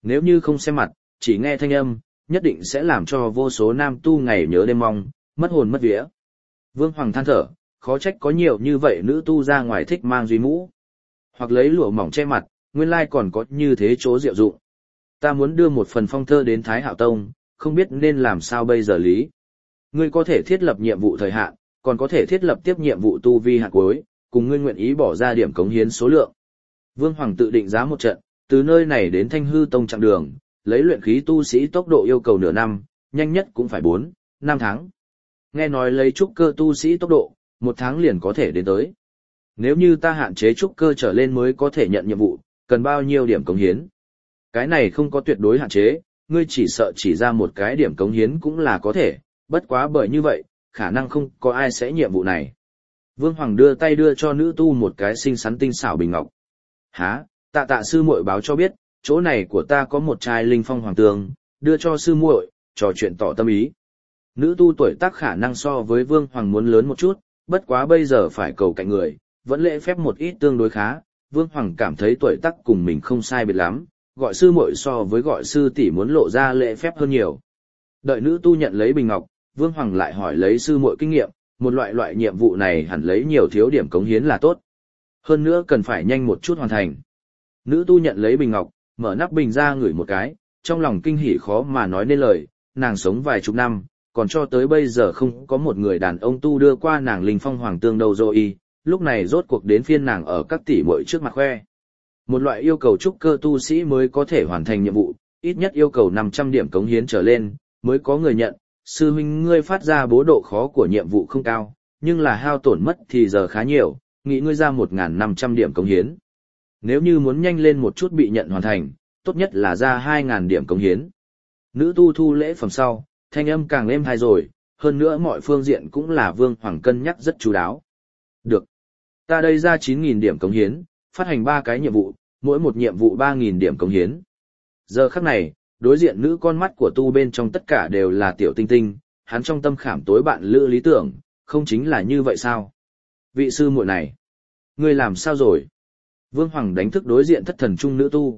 Nếu như không xem mặt, chỉ nghe thanh âm, nhất định sẽ làm cho vô số nam tu ngày nhớ đêm mong, mất hồn mất vía. Vương Hoàng than thở, khó trách có nhiều như vậy nữ tu ra ngoài thích mang duy mũ. Hoặc lấy lụa mỏng che mặt, nguyên lai còn có như thế chỗ diệu dụng. Ta muốn đưa một phần phong thơ đến Thái Hạo Tông, không biết nên làm sao bây giờ lý. Ngươi có thể thiết lập nhiệm vụ thời hạn, còn có thể thiết lập tiếp nhiệm vụ tu vi hạn cuối, cùng ngươi nguyện ý bỏ ra điểm cống hiến số lượng. Vương Hoàng tự định giá một trận, từ nơi này đến Thanh Hư Tông chặng đường, lấy luyện khí tu sĩ tốc độ yêu cầu nửa năm, nhanh nhất cũng phải 4-5 tháng. Nghe nói lấy trúc cơ tu sĩ tốc độ, 1 tháng liền có thể đến tới. Nếu như ta hạn chế trúc cơ trở lên mới có thể nhận nhiệm vụ, cần bao nhiêu điểm cống hiến? Cái này không có tuyệt đối hạn chế, ngươi chỉ sợ chỉ ra một cái điểm cống hiến cũng là có thể, bất quá bởi như vậy, khả năng không có ai sẽ nhiệm vụ này. Vương Hoàng đưa tay đưa cho nữ tu một cái xinh xắn tinh xảo bình ngọc. Hả, tạ sư muội báo cho biết, chỗ này của ta có một chai linh phong hoàng tương, đưa cho sư muội, trò chuyện tỏ tâm ý. Nữ tu tuổi tác khả năng so với Vương Hoàng muốn lớn một chút, bất quá bây giờ phải cầu cạnh người, vẫn lễ phép một ít tương đối khá. Vương Hoàng cảm thấy tuổi tác cùng mình không sai biệt lắm, gọi sư muội so với gọi sư tỷ muốn lộ ra lễ phép hơn nhiều. Đợi nữ tu nhận lấy bình ngọc, Vương Hoàng lại hỏi lấy sư muội kinh nghiệm, một loại nhiệm vụ này hẳn lấy nhiều thiếu điểm cống hiến là tốt. Hơn nữa cần phải nhanh một chút hoàn thành. Nữ tu nhận lấy bình ngọc, mở nắp bình ra ngửi một cái, trong lòng kinh hỉ khó mà nói nên lời, nàng sống vài chục năm, còn cho tới bây giờ không có một người đàn ông tu đưa qua nàng linh phong hoàng tương đâu rồi, lúc này rốt cuộc đến phiên nàng ở các tỷ muội trước mặt khoe. Một loại yêu cầu trúc cơ tu sĩ mới có thể hoàn thành nhiệm vụ, ít nhất yêu cầu 500 điểm cống hiến trở lên, mới có người nhận. Sư huynh ngươi phát ra bố độ khó của nhiệm vụ không cao, nhưng là hao tổn mất thì giờ khá nhiều, nghĩ ngươi ra 1.500 điểm cống hiến. Nếu như muốn nhanh lên một chút bị nhận hoàn thành, tốt nhất là ra 2.000 điểm cống hiến. Nữ tu thu lễ phẩm sau, thanh âm càng êm tai rồi, hơn nữa mọi phương diện cũng là Vương Hoàng cân nhắc rất chú đáo. Được. Ta đây ra 9.000 điểm cống hiến, phát hành 3 cái nhiệm vụ, mỗi một nhiệm vụ 3.000 điểm cống hiến. Giờ khắc này, đối diện nữ con mắt của tu bên trong tất cả đều là tiểu tinh tinh, hắn trong tâm khảm tối bạn lữ lý tưởng, không chính là như vậy sao? Vị sư muội này, ngươi làm sao rồi? Vương Hoàng đánh thức đối diện thất thần trung nữ tu.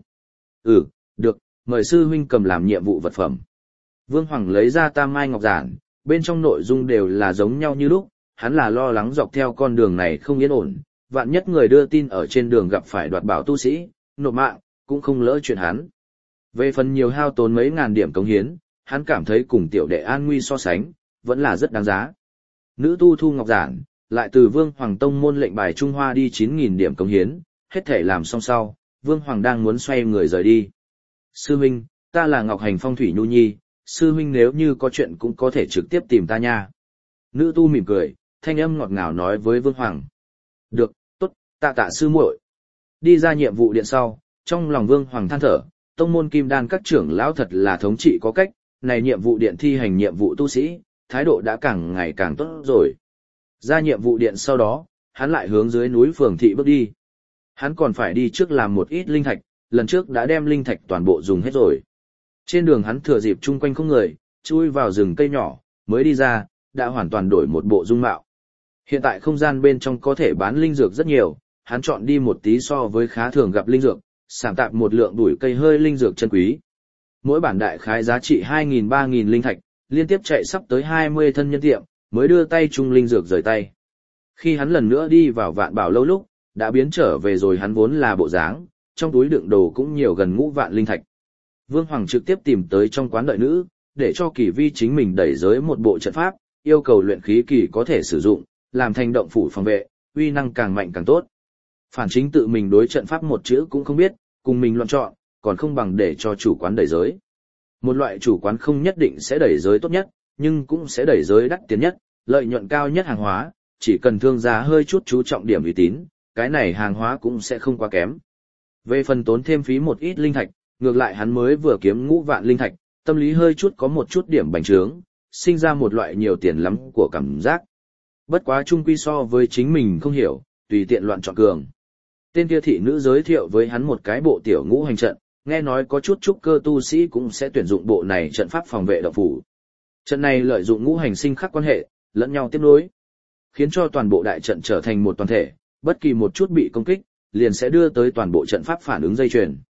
Được, mời sư huynh cầm làm nhiệm vụ vật phẩm. Vương Hoàng lấy ra tam mai ngọc giản, bên trong nội dung đều là giống nhau như lúc, hắn là lo lắng dọc theo con đường này không yên ổn, vạn nhất người đưa tin ở trên đường gặp phải đoạt bảo tu sĩ, nộp mạng, cũng không lỡ chuyện hắn. Về phần nhiều hao tốn mấy ngàn điểm cống hiến, hắn cảm thấy cùng tiểu đệ an nguy so sánh, vẫn là rất đáng giá. Nữ tu thu ngọc giản, lại từ Vương Hoàng tông môn lệnh bài Trung Hoa đi 9.000 điểm cống hiến, hết thể làm xong sau, Vương Hoàng đang muốn xoay người rời đi. Sư huynh, ta là Ngọc Hành Phong Thủy Nhu Nhi, sư huynh nếu như có chuyện cũng có thể trực tiếp tìm ta nha. Nữ tu mỉm cười, thanh âm ngọt ngào nói với Vương Hoàng. Được, tốt, tạ sư muội. Đi ra nhiệm vụ điện sau, trong lòng Vương Hoàng than thở, tông môn kim đan các trưởng lão thật là thống trị có cách, này nhiệm vụ điện thi hành nhiệm vụ tu sĩ, thái độ đã càng ngày càng tốt rồi. Ra nhiệm vụ điện sau đó, hắn lại hướng dưới núi phường thị bước đi. Hắn còn phải đi trước làm một ít linh thạch, lần trước đã đem linh thạch toàn bộ dùng hết rồi. Trên đường hắn thừa dịp chung quanh không người, chui vào rừng cây nhỏ, mới đi ra, đã hoàn toàn đổi một bộ dung mạo. Hiện tại không gian bên trong có thể bán linh dược rất nhiều, hắn chọn đi một tí so với khá thường gặp linh dược, sàng tạp một lượng đuổi cây hơi linh dược chân quý. Mỗi bản đại khái giá trị 2.000-3.000 linh thạch, liên tiếp chạy sắp tới 20 thân nhân tiệm, mới đưa tay chung linh dược rời tay. Khi hắn lần nữa đi vào Vạn Bảo lâu lúc, đã biến trở về rồi hắn vốn là bộ dáng, trong túi đựng đồ cũng nhiều gần 5 vạn linh thạch. Vương Hoàng trực tiếp tìm tới trong quán đợi nữ, để cho Kỳ Vi chính mình đẩy giới một bộ trận pháp, yêu cầu luyện khí kỳ có thể sử dụng, làm thành động phủ phòng vệ, uy năng càng mạnh càng tốt. Phản chính tự mình đối trận pháp một chữ cũng không biết, cùng mình loạn chọn, còn không bằng để cho chủ quán đẩy giới. Một loại chủ quán không nhất định sẽ đẩy giới tốt nhất, nhưng cũng sẽ đẩy giới đắt tiền nhất, lợi nhuận cao nhất hàng hóa, chỉ cần thương gia hơi chút chú trọng điểm uy tín, cái này hàng hóa cũng sẽ không quá kém. Về phần tốn thêm phí một ít linh thạch, ngược lại hắn mới vừa kiếm 5 vạn linh thạch, tâm lý hơi chút có một chút điểm bành trướng, sinh ra một loại nhiều tiền lắm của cảm giác. Bất quá chung quy so với chính mình không hiểu, tùy tiện loạn chọn cường. Tên kia thị nữ giới thiệu với hắn một cái bộ tiểu ngũ hành trận, nghe nói có chút trúc cơ tu sĩ cũng sẽ tuyển dụng bộ này trận pháp phòng vệ động phủ. Trận này lợi dụng ngũ hành sinh khắc quan hệ, lẫn nhau tiếp nối, khiến cho toàn bộ đại trận trở thành một toàn thể, bất kỳ một chút bị công kích, liền sẽ đưa tới toàn bộ trận pháp phản ứng dây chuyền.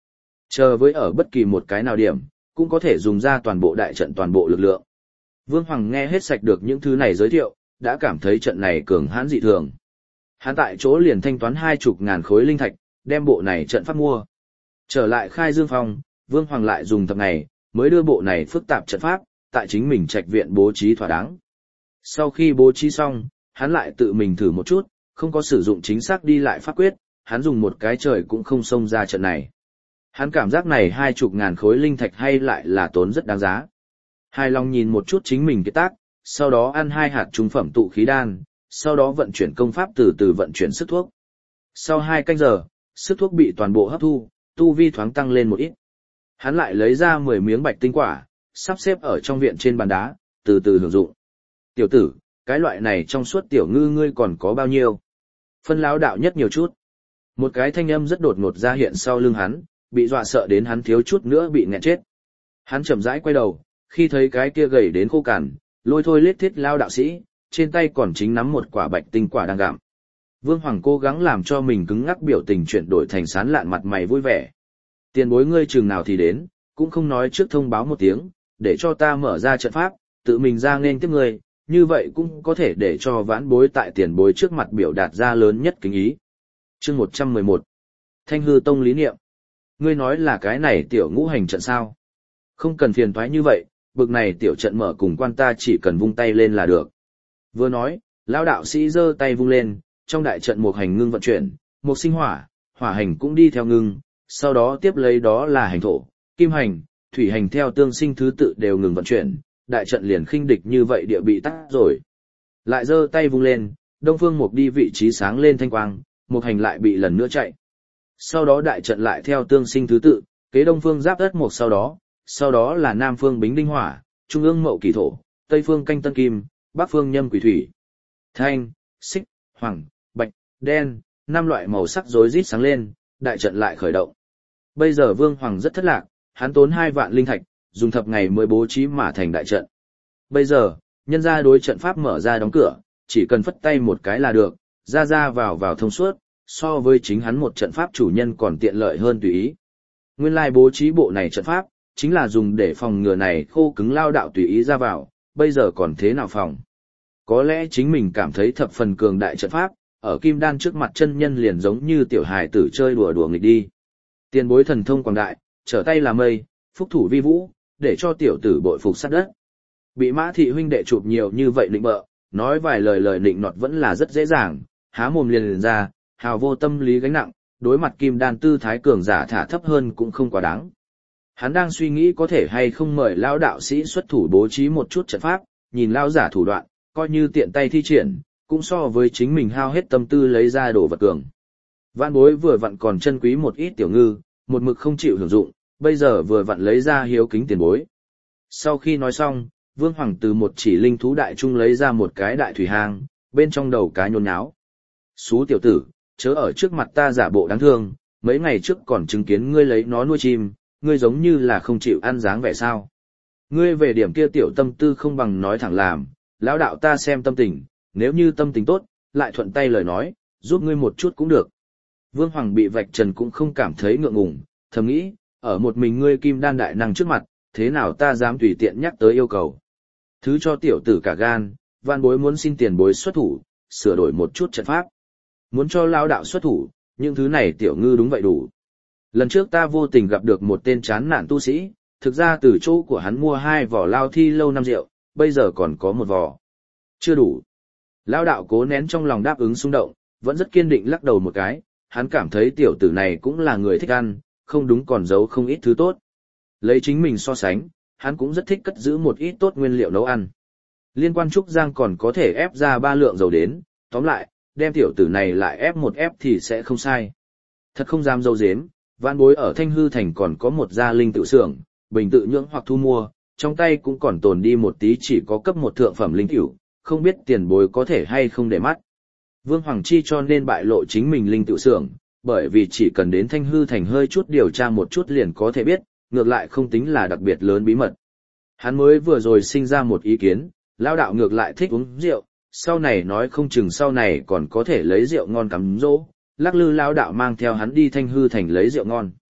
Chờ với ở bất kỳ một cái nào điểm, cũng có thể dùng ra toàn bộ đại trận toàn bộ lực lượng. Vương Hoàng nghe hết sạch được những thứ này giới thiệu, đã cảm thấy trận này cường hãn dị thường. Hắn tại chỗ liền thanh toán 20.000 khối linh thạch, đem bộ này trận pháp mua. Trở lại Khai Dương Phong, Vương Hoàng lại dùng thập ngày, mới đưa bộ này phức tạp trận pháp, tại chính mình trạch viện bố trí thỏa đáng. Sau khi bố trí xong, hắn lại tự mình thử một chút, không có sử dụng chính xác đi lại pháp quyết, hắn dùng một cái trời cũng không xông ra trận này. Hắn cảm giác này 20.000 khối linh thạch hay lại là tốn rất đáng giá. Hài lòng nhìn một chút chính mình cái tác, sau đó ăn 2 hạt trung phẩm tụ khí đan, sau đó vận chuyển công pháp từ từ vận chuyển sức thuốc. Sau 2 canh giờ, sức thuốc bị toàn bộ hấp thu, tu vi thoáng tăng lên một ít. Hắn lại lấy ra 10 miếng bạch tinh quả, sắp xếp ở trong viện trên bàn đá, từ từ hưởng dụng. Tiểu tử, cái loại này trong suốt tiểu ngư ngươi còn có bao nhiêu? Phân lão đạo nhất nhiều chút. Một cái thanh âm rất đột ngột ra hiện sau lưng hắn, bị dọa sợ đến hắn thiếu chút nữa bị nghẹn chết. Hắn chậm rãi quay đầu, khi thấy cái kia gầy đến khô cằn, lôi thôi lết thiết lao đạo sĩ, trên tay còn chính nắm một quả bạch tinh quả đang gặm. Vương Hoàng cố gắng làm cho mình cứng ngắc biểu tình chuyển đổi thành sán lạn mặt mày vui vẻ. Tiền bối ngươi chừng nào thì đến, cũng không nói trước thông báo một tiếng, để cho ta mở ra trận pháp, tự mình ra nghênh tiếp ngươi, như vậy cũng có thể để cho vãn bối tại tiền bối trước mặt biểu đạt ra lớn nhất kính ý. Chương 111. Thanh hư tông lý niệm. Ngươi nói là cái này tiểu ngũ hành trận sao? Không cần phiền toái như vậy, bực này tiểu trận mở cùng quan ta chỉ cần vung tay lên là được. Vừa nói, lão đạo sĩ giơ tay vung lên, trong đại trận một hành ngưng vận chuyển, một sinh hỏa, hỏa hành cũng đi theo ngưng, sau đó tiếp lấy đó là hành thổ, kim hành, thủy hành theo tương sinh thứ tự đều ngừng vận chuyển, đại trận liền khinh địch như vậy địa bị tắt rồi. Lại giơ tay vung lên, đông phương mục đi vị trí sáng lên thanh quang, một hành lại bị lần nữa chạy. Sau đó đại trận lại theo tương sinh thứ tự, kế đông phương giáp đất mục sau đó là nam phương bính đinh hỏa, trung ương mậu kỳ thổ, tây phương canh tân kim, bắc phương nhâm quỷ thủy. Thanh, xích, hoàng, bạch, đen, 5 loại màu sắc rối rít sáng lên, đại trận lại khởi động. Bây giờ Vương Hoàng rất thất lạc, hắn tốn 2 vạn linh thạch, dùng thập ngày mới bố trí mà thành đại trận. Bây giờ, nhân ra đối trận pháp mở ra đóng cửa, chỉ cần phất tay một cái là được, ra vào thông suốt, so với chính hắn một trận pháp chủ nhân còn tiện lợi hơn tùy ý. Nguyên lai bố trí bộ này trận pháp, chính là dùng để phòng ngừa này khô cứng lao đạo tùy ý ra vào, bây giờ còn thế nào phòng. Có lẽ chính mình cảm thấy thập phần cường đại trận pháp, ở kim đan trước mặt chân nhân liền giống như tiểu hài tử chơi đùa nghịch đi. Tiền bối thần thông quảng đại, trở tay là mây, phúc thủ vi vũ, để cho tiểu tử bội phục sát đất. Bị Mã thị huynh đệ chụp nhiều như vậy nịnh bợ, nói vài lời nịnh nọt vẫn là rất dễ dàng, há mồm liền ra, hào vô tâm lý gánh nặng, đối mặt kim đan tư thái cường giả thả thấp hơn cũng không quá đáng. Hắn đang suy nghĩ có thể hay không mời lão đạo sĩ xuất thủ bố trí một chút trận pháp, nhìn lão giả thủ đoạn, coi như tiện tay thi triển, cũng so với chính mình hao hết tâm tư lấy ra đồ vật cường. Vạn bối vừa vặn còn chân quý một ít tiểu ngư, một mực không chịu hưởng dụng, bây giờ vừa vặn lấy ra hiếu kính tiền bối. Sau khi nói xong, Vương Hoàng từ một chỉ linh thú đại trung lấy ra một cái đại thủy hang, bên trong đầu cá nhốn nháo. Xú tiểu tử, chớ ở trước mặt ta giả bộ đáng thương, mấy ngày trước còn chứng kiến ngươi lấy nó nuôi chim, ngươi giống như là không chịu ăn dáng vẻ sao. Ngươi về điểm kia tiểu tâm tư không bằng nói thẳng làm, lão đạo ta xem tâm tình, nếu như tâm tình tốt, lại thuận tay lời nói, giúp ngươi một chút cũng được. Vương Hoàng bị vạch trần cũng không cảm thấy ngượng ngùng, thầm nghĩ, ở một mình ngươi kim đan đại năng trước mặt, thế nào ta dám tùy tiện nhắc tới yêu cầu. Thứ cho tiểu tử cả gan, vạn bối muốn xin tiền bối xuất thủ, sửa đổi một chút trận pháp. Muốn cho lão đạo xuất thủ, những thứ này tiểu ngư đúng vậy đủ. Lần trước ta vô tình gặp được một tên chán nản tu sĩ, thực ra từ chỗ của hắn mua 2 vỏ lao thi lâu năm rượu, bây giờ còn có 1 vỏ. Chưa đủ. Lão đạo cố nén trong lòng đáp ứng xung động, vẫn rất kiên định lắc đầu một cái, hắn cảm thấy tiểu tử này cũng là người thích ăn, không đúng còn giấu không ít thứ tốt. Lấy chính mình so sánh, hắn cũng rất thích cất giữ một ít tốt nguyên liệu nấu ăn. Liên quan Trúc Giang còn có thể ép ra 3 lượng dầu đến, tóm lại, đem tiểu tử này lại ép một ép thì sẽ không sai. Thật không dám dâu dếm, vạn bối ở Thanh Hư Thành còn có một gia linh tự xưởng, bình tự nhưỡng hoặc thu mua, trong tay cũng còn tồn đi một tí chỉ có cấp 1 thượng phẩm linh cửu, không biết tiền bối có thể hay không để mắt. Vương Hoàng Chi cho nên bại lộ chính mình linh tự xưởng, bởi vì chỉ cần đến Thanh Hư Thành hơi chút điều tra một chút liền có thể biết, ngược lại không tính là đặc biệt lớn bí mật. Hắn mới vừa rồi sinh ra một ý kiến, lão đạo ngược lại thích uống rượu, sau này nói không chừng sau này còn có thể lấy rượu ngon cắm dỗ, lắc lư lão đạo mang theo hắn đi Thanh Hư Thành lấy rượu ngon.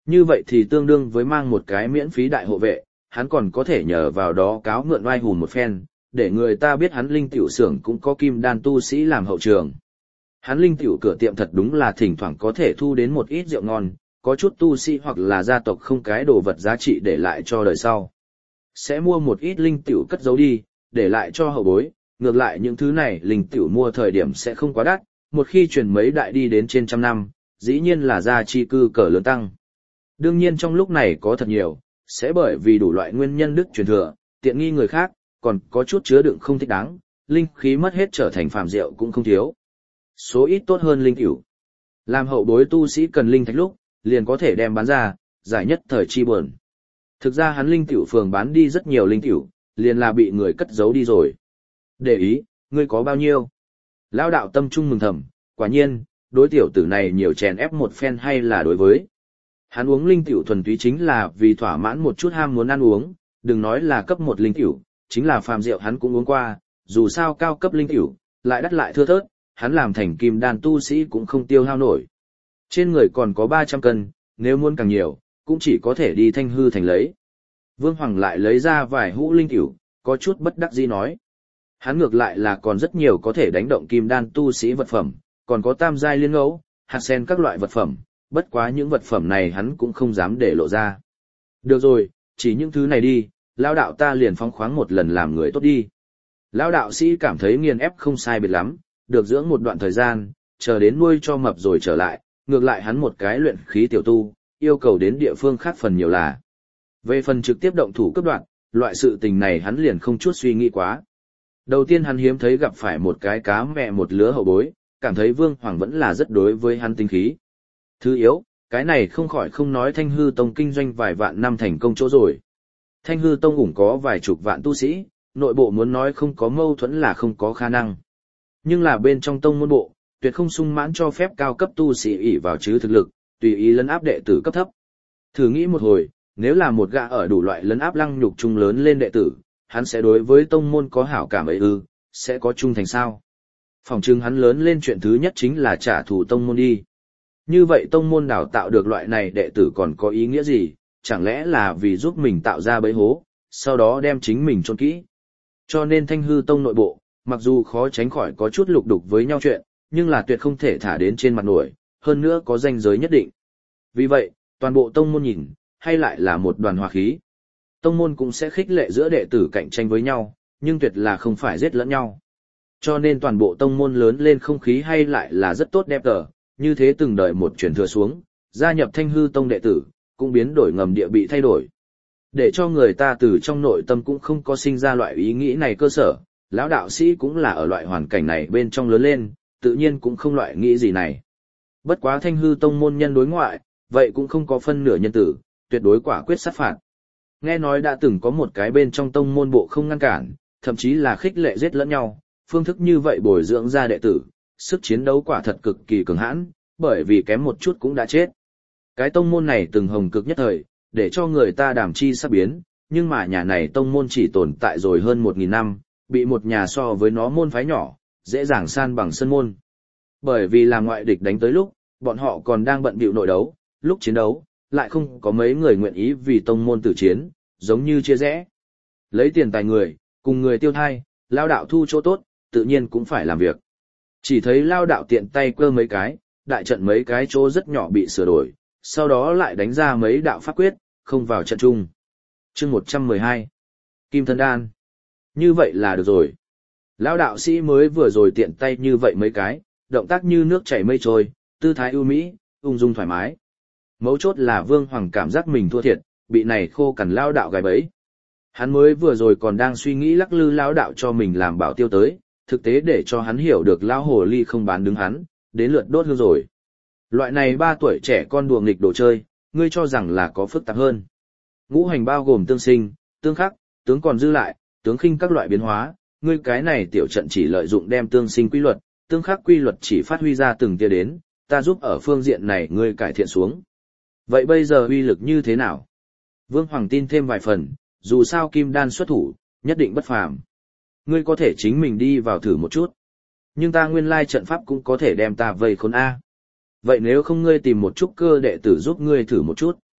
Như vậy thì tương đương với mang một cái miễn phí đại hộ vệ, hắn còn có thể nhờ vào đó cáo mượn oai hùn một phen, để người ta biết hắn linh tiểu xưởng cũng có kim đan tu sĩ làm hậu trường. Hắn linh tiểu cửa tiệm thật đúng là thỉnh thoảng có thể thu đến một ít rượu ngon, có chút tu sĩ hoặc là gia tộc không cái đồ vật giá trị để lại cho đời sau. Sẽ mua một ít linh tiểu cất giấu đi, để lại cho hậu bối, ngược lại những thứ này linh tiểu mua thời điểm sẽ không quá đắt, một khi truyền mấy đại đi đến trên trăm năm, dĩ nhiên là gia chi cư cờ lớn tăng. Đương nhiên trong lúc này có thật nhiều, sẽ bởi vì đủ loại nguyên nhân đức truyền thừa, tiện nghi người khác, còn có chút chứa đựng không thích đáng, linh khí mất hết trở thành phàm rượu cũng không thiếu. Số ít tốt hơn linh tiểu. Làm hậu bối tu sĩ cần linh thạch lúc, liền có thể đem bán ra, giải nhất thời chi buồn. Thực ra hắn linh tiểu phường bán đi rất nhiều linh tiểu, liền là bị người cất giấu đi rồi. Để ý, ngươi có bao nhiêu? Lão đạo tâm trung mừng thầm, quả nhiên, đối tiểu tử này nhiều chèn ép một phen hay là đối với. Hắn uống linh tiểu thuần túy chính là vì thỏa mãn một chút ham muốn ăn uống, đừng nói là cấp một linh tiểu, chính là phàm rượu hắn cũng uống qua, dù sao cao cấp linh tiểu, lại đắt lại thưa thớt, hắn làm thành kim đan tu sĩ cũng không tiêu hao nổi. Trên người còn có 300 cân, nếu muốn càng nhiều, cũng chỉ có thể đi Thanh Hư thành lấy. Vương Hoàng lại lấy ra vài hũ linh tiểu, có chút bất đắc dĩ nói. Hắn ngược lại là còn rất nhiều có thể đánh động kim đan tu sĩ vật phẩm, còn có tam giai liên ngẫu, hạt sen các loại vật phẩm, bất quá những vật phẩm này hắn cũng không dám để lộ ra. Được rồi, chỉ những thứ này đi, lão đạo ta liền phóng khoáng một lần làm người tốt đi. Lão đạo sĩ cảm thấy nghiền ép không sai biệt lắm, được dưỡng một đoạn thời gian, chờ đến nuôi cho mập rồi trở lại, ngược lại hắn một cái luyện khí tiểu tu, yêu cầu đến địa phương khác phần nhiều là. Về phần trực tiếp động thủ cấp đoạn, loại sự tình này hắn liền không chút suy nghĩ quá. Đầu tiên hắn hiếm thấy gặp phải một cái cá mẹ một lứa hậu bối, cảm thấy Vương Hoàng vẫn là rất đối với hắn tinh khí. Thứ yếu, cái này không khỏi không nói Thanh Hư Tông kinh doanh vài vạn năm thành công chỗ rồi. Thanh Hư Tông cũng có vài chục vạn tu sĩ, nội bộ muốn nói không có mâu thuẫn là không có khả năng. Nhưng là bên trong tông môn bộ, tuyệt không sung mãn cho phép cao cấp tu sĩ ỷ vào chứ thực lực, tùy ý lấn áp đệ tử cấp thấp. Thử nghĩ một hồi, nếu là một gã ở đủ loại lấn áp lăng nhục trung lớn lên đệ tử, hắn sẽ đối với tông môn có hảo cảm ấy ư, sẽ có trung thành sao? Phòng trưng hắn lớn lên chuyện thứ nhất chính là trả thù tông môn đi. Như vậy tông môn đào tạo được loại này đệ tử còn có ý nghĩa gì, chẳng lẽ là vì giúp mình tạo ra bẫy hố, sau đó đem chính mình chôn kỹ. Cho nên Thanh Hư Tông nội bộ, mặc dù khó tránh khỏi có chút lục đục với nhau chuyện, nhưng là tuyệt không thể thả đến trên mặt nổi, hơn nữa có ranh giới nhất định. Vì vậy, toàn bộ tông môn nhìn, hay lại là một đoàn hòa khí. Tông môn cũng sẽ khích lệ giữa đệ tử cạnh tranh với nhau, nhưng tuyệt là không phải giết lẫn nhau. Cho nên toàn bộ tông môn lớn lên không khí hay lại là rất tốt đẹp tờ, như thế từng đời một chuyển thừa xuống, gia nhập Thanh Hư Tông đệ tử, cũng biến đổi ngầm địa bị thay đổi. Để cho người ta từ trong nội tâm cũng không có sinh ra loại ý nghĩ này cơ sở, lão đạo sĩ cũng là ở loại hoàn cảnh này bên trong lớn lên, tự nhiên cũng không loại nghĩ gì này. Bất quá Thanh Hư Tông môn nhân đối ngoại, vậy cũng không có phân nửa nhân tử, tuyệt đối quả quyết sát phạt. Nghe nói đã từng có một cái bên trong tông môn bộ không ngăn cản, thậm chí là khích lệ giết lẫn nhau, phương thức như vậy bồi dưỡng ra đệ tử, sức chiến đấu quả thật cực kỳ cường hãn, bởi vì kém một chút cũng đã chết. Cái tông môn này từng hồng cực nhất thời, để cho người ta đàm chi sắp biến, nhưng mà nhà này tông môn chỉ tồn tại rồi hơn 1000 năm, bị một nhà so với nó môn phái nhỏ, dễ dàng san bằng sân môn. Bởi vì là ngoại địch đánh tới lúc, bọn họ còn đang bận bịu nội đấu, lúc chiến đấu, lại không có mấy người nguyện ý vì tông môn tử chiến, giống như chia rẽ. Lấy tiền tài người, cùng người tiêu thai, lao đạo thu chỗ tốt, tự nhiên cũng phải làm việc. Chỉ thấy lao đạo tiện tay cơ mấy cái, đại trận mấy cái chỗ rất nhỏ bị sửa đổi, sau đó lại đánh ra mấy đạo pháp quyết, không vào trận chung. Chương 112. Kim Thân Đan. Như vậy là được rồi. Lão đạo sĩ mới vừa rồi tiện tay như vậy mấy cái, động tác như nước chảy mây trôi, tư thái ưu mỹ, ung dung thoải mái. Mấu chốt là Vương Hoàng cảm giác mình thua thiệt, bị này khô cằn lão đạo gài bẫy. Hắn mới vừa rồi còn đang suy nghĩ lắc lư lão đạo cho mình làm bảo tiêu tới, thực tế để cho hắn hiểu được lão hồ ly không bán đứng hắn, đến lượt đốt hương rồi. Loại này 3 tuổi trẻ con đùa nghịch đồ chơi, ngươi cho rằng là có phức tạp hơn. Ngũ hành bao gồm tương sinh, tương khắc, tướng còn dư lại, tướng khinh các loại biến hóa, ngươi cái này tiểu trận chỉ lợi dụng đem tương sinh quy luật, tương khắc quy luật chỉ phát huy ra từng tia đến, ta giúp ở phương diện này ngươi cải thiện xuống. Vậy bây giờ uy lực như thế nào? Vương Hoàng tin thêm vài phần, dù sao kim đan xuất thủ, nhất định bất phàm. Ngươi có thể chính mình đi vào thử một chút. Nhưng ta nguyên lai trận pháp cũng có thể đem ta vây khốn A. Vậy nếu không ngươi tìm một chút cơ đệ tử giúp ngươi thử một chút,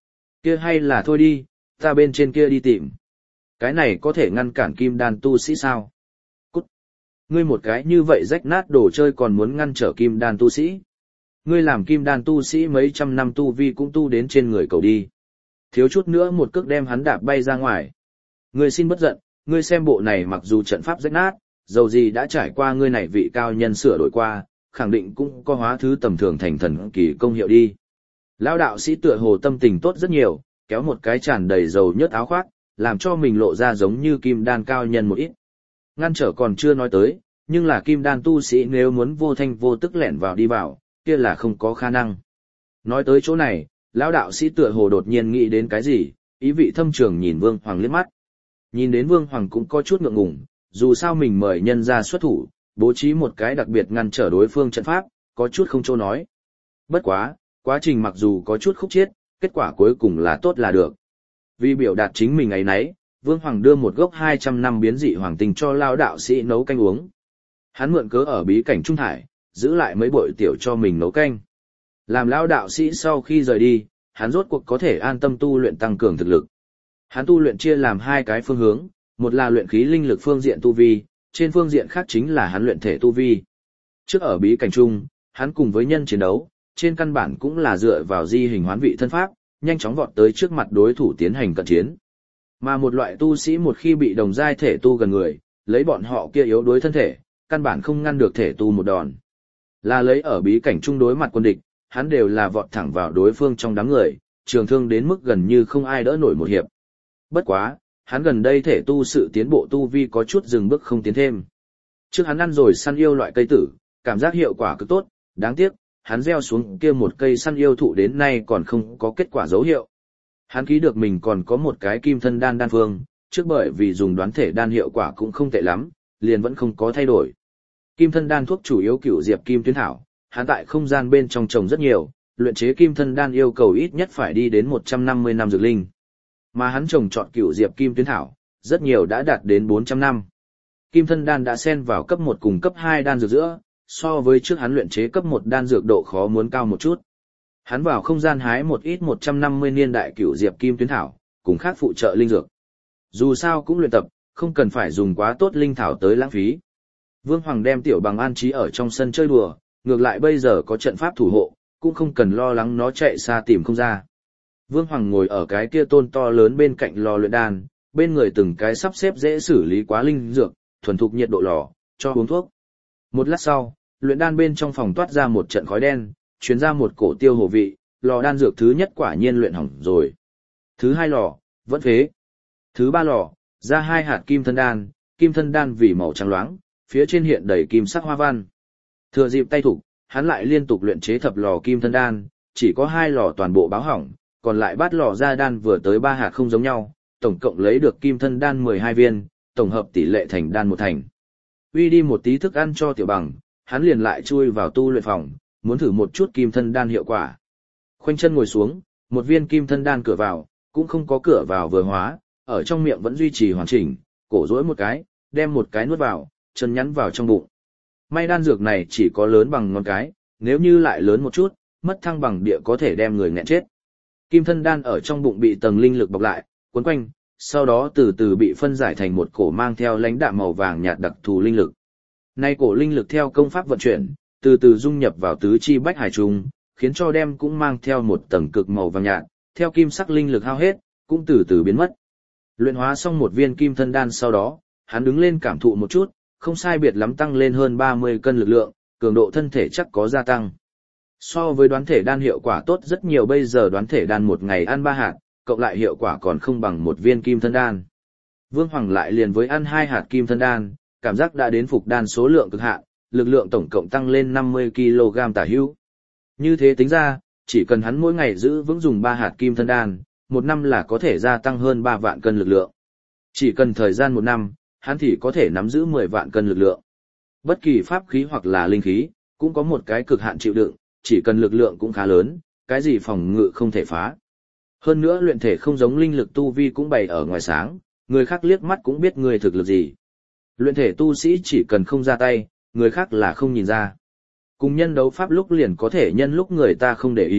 Kia hay là thôi đi, ta bên trên kia đi tìm. Cái này có thể ngăn cản kim đan tu sĩ sao? Cút. Ngươi một cái như vậy rách nát đồ chơi còn muốn ngăn trở kim đan tu sĩ. Ngươi làm kim đan tu sĩ mấy trăm năm tu vi cũng tu đến trên người cầu đi. Thiếu chút nữa một cước đem hắn đạp bay ra ngoài. Ngươi xin bất giận, ngươi xem bộ này mặc dù trận pháp rách nát, dầu gì đã trải qua ngươi này vị cao nhân sửa đổi qua, khẳng định cũng có hóa thứ tầm thường thành thần kỳ công hiệu đi. Lão đạo sĩ tựa hồ tâm tình tốt rất nhiều, kéo một cái tràn đầy dầu nhớt áo khoác, làm cho mình lộ ra giống như kim đan cao nhân một ít. Ngăn trở còn chưa nói tới, nhưng là kim đan tu sĩ nếu muốn vô thanh vô tức lẻn vào đi vào, kia là không có khả năng. Nói tới chỗ này, lão đạo sĩ tựa hồ đột nhiên nghĩ đến cái gì, ý vị thâm trường nhìn Vương Hoàng liếc mắt. Nhìn đến Vương Hoàng cũng có chút ngượng ngùng, dù sao mình mời nhân ra xuất thủ, bố trí một cái đặc biệt ngăn trở đối phương trận pháp, có chút không chỗ nói. Bất quá, quá trình mặc dù có chút khúc chiết, kết quả cuối cùng là tốt là được. Vì biểu đạt chính mình ấy nấy, Vương Hoàng đưa một gốc 200 năm biến dị hoàng tinh cho lão đạo sĩ nấu canh uống. Hắn mượn cớ ở bí cảnh trung thải, giữ lại mấy bội tiểu cho mình nấu canh. Làm lão đạo sĩ sau khi rời đi, hắn rốt cuộc có thể an tâm tu luyện tăng cường thực lực. Hắn tu luyện chia làm hai cái phương hướng, một là luyện khí linh lực phương diện tu vi, trên phương diện khác chính là hắn luyện thể tu vi. Trước ở bí cảnh trung, hắn cùng với nhân chiến đấu, trên căn bản cũng là dựa vào di hình hoán vị thân pháp, nhanh chóng vọt tới trước mặt đối thủ tiến hành cận chiến. Mà một loại tu sĩ một khi bị đồng giai thể tu gần người, lấy bọn họ kia yếu đối thân thể, căn bản không ngăn được thể tu một đòn. Là lấy ở bí cảnh chung đối mặt quân địch, hắn đều là vọt thẳng vào đối phương trong đám người, trường thương đến mức gần như không ai đỡ nổi một hiệp. Bất quá, hắn gần đây thể tu sự tiến bộ tu vi có chút dừng bước không tiến thêm. Trước hắn ăn rồi săn yêu loại cây tử, cảm giác hiệu quả cực tốt, đáng tiếc, hắn gieo xuống kia một cây săn yêu thụ đến nay còn không có kết quả dấu hiệu. Hắn ký được mình còn có một cái kim thân đan đan phương, trước bởi vì dùng đoán thể đan hiệu quả cũng không tệ lắm, liền vẫn không có thay đổi. Kim thân đan thuốc chủ yếu cửu diệp kim tuyến thảo, hắn tại không gian bên trong trồng rất nhiều, luyện chế kim thân đan yêu cầu ít nhất phải đi đến 150 năm dược linh. Mà hắn trồng trọt cửu diệp kim tuyến thảo, rất nhiều đã đạt đến 400 năm. Kim thân đan đã xen vào cấp 1 cùng cấp 2 đan dược giữa, so với trước hắn luyện chế cấp 1 đan dược độ khó muốn cao một chút. Hắn vào không gian hái một ít 150 niên đại cửu diệp kim tuyến thảo, cùng khác phụ trợ linh dược. Dù sao cũng luyện tập, không cần phải dùng quá tốt linh thảo tới lãng phí. Vương Hoàng đem tiểu bằng an trí ở trong sân chơi đùa, ngược lại bây giờ có trận pháp thủ hộ, cũng không cần lo lắng nó chạy xa tìm không ra. Vương Hoàng ngồi ở cái kia tôn to lớn bên cạnh lò luyện đan, bên người từng cái sắp xếp dễ xử lý quá linh dược, thuần thục nhiệt độ lò, cho uống thuốc. Một lát sau, luyện đan bên trong phòng toát ra một trận khói đen, truyền ra một cổ tiêu hổ vị, lò đan dược thứ nhất quả nhiên luyện hỏng rồi. Thứ hai lò, vẫn phế. Thứ ba lò, ra 2 hạt kim thân đan vì màu trắng loáng, phía trên hiện đầy kim sắc hoa văn. Thừa dịp tay thủ, hắn lại liên tục luyện chế thập lò kim thân đan, chỉ có 2 lò toàn bộ báo hỏng, còn lại bát lò ra đan vừa tới 3 hạt không giống nhau, tổng cộng lấy được kim thân đan 12 viên, tổng hợp tỷ lệ thành đan một thành. Uy đi một tí thức ăn cho tiểu bằng, hắn liền lại chui vào tu luyện phòng, muốn thử một chút kim thân đan hiệu quả. Khoanh chân ngồi xuống, một viên kim thân đan cửa vào, cũng không có cửa vào vừa hóa, ở trong miệng vẫn duy trì hoàn chỉnh, cổ duỗi một cái, đem một cái nuốt vào, chân nhắn vào trong bụng. May đan dược này chỉ có lớn bằng ngón cái, nếu như lại lớn một chút, mất thăng bằng địa có thể đem người nghẹn chết. Kim thân đan ở trong bụng bị tầng linh lực bọc lại, quấn quanh, sau đó từ từ bị phân giải thành một cổ mang theo lãnh đạm màu vàng nhạt đặc thù linh lực. Nay cổ linh lực theo công pháp vận chuyển, từ từ dung nhập vào tứ chi bách hải trùng, khiến cho đem cũng mang theo một tầng cực màu vàng nhạt, theo kim sắc linh lực hao hết, cũng từ từ biến mất. Luyện hóa xong một viên kim thân đan sau đó, hắn đứng lên cảm thụ một chút, không sai biệt lắm tăng lên hơn 30 cân lực lượng, cường độ thân thể chắc có gia tăng. So với đoán thể đan hiệu quả tốt rất nhiều, bây giờ đoán thể đan một ngày ăn 3 hạt, cộng lại hiệu quả còn không bằng một viên kim thân đan. Vương Hoàng lại liền với ăn 2 hạt kim thân đan, cảm giác đã đến phục đan số lượng cực hạn, lực lượng tổng cộng tăng lên 50 kg tả hữu. Như thế tính ra, chỉ cần hắn mỗi ngày giữ vững dùng 3 hạt kim thân đan, một năm là có thể gia tăng hơn 3 vạn cân lực lượng. Chỉ cần thời gian một năm, hắn thì có thể nắm giữ 10 vạn cân lực lượng. Bất kỳ pháp khí hoặc là linh khí, cũng có một cái cực hạn chịu đựng, chỉ cần lực lượng cũng khá lớn, cái gì phòng ngự không thể phá. Hơn nữa luyện thể không giống linh lực tu vi cũng bày ở ngoài sáng, người khác liếc mắt cũng biết người thực lực gì. Luyện thể tu sĩ chỉ cần không ra tay, người khác là không nhìn ra. Cùng nhân đấu pháp lúc liền có thể nhân lúc người ta không để ý,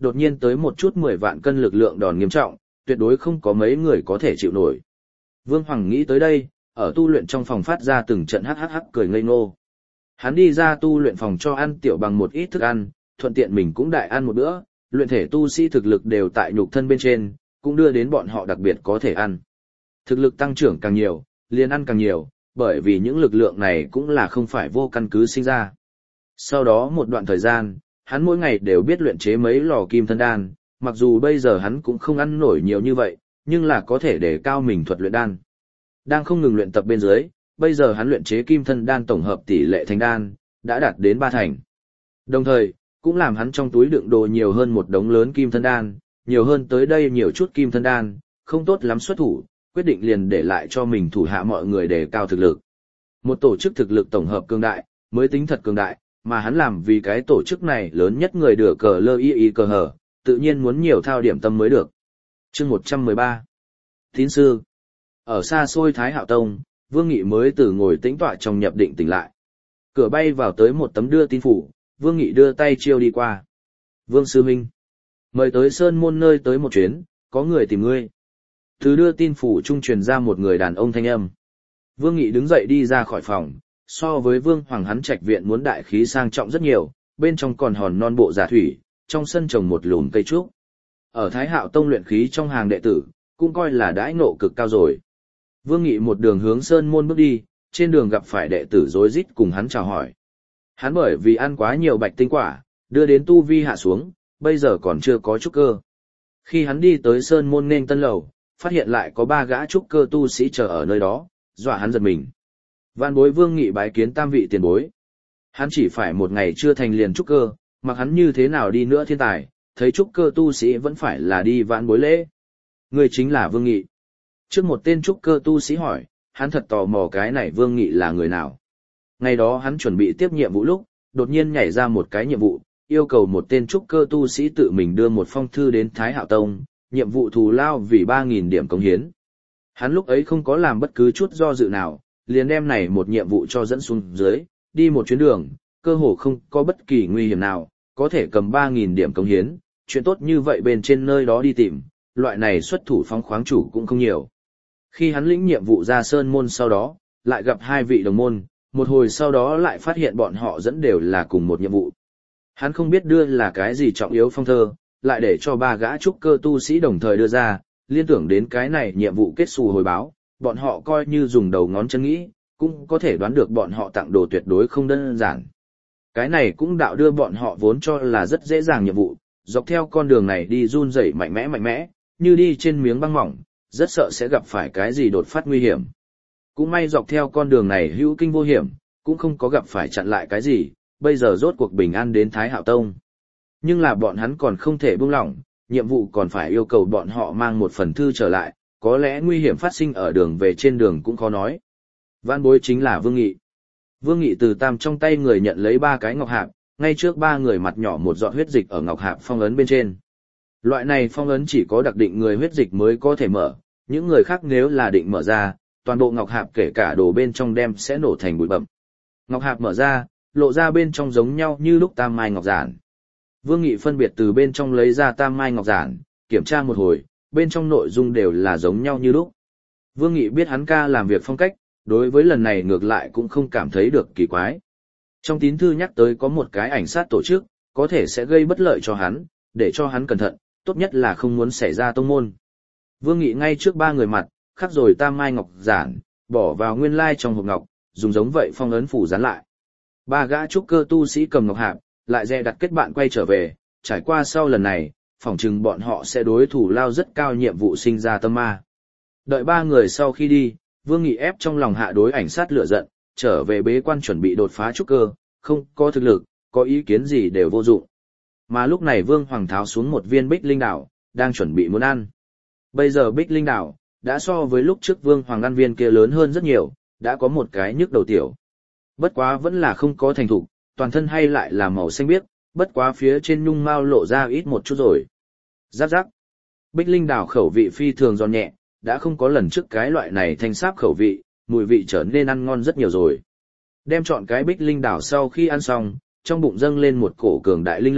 đột nhiên tới một chút 10 vạn cân lực lượng đòn nghiêm trọng, tuyệt đối không có mấy người có thể chịu nổi. Vương Hoàng nghĩ tới đây, ở tu luyện trong phòng phát ra từng trận hắc cười ngây ngô. Hắn đi ra tu luyện phòng cho ăn tiểu bằng một ít thức ăn, thuận tiện mình cũng đại ăn một bữa, luyện thể tu sĩ thực lực đều tại nhục thân bên trên, cũng đưa đến bọn họ đặc biệt có thể ăn. Thực lực tăng trưởng càng nhiều, liền ăn càng nhiều, bởi vì những lực lượng này cũng là không phải vô căn cứ sinh ra. Sau đó một đoạn thời gian, hắn mỗi ngày đều biết luyện chế mấy lò kim thân đan, mặc dù bây giờ hắn cũng không ăn nổi nhiều như vậy, nhưng là có thể để cao mình thuật luyện đan. Đang không ngừng luyện tập bên dưới, bây giờ hắn luyện chế kim thân đan tổng hợp tỷ lệ thành đan, đã đạt đến 3 thành. Đồng thời, cũng làm hắn trong túi đựng đồ nhiều hơn một đống lớn kim thân đan, nhiều hơn tới đây nhiều chút kim thân đan, không tốt lắm xuất thủ, quyết định liền để lại cho mình thủ hạ mọi người để cao thực lực. Một tổ chức thực lực tổng hợp cường đại, mới tính thật cường đại, mà hắn làm vì cái tổ chức này lớn nhất người được cờ lơ y cờ hở, tự nhiên muốn nhiều thao điểm tâm mới được. Chương 113 Tín sư. Ở xa xôi Thái Hạo Tông, Vương Nghị mới từ ngồi tĩnh tọa trong nhập định tỉnh lại. Cửa bay vào tới một tấm đưa tin phủ, Vương Nghị đưa tay chiêu đi qua. Vương Sư Minh, mời tới Sơn Môn nơi tới một chuyến, có người tìm ngươi. Từ đưa tin phủ trung truyền ra một người đàn ông thanh âm. Vương Nghị đứng dậy đi ra khỏi phòng, so với Vương Hoàng hắn trạch viện muốn đại khí sang trọng rất nhiều, bên trong còn hòn non bộ giả thủy, trong sân trồng một lùm cây trúc. Ở Thái Hạo Tông luyện khí trong hàng đệ tử, cũng coi là đãi ngộ cực cao rồi. Vương Nghị một đường hướng Sơn Môn bước đi, trên đường gặp phải đệ tử rối rít cùng hắn chào hỏi. Hắn bởi vì ăn quá nhiều bạch tinh quả, đưa đến tu vi hạ xuống, bây giờ còn chưa có trúc cơ. Khi hắn đi tới Sơn Môn nên tân lầu, phát hiện lại có 3 gã trúc cơ tu sĩ chờ ở nơi đó, dọa hắn giật mình. Vạn bối Vương Nghị bái kiến tam vị tiền bối. Hắn chỉ phải một ngày chưa thành liền trúc cơ, mặc hắn như thế nào đi nữa thiên tài, thấy trúc cơ tu sĩ vẫn phải là đi vạn bối lễ. Người chính là Vương Nghị. Trước một tên trúc cơ tu sĩ hỏi, hắn thật tò mò cái này Vương Nghị là người nào. Ngày đó hắn chuẩn bị tiếp nhiệm vụ lúc, đột nhiên nhảy ra một cái nhiệm vụ, yêu cầu một tên trúc cơ tu sĩ tự mình đưa một phong thư đến Thái Hạo Tông, nhiệm vụ thù lao vì 3.000 điểm cống hiến. Hắn lúc ấy không có làm bất cứ chút do dự nào, liền đem này một nhiệm vụ cho dẫn xuống dưới, đi một chuyến đường, cơ hồ không có bất kỳ nguy hiểm nào, có thể cầm 3.000 điểm cống hiến, chuyện tốt như vậy bên trên nơi đó đi tìm, loại này xuất thủ phóng khoáng chủ cũng không nhiều. Khi hắn lĩnh nhiệm vụ ra Sơn Môn sau đó, lại gặp 2 vị đồng môn, một hồi sau đó lại phát hiện bọn họ dẫn đều là cùng một nhiệm vụ. Hắn không biết đưa là cái gì trọng yếu phong thơ, lại để cho 3 gã trúc cơ tu sĩ đồng thời đưa ra, liên tưởng đến cái này nhiệm vụ kết xù hồi báo, bọn họ coi như dùng đầu ngón chân nghĩ, cũng có thể đoán được bọn họ tặng đồ tuyệt đối không đơn giản. Cái này cũng đạo đưa bọn họ vốn cho là rất dễ dàng nhiệm vụ, dọc theo con đường này đi run rẩy mạnh mẽ, như đi trên miếng băng mỏng, rất sợ sẽ gặp phải cái gì đột phát nguy hiểm. Cũng may dọc theo con đường này hữu kinh vô hiểm, cũng không có gặp phải chặn lại cái gì, bây giờ rốt cuộc bình an đến Thái Hạo Tông. Nhưng là bọn hắn còn không thể buông lỏng, nhiệm vụ còn phải yêu cầu bọn họ mang một phần thư trở lại, có lẽ nguy hiểm phát sinh ở đường về trên đường cũng khó nói. Vạn bối chính là Vương Nghị. Vương Nghị từ tam trong tay người nhận lấy 3 cái ngọc hạp, ngay trước 3 người mặt nhỏ một giọt huyết dịch ở ngọc hạp phong ấn bên trên. Loại này phong ấn chỉ có đặc định người huyết dịch mới có thể mở, những người khác nếu là định mở ra, toàn bộ ngọc hạp kể cả đồ bên trong đem sẽ nổ thành bụi bặm. Ngọc hạp mở ra, lộ ra bên trong giống nhau như lúc tam mai ngọc giản. Vương Nghị phân biệt từ bên trong lấy ra tam mai ngọc giản, kiểm tra một hồi, bên trong nội dung đều là giống nhau như lúc. Vương Nghị biết hắn ca làm việc phong cách, đối với lần này ngược lại cũng không cảm thấy được kỳ quái. Trong tín thư nhắc tới có một cái ảnh sát tổ chức, có thể sẽ gây bất lợi cho hắn, để cho hắn cẩn thận, tốt nhất là không muốn xảy ra tông môn. Vương Nghị ngay trước 3 người mặt, khắc rồi tam mai ngọc giản, bỏ vào nguyên lai trong hộp ngọc, dùng giống vậy phong ấn phủ dán lại. 3 gã trúc cơ tu sĩ cầm ngọc hạp, lại dè đặt kết bạn quay trở về, trải qua sau lần này, phỏng chừng bọn họ sẽ đối thủ lao rất cao nhiệm vụ sinh ra tâm ma. Đợi 3 người sau khi đi, Vương Nghị ép trong lòng hạ đối ảnh sát lửa giận, trở về bế quan chuẩn bị đột phá trúc cơ, không có thực lực, có ý kiến gì đều vô dụng. Mà lúc này Vương Hoàng tháo xuống một viên bích linh đảo, đang chuẩn bị muốn ăn. Bây giờ bích linh đảo, đã so với lúc trước Vương Hoàng ăn viên kia lớn hơn rất nhiều, đã có một cái nhức đầu tiểu. Bất quá vẫn là không có thành thục, toàn thân hay lại là màu xanh biếc, bất quá phía trên nhung mao lộ ra ít một chút rồi. Rắc rắc. Bích linh đảo khẩu vị phi thường giòn nhẹ, đã không có lần trước cái loại này thanh sáp khẩu vị, mùi vị trở nên ăn ngon rất nhiều rồi. Đem chọn cái bích linh đảo sau khi ăn xong, trong bụng dâng lên một cổ cường đại linh lực,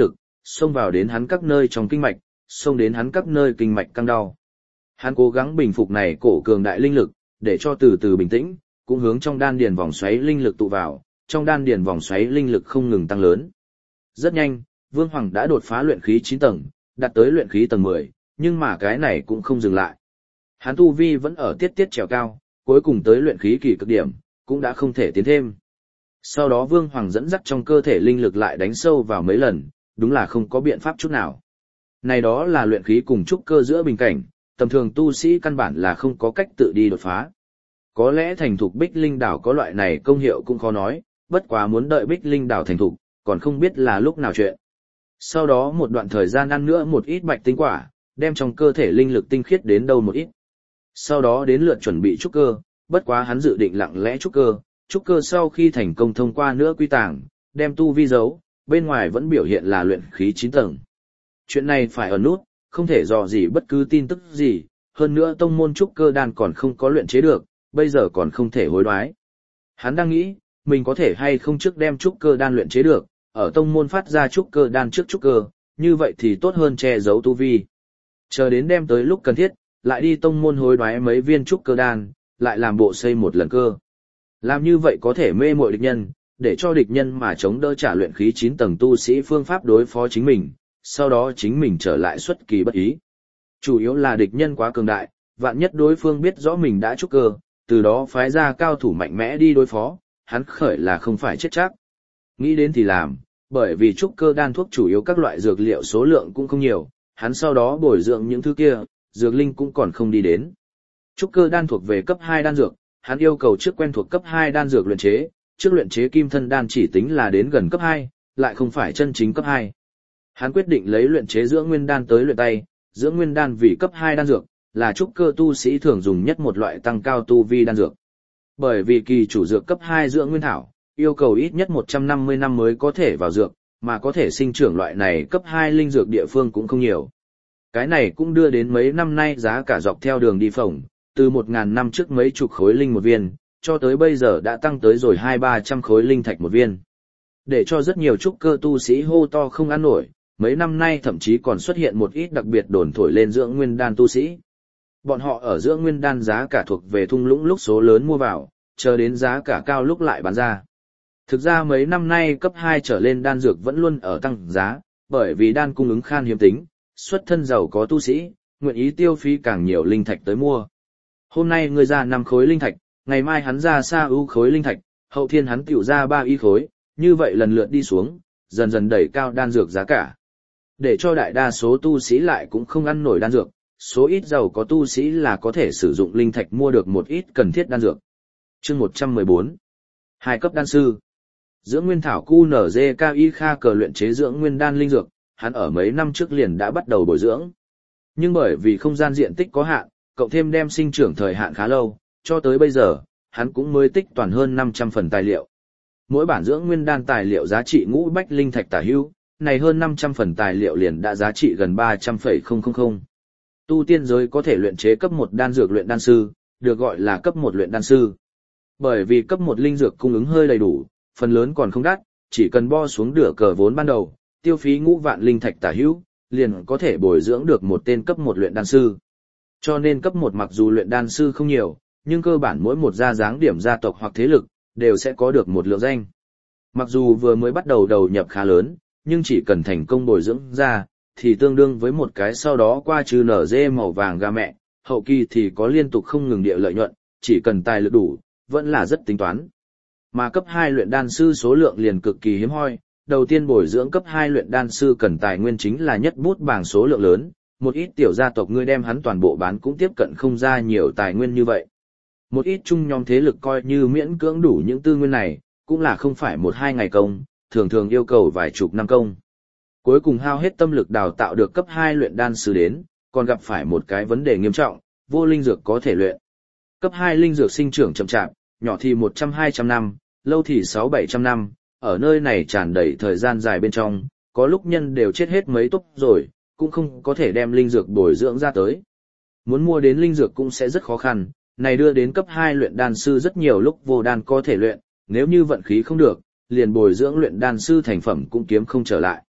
xông vào đến hắn các nơi trong kinh mạch, xông đến hắn các nơi kinh mạch căng đau. Hắn cố gắng bình phục này cổ cường đại linh lực, để cho từ từ bình tĩnh, cũng hướng trong đan điền vòng xoáy linh lực tụ vào, trong đan điền vòng xoáy linh lực không ngừng tăng lớn. Rất nhanh, Vương Hoàng đã đột phá luyện khí 9 tầng, đạt tới luyện khí tầng 10, nhưng mà cái này cũng không dừng lại. Hắn tu vi vẫn ở tiết trèo cao, cuối cùng tới luyện khí kỳ cực điểm, cũng đã không thể tiến thêm. Sau đó Vương Hoàng dẫn dắt trong cơ thể linh lực lại đánh sâu vào mấy lần, đúng là không có biện pháp chút nào. Này đó là luyện khí cùng trúc cơ giữa bình cảnh, tầm thường tu sĩ căn bản là không có cách tự đi đột phá. Có lẽ thành thục Bích Linh Đảo có loại này công hiệu cũng khó nói, bất quá muốn đợi Bích Linh Đảo thành thục, còn không biết là lúc nào chuyện. Sau đó một đoạn thời gian ăn nữa một ít bạch tinh quả, đem trong cơ thể linh lực tinh khiết đến đâu một ít. Sau đó đến lượt chuẩn bị trúc cơ, bất quá hắn dự định lặng lẽ trúc cơ sau khi thành công thông qua nữa quy tàng, đem tu vi giấu, bên ngoài vẫn biểu hiện là luyện khí 9 tầng. Chuyện này phải ẩn nút, không thể dò gì bất cứ tin tức gì, hơn nữa tông môn trúc cơ đan còn không có luyện chế được, bây giờ còn không thể hối đoái. Hắn đang nghĩ, mình có thể hay không trước đem trúc cơ đan luyện chế được, ở tông môn phát ra trúc cơ đan trước trúc cơ, như vậy thì tốt hơn che giấu tu vi. Chờ đến đem tới lúc cần thiết, lại đi tông môn hối đoái mấy viên trúc cơ đan, lại làm bộ xây một lần cơ. Làm như vậy có thể mê mội địch nhân, để cho địch nhân mà chống đỡ trả luyện khí 9 tầng tu sĩ phương pháp đối phó chính mình, sau đó chính mình trở lại xuất kỳ bất ý. Chủ yếu là địch nhân quá cường đại, vạn nhất đối phương biết rõ mình đã trúc cơ, từ đó phái ra cao thủ mạnh mẽ đi đối phó, hắn khởi là không phải chết chắc. Nghĩ đến thì làm, bởi vì trúc cơ đan thuốc chủ yếu các loại dược liệu số lượng cũng không nhiều, hắn sau đó bồi dưỡng những thứ kia, dược linh cũng còn không đi đến. Trúc cơ đan thuộc về cấp 2 đan dược, hắn yêu cầu trước quen thuộc cấp 2 đan dược luyện chế, trước luyện chế kim thân đan chỉ tính là đến gần cấp 2, lại không phải chân chính cấp 2. Hắn quyết định lấy luyện chế dưỡng nguyên đan tới luyện tay, dưỡng nguyên đan vì cấp 2 đan dược, là trúc cơ tu sĩ thường dùng nhất một loại tăng cao tu vi đan dược. Bởi vì kỳ chủ dược cấp 2 dưỡng nguyên thảo, yêu cầu ít nhất 150 năm mới có thể vào dược, mà có thể sinh trưởng loại này cấp 2 linh dược địa phương cũng không nhiều. Cái này cũng đưa đến mấy năm nay giá cả dọc theo đường đi phồng, từ 1.000 năm trước mấy chục khối linh một viên, cho tới bây giờ đã tăng tới rồi 200-300 khối linh thạch một viên. Để cho rất nhiều trúc cơ tu sĩ hô to không ăn nổi, mấy năm nay thậm chí còn xuất hiện một ít đặc biệt đồn thổi lên dưỡng nguyên đan tu sĩ. Bọn họ ở dưỡng nguyên đan giá cả thuộc về thung lũng lúc số lớn mua vào, chờ đến giá cả cao lúc lại bán ra. Thực ra mấy năm nay cấp 2 trở lên đan dược vẫn luôn ở tăng giá, bởi vì đan cung ứng khan hiếm tính, xuất thân giàu có tu sĩ, nguyện ý tiêu phí càng nhiều linh thạch tới mua. Hôm nay người ra 5 khối linh thạch, ngày mai hắn ra xa ưu khối linh thạch, hậu thiên hắn tiểu ra 3 y khối, như vậy lần lượt đi xuống, dần dần đẩy cao đan dược giá cả. Để cho đại đa số tu sĩ lại cũng không ăn nổi đan dược, số ít giàu có tu sĩ là có thể sử dụng linh thạch mua được một ít cần thiết đan dược. Chương 114. 2 cấp đan sư. Dưỡng nguyên thảo QNZKI Kha cờ luyện chế dưỡng nguyên đan linh dược, hắn ở mấy năm trước liền đã bắt đầu bồi dưỡng. Nhưng bởi vì không gian diện tích có hạn, cộng thêm đem sinh trưởng thời hạn khá lâu, cho tới bây giờ, hắn cũng mới tích toàn hơn 500 phần tài liệu. Mỗi bản dưỡng nguyên đan tài liệu giá trị ngũ bách linh thạch tả hữu, này hơn 500 phần tài liệu liền đã giá trị gần 300,000. Tu tiên giới có thể luyện chế cấp 1 đan dược luyện đan sư, được gọi là cấp 1 luyện đan sư. Bởi vì cấp 1 linh dược cung ứng hơi đầy đủ, phần lớn còn không đắt, chỉ cần bo xuống nửa cờ vốn ban đầu, tiêu phí ngũ vạn linh thạch tả hữu, liền có thể bồi dưỡng được một tên cấp 1 luyện đan sư. Cho nên cấp 1 mặc dù luyện đan sư không nhiều, nhưng cơ bản mỗi một gia dáng điểm gia tộc hoặc thế lực, đều sẽ có được một lượng danh. Mặc dù vừa mới bắt đầu đầu nhập khá lớn, nhưng chỉ cần thành công bồi dưỡng ra, thì tương đương với một cái sau đó qua trừ nở dê màu vàng ga mẹ, hậu kỳ thì có liên tục không ngừng địa lợi nhuận, chỉ cần tài lực đủ, vẫn là rất tính toán. Mà cấp 2 luyện đan sư số lượng liền cực kỳ hiếm hoi, đầu tiên bồi dưỡng cấp 2 luyện đan sư cần tài nguyên chính là nhất bút bảng số lượng lớn, một ít tiểu gia tộc ngươi đem hắn toàn bộ bán cũng tiếp cận không ra nhiều tài nguyên như vậy. Một ít chung nhóm thế lực coi như miễn cưỡng đủ những tư nguyên này, cũng là không phải 1-2 ngày công, thường thường yêu cầu vài chục năm công. Cuối cùng hao hết tâm lực đào tạo được cấp 2 luyện đan sư đến, còn gặp phải một cái vấn đề nghiêm trọng, vô linh dược có thể luyện. Cấp 2 linh dược sinh trưởng chậm chạp, nhỏ thì 100-200 năm, lâu thì 600-700 năm, ở nơi này tràn đầy thời gian dài bên trong, có lúc nhân đều chết hết mấy túp rồi, cũng không có thể đem linh dược bồi dưỡng ra tới. Muốn mua đến linh dược cũng sẽ rất khó khăn, này đưa đến cấp 2 luyện đan sư rất nhiều lúc vô đan có thể luyện, nếu như vận khí không được, liền bồi dưỡng luyện đan sư thành phẩm cũng kiếm không trở lại.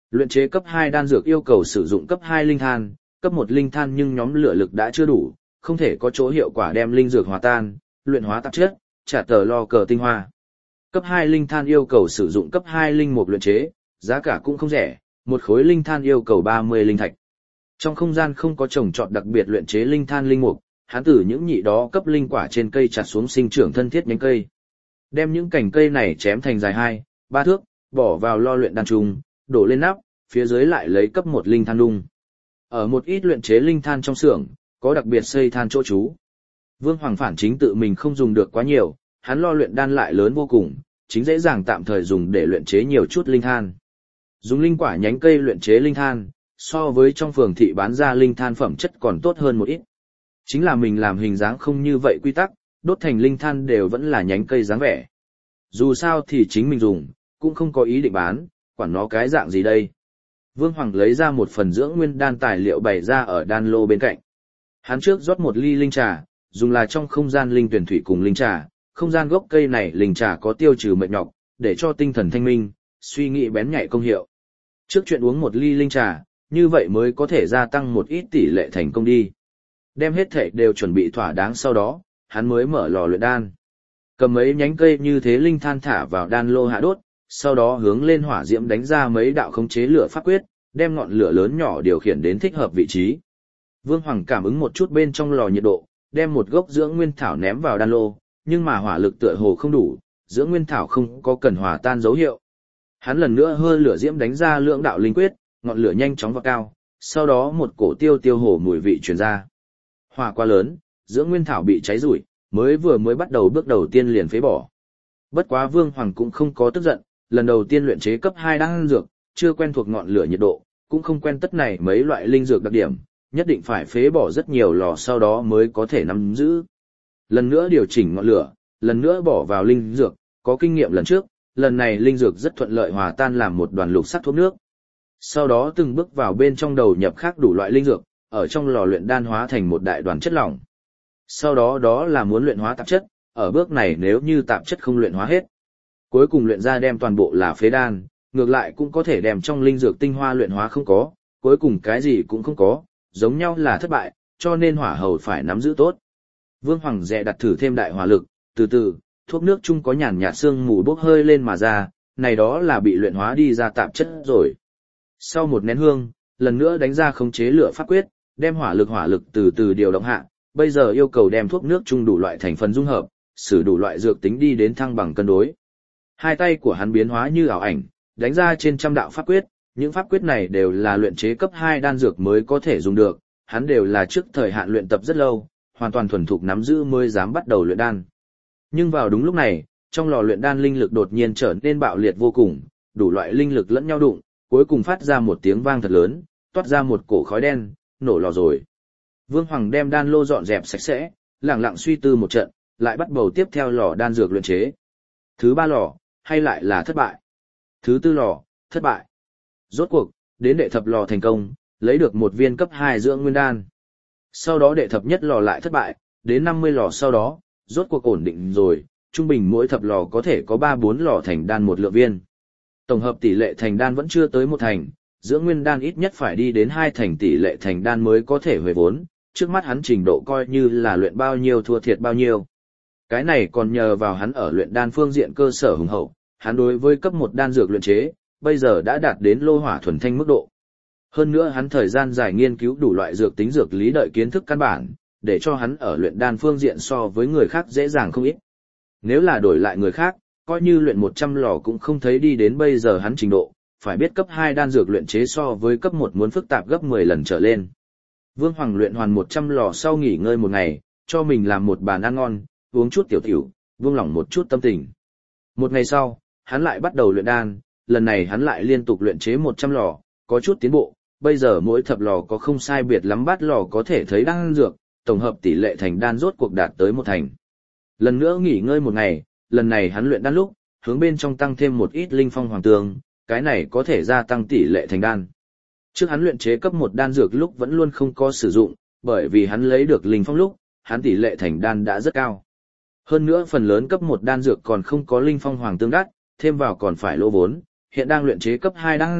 Luyện chế cấp 2 đan dược yêu cầu sử dụng cấp 2 linh than, cấp 1 linh than nhưng nhóm lửa lực đã chưa đủ, không thể có chỗ hiệu quả đem linh dược hòa tan, luyện hóa tạp chất, trả tờ lo cờ tinh hoa. Cấp 2 linh than yêu cầu sử dụng cấp 2 linh mục luyện chế, giá cả cũng không rẻ, một khối linh than yêu cầu 30 linh thạch. Trong không gian không có trồng trọt đặc biệt luyện chế linh than linh mục, hắn từ những nhị đó cấp linh quả trên cây chặt xuống sinh trưởng thân thiết nhánh cây. Đem những cành cây này chém thành dài 2, 3 thước, bỏ vào lo luyện đan trùng, đổ lên nắp, phía dưới lại lấy cấp 1 linh than đung. Ở một ít luyện chế linh than trong xưởng, có đặc biệt xây than chỗ trú. Vương Hoàng Phản chính tự mình không dùng được quá nhiều, hắn lo luyện đan lại lớn vô cùng, chính dễ dàng tạm thời dùng để luyện chế nhiều chút linh than. Dùng linh quả nhánh cây luyện chế linh than, so với trong phường thị bán ra linh than phẩm chất còn tốt hơn một ít. Chính là mình làm hình dáng không như vậy quy tắc, đốt thành linh than đều vẫn là nhánh cây dáng vẻ. Dù sao thì chính mình dùng, cũng không có ý định bán, quản nó cái dạng gì đây. Vương Hoàng lấy ra một phần dưỡng nguyên đan tài liệu bày ra ở đan lô bên cạnh. Hắn trước rót một ly linh trà, dùng là trong không gian linh tuyển thủy cùng linh trà, không gian gốc cây này linh trà có tiêu trừ mệt nhọc, để cho tinh thần thanh minh, suy nghĩ bén nhạy công hiệu. Trước chuyện uống một ly linh trà, như vậy mới có thể gia tăng một ít tỷ lệ thành công đi. Đem hết thể đều chuẩn bị thỏa đáng sau đó, hắn mới mở lò luyện đan. Cầm mấy nhánh cây như thế linh than thả vào đan lô hạ đốt, sau đó hướng lên hỏa diễm đánh ra mấy đạo khống chế lửa pháp quyết, đem ngọn lửa lớn nhỏ điều khiển đến thích hợp vị trí. Vương Hoàng cảm ứng một chút bên trong lò nhiệt độ, đem một gốc dưỡng nguyên thảo ném vào đan lô, nhưng mà hỏa lực tựa hồ không đủ, dưỡng nguyên thảo không có cần hòa tan dấu hiệu. Hắn lần nữa hơi lửa diễm đánh ra lưỡng đạo linh quyết, ngọn lửa nhanh chóng và cao, sau đó một cổ tiêu hồ mùi vị truyền ra. Hỏa quá lớn, dưỡng nguyên thảo bị cháy rụi, mới bắt đầu bước đầu tiên liền phế bỏ. Bất quá Vương Hoàng cũng không có tức giận, lần đầu tiên luyện chế cấp 2 đan dược, chưa quen thuộc ngọn lửa nhiệt độ, cũng không quen tất này mấy loại linh dược đặc điểm, nhất định phải phế bỏ rất nhiều lò sau đó mới có thể nắm giữ. Lần nữa điều chỉnh ngọn lửa, lần nữa bỏ vào linh dược, có kinh nghiệm lần trước, lần này linh dược rất thuận lợi hòa tan làm một đoàn lục sắc thuốc nước. Sau đó từng bước vào bên trong đầu nhập khác đủ loại linh dược, ở trong lò luyện đan hóa thành một đại đoàn chất lỏng. Sau đó đó là muốn luyện hóa tạp chất, ở bước này nếu như tạp chất không luyện hóa hết, cuối cùng luyện ra đem toàn bộ là phế đan, ngược lại cũng có thể đem trong linh dược tinh hoa luyện hóa không có, cuối cùng cái gì cũng không có, giống nhau là thất bại, cho nên hỏa hầu phải nắm giữ tốt. Vương Hoàng dè đặt thử thêm đại hỏa lực, từ từ, thuốc nước chung có nhàn nhạt sương mù bốc hơi lên mà ra, này đó là bị luyện hóa đi ra tạp chất rồi. Sau một nén hương, lần nữa đánh ra khống chế lửa pháp quyết, đem hỏa lực từ từ điều động hạ, bây giờ yêu cầu đem thuốc nước chung đủ loại thành phần dung hợp, sử đủ loại dược tính đi đến thăng bằng cân đối. Hai tay của hắn biến hóa như ảo ảnh, đánh ra trên trăm đạo pháp quyết, những pháp quyết này đều là luyện chế cấp 2 đan dược mới có thể dùng được, hắn đều là trước thời hạn luyện tập rất lâu, hoàn toàn thuần thục nắm giữ mới dám bắt đầu luyện đan. Nhưng vào đúng lúc này, trong lò luyện đan linh lực đột nhiên trở nên bạo liệt vô cùng, đủ loại linh lực lẫn nhau đụng, cuối cùng phát ra một tiếng vang thật lớn, toát ra một cổ khói đen, nổ lò rồi. Vương Hoàng đem đan lô dọn dẹp sạch sẽ, lặng lặng suy tư một trận, lại bắt đầu tiếp theo lò đan dược luyện chế. Thứ 3 lò, hay lại là thất bại. Thứ 4 lò, thất bại. Rốt cuộc, đến đệ thập lò thành công, lấy được một viên cấp 2 dưỡng nguyên đan. Sau đó đệ thập nhất lò lại thất bại, đến 50 lò sau đó, rốt cuộc ổn định rồi, trung bình mỗi thập lò có thể có 3-4 lò thành đan một lượng viên. Tổng hợp tỷ lệ thành đan vẫn chưa tới 1 thành, dưỡng nguyên đan ít nhất phải đi đến 2 thành tỷ lệ thành đan mới có thể huề vốn, trước mắt hắn trình độ coi như là luyện bao nhiêu thua thiệt bao nhiêu. Cái này còn nhờ vào hắn ở luyện đan phương diện cơ sở hùng hậu, hắn đối với cấp 1 đan dược luyện chế, bây giờ đã đạt đến lô hỏa thuần thanh mức độ. Hơn nữa hắn thời gian dài nghiên cứu đủ loại dược tính dược lý đợi kiến thức căn bản, để cho hắn ở luyện đan phương diện so với người khác dễ dàng không ít. Nếu là đổi lại người khác, coi như luyện 100 lò cũng không thấy đi đến bây giờ hắn trình độ, phải biết cấp 2 đan dược luyện chế so với cấp 1 muốn phức tạp gấp 10 lần trở lên. Vương Hoàng luyện hoàn 100 lò sau nghỉ ngơi một ngày, cho mình làm một bàn ăn ngon, uống chút tiểu tiểu, buông lỏng một chút tâm tình. Một ngày sau, hắn lại bắt đầu luyện đan, lần này hắn lại liên tục luyện chế 100 lò, có chút tiến bộ, bây giờ mỗi thập lò có không sai biệt lắm bát lò có thể thấy đan dược, tổng hợp tỷ lệ thành đan rốt cuộc đạt tới 1 thành. Lần nữa nghỉ ngơi một ngày, lần này hắn luyện đan lúc, hướng bên trong tăng thêm một ít linh phong hoàng tường, cái này có thể gia tăng tỷ lệ thành đan. Trước hắn luyện chế cấp 1 đan dược lúc vẫn luôn không có sử dụng, bởi vì hắn lấy được linh phong lúc, hắn tỷ lệ thành đan đã rất cao. Hơn nữa phần lớn cấp 1 đan dược còn không có linh phong hoàng tương đắt, thêm vào còn phải lỗ vốn, hiện đang luyện chế cấp 2 đan dược,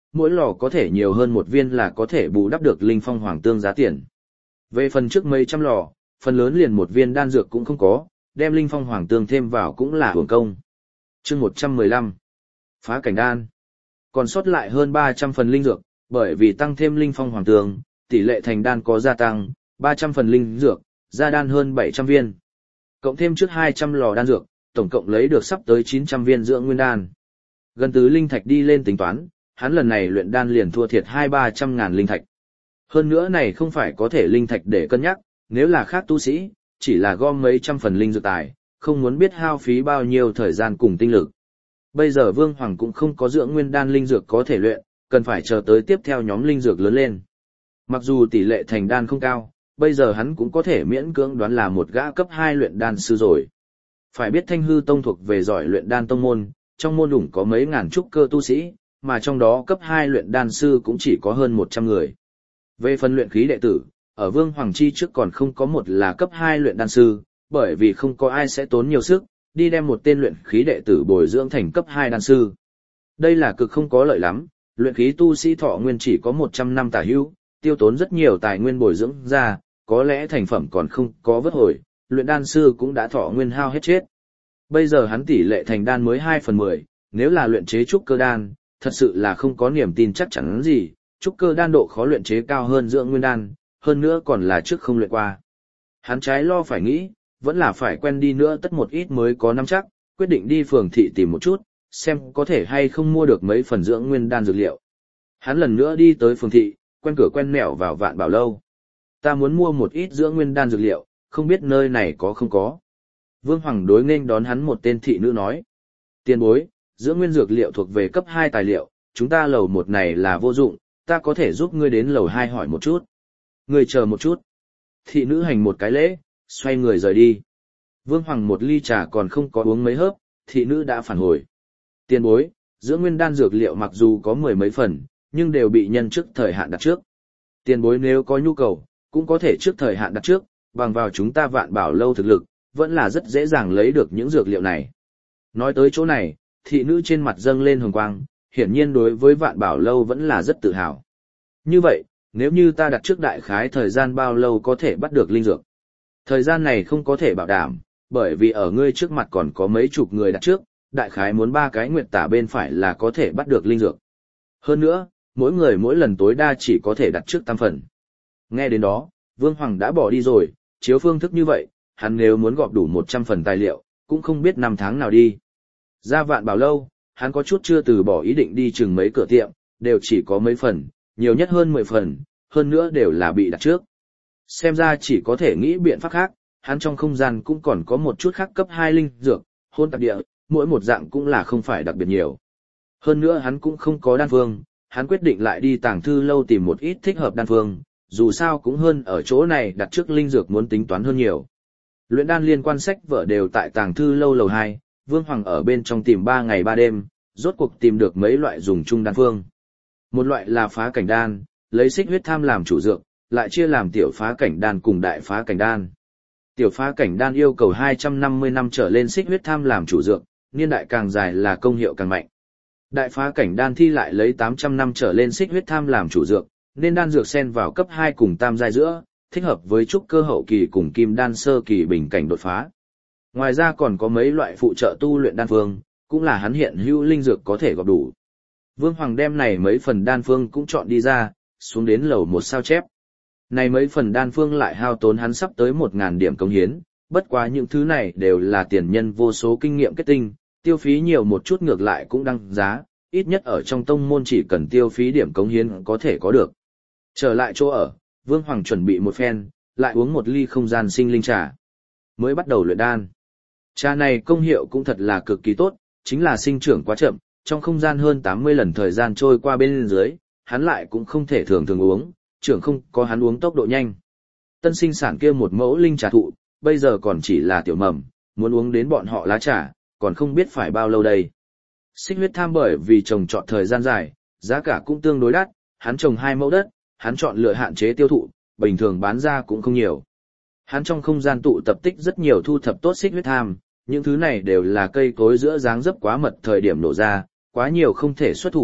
mỗi lò có thể nhiều hơn một viên là có thể bù đắp được linh phong hoàng tương giá tiền. Về phần trước mấy trăm lò, phần lớn liền một viên đan dược cũng không có, đem linh phong hoàng tương thêm vào cũng là uổng công. Chương 115. Phá cảnh đan. Còn sót lại hơn 300 phần linh dược, bởi vì tăng thêm linh phong hoàng tương, tỷ lệ thành đan có gia tăng, 300 phần linh dược, ra đan hơn 700 viên. Cộng thêm trước 200 lò đan dược, tổng cộng lấy được sắp tới 900 viên dưỡng nguyên đan. Gần tứ linh thạch đi lên tính toán, hắn lần này luyện đan liền thua thiệt 200-300 ngàn linh thạch. Hơn nữa này không phải có thể linh thạch để cân nhắc, nếu là khác tu sĩ, chỉ là gom mấy trăm phần linh dược tài, không muốn biết hao phí bao nhiêu thời gian cùng tinh lực. Bây giờ Vương Hoàng cũng không có dưỡng nguyên đan linh dược có thể luyện, cần phải chờ tới tiếp theo nhóm linh dược lớn lên. Mặc dù tỷ lệ thành đan không cao, bây giờ hắn cũng có thể miễn cưỡng đoán là một gã cấp 2 luyện đan sư rồi. Phải biết Thanh Hư Tông thuộc về giỏi luyện đan tông môn, trong môn đủng có mấy ngàn trúc cơ tu sĩ, mà trong đó cấp 2 luyện đan sư cũng chỉ có hơn 100 người. Về phần luyện khí đệ tử, ở Vương Hoàng Chi trước còn không có một là cấp 2 luyện đan sư, bởi vì không có ai sẽ tốn nhiều sức, đi đem một tên luyện khí đệ tử bồi dưỡng thành cấp 2 đan sư. Đây là cực không có lợi lắm, luyện khí tu sĩ thọ nguyên chỉ có 100 năm tả hữu, tiêu tốn rất nhiều tài nguyên bồi dưỡng ra, có lẽ thành phẩm còn không có vớt hồi, luyện đan sư cũng đã thọ nguyên hao hết chết. Bây giờ hắn tỷ lệ thành đan mới 2/10, nếu là luyện chế trúc cơ đan, thật sự là không có niềm tin chắc chắn gì, trúc cơ đan độ khó luyện chế cao hơn dưỡng nguyên đan, hơn nữa còn là trước không luyện qua. Hắn trái lo phải nghĩ, vẫn là phải quen đi nữa tất một ít mới có nắm chắc, quyết định đi phường thị tìm một chút, xem có thể hay không mua được mấy phần dưỡng nguyên đan dược liệu. Hắn lần nữa đi tới phường thị, quen cửa quen mẹo vào Vạn Bảo Lâu. Ta muốn mua một ít dưỡng nguyên đan dược liệu, không biết nơi này có không có. Vương Hoàng đối nghênh đón hắn một tên thị nữ nói. Tiền bối, dưỡng nguyên dược liệu thuộc về cấp 2 tài liệu, chúng ta lầu 1 này là vô dụng, ta có thể giúp ngươi đến lầu 2 hỏi một chút. Ngươi chờ một chút. Thị nữ hành một cái lễ, xoay người rời đi. Vương Hoàng một ly trà còn không có uống mấy hớp, thị nữ đã phản hồi. Tiền bối, dưỡng nguyên đan dược liệu mặc dù có 10 mấy phần, nhưng đều bị nhân trước thời hạn đặt trước. Tiền bối nếu có nhu cầu, cũng có thể trước thời hạn đặt trước, bằng vào chúng ta Vạn Bảo Lâu thực lực, vẫn là rất dễ dàng lấy được những dược liệu này. Nói tới chỗ này, thị nữ trên mặt dâng lên hồng quang, hiển nhiên đối với Vạn Bảo Lâu vẫn là rất tự hào. Như vậy, nếu như ta đặt trước đại khái thời gian bao lâu có thể bắt được linh dược? Thời gian này không có thể bảo đảm, bởi vì ở ngươi trước mặt còn có mấy chục người đặt trước, đại khái muốn 3 cái nguyệt tả bên phải là có thể bắt được linh dược. Hơn nữa, mỗi người mỗi lần tối đa chỉ có thể đặt trước tam phần. Nghe đến đó, Vương Hoàng đã bỏ đi rồi, chiếu phương thức như vậy, hắn nếu muốn gọp đủ 100 phần tài liệu, cũng không biết năm tháng nào đi. Ra Vạn Bảo Lâu, hắn có chút chưa từ bỏ ý định đi chừng mấy cửa tiệm, đều chỉ có mấy phần, nhiều nhất hơn 10 phần, hơn nữa đều là bị đặt trước. Xem ra chỉ có thể nghĩ biện pháp khác, hắn trong không gian cũng còn có một chút khác cấp 2 linh dược, hôn tạp địa, mỗi một dạng cũng là không phải đặc biệt nhiều. Hơn nữa hắn cũng không có đan phương, hắn quyết định lại đi Tàng Thư Lâu tìm một ít thích hợp đan phương, dù sao cũng hơn ở chỗ này đặt trước linh dược muốn tính toán hơn nhiều. Luyện đan liên quan sách vở đều tại Tàng Thư Lâu lầu 2, Vương Hoàng ở bên trong tìm 3 ngày 3 đêm, rốt cuộc tìm được mấy loại dùng chung đan phương. Một loại là phá cảnh đan, lấy xích huyết tham làm chủ dược, lại chia làm tiểu phá cảnh đan cùng đại phá cảnh đan. Tiểu phá cảnh đan yêu cầu 250 năm trở lên xích huyết tham làm chủ dược, niên đại càng dài là công hiệu càng mạnh. Đại phá cảnh đan thi lại lấy 800 năm trở lên xích huyết tham làm chủ dược, nên đan dược xen vào cấp 2 cùng tam giai giữa, thích hợp với trúc cơ hậu kỳ cùng kim đan sơ kỳ bình cảnh đột phá. Ngoài ra còn có mấy loại phụ trợ tu luyện đan phương, cũng là hắn hiện hữu linh dược có thể gọp đủ. Vương Hoàng đem này mấy phần đan phương cũng chọn đi ra, xuống đến lầu 1 sao chép. Này mấy phần đan phương lại hao tốn hắn sắp tới 1000 điểm công hiến, bất quá những thứ này đều là tiền nhân vô số kinh nghiệm kết tinh, tiêu phí nhiều một chút ngược lại cũng đăng giá, ít nhất ở trong tông môn chỉ cần tiêu phí điểm cống hiến có thể có được. Trở lại chỗ ở, Vương Hoàng chuẩn bị một phen, lại uống một ly không gian sinh linh trà. Mới bắt đầu luyện đan. Trà này công hiệu cũng thật là cực kỳ tốt, chính là sinh trưởng quá chậm, trong không gian hơn 80 lần thời gian trôi qua bên dưới, hắn lại cũng không thể thường thường uống, trưởng không có hắn uống tốc độ nhanh. Tân sinh sản kia một mẫu linh trà thụ, bây giờ còn chỉ là tiểu mầm, muốn uống đến bọn họ lá trà, còn không biết phải bao lâu đây. Xích huyết tham bởi vì trồng trọt thời gian dài, giá cả cũng tương đối đắt, hắn trồng 2 mẫu đất, hắn chọn lựa hạn chế tiêu thụ, bình thường bán ra cũng không nhiều. Hắn trong không gian tụ tập tích rất nhiều thu thập tốt xích huyết tham, những thứ này đều là cây cối giữa dáng dấp quá mật thời điểm nổ ra, quá nhiều không thể xuất thủ,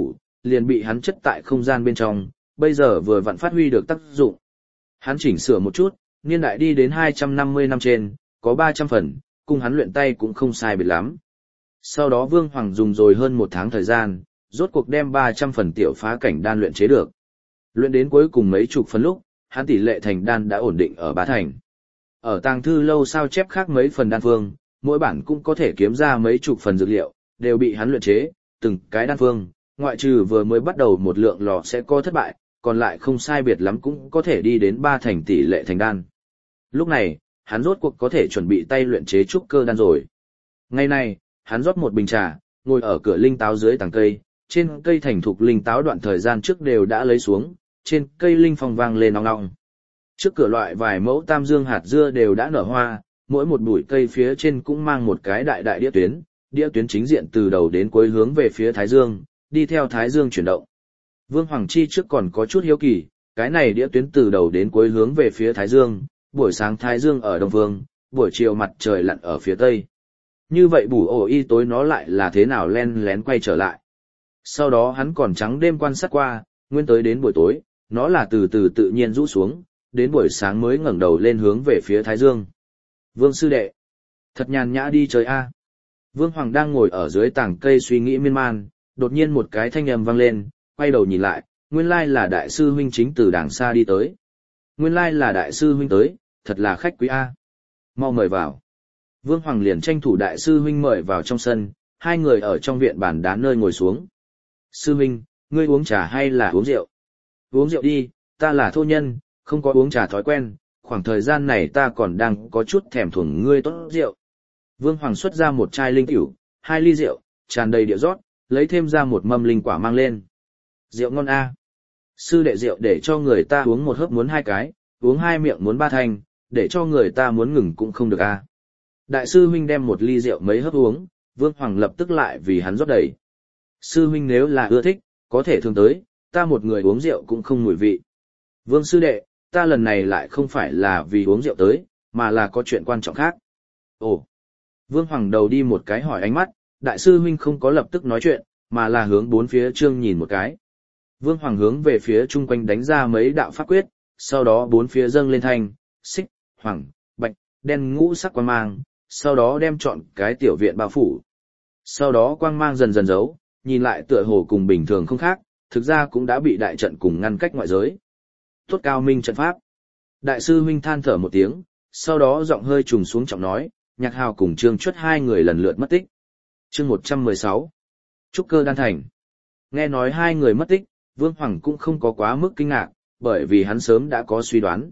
liền bị hắn chất tại không gian bên trong, bây giờ vừa vặn phát huy được tác dụng. Hắn chỉnh sửa một chút, niên đại đi đến 250 năm trên, có 300 phần, cùng hắn luyện tay cũng không sai biệt lắm. Sau đó Vương Hoàng dùng rồi hơn 1 tháng thời gian, rốt cuộc đem 300 phần tiểu phá cảnh đan luyện chế được. Luyện đến cuối cùng mấy chục phần lúc, hắn tỷ lệ thành đan đã ổn định ở 3 thành. Ở tàng thư lâu sao chép khác mấy phần đan phương, mỗi bản cũng có thể kiếm ra mấy chục phần dược liệu, đều bị hắn luyện chế, từng cái đan phương, ngoại trừ vừa mới bắt đầu một lượng lò sẽ có thất bại, còn lại không sai biệt lắm cũng có thể đi đến 3 thành tỷ lệ thành đan. Lúc này, hắn rốt cuộc có thể chuẩn bị tay luyện chế trúc cơ đan rồi. Ngày nay, hắn rót một bình trà, ngồi ở cửa linh táo dưới tàng cây, trên cây thành thục linh táo đoạn thời gian trước đều đã lấy xuống, trên cây linh phong vang lên ong ong. Trước cửa loại vài mẫu tam dương hạt dưa đều đã nở hoa, mỗi một bụi cây phía trên cũng mang một cái đại đại đĩa tuyến chính diện từ đầu đến cuối hướng về phía Thái Dương, đi theo Thái Dương chuyển động. Vương Hoàng Chi trước còn có chút hiếu kỳ, cái này đĩa tuyến từ đầu đến cuối hướng về phía Thái Dương, buổi sáng Thái Dương ở Đông Phương, buổi chiều mặt trời lặn ở phía Tây. Như vậy bù ổ y tối nó lại là thế nào len lén quay trở lại. Sau đó hắn còn trắng đêm quan sát qua, nguyên tới đến buổi tối, nó là từ từ tự nhiên rũ xuống, đến buổi sáng mới ngẩng đầu lên hướng về phía Thái Dương. Vương sư đệ, thật nhàn nhã đi chơi a. Vương Hoàng đang ngồi ở dưới tảng cây suy nghĩ miên man, đột nhiên một cái thanh âm vang lên, quay đầu nhìn lại, nguyên lai là đại sư huynh chính từ đàng xa đi tới. Nguyên lai là đại sư huynh tới, thật là khách quý a. Mau mời vào. Vương Hoàng liền tranh thủ đại sư huynh mời vào trong sân, hai người ở trong viện bàn đá nơi ngồi xuống. Sư huynh, ngươi uống trà hay là uống rượu? Uống rượu đi, ta là thô nhân, không có uống trà thói quen, khoảng thời gian này ta còn đang có chút thèm thuồng ngươi tốt rượu. Vương Hoàng xuất ra một chai linh tiểu, 2 ly rượu, tràn đầy địa rót, lấy thêm ra một mâm linh quả mang lên. Rượu ngon a. Sư đệ rượu để cho người ta uống một hớp muốn 2 cái, uống 2 miệng muốn 3 thanh, để cho người ta muốn ngừng cũng không được a. Đại sư huynh đem 1 ly rượu mấy hớp uống, Vương Hoàng lập tức lại vì hắn rót đầy. Sư huynh nếu là ưa thích, có thể thường tới, ta một người uống rượu cũng không mùi vị. Vương sư đệ, ta lần này lại không phải là vì uống rượu tới, mà là có chuyện quan trọng khác. Ồ. Vương Hoàng đầu đi một cái hỏi ánh mắt, đại sư huynh không có lập tức nói chuyện, mà là hướng bốn phía trương nhìn một cái. Vương Hoàng hướng về phía chung quanh đánh ra mấy đạo pháp quyết, sau đó bốn phía dâng lên thanh, xích, hoàng, bạch, đen ngũ sắc quang mang, sau đó đem chọn cái tiểu viện bao phủ. Sau đó quang mang dần dần giấu, nhìn lại tựa hồ cùng bình thường không khác, thực ra cũng đã bị đại trận cùng ngăn cách ngoại giới. Tốt cao minh trận pháp. Đại sư huynh than thở một tiếng, sau đó giọng hơi trùng xuống trọng nói, Nhạc Hào cùng Trương Chuất 2 người lần lượt mất tích. Chương 116. Trúc cơ đan thành. Nghe nói 2 người mất tích, Vương Hoàng cũng không có quá mức kinh ngạc, bởi vì hắn sớm đã có suy đoán.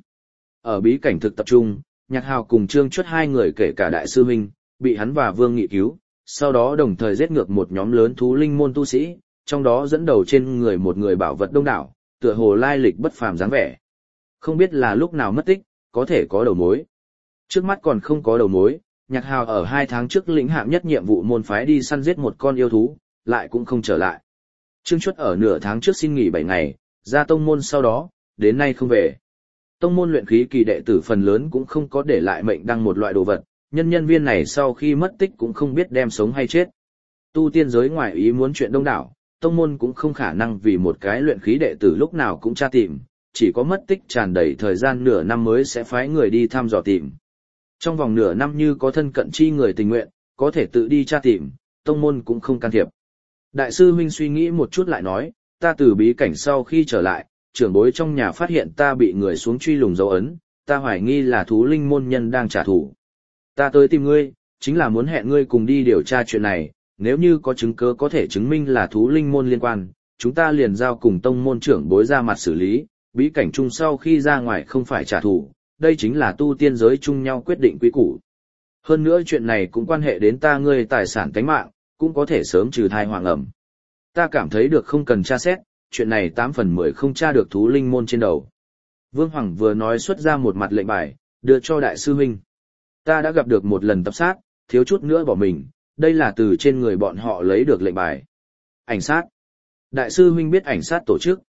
Ở bí cảnh thực tập trung, Nhạc Hào cùng Trương Chuất 2 người kể cả đại sư huynh, bị hắn và Vương Nghị cứu, sau đó đồng thời giết ngược một nhóm lớn thú linh môn tu sĩ, trong đó dẫn đầu trên người một người bảo vật đông đảo, tựa hồ lai lịch bất phàm dáng vẻ. Không biết là lúc nào mất tích, có thể có đầu mối. Trước mắt còn không có đầu mối, Nhạc Hào ở 2 tháng trước lĩnh hạng nhất nhiệm vụ môn phái đi săn giết một con yêu thú, lại cũng không trở lại. Trương Chuất ở nửa tháng trước xin nghỉ 7 ngày, ra tông môn sau đó, đến nay không về. Tông môn luyện khí kỳ đệ tử phần lớn cũng không có để lại mệnh đăng một loại đồ vật, nhân viên này sau khi mất tích cũng không biết đem sống hay chết. Tu tiên giới ngoài ý muốn chuyện đông đảo, tông môn cũng không khả năng vì một cái luyện khí đệ tử lúc nào cũng tra tìm, chỉ có mất tích tràn đầy thời gian nửa năm mới sẽ phái người đi thăm dò tìm. Trong vòng nửa năm như có thân cận chi người tình nguyện, có thể tự đi tra tìm, tông môn cũng không can thiệp. Đại sư huynh suy nghĩ một chút lại nói, ta từ bí cảnh sau khi trở lại, trưởng bối trong nhà phát hiện ta bị người xuống truy lùng dấu ấn, ta hoài nghi là thú linh môn nhân đang trả thù. Ta tới tìm ngươi, chính là muốn hẹn ngươi cùng đi điều tra chuyện này, nếu như có chứng cứ có thể chứng minh là thú linh môn liên quan, chúng ta liền giao cùng tông môn trưởng bối ra mặt xử lý, bí cảnh chung sau khi ra ngoài không phải trả thù, đây chính là tu tiên giới chung nhau quyết định quy củ. Hơn nữa chuyện này cũng quan hệ đến ta ngươi tài sản tánh mạng, cũng có thể sớm trừ thai hoàng ẩm. Ta cảm thấy được không cần tra xét, chuyện này 8 phần 10 không tra được thú linh môn trên đầu. Vương Hoàng vừa nói xuất ra một mặt lệnh bài, đưa cho đại sư huynh. Ta đã gặp được một lần tập sát, thiếu chút nữa bỏ mình, đây là từ trên người bọn họ lấy được lệnh bài. Ảnh sát. Đại sư huynh biết ảnh sát tổ chức.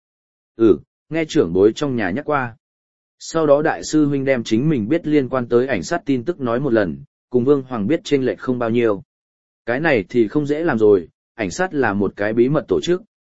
Nghe trưởng bối trong nhà nhắc qua. Sau đó đại sư huynh đem chính mình biết liên quan tới ảnh sát tin tức nói một lần, cùng Vương Hoàng biết chênh lệch không bao nhiêu. Cái này thì không dễ làm rồi, ảnh sát là một cái bí mật tổ chức,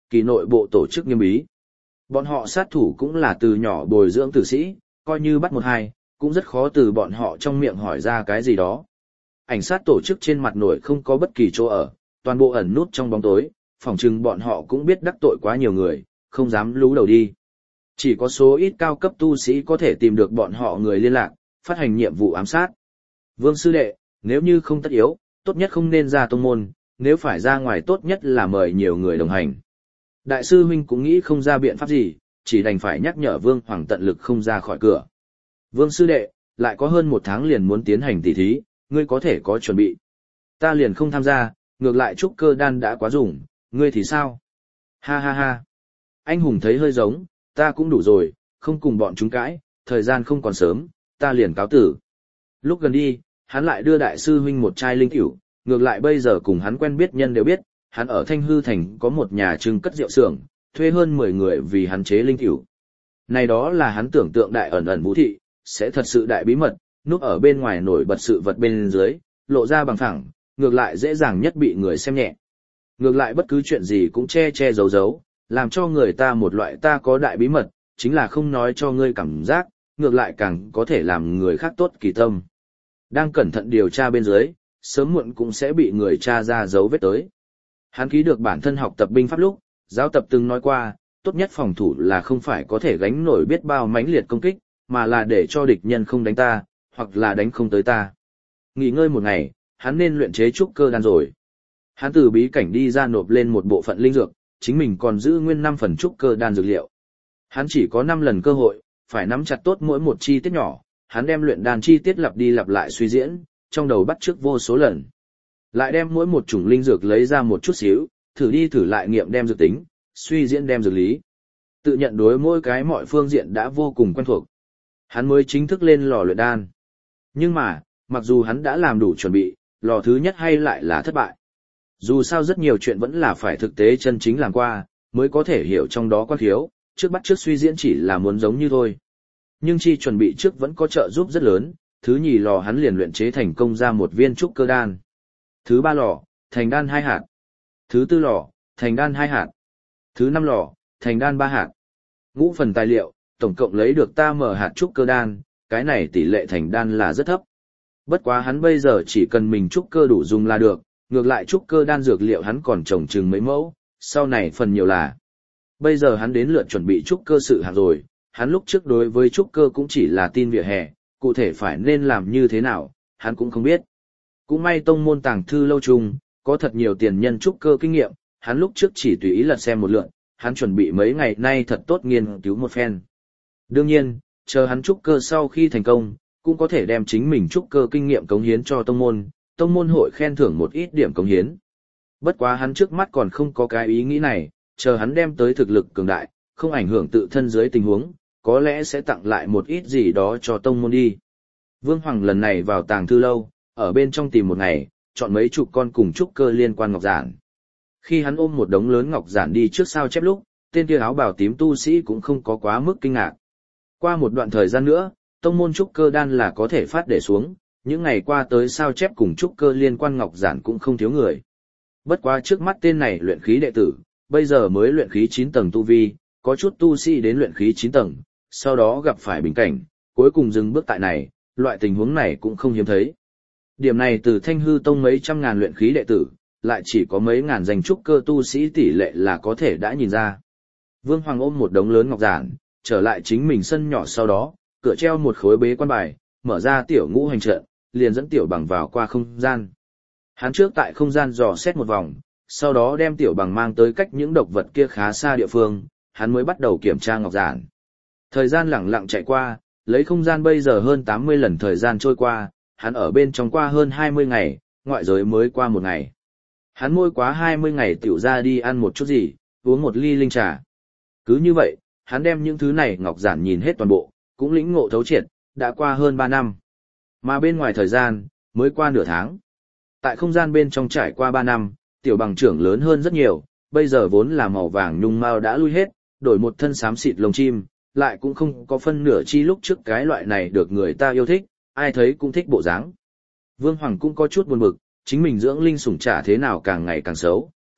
kỳ nội bộ tổ chức nghiêm bí. Bọn họ sát thủ cũng là từ nhỏ bồi dưỡng tử sĩ, coi như bắt một hai, cũng rất khó từ bọn họ trong miệng hỏi ra cái gì đó. Ảnh sát tổ chức trên mặt nổi không có bất kỳ chỗ ở, toàn bộ ẩn nút trong bóng tối, phỏng chừng bọn họ cũng biết đắc tội quá nhiều người, không dám lú đầu đi. Chỉ có số ít cao cấp tu sĩ có thể tìm được bọn họ người liên lạc, phát hành nhiệm vụ ám sát. Vương sư đệ, nếu như không tất yếu, tốt nhất không nên ra tông môn, nếu phải ra ngoài tốt nhất là mời nhiều người đồng hành. Đại sư huynh cũng nghĩ không ra biện pháp gì, chỉ đành phải nhắc nhở Vương Hoàng tận lực không ra khỏi cửa. Vương sư đệ, lại có hơn 1 tháng liền muốn tiến hành tỷ thí, ngươi có thể có chuẩn bị. Ta liền không tham gia, ngược lại trúc cơ đan đã quá dùng, ngươi thì sao? Ha ha ha. Anh hùng thấy hơi giống, ta cũng đủ rồi, không cùng bọn chúng cãi, thời gian không còn sớm, ta liền cáo tử. Lúc gần đi, hắn lại đưa đại sư huynh một chai linh cửu, ngược lại bây giờ cùng hắn quen biết nhân đều biết, hắn ở Thanh Hư Thành có một nhà trưng cất rượu xưởng, thuê hơn 10 người vì hắn chế linh cửu. Này đó là hắn tưởng tượng đại ẩn ẩn vũ thị, sẽ thật sự đại bí mật, núp ở bên ngoài nổi bật sự vật bên dưới, lộ ra bằng phẳng, ngược lại dễ dàng nhất bị người xem nhẹ. Ngược lại bất cứ chuyện gì cũng che che giấu giấu, làm cho người ta một loại ta có đại bí mật, chính là không nói cho ngươi cảm giác, ngược lại càng có thể làm người khác tốt kỳ tâm. Đang cẩn thận điều tra bên dưới, sớm muộn cũng sẽ bị người tra ra dấu vết tới. Hắn ký được bản thân học tập binh pháp lúc, giáo tập từng nói qua, tốt nhất phòng thủ là không phải có thể gánh nổi biết bao mãnh liệt công kích, mà là để cho địch nhân không đánh ta, hoặc là đánh không tới ta. Nghỉ ngơi một ngày, hắn nên luyện chế trúc cơ đan rồi. Hắn từ bí cảnh đi ra nộp lên một bộ phận linh dược, chính mình còn giữ nguyên 5 phần trúc cơ đan dược liệu. Hắn chỉ có 5 lần cơ hội, phải nắm chặt tốt mỗi một chi tiết nhỏ, hắn đem luyện đan chi tiết lặp đi lặp lại suy diễn, trong đầu bắt chước vô số lần. Lại đem mỗi một chủng linh dược lấy ra một chút xíu, thử đi thử lại nghiệm đem dược tính, suy diễn đem dược lý. Tự nhận đối mỗi cái mọi phương diện đã vô cùng quen thuộc. Hắn mới chính thức lên lò luyện đan. Nhưng mà, mặc dù hắn đã làm đủ chuẩn bị, lò thứ nhất hay lại là thất bại. Dù sao rất nhiều chuyện vẫn là phải thực tế chân chính làm qua, mới có thể hiểu trong đó quan thiếu, trước bắt trước suy diễn chỉ là muốn giống như thôi. Nhưng chi chuẩn bị trước vẫn có trợ giúp rất lớn, thứ nhì lò hắn liền luyện chế thành công ra một viên trúc cơ đan. Thứ 3 lò, thành đan 2 hạt. Thứ 4 lò, thành đan 2 hạt. Thứ 5 lò, thành đan 3 hạt. Ngũ phần tài liệu, tổng cộng lấy được ta mở hạt trúc cơ đan, cái này tỷ lệ thành đan là rất thấp. Bất quá hắn bây giờ chỉ cần mình trúc cơ đủ dùng là được, ngược lại trúc cơ đan dược liệu hắn còn trồng chừng mấy mẫu, sau này phần nhiều là. Bây giờ hắn đến lượt chuẩn bị trúc cơ sự hạng rồi, hắn lúc trước đối với trúc cơ cũng chỉ là tin vỉa hè, cụ thể phải nên làm như thế nào, hắn cũng không biết. Cũng may tông môn tàng thư lâu chung, có thật nhiều tiền nhân trúc cơ kinh nghiệm, hắn lúc trước chỉ tùy ý lật xem một lượt, hắn chuẩn bị mấy ngày nay thật tốt nghiên cứu một phen. Đương nhiên, chờ hắn trúc cơ sau khi thành công, cũng có thể đem chính mình trúc cơ kinh nghiệm cống hiến cho tông môn hội khen thưởng một ít điểm cống hiến. Bất quá hắn trước mắt còn không có cái ý nghĩ này, chờ hắn đem tới thực lực cường đại, không ảnh hưởng tự thân dưới tình huống, có lẽ sẽ tặng lại một ít gì đó cho tông môn đi. Vương Hoàng lần này vào tàng thư lâu, ở bên trong tìm một ngày, chọn mấy chục con cùng trúc cơ liên quan ngọc giản. Khi hắn ôm một đống lớn ngọc giản đi trước sao chép lúc, tên kia áo bào tím tu sĩ cũng không có quá mức kinh ngạc. Qua một đoạn thời gian nữa, tông môn trúc cơ đan là có thể phát để xuống, những ngày qua tới sao chép cùng trúc cơ liên quan ngọc giản cũng không thiếu người. Bất quá trước mắt tên này luyện khí đệ tử, bây giờ mới luyện khí 9 tầng tu vi, có chút tu sĩ đến luyện khí 9 tầng, sau đó gặp phải bình cảnh, cuối cùng dừng bước tại này, loại tình huống này cũng không hiếm thấy. Điểm này từ Thanh Hư Tông mấy trăm ngàn luyện khí đệ tử, lại chỉ có mấy ngàn danh trúc cơ tu sĩ tỷ lệ là có thể đã nhìn ra. Vương Hoàng ôm một đống lớn ngọc giản, trở lại chính mình sân nhỏ sau đó, cửa treo một khối bế quan bài, mở ra tiểu ngũ hành trận, liền dẫn tiểu bằng vào qua không gian. Hắn trước tại không gian dò xét một vòng, sau đó đem tiểu bằng mang tới cách những độc vật kia khá xa địa phương, hắn mới bắt đầu kiểm tra ngọc giản. Thời gian lẳng lặng chạy qua, lấy không gian bây giờ hơn 80 lần thời gian trôi qua, hắn ở bên trong qua hơn 20 ngày, ngoại giới mới qua một ngày. Hắn môi quá 20 ngày tiểu ra đi ăn một chút gì, uống một ly linh trà. Cứ như vậy, hắn đem những thứ này ngọc giản nhìn hết toàn bộ, cũng lĩnh ngộ thấu triệt, đã qua hơn 3 năm. Mà bên ngoài thời gian, mới qua nửa tháng. Tại không gian bên trong trải qua 3 năm, tiểu bằng trưởng lớn hơn rất nhiều, bây giờ vốn là màu vàng nhung mao đã lui hết, đổi một thân xám xịt lông chim, lại cũng không có phân nửa chi lúc trước cái loại này được người ta yêu thích, ai thấy cũng thích bộ dáng. Vương Hoàng cũng có chút buồn bực, chính mình dưỡng linh sủng trả thế nào càng ngày càng xấu,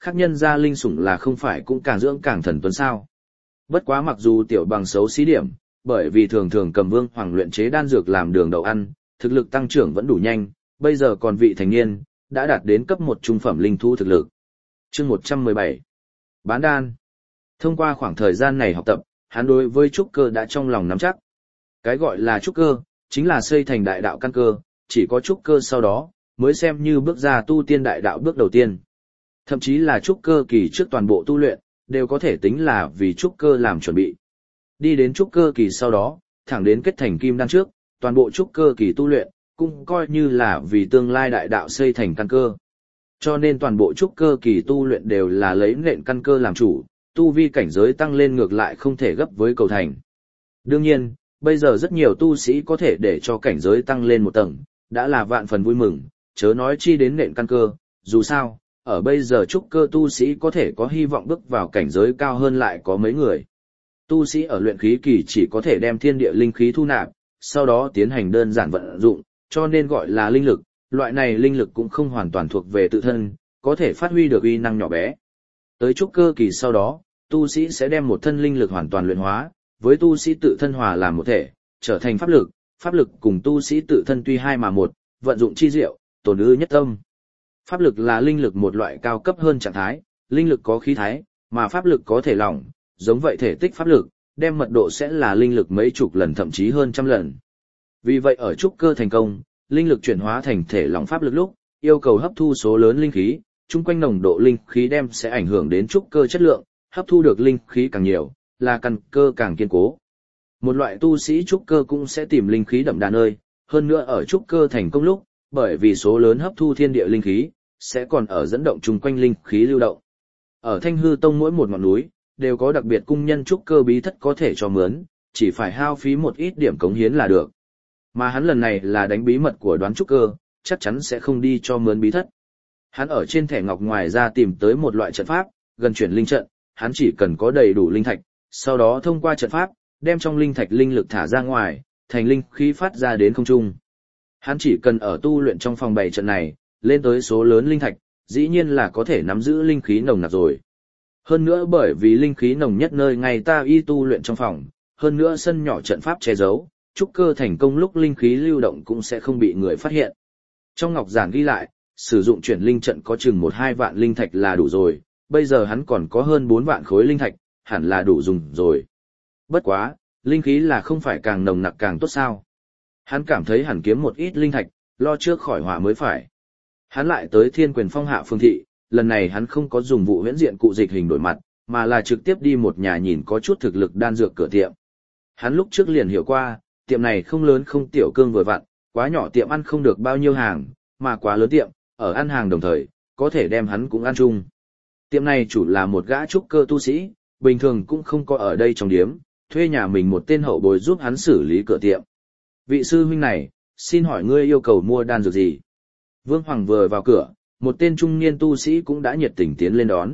khác nhân gia linh sủng là không phải cũng càng dưỡng càng thần tuấn sao. Bất quá mặc dù tiểu bằng xấu xí điểm, bởi vì thường thường cầm Vương Hoàng luyện chế đan dược làm đường đậu ăn, thực lực tăng trưởng vẫn đủ nhanh, bây giờ còn vị thành niên, đã đạt đến cấp 1 trung phẩm linh thú thực lực. Chương 117. Bán đan. Thông qua khoảng thời gian này học tập, hắn đối với trúc cơ đã trong lòng nắm chắc. Cái gọi là trúc cơ, chính là xây thành đại đạo căn cơ, chỉ có trúc cơ sau đó, mới xem như bước ra tu tiên đại đạo bước đầu tiên. Thậm chí là trúc cơ kỳ trước toàn bộ tu luyện, đều có thể tính là vì trúc cơ làm chuẩn bị. Đi đến trúc cơ kỳ sau đó, thẳng đến kết thành kim đan trước, toàn bộ trúc cơ kỳ tu luyện, cũng coi như là vì tương lai đại đạo xây thành căn cơ. Cho nên toàn bộ trúc cơ kỳ tu luyện đều là lấy nền căn cơ làm chủ, tu vi cảnh giới tăng lên ngược lại không thể gấp với cầu thành. Đương nhiên, bây giờ rất nhiều tu sĩ có thể để cho cảnh giới tăng lên một tầng, đã là vạn phần vui mừng, chớ nói chi đến nền căn cơ, dù sao, ở bây giờ trúc cơ tu sĩ có thể có hy vọng bước vào cảnh giới cao hơn lại có mấy người. Tu sĩ ở luyện khí kỳ chỉ có thể đem thiên địa linh khí thu nạp, sau đó tiến hành đơn giản vận dụng, cho nên gọi là linh lực, loại này linh lực cũng không hoàn toàn thuộc về tự thân, có thể phát huy được uy năng nhỏ bé. Tới trúc cơ kỳ sau đó, tu sĩ sẽ đem một thân linh lực hoàn toàn luyện hóa, với tu sĩ tự thân hòa làm một thể, trở thành pháp lực cùng tu sĩ tự thân tuy hai mà một, vận dụng chi diệu, tổn ư nhất tâm. Pháp lực là linh lực một loại cao cấp hơn trạng thái, linh lực có khí thái, mà pháp lực có thể lỏng, giống vậy thể tích pháp lực, đem mật độ sẽ là linh lực mấy chục lần thậm chí hơn trăm lần. Vì vậy ở trúc cơ thành công, linh lực chuyển hóa thành thể lỏng pháp lực lúc, yêu cầu hấp thu số lớn linh khí, chung quanh nồng độ linh khí đem sẽ ảnh hưởng đến trúc cơ chất lượng, hấp thu được linh khí càng nhiều, là căn cơ càng kiên cố. Một loại tu sĩ trúc cơ cũng sẽ tìm linh khí đậm đà nơi, hơn nữa ở trúc cơ thành công lúc, bởi vì số lớn hấp thu thiên địa linh khí, sẽ còn ở dẫn động chung quanh linh khí lưu động. Ở Thanh Hư Tông mỗi một ngọn núi, đều có đặc biệt cung nhân trúc cơ bí thất có thể cho mướn, chỉ phải hao phí một ít điểm cống hiến là được. Mà hắn lần này là đánh bí mật của đoán trúc cơ, chắc chắn sẽ không đi cho mướn bí thất. Hắn ở trên thẻ ngọc ngoài ra tìm tới một loại trận pháp, gần chuyển linh trận, hắn chỉ cần có đầy đủ linh thạch, sau đó thông qua trận pháp, đem trong linh thạch linh lực thả ra ngoài, thành linh khí phát ra đến không trung. Hắn chỉ cần ở tu luyện trong phòng bày trận này, lên tới số lớn linh thạch, dĩ nhiên là có thể nắm giữ linh khí nồng nặc rồi. Hơn nữa bởi vì linh khí nồng nhất nơi ngay ta y tu luyện trong phòng, hơn nữa sân nhỏ trận pháp che giấu, trúc cơ thành công lúc linh khí lưu động cũng sẽ không bị người phát hiện. Trong ngọc giản ghi lại, sử dụng chuyển linh trận có chừng 1-2 vạn linh thạch là đủ rồi, bây giờ hắn còn có hơn 4 vạn khối linh thạch, hẳn là đủ dùng rồi. Bất quá, linh khí là không phải càng nồng nặc càng tốt sao. Hắn cảm thấy hẳn kiếm một ít linh thạch, lo trước khỏi họa mới phải. Hắn lại tới Thiên Quyền Phong hạ phương thị, lần này hắn không có dùng vụ huyễn diện cụ dịch hình đổi mặt, mà là trực tiếp đi một nhà nhìn có chút thực lực đan dược cửa tiệm. Hắn lúc trước liền hiểu qua, tiệm này không lớn không tiểu cương vừa vặn, quá nhỏ tiệm ăn không được bao nhiêu hàng, mà quá lớn tiệm, ở ăn hàng đồng thời, có thể đem hắn cũng ăn chung. Tiệm này chủ là một gã trúc cơ tu sĩ, bình thường cũng không có ở đây trong điếm, thuê nhà mình một tên hậu bối giúp hắn xử lý cửa tiệm. Vị sư huynh này, xin hỏi ngươi yêu cầu mua đan dược gì? Vương Hoàng vừa vào cửa, một tên trung niên tu sĩ cũng đã nhiệt tình tiến lên đón.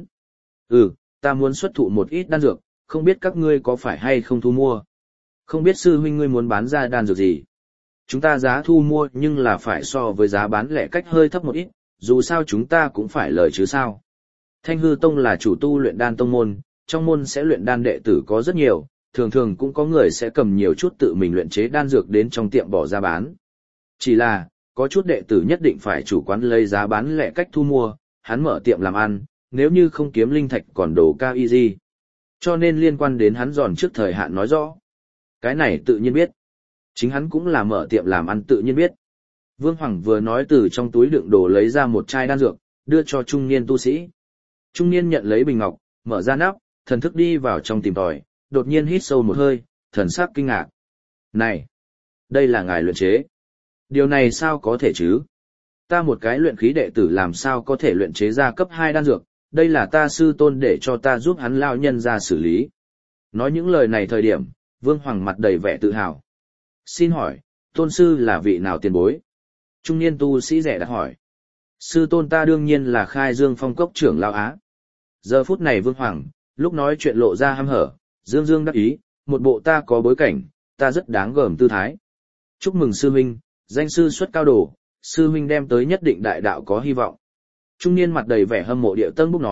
Ta muốn xuất thụ một ít đan dược, không biết các ngươi có phải hay không thu mua. Không biết sư huynh ngươi muốn bán ra đan dược gì. Chúng ta giá thu mua nhưng là phải so với giá bán lẻ cách hơi thấp một ít, dù sao chúng ta cũng phải lời chứ sao. Thanh Hư Tông là chủ tu luyện đan tông môn, trong môn sẽ luyện đan đệ tử có rất nhiều, thường thường cũng có người sẽ cầm nhiều chút tự mình luyện chế đan dược đến trong tiệm bỏ ra bán. Chỉ là, có chút đệ tử nhất định phải chủ quán lấy giá bán lẻ cách thu mua, hắn mở tiệm làm ăn, nếu như không kiếm linh thạch còn đồ cao y gì. Cho nên liên quan đến hắn giòn trước thời hạn nói rõ. Cái này tự nhiên biết. Chính hắn cũng là mở tiệm làm ăn tự nhiên biết. Vương Hoàng vừa nói từ trong túi đựng đồ lấy ra một chai đan dược, đưa cho trung niên tu sĩ. Trung niên nhận lấy bình ngọc, mở ra nắp, thần thức đi vào trong tìm tòi, đột nhiên hít sâu một hơi, thần sắc kinh ngạc. Này, đây là ngài luyện chế. Điều này sao có thể chứ? Ta một cái luyện khí đệ tử làm sao có thể luyện chế ra cấp 2 đan dược, đây là ta sư tôn để cho ta giúp hắn lao nhân ra xử lý. Nói những lời này thời điểm, Vương Hoàng mặt đầy vẻ tự hào. Xin hỏi, tôn sư là vị nào tiền bối? Trung niên tu sĩ rẻ đã hỏi. Sư tôn ta đương nhiên là Khai Dương Phong cốc trưởng lao á. Giờ phút này Vương Hoàng, lúc nói chuyện lộ ra hăm hở, dương dương đắc ý, một bộ ta có bối cảnh, ta rất đáng gờm tư thái. Chúc mừng sư huynh, danh sư xuất cao đồ, sư huynh đem tới nhất định đại đạo có hy vọng. Trung niên mặt đầy vẻ hâm mộ điệu tân búc nói,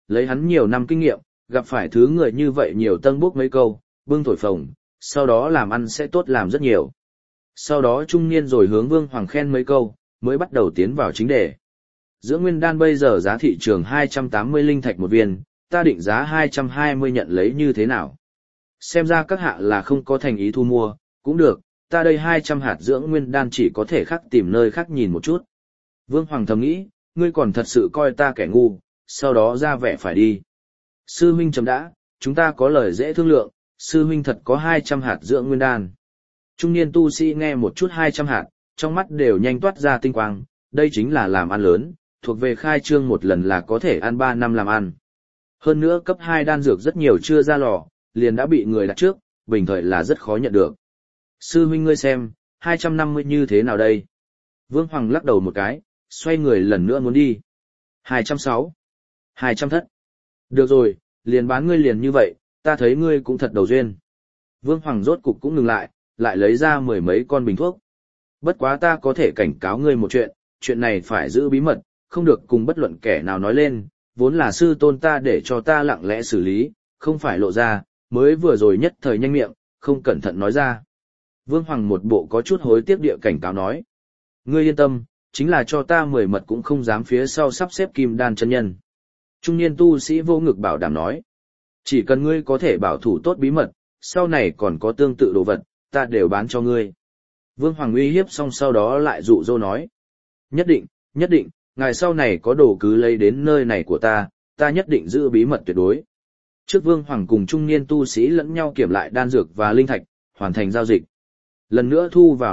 lấy hắn nhiều năm kinh nghiệm, gặp phải thứ người như vậy nhiều tân bốc mấy câu, bưng thổi phồng, sau đó làm ăn sẽ tốt làm rất nhiều. Sau đó trung niên rồi hướng Vương Hoàng khen mấy câu, mới bắt đầu tiến vào chính đề. Dưỡng nguyên đan bây giờ giá thị trường 280 linh thạch một viên, ta định giá 220 nhận lấy như thế nào? Xem ra các hạ là không có thành ý thu mua, cũng được, ta đây 200 hạt dưỡng nguyên đan chỉ có thể khác tìm nơi khác nhìn một chút. Vương Hoàng thầm nghĩ, ngươi còn thật sự coi ta kẻ ngu, sau đó ra vẻ phải đi. Sư huynh chấm đã, chúng ta có lời dễ thương lượng, sư huynh thật có 200 hạt dưỡng nguyên đan. Trung niên tu sĩ nghe một chút 200 hạt, trong mắt đều nhanh toát ra tinh quang, đây chính là làm ăn lớn, thuộc về khai trương một lần là có thể ăn 3 năm làm ăn. Hơn nữa cấp 2 đan dược rất nhiều chưa ra lò, liền đã bị người đặt trước, bình thời là rất khó nhận được. Sư huynh ngươi xem, 250 như thế nào đây? Vương Hoàng lắc đầu một cái, xoay người lần nữa muốn đi. 260. 200 thất. Được rồi, liền bán ngươi liền như vậy, ta thấy ngươi cũng thật đầu duyên. Vương Hoàng rốt cục cũng ngừng lại lấy ra 10 mấy con bình thuốc. Bất quá ta có thể cảnh cáo ngươi một chuyện này phải giữ bí mật, không được cùng bất luận kẻ nào nói lên, vốn là sư tôn ta để cho ta lặng lẽ xử lý, không phải lộ ra, mới vừa rồi nhất thời nhanh miệng, không cẩn thận nói ra. Vương Hoàng một bộ có chút hối tiếc địa cảnh cáo nói. Ngươi yên tâm, chính là cho ta 10 mật cũng không dám phía sau sắp xếp kim đan chân nhân. Trung niên tu sĩ vô ngực bảo đảm nói. Chỉ cần ngươi có thể bảo thủ tốt bí mật, sau này còn có tương tự đồ vật, ta đều bán cho ngươi. Vương Hoàng uy hiếp xong sau đó lại dụ dỗ nói. Nhất định, ngày sau này có đồ cứ lấy đến nơi này của ta nhất định giữ bí mật tuyệt đối. Trước Vương Hoàng cùng trung niên tu sĩ lẫn nhau kiểm lại đan dược và linh thạch, hoàn thành giao dịch. Lần nữa thu vào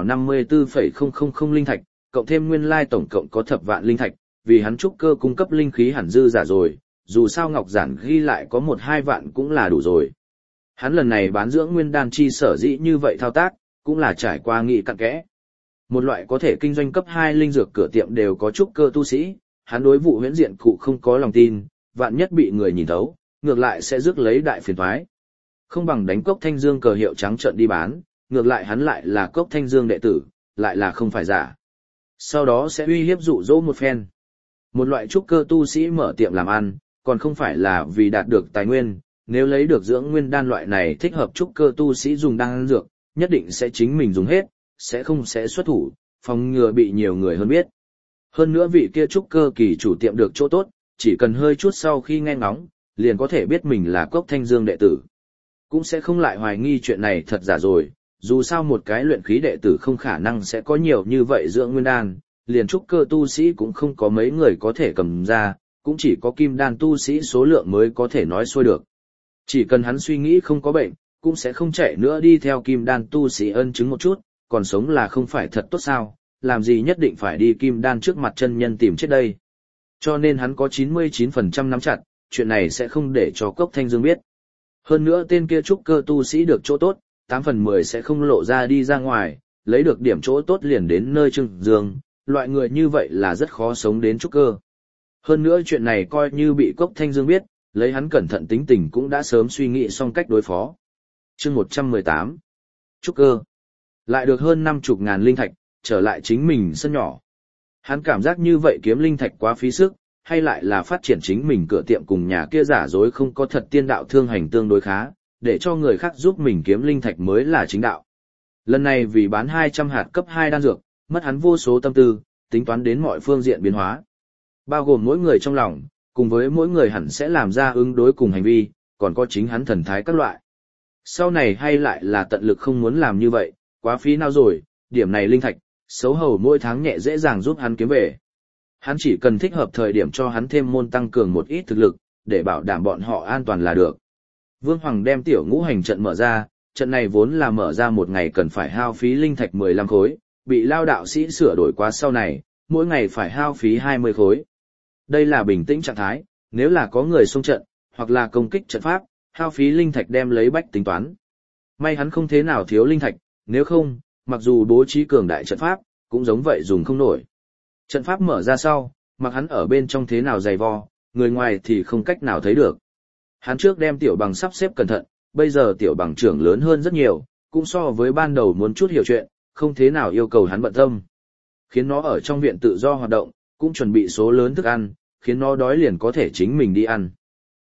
54,000 linh thạch, cộng thêm nguyên lai tổng cộng có thập vạn linh thạch, vì hắn trúc cơ cung cấp linh khí hẳn dư giả rồi, dù sao ngọc giản ghi lại có 1-2 vạn cũng là đủ rồi. Hắn lần này bán dưỡng nguyên đan chi sở dĩ như vậy thao tác, cũng là trải qua nghị cặn kẽ. Một loại có thể kinh doanh cấp 2 linh dược cửa tiệm đều có trúc cơ tu sĩ, hắn đối vụ huyễn diện cụ không có lòng tin, vạn nhất bị người nhìn thấu, ngược lại sẽ rước lấy đại phiền toái. Không bằng đánh cốc thanh dương cờ hiệu trắng trợn đi bán, ngược lại hắn lại là cốc thanh dương đệ tử, lại là không phải giả. Sau đó sẽ uy hiếp dụ dỗ một phen. Một loại trúc cơ tu sĩ mở tiệm làm ăn, còn không phải là vì đạt được tài nguyên, nếu lấy được dưỡng nguyên đan loại này thích hợp trúc cơ tu sĩ dùng đan dược, nhất định sẽ chính mình dùng hết, sẽ không xuất thủ, phòng ngừa bị nhiều người hơn biết. Hơn nữa vị kia trúc cơ kỳ chủ tiệm được chỗ tốt, chỉ cần hơi chút sau khi nghe ngóng, liền có thể biết mình là cốc thanh dương đệ tử. Cũng sẽ không lại hoài nghi chuyện này thật giả rồi, dù sao một cái luyện khí đệ tử không khả năng sẽ có nhiều như vậy dưỡng nguyên đan, liền trúc cơ tu sĩ cũng không có mấy người có thể cầm ra, cũng chỉ có kim đan tu sĩ số lượng mới có thể nói xuôi được. Chỉ cần hắn suy nghĩ không có bệnh, cũng sẽ không chạy nữa đi theo kim đan tu sĩ ân chứng một chút, còn sống là không phải thật tốt sao, làm gì nhất định phải đi kim đan trước mặt chân nhân tìm chết đây. Cho nên hắn có 99% nắm chặt, chuyện này sẽ không để cho Cốc Thanh Dương biết. Hơn nữa tên kia trúc cơ tu sĩ được chỗ tốt, 8/10 sẽ không lộ ra đi ra ngoài, lấy được điểm chỗ tốt liền đến nơi Trưng Dương, loại người như vậy là rất khó sống đến trúc cơ. Hơn nữa chuyện này coi như bị Cốc Thanh Dương biết, lấy hắn cẩn thận tính tình cũng đã sớm suy nghĩ xong cách đối phó. Chương 118. Trúc cơ. Lại được hơn 50.000 linh thạch, trở lại chính mình sân nhỏ. Hắn cảm giác như vậy kiếm linh thạch quá phí sức, hay lại là phát triển chính mình cửa tiệm cùng nhà kia giả dối không có thật tiên đạo thương hành tương đối khá, để cho người khác giúp mình kiếm linh thạch mới là chính đạo. Lần này vì bán 200 hạt cấp 2 đan dược, mất hắn vô số tâm tư, tính toán đến mọi phương diện biến hóa. Bao gồm mỗi người trong lòng, cùng với mỗi người hẳn sẽ làm ra ứng đối cùng hành vi, còn có chính hắn thần thái các loại. Sau này hay lại là tận lực không muốn làm như vậy, quá phí nào rồi, điểm này linh thạch, xấu hầu mỗi tháng nhẹ dễ dàng giúp hắn kiếm về. Hắn chỉ cần thích hợp thời điểm cho hắn thêm môn tăng cường một ít thực lực, để bảo đảm bọn họ an toàn là được. Vương Hoàng đem tiểu ngũ hành trận mở ra, trận này vốn là mở ra một ngày cần phải hao phí linh thạch 15 khối, bị lao đạo sĩ sửa đổi qua sau này, mỗi ngày phải hao phí 20 khối. Đây là bình tĩnh trạng thái, nếu là có người xông trận, hoặc là công kích trận pháp, hao phí linh thạch đem lấy bách tính toán. May hắn không thế nào thiếu linh thạch, nếu không, mặc dù bố trí cường đại trận pháp, cũng giống vậy dùng không nổi. Trận pháp mở ra sau, mặc hắn ở bên trong thế nào dày vò, người ngoài thì không cách nào thấy được. Hắn trước đem tiểu bằng sắp xếp cẩn thận, bây giờ tiểu bằng trưởng lớn hơn rất nhiều, cũng so với ban đầu muốn chút hiểu chuyện, không thế nào yêu cầu hắn bận tâm. Khiến nó ở trong viện tự do hoạt động, cũng chuẩn bị số lớn thức ăn, khiến nó đói liền có thể chính mình đi ăn.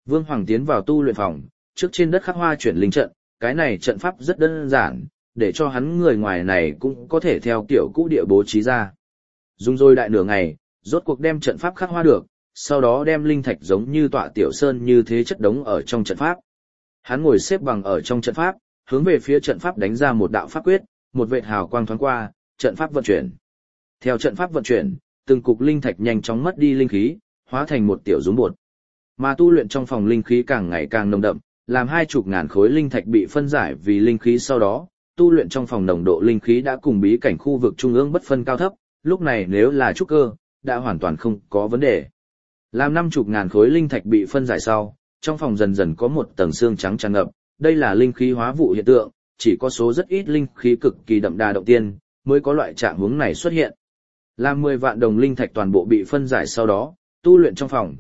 Vương Hoàng tiến vào tu luyện phòng, trước trên đất khắc hoa chuyển linh trận, cái này trận pháp rất đơn giản, để cho hắn người ngoài này cũng có thể theo kiểu cũ địa bố trí ra. Dùng rồi đại nửa ngày, rốt cuộc đem trận pháp khắc hoa được, sau đó đem linh thạch giống như tọa tiểu sơn như thế chất đống ở trong trận pháp. Hắn ngồi xếp bằng ở trong trận pháp, hướng về phía trận pháp đánh ra một đạo pháp quyết, một vệt hào quang thoáng qua, trận pháp vận chuyển. Theo trận pháp vận chuyển, từng cục linh thạch nhanh chóng mất đi linh khí, hóa thành một tiểu dũng bột. Mà tu luyện trong phòng linh khí càng ngày càng nồng đậm, làm 20.000 khối linh thạch bị phân giải vì linh khí sau đó, tu luyện trong phòng nồng độ linh khí đã cùng bí cảnh khu vực trung ương bất phân cao thấp, lúc này nếu là trúc cơ, đã hoàn toàn không có vấn đề. Làm 50.000 khối linh thạch bị phân giải sau, trong phòng dần dần có một tầng xương trắng tràn ngập, đây là linh khí hóa vụ hiện tượng, chỉ có số rất ít linh khí cực kỳ đậm đà động tiên, mới có loại trạng huống này xuất hiện. Làm 10 vạn đồng linh thạch toàn bộ bị phân giải sau đó, tu luyện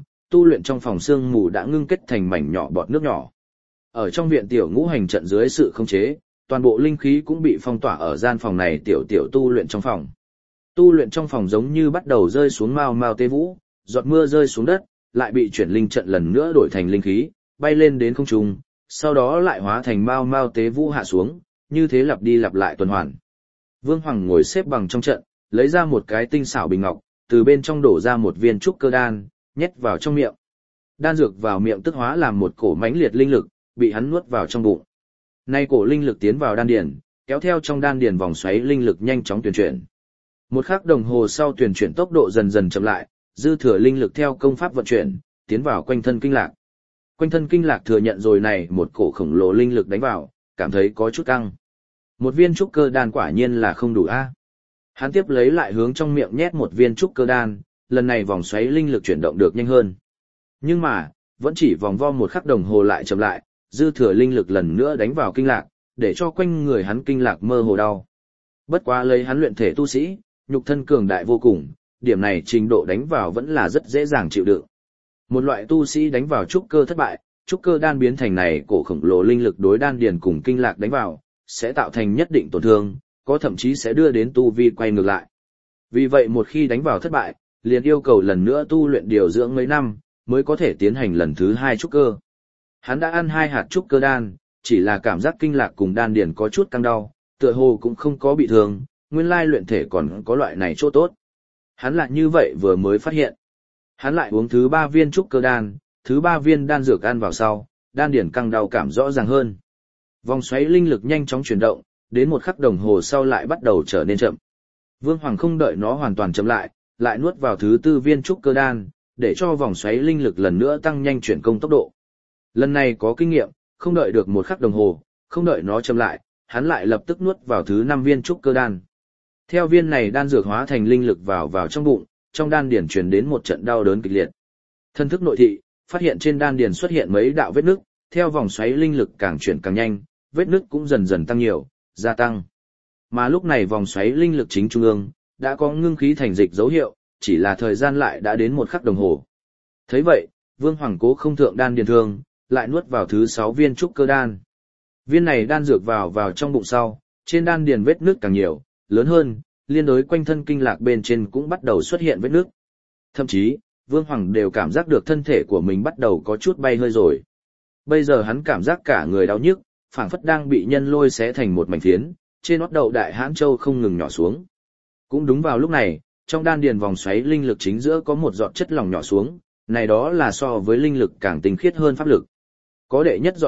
trong phòng sương mù đã ngưng kết thành mảnh nhỏ bọt nước nhỏ. Ở trong viện tiểu ngũ hành trận dưới sự khống chế, toàn bộ linh khí cũng bị phong tỏa ở gian phòng này tiểu tu luyện trong phòng. Tu luyện trong phòng giống như bắt đầu rơi xuống mao mao tê vũ, giọt mưa rơi xuống đất, lại bị chuyển linh trận lần nữa đổi thành linh khí, bay lên đến không trung, sau đó lại hóa thành mao mao tế vũ hạ xuống, như thế lặp đi lặp lại tuần hoàn. Vương Hoàng ngồi xếp bằng trong trận, lấy ra một cái tinh xảo bình ngọc, từ bên trong đổ ra một viên trúc cơ đan, nhét vào trong miệng. Đan dược vào miệng tức hóa làm một cổ mãnh liệt linh lực, bị hắn nuốt vào trong bụng. Nay cổ linh lực tiến vào đan điền, kéo theo trong đan điền vòng xoáy linh lực nhanh chóng tuyển chuyển. Một khắc đồng hồ sau tuyển chuyển tốc độ dần dần chậm lại, dư thừa linh lực theo công pháp vận chuyển, tiến vào quanh thân kinh lạc. Quanh thân kinh lạc thừa nhận rồi này một cổ khổng lồ linh lực đánh vào, cảm thấy có chút căng. Một viên trúc cơ đan quả nhiên là không đủ a. Hắn tiếp lấy lại hướng trong miệng nhét một viên trúc cơ đan, lần này vòng xoáy linh lực chuyển động được nhanh hơn. Nhưng mà, vẫn chỉ vòng vo một khắc đồng hồ lại chậm lại, dư thừa linh lực lần nữa đánh vào kinh lạc, để cho quanh người hắn kinh lạc mơ hồ đau. Bất quá lấy hắn luyện thể tu sĩ, nhục thân cường đại vô cùng, điểm này trình độ đánh vào vẫn là rất dễ dàng chịu đựng. Một loại tu sĩ đánh vào trúc cơ thất bại, trúc cơ đan biến thành này cổ khổng lồ linh lực đối đan điền cùng kinh lạc đánh vào, sẽ tạo thành nhất định tổn thương, có thậm chí sẽ đưa đến tu vi quay ngược lại. Vì vậy một khi đánh vào thất bại, liền yêu cầu lần nữa tu luyện điều dưỡng mấy năm, mới có thể tiến hành lần thứ 2 trúc cơ. Hắn đã ăn 2 hạt trúc cơ đan, chỉ là cảm giác kinh lạc cùng đan điền có chút căng đau, tựa hồ cũng không có bị thương, nguyên lai luyện thể còn có loại này chỗ tốt. Hắn lại như vậy vừa mới phát hiện. Hắn lại uống thứ 3 viên trúc cơ đan, thứ 3 viên đan dược ăn vào sau, đan điền căng đau cảm rõ ràng hơn. Vòng xoáy linh lực nhanh chóng chuyển động, đến một khắc đồng hồ sau lại bắt đầu trở nên chậm. Vương Hoàng không đợi nó hoàn toàn chậm lại nuốt vào thứ 4 viên trúc cơ đan, để cho vòng xoáy linh lực lần nữa tăng nhanh chuyển công tốc độ. Lần này có kinh nghiệm, không đợi được một khắc đồng hồ, không đợi nó chậm lại, hắn lại lập tức nuốt vào thứ 5 viên trúc cơ đan. Theo viên này đan dược hóa thành linh lực vào trong bụng, trong đan điền truyền đến một trận đau đớn kịch liệt. Thân thức nội thị, phát hiện trên đan điền xuất hiện mấy đạo vết nứt, theo vòng xoáy linh lực càng chuyển càng nhanh, vết nứt cũng dần dần tăng nhiều, gia tăng. Mà lúc này vòng xoáy linh lực chính trung ương đã có ngưng khí thành dịch dấu hiệu, chỉ là thời gian lại đã đến một khắc đồng hồ. Thấy vậy, Vương Hoàng cố không thượng đan điền thương, lại nuốt vào thứ 6 viên trúc cơ đan. Viên này đan dược vào trong bụng sau, trên đan điền vết nứt càng nhiều, lớn hơn, liên đối quanh thân kinh lạc bên trên cũng bắt đầu xuất hiện vết nứt. Thậm chí, Vương Hoàng đều cảm giác được thân thể của mình bắt đầu có chút bay hơi rồi. Bây giờ hắn cảm giác cả người đau nhức, phảng phất đang bị nhân lôi xé thành một mảnh phiến, trên nót đầu đại hãn châu không ngừng nhỏ xuống. Cũng đúng vào lúc này, trong đan điền vòng xoáy linh lực chính giữa có một giọt chất lỏng nhỏ xuống, này đó là so với linh lực càng tinh khiết hơn pháp lực. Có đệ nhất giọt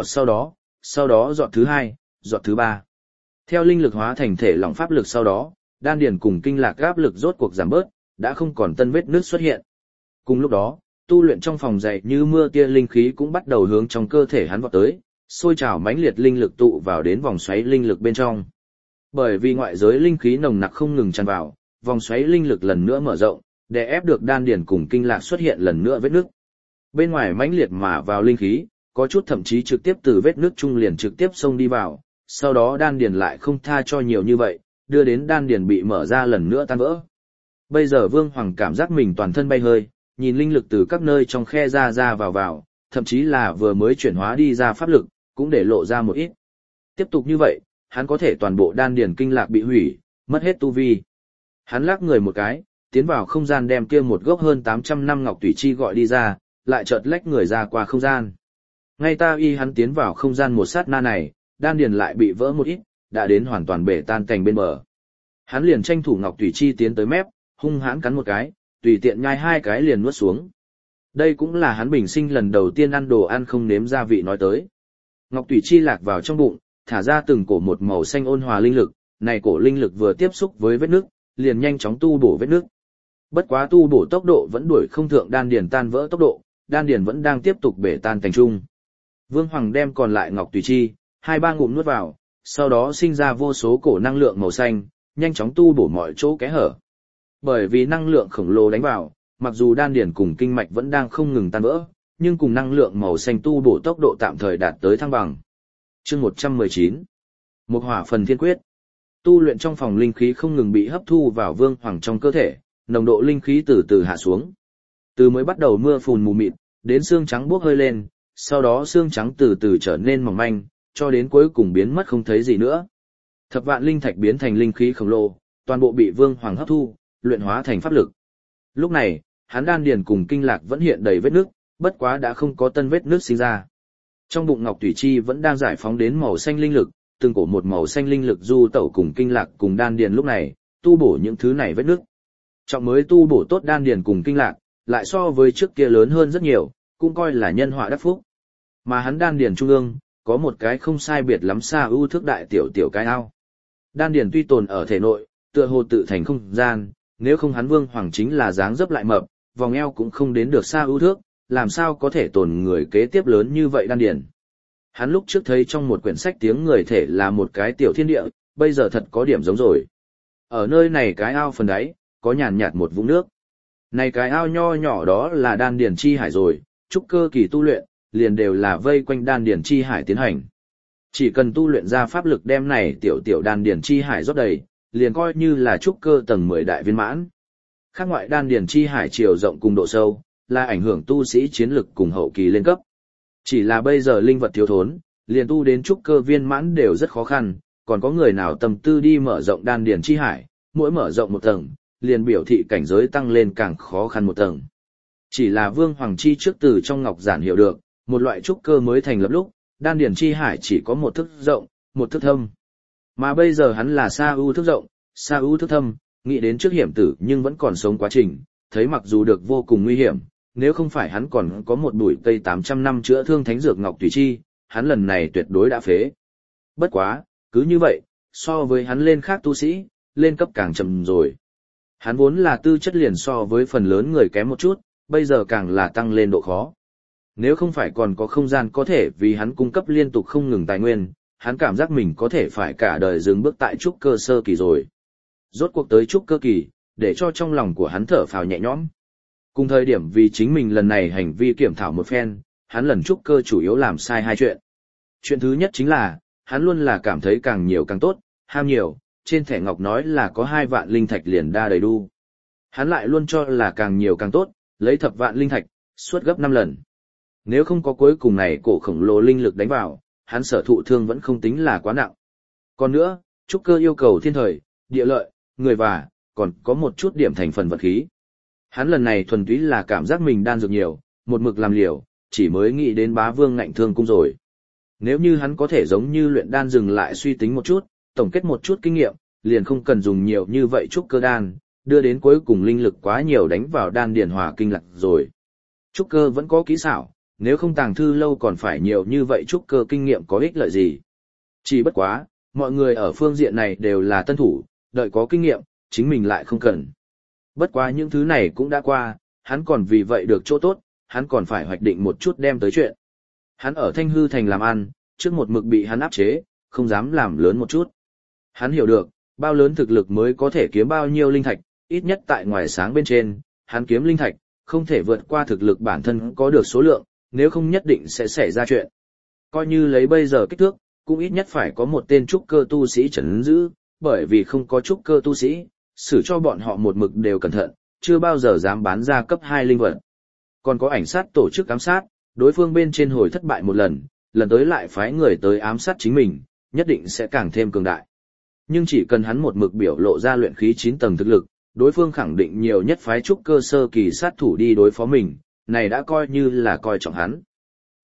sau đó giọt thứ 2, giọt thứ 3. Theo linh lực hóa thành thể lỏng pháp lực sau đó, đan điền cùng kinh lạc áp lực rốt cuộc giảm bớt, đã không còn tân vết nứt xuất hiện. Cùng lúc đó, tu luyện trong phòng dậy như mưa tia linh khí cũng bắt đầu hướng trong cơ thể hắn vọt tới, sôi trào mãnh liệt linh lực tụ vào đến vòng xoáy linh lực bên trong. Bởi vì ngoại giới linh khí nồng nặc không ngừng tràn vào, vòng xoáy linh lực lần nữa mở rộng, để ép được đan điền cùng kinh lạc xuất hiện lần nữa vết nứt. Bên ngoài mãnh liệt mà vào linh khí, có chút thậm chí trực tiếp từ vết nứt trung liền trực tiếp xông đi vào, sau đó đan điền lại không tha cho nhiều như vậy, đưa đến đan điền bị mở ra lần nữa tan vỡ. Bây giờ Vương Hoàng cảm giác mình toàn thân bay hơi, nhìn linh lực từ các nơi trong khe ra vào, thậm chí là vừa mới chuyển hóa đi ra pháp lực, cũng để lộ ra một ít. Tiếp tục như vậy, hắn có thể toàn bộ đan điền kinh lạc bị hủy, mất hết tu vi. Hắn lắc người một cái, tiến vào không gian đem kia một gốc hơn 800 năm ngọc tủy chi gọi đi ra, lại chợt lách người ra qua không gian. Ngay ta y hắn tiến vào không gian một sát na này, đan điền lại bị vỡ một ít, đã đến hoàn toàn bể tan cành bên bờ. Hắn liền tranh thủ ngọc thủy chi tiến tới mép, hung hãn cắn một cái, tùy tiện nhai hai cái liền nuốt xuống. Đây cũng là hắn bình sinh lần đầu tiên ăn đồ ăn không nếm gia vị nói tới. Ngọc thủy chi lạc vào trong bụng, thả ra từng cổ một màu xanh ôn hòa linh lực, này cổ linh lực vừa tiếp xúc với vết nước, liền nhanh chóng tu bổ vết nước. Bất quá tu bổ tốc độ vẫn đuổi không thượng đan điền tan vỡ tốc độ, đan điền vẫn đang tiếp tục bể tan thành trung. Vương Hoàng đem còn lại ngọc tùy chi, 2-3 ngụm nuốt vào, sau đó sinh ra vô số cổ năng lượng màu xanh, nhanh chóng tu bổ mọi chỗ kẽ hở. Bởi vì năng lượng khổng lồ đánh vào, mặc dù đan điền cùng kinh mạch vẫn đang không ngừng tan vỡ, nhưng cùng năng lượng màu xanh tu bổ tốc độ tạm thời đạt tới thăng bằng. Chương 119. Một hỏa phần thiên quyết. Tu luyện trong phòng linh khí không ngừng bị hấp thu vào Vương Hoàng trong cơ thể, nồng độ linh khí từ từ hạ xuống. Từ mới bắt đầu mưa phùn mù mịt, đến xương trắng bốc hơi lên, sau đó xương trắng từ từ trở nên mỏng manh, cho đến cuối cùng biến mất không thấy gì nữa. Thập vạn linh thạch biến thành linh khí khổng lồ, toàn bộ bị Vương Hoàng hấp thu, luyện hóa thành pháp lực. Lúc này, hắn đan điền cùng kinh lạc vẫn hiện đầy vết nước, bất quá đã không có tân vết nước sinh ra. Trong bụng ngọc thủy chi vẫn đang giải phóng đến màu xanh linh lực, từng cổ một màu xanh linh lực du tẩu cùng kinh lạc cùng đan điền lúc này, tu bổ những thứ này vết nước. Trọng mới tu bổ tốt đan điền cùng kinh lạc, lại so với trước kia lớn hơn rất nhiều, cũng coi là nhân họa đắc phúc. Mà hắn đan điền trung ương, có một cái không sai biệt lắm xa ưu thước đại tiểu tiểu cái ao. Đan điền tuy tồn ở thể nội, tựa hồ tự thành không gian, nếu không hắn Vương Hoàng chính là dáng dấp lại mập, vòng eo cũng không đến được xa ưu thước, làm sao có thể tồn người kế tiếp lớn như vậy đan điền. Hắn lúc trước thấy trong một quyển sách tiếng người thể là một cái tiểu thiên địa, bây giờ thật có điểm giống rồi. Ở nơi này cái ao phần đáy, có nhàn nhạt một vũng nước. Này cái ao nho nhỏ đó là đan điền chi hải rồi, trúc cơ kỳ tu luyện, liền đều là vây quanh đan điền chi hải tiến hành. Chỉ cần tu luyện ra pháp lực đem này tiểu tiểu đan điền chi hải rót đầy, liền coi như là trúc cơ tầng 10 đại viên mãn. Khác ngoại đan điền chi hải chiều rộng cùng độ sâu, là ảnh hưởng tu sĩ chiến lực cùng hậu kỳ lên cấp. Chỉ là bây giờ linh vật thiếu thốn, liền tu đến trúc cơ viên mãn đều rất khó khăn, còn có người nào tâm tư đi mở rộng đan điền chi hải, mỗi mở rộng một tầng, liền biểu thị cảnh giới tăng lên càng khó khăn một tầng. Chỉ là Vương Hoàng Chi trước từ trong ngọc giản hiểu được, một loại trúc cơ mới thành lập lúc, đan điền chi hải chỉ có một thước rộng, một thước thâm. Mà bây giờ hắn là sa ưu thước rộng, sa ưu thước thâm, nghĩ đến trước hiểm tử nhưng vẫn còn sống quá trình, thấy mặc dù được vô cùng nguy hiểm, nếu không phải hắn còn có một bụi cây 800 năm chữa thương thánh dược ngọc tùy chi, hắn lần này tuyệt đối đã phế. Bất quá, cứ như vậy, so với hắn lên khác tu sĩ, lên cấp càng chậm rồi. Hắn vốn là tư chất liền so với phần lớn người kém một chút, bây giờ càng là tăng lên độ khó. Nếu không phải còn có không gian có thể vì hắn cung cấp liên tục không ngừng tài nguyên, hắn cảm giác mình có thể phải cả đời dừng bước tại trúc cơ sơ kỳ rồi. Rốt cuộc tới trúc cơ kỳ, để cho trong lòng của hắn thở phào nhẹ nhõm. Cùng thời điểm vì chính mình lần này hành vi kiểm thảo một phen, hắn lần trúc cơ chủ yếu làm sai hai chuyện. Chuyện thứ nhất chính là, hắn luôn là cảm thấy càng nhiều càng tốt, ham nhiều, trên thẻ ngọc nói là có 2 vạn linh thạch liền đa đầy đu. Hắn lại luôn cho là càng nhiều càng tốt, lấy thập vạn linh thạch, suốt gấp 5 lần. Nếu không có cuối cùng này cổ khổng lồ linh lực đánh vào, hắn sở thụ thương vẫn không tính là quá nặng. Còn nữa, trúc cơ yêu cầu thiên thời, địa lợi, người và, còn có một chút điểm thành phần vật khí. Hắn lần này thuần túy là cảm giác mình đan dược nhiều, một mực làm liều, chỉ mới nghĩ đến bá vương ngạnh thương cung rồi. Nếu như hắn có thể giống như luyện đan dừng lại suy tính một chút, tổng kết một chút kinh nghiệm, liền không cần dùng nhiều như vậy trúc cơ đan, đưa đến cuối cùng linh lực quá nhiều đánh vào đan điền hòa kinh lạc rồi. Trúc cơ vẫn có kỹ xảo, nếu không tàng thư lâu còn phải nhiều như vậy trúc cơ kinh nghiệm có ích lợi gì. Chỉ bất quá, mọi người ở phương diện này đều là tân thủ, đợi có kinh nghiệm, chính mình lại không cần. Bất quá những thứ này cũng đã qua, hắn còn vì vậy được chỗ tốt, hắn còn phải hoạch định một chút đem tới chuyện. Hắn ở Thanh Hư Thành làm ăn, trước một mực bị hắn áp chế, không dám làm lớn một chút. Hắn hiểu được, bao lớn thực lực mới có thể kiếm bao nhiêu linh thạch, ít nhất tại ngoài sáng bên trên, hắn kiếm linh thạch, không thể vượt qua thực lực bản thân có được số lượng, nếu không nhất định sẽ xảy ra chuyện. Coi như lấy bây giờ kích thước, cũng ít nhất phải có một tên trúc cơ tu sĩ trấn giữ, bởi vì không có trúc cơ tu sĩ, xử cho bọn họ một mực đều cẩn thận, chưa bao giờ dám bán ra cấp 2 linh vật. Còn có ảnh sát tổ chức ám sát, đối phương bên trên hồi thất bại một lần, lần tới lại phái người tới ám sát chính mình, nhất định sẽ càng thêm cường đại. Nhưng chỉ cần hắn một mực biểu lộ ra luyện khí 9 tầng thực lực, đối phương khẳng định nhiều nhất phái trúc cơ sơ kỳ sát thủ đi đối phó mình, này đã coi như là coi trọng hắn.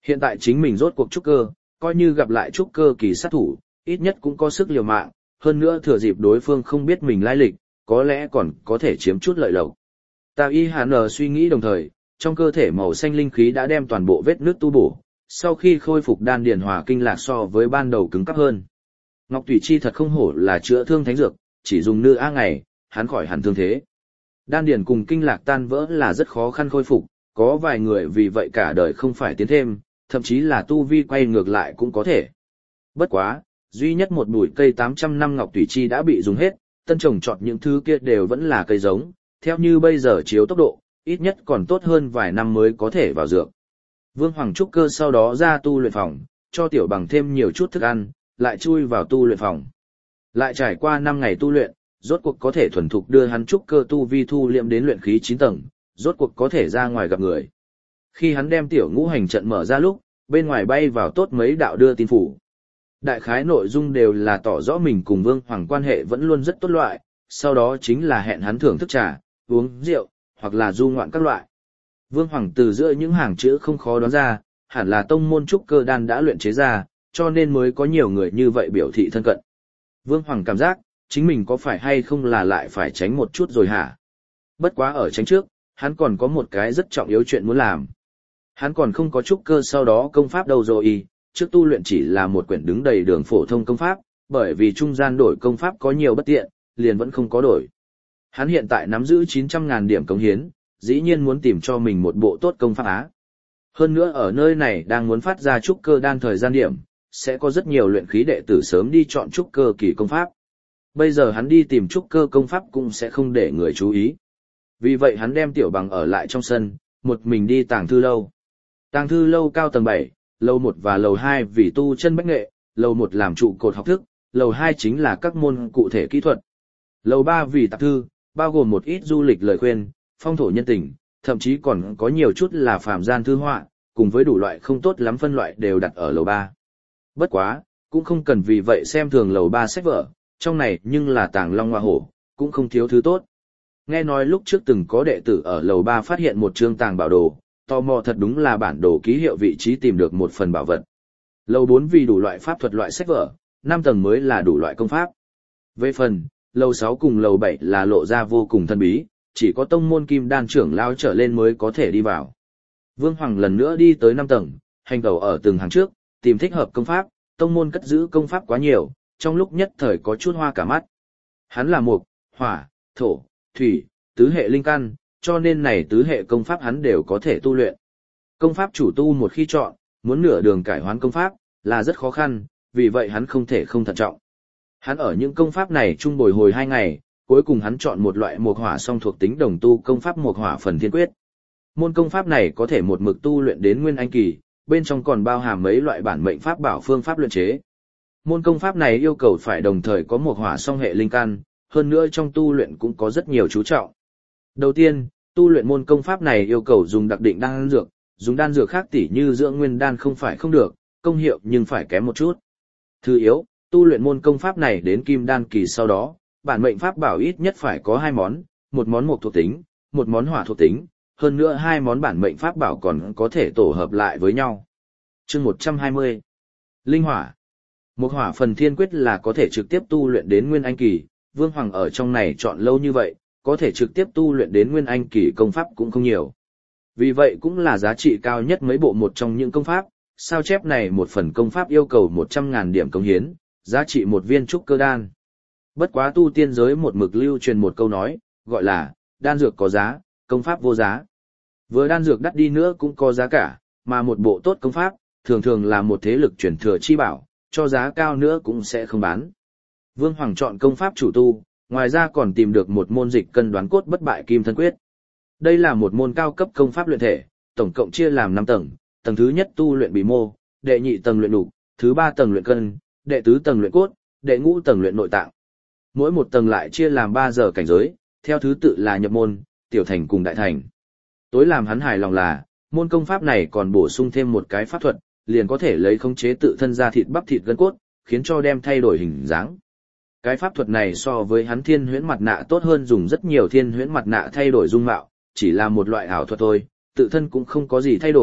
Hiện tại chính mình rốt cuộc trúc cơ, coi như gặp lại trúc cơ kỳ sát thủ, ít nhất cũng có sức liều mạng, hơn nữa thừa dịp đối phương không biết mình lai lịch, có lẽ còn có thể chiếm chút lợi lộc. Tào Y Hàn suy nghĩ đồng thời, trong cơ thể màu xanh linh khí đã đem toàn bộ vết nứt tu bổ, sau khi khôi phục đan điền hòa kinh lạc so với ban đầu cứng cáp hơn. Ngọc Thủy Chi thật không hổ là chữa thương thánh dược, chỉ dùng nửa ngày, hắn khỏi hẳn thương thế. Đan điền cùng kinh lạc tan vỡ là rất khó khăn khôi phục, có vài người vì vậy cả đời không phải tiến thêm, thậm chí là tu vi quay ngược lại cũng có thể. Bất quá, duy nhất một bụi cây 800 năm Ngọc Thủy Chi đã bị dùng hết, tân trồng trọt những thứ kia đều vẫn là cây giống, theo như bây giờ chiếu tốc độ, ít nhất còn tốt hơn vài năm mới có thể vào dược. Vương Hoàng trúc cơ sau đó ra tu luyện phòng, cho Tiểu Bằng thêm nhiều chút thức ăn, lại chui vào tu luyện phòng. Lại trải qua 5 ngày tu luyện, rốt cuộc có thể thuần thục đưa hắn trúc cơ tu vi thu liệm đến luyện khí 9 tầng, rốt cuộc có thể ra ngoài gặp người. Khi hắn đem tiểu ngũ hành trận mở ra lúc, bên ngoài bay vào tốt mấy đạo đưa tin phủ. Đại khái nội dung đều là tỏ rõ mình cùng Vương Hoàng quan hệ vẫn luôn rất tốt loại, sau đó chính là hẹn hắn thưởng thức trà, uống rượu, hoặc là du ngoạn các loại. Vương Hoàng từ giữa những hàng chữ không khó đoán ra, hẳn là tông môn trúc cơ đan đã luyện chế ra, cho nên mới có nhiều người như vậy biểu thị thân cận. Vương Hoàng cảm giác, chính mình có phải hay không là lại phải tránh một chút rồi hả? Bất quá ở tránh trước, hắn còn có một cái rất trọng yếu chuyện muốn làm. Hắn còn không có trúc cơ sau đó công pháp đâu rồi, trước tu luyện chỉ là một quyển đứng đầy đường phổ thông công pháp, bởi vì trung gian đổi công pháp có nhiều bất tiện, liền vẫn không có đổi. Hắn hiện tại nắm giữ 900.000 điểm cống hiến, dĩ nhiên muốn tìm cho mình một bộ tốt công pháp á. Hơn nữa ở nơi này đang muốn phát ra trúc cơ đan thời gian điểm, sẽ có rất nhiều luyện khí đệ tử sớm đi chọn trúc cơ kỳ công pháp. Bây giờ hắn đi tìm trúc cơ công pháp cũng sẽ không để người chú ý. Vì vậy hắn đem Tiểu Bằng ở lại trong sân, một mình đi tàng thư lâu. Tàng thư lâu cao tầng 7, lầu 1 và lầu 2 vì tu chân bách nghệ, lầu 1 làm trụ cột học thức, lầu 2 chính là các môn cụ thể kỹ thuật. Lầu 3 vì tạp thư, bao gồm một ít du lịch lời khuyên, phong thổ nhân tình, thậm chí còn có nhiều chút là phàm gian thư họa, cùng với đủ loại không tốt lắm phân loại đều đặt ở lầu 3. Bất quá, cũng không cần vì vậy xem thường lầu 3 sách vở, trong này nhưng là tàng long hoa hổ, cũng không thiếu thứ tốt. Nghe nói lúc trước từng có đệ tử ở lầu 3 phát hiện một chương tàng bảo đồ, tò mò thật đúng là bản đồ ký hiệu vị trí tìm được một phần bảo vật. Lầu 4 vì đủ loại pháp thuật loại sách vở, 5 tầng mới là đủ loại công pháp. Về phần, lầu 6 cùng lầu 7 là lộ ra vô cùng thân bí, chỉ có tông môn kim đan trưởng lao trở lên mới có thể đi vào. Vương Hoàng lần nữa đi tới 5 tầng, hành tẩu ở từng hàng trước, tìm thích hợp công pháp, tông môn cất giữ công pháp quá nhiều, trong lúc nhất thời có chút hoa cả mắt. Hắn là mộc, hỏa, thổ, thủy, tứ hệ linh căn, cho nên này tứ hệ công pháp hắn đều có thể tu luyện. Công pháp chủ tu một khi chọn, muốn nửa đường cải hoán công pháp, là rất khó khăn, vì vậy hắn không thể không thận trọng. Hắn ở những công pháp này chung bồi hồi 2 ngày, cuối cùng hắn chọn một loại mộc hỏa song thuộc tính đồng tu công pháp mộc hỏa phần thiên quyết. Môn công pháp này có thể một mực tu luyện đến nguyên anh kỳ, bên trong còn bao hàm mấy loại bản mệnh pháp bảo phương pháp luyện chế. Môn công pháp này yêu cầu phải đồng thời có mộc hỏa song hệ linh căn, hơn nữa trong tu luyện cũng có rất nhiều chú trọng. Đầu tiên, tu luyện môn công pháp này yêu cầu dùng đặc định đan dược, dùng đan dược khác tỉ như dưỡng nguyên đan không phải không được, công hiệu nhưng phải kém một chút. Thứ yếu, tu luyện môn công pháp này đến kim đan kỳ sau đó, bản mệnh pháp bảo ít nhất phải có 2 món, một món mộc thuộc tính, một món hỏa thuộc tính, hơn nữa 2 món bản mệnh pháp bảo còn có thể tổ hợp lại với nhau. Chương 120. Linh hỏa. Mộc hỏa phần thiên quyết là có thể trực tiếp tu luyện đến nguyên anh kỳ, Vương Hoàng ở trong này chọn lâu như vậy, có thể trực tiếp tu luyện đến nguyên anh kỳ công pháp cũng không nhiều. Vì vậy cũng là giá trị cao nhất mấy bộ một trong những công pháp, sao chép này một phần công pháp yêu cầu 100.000 điểm cống hiến, giá trị một viên trúc cơ đan. Bất quá tu tiên giới một mực lưu truyền một câu nói, gọi là, đan dược có giá, công pháp vô giá. Vừa đan dược đắt đi nữa cũng có giá cả, mà một bộ tốt công pháp, thường thường là một thế lực truyền thừa chi bảo, cho giá cao nữa cũng sẽ không bán. Vương Hoàng chọn công pháp chủ tu, ngoài ra còn tìm được một môn dịch cân đoán cốt bất bại kim thân quyết. Đây là một môn cao cấp công pháp luyện thể, tổng cộng chia làm 5 tầng, tầng thứ nhất tu luyện bì mô, đệ nhị tầng luyện đục, thứ 3 tầng luyện cân, đệ tứ tầng luyện cốt, đệ ngũ tầng luyện nội tạng. Mỗi một tầng lại chia làm 3 giờ cảnh giới, theo thứ tự là nhập môn, tiểu thành cùng đại thành. Tối làm hắn hài lòng là, môn công pháp này còn bổ sung thêm một cái pháp thuật, liền có thể lấy khống chế tự thân ra thịt bắp thịt gân cốt, khiến cho đem thay đổi hình dáng. Cái pháp thuật này so với hắn thiên huyễn mặt nạ tốt hơn dùng rất nhiều thiên huyễn mặt nạ thay đổi dung mạo, chỉ là một loại ảo thuật thôi, tự thân cũng không có gì thay đổi,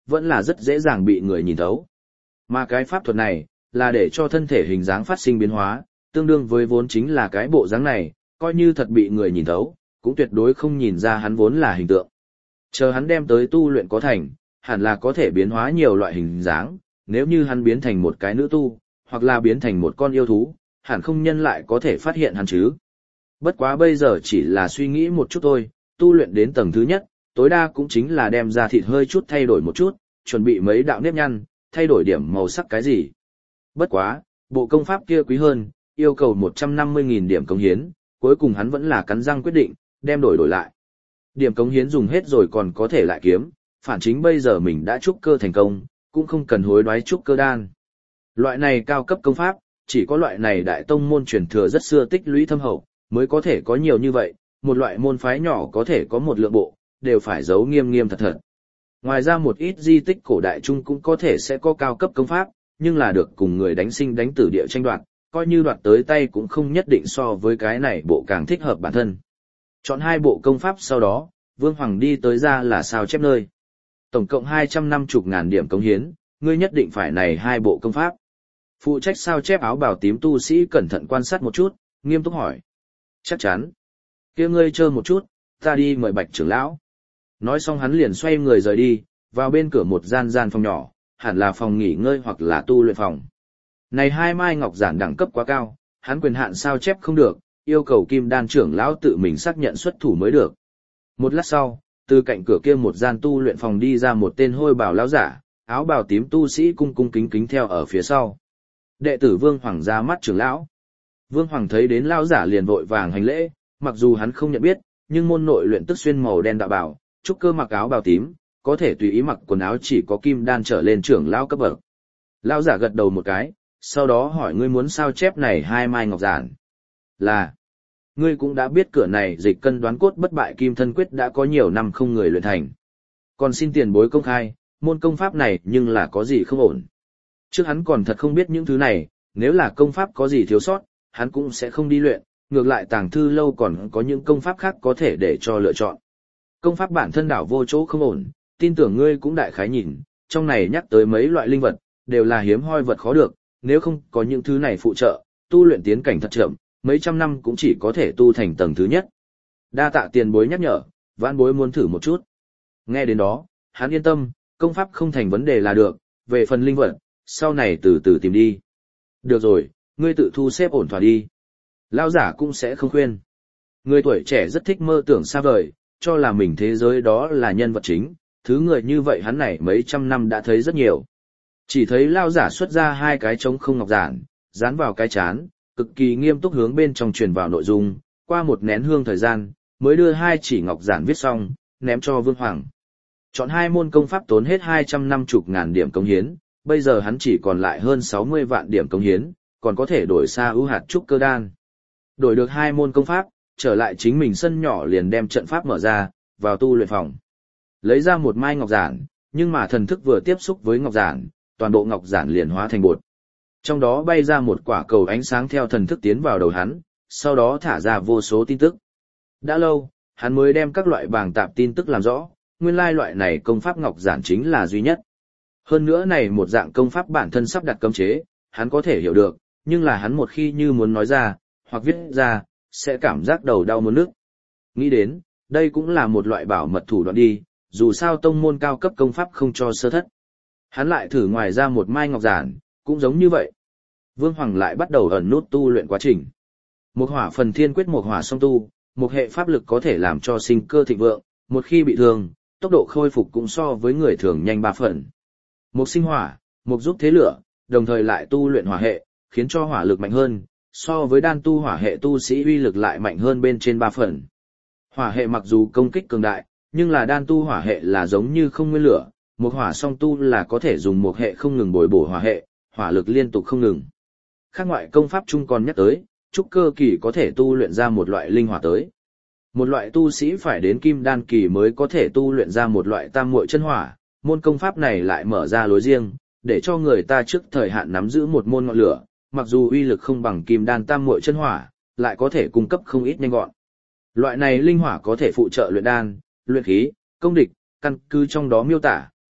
vẫn là rất dễ dàng bị người nhìn thấu. Mà cái pháp thuật này, là để cho thân thể hình dáng phát sinh biến hóa, tương đương với vốn chính là cái bộ dáng này, coi như thật bị người nhìn thấu, cũng tuyệt đối không nhìn ra hắn vốn là hình tượng. Chờ hắn đem tới tu luyện có thành, hẳn là có thể biến hóa nhiều loại hình dáng, nếu như hắn biến thành một cái nữ tu, hoặc là biến thành một con yêu thú, hẳn không nhân lại có thể phát hiện hắn chứ. Bất quá bây giờ chỉ là suy nghĩ một chút thôi, tu luyện đến tầng thứ nhất, tối đa cũng chính là đem ra thịt hơi chút thay đổi một chút, chuẩn bị mấy đạo nếp nhăn, thay đổi điểm màu sắc cái gì. Bất quá, bộ công pháp kia quý hơn, yêu cầu 150.000 điểm cống hiến, cuối cùng hắn vẫn là cắn răng quyết định, đem đổi lại. Điểm cống hiến dùng hết rồi còn có thể lại kiếm, phản chính bây giờ mình đã trúc cơ thành công, cũng không cần hối đoái trúc cơ đan. Loại này cao cấp công pháp, chỉ có loại này đại tông môn truyền thừa rất xưa tích lũy thâm hậu, mới có thể có nhiều như vậy, một loại môn phái nhỏ có thể có một lượng bộ, đều phải giấu nghiêm nghiêm thật thật. Ngoài ra một ít di tích cổ đại chung cũng có thể sẽ có cao cấp công pháp, nhưng là được cùng người đánh sinh đánh tử địa tranh đoạt, coi như đoạt tới tay cũng không nhất định so với cái này bộ càng thích hợp bản thân. Chọn 2 bộ công pháp sau đó, Vương Hoàng đi tới ra là sao chép nơi. Tổng cộng 250.000 điểm cống hiến, ngươi nhất định phải này 2 bộ công pháp. Phụ trách sao chép áo bào tím tu sĩ cẩn thận quan sát một chút, nghiêm túc hỏi. Chắc chắn. Kia ngươi chờ một chút, ta đi mời Bạch trưởng lão. Nói xong hắn liền xoay người rời đi, vào bên cửa một gian phòng nhỏ, hẳn là phòng nghỉ ngơi hoặc là tu luyện phòng. Này 2 mai ngọc giản đẳng cấp quá cao, hắn quyền hạn sao chép không được, yêu cầu Kim Đan trưởng lão tự mình xác nhận xuất thủ mới được. Một lát sau, từ cạnh cửa kia một gian tu luyện phòng đi ra một tên hôi bào lão giả, áo bào tím tu sĩ cung cung kính kính theo ở phía sau. Đệ tử Vương Hoàng ra mắt trưởng lão. Vương Hoàng thấy đến lão giả liền vội vàng hành lễ, mặc dù hắn không nhận biết, nhưng môn nội luyện tức xuyên màu đen đạo bào, trúc cơ mặc áo bào tím, có thể tùy ý mặc quần áo chỉ có Kim Đan trở lên trưởng lão cấp bậc. Lão giả gật đầu một cái, sau đó hỏi ngươi muốn sao chép này 2 mai ngọc giản. Là, ngươi cũng đã biết cửa này dịch cân đoán cốt bất bại kim thân quyết đã có nhiều năm không người luyện thành. Còn xin tiền bối công khai, môn công pháp này nhưng là có gì không ổn. Trước hắn còn thật không biết những thứ này, nếu là công pháp có gì thiếu sót, hắn cũng sẽ không đi luyện, ngược lại tàng thư lâu còn có những công pháp khác có thể để cho lựa chọn. Công pháp bản thân đảo vô chỗ không ổn, tin tưởng ngươi cũng đại khái nhìn, trong này nhắc tới mấy loại linh vật, đều là hiếm hoi vật khó được, nếu không có những thứ này phụ trợ, tu luyện tiến cảnh thật chậm, mấy trăm năm cũng chỉ có thể tu thành tầng thứ nhất. Đa tạ tiền bối nhắc nhở, vãn bối muốn thử một chút. Nghe đến đó, hắn yên tâm, công pháp không thành vấn đề là được, về phần linh vật, sau này từ từ tìm đi. Được rồi, ngươi tự thu xếp ổn thỏa đi. Lão giả cũng sẽ không khuyên. Người tuổi trẻ rất thích mơ tưởng xa vời, cho là mình thế giới đó là nhân vật chính, thứ người như vậy hắn này mấy trăm năm đã thấy rất nhiều. Chỉ thấy lão giả xuất ra 2 cái trống không ngọc giản, dán vào cái chán, cực kỳ nghiêm túc hướng bên trong truyền vào nội dung, qua một nén hương thời gian, mới đưa 2 chỉ ngọc giản viết xong, ném cho Vương Hoàng. Chọn 2 môn công pháp tốn hết 250.000 điểm cống hiến, bây giờ hắn chỉ còn lại hơn 60 vạn điểm cống hiến, còn có thể đổi xa ưu hạt trúc cơ đan. Đổi được 2 môn công pháp, trở lại chính mình sân nhỏ liền đem trận pháp mở ra, vào tu luyện phòng. Lấy ra một mai ngọc giản, nhưng mà thần thức vừa tiếp xúc với ngọc giản, toàn bộ ngọc giản liền hóa thành bột. Trong đó bay ra một quả cầu ánh sáng theo thần thức tiến vào đầu hắn, sau đó thả ra vô số tin tức. Đã lâu, hắn mới đem các loại bàng tạp tin tức làm rõ, nguyên lai loại này công pháp ngọc giản chính là duy nhất. Hơn nữa này một dạng công pháp bản thân sắp đặt cấm chế, hắn có thể hiểu được, nhưng là hắn một khi như muốn nói ra, hoặc viết ra, sẽ cảm giác đầu đau muốn nức. Nghĩ đến, đây cũng là một loại bảo mật thủ đoạn đi, dù sao tông môn cao cấp công pháp không cho sơ thất. Hắn lại thử ngoài ra một mai ngọc giản, cũng giống như vậy. Vương Hoàng lại bắt đầu ẩn nút tu luyện quá trình. Một hỏa phần thiên quyết một hỏa song tu, một hệ pháp lực có thể làm cho sinh cơ thịnh vượng, một khi bị thương, tốc độ khôi phục cũng so với người thường nhanh 3 phần. Một sinh hỏa, một giúp thế lửa, đồng thời lại tu luyện hỏa hệ, khiến cho hỏa lực mạnh hơn, so với đan tu hỏa hệ tu sĩ uy lực lại mạnh hơn bên trên 3 phần. Hỏa hệ mặc dù công kích cường đại, nhưng là đan tu hỏa hệ là giống như không nguyên lửa, một hỏa song tu là có thể dùng một hệ không ngừng bồi bổ hỏa hệ, hỏa lực liên tục không ngừng. Khác ngoại công pháp chung còn nhắc tới, trúc cơ kỳ có thể tu luyện ra một loại linh hỏa tới. Một loại tu sĩ phải đến kim đan kỳ mới có thể tu luyện ra một loại tam muội chân hỏa, môn công pháp này lại mở ra lối riêng, để cho người ta trước thời hạn nắm giữ một môn ngọn lửa, mặc dù uy lực không bằng kim đan tam muội chân hỏa, lại có thể cung cấp không ít nhanh gọn. Loại này linh hỏa có thể phụ trợ luyện đan, luyện khí, công địch, căn cứ trong đó miêu tả,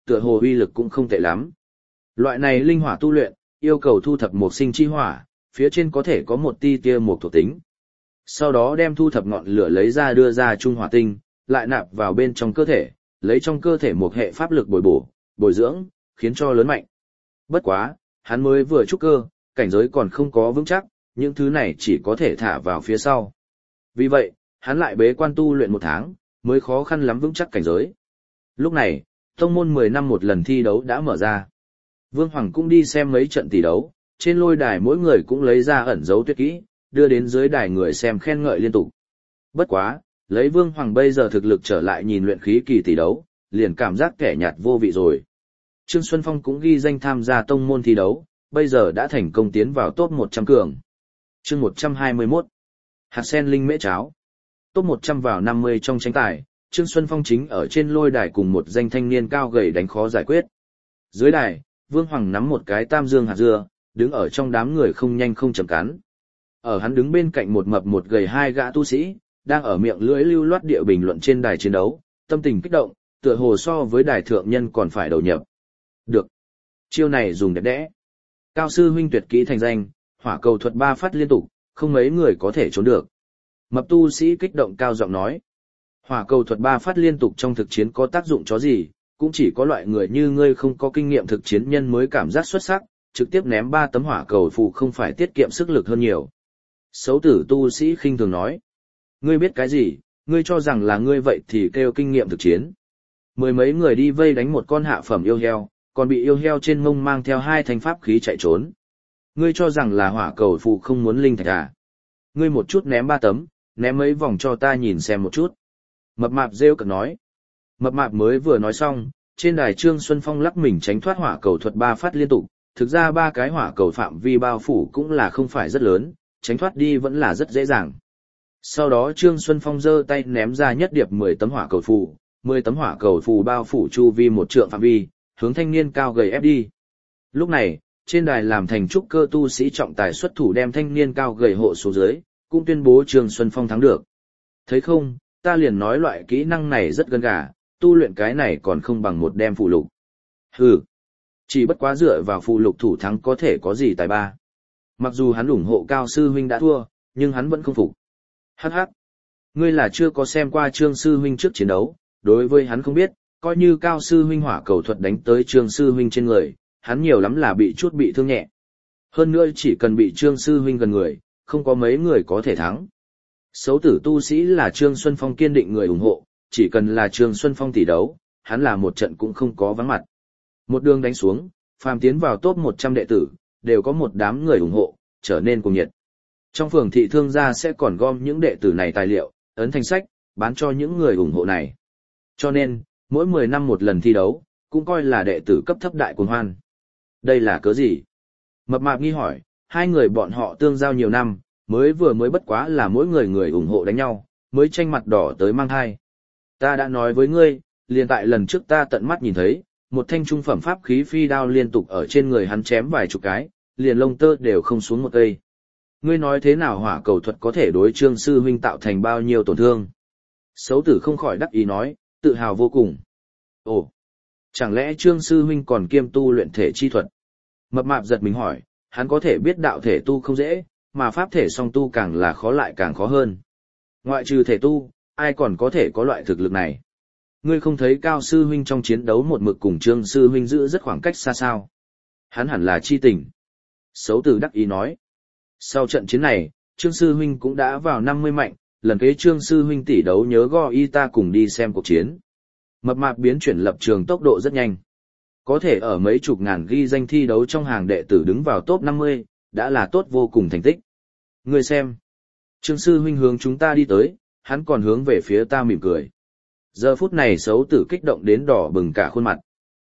tựa hồ uy lực cũng không tệ lắm. Loại này linh hỏa tu luyện, yêu cầu thu thập một sinh chi hỏa, phía trên có thể có một tia một thuộc tính. Sau đó đem thu thập ngọn lửa lấy ra đưa ra trung hỏa tinh, lại nạp vào bên trong cơ thể, lấy trong cơ thể một hệ pháp lực bồi dưỡng, khiến cho lớn mạnh. Bất quá, hắn mới vừa trúc cơ, cảnh giới còn không có vững chắc, những thứ này chỉ có thể thả vào phía sau. Vì vậy, hắn lại bế quan tu luyện 1 tháng, mới khó khăn lắm vững chắc cảnh giới. Lúc này, tông môn 10 năm một lần thi đấu đã mở ra. Vương Hoàng cũng đi xem mấy trận tỷ đấu, trên lôi đài mỗi người cũng lấy ra ẩn dấu tuyệt kỹ, đưa đến dưới đài người xem khen ngợi liên tục. Bất quá, lấy Vương Hoàng bây giờ thực lực trở lại nhìn luyện khí kỳ tỷ đấu, liền cảm giác kẻ nhạt vô vị rồi. Trương Xuân Phong cũng ghi danh tham gia tông môn thi đấu, bây giờ đã thành công tiến vào top 100 cường. Chương 121. Hạt sen linh mễ cháo. Top 100 vào 50 trong tranh tài, Trương Xuân Phong chính ở trên lôi đài cùng một danh thanh niên cao gầy đánh khó giải quyết. Dưới đài, Vương Hoàng nắm một cái tam dương hạt dưa, đứng ở trong đám người không nhanh không chậm cắn. Ở hắn đứng bên cạnh một mập một gầy 2 gã tu sĩ, đang ở miệng lưỡi lưu loát địa bình luận trên đài chiến đấu, tâm tình kích động, tựa hồ so với đài thượng nhân còn phải đầu nhập. Được. Chiêu này dùng đẹp đẽ. Cao sư huynh tuyệt kỹ thành danh, hỏa cầu thuật 3 phát liên tục, không mấy người có thể trốn được. Mập tu sĩ kích động cao giọng nói. Hỏa cầu thuật 3 phát liên tục trong thực chiến có tác dụng chó gì, cũng chỉ có loại người như ngươi không có kinh nghiệm thực chiến nhân mới cảm giác xuất sắc, trực tiếp ném 3 tấm hỏa cầu phù không phải tiết kiệm sức lực hơn nhiều. Xấu tử tu sĩ khinh thường nói. Ngươi biết cái gì, ngươi cho rằng là ngươi vậy thì kêu kinh nghiệm thực chiến. 10 mấy người đi vây đánh một con hạ phẩm yêu heo, còn bị yêu heo trên mông mang theo 2 thanh pháp khí chạy trốn. Ngươi cho rằng là hỏa cầu phù không muốn linh thạch à? Ngươi một chút ném 3 tấm, ném mấy vòng cho ta nhìn xem một chút. Mập mạp rêu cực nói. Mập mạp mới vừa nói xong, trên đài Trương Xuân Phong lắc mình tránh thoát hỏa cầu thuật 3 phát liên tục, thực ra 3 cái hỏa cầu phạm vi bao phủ cũng là không phải rất lớn, tránh thoát đi vẫn là rất dễ dàng. Sau đó Trương Xuân Phong giơ tay ném ra nhất điệp 10 tấm hỏa cầu phù, 10 tấm hỏa cầu phù bao phủ chu vi 1 trượng phạm vi, hướng thanh niên cao gầy ép đi. Lúc này, trên đài làm thành trúc cơ tu sĩ trọng tài xuất thủ đem thanh niên cao gầy hộ xuống dưới, cũng tuyên bố Trương Xuân Phong thắng được. Thấy không, ta liền nói loại kỹ năng này rất gân gà, tu luyện cái này còn không bằng một đem phù lục. Hừ, chỉ bất quá dựa vào phù lục thủ thắng có thể có gì tài ba. Mặc dù hắn ủng hộ Cao sư huynh đã thua, nhưng hắn vẫn không phục. Hắc hắc, ngươi là chưa có xem qua Trương sư huynh trước chiến đấu, đối với hắn không biết, coi như Cao sư huynh hỏa cầu thuật đánh tới Trương sư huynh trên người, hắn nhiều lắm là bị thương nhẹ. Hơn nữa chỉ cần bị Trương sư huynh gần người, không có mấy người có thể thắng. Xấu tử tu sĩ là Trương Xuân Phong kiên định người ủng hộ, chỉ cần là Trương Xuân Phong tỷ đấu, hắn là một trận cũng không có vắng mặt. Một đường đánh xuống, phàm tiến vào top 100 đệ tử, đều có một đám người ủng hộ, trở nên cuồng nhiệt. Trong phường thị thương gia sẽ còn gom những đệ tử này tài liệu, ấn thành sách, bán cho những người ủng hộ này. Cho nên, mỗi 10 năm một lần thi đấu, cũng coi là đệ tử cấp thấp đại cuồng hoan. Đây là cớ gì? Mập mạp nghi hỏi, 2 người bọn họ tương giao nhiều năm, mới bất quá là mỗi người ủng hộ đánh nhau, mới tranh mặt đỏ tới mang thai. Ta đã nói với ngươi, liền tại lần trước ta tận mắt nhìn thấy, một thanh trung phẩm pháp khí phi đao liên tục ở trên người hắn chém vài chục cái, liền lông tơ đều không xuống một cây. Ngươi nói thế nào hỏa cầu thuật có thể đối Trương sư huynh tạo thành bao nhiêu tổn thương? Xấu tử không khỏi đắc ý nói, tự hào vô cùng. Ồ, chẳng lẽ Trương sư huynh còn kiêm tu luyện thể chi thuật? Mập mạp giật mình hỏi, hắn có thể biết đạo thể tu không dễ, mà pháp thể song tu càng là khó lại càng khó hơn. Ngoại trừ thể tu, ai còn có thể có loại thực lực này? Ngươi không thấy Cao sư huynh trong chiến đấu một mực cùng Trương sư huynh giữ rất khoảng cách xa sao? Hắn hẳn là chi tình. Xấu tử đắc ý nói. Sau trận chiến này, Trương sư huynh cũng đã vào 50 mạnh, lần kế Trương sư huynh tỷ đấu nhớ go y ta cùng đi xem cuộc chiến. Mập mạp biến chuyển lập trường tốc độ rất nhanh. Có thể ở mấy chục ngàn ghi danh thi đấu trong hàng đệ tử đứng vào top 50, đã là tốt vô cùng thành tích. Ngươi xem. Trương sư huynh hướng chúng ta đi tới, hắn còn hướng về phía ta mỉm cười. Giờ phút này xấu tử kích động đến đỏ bừng cả khuôn mặt.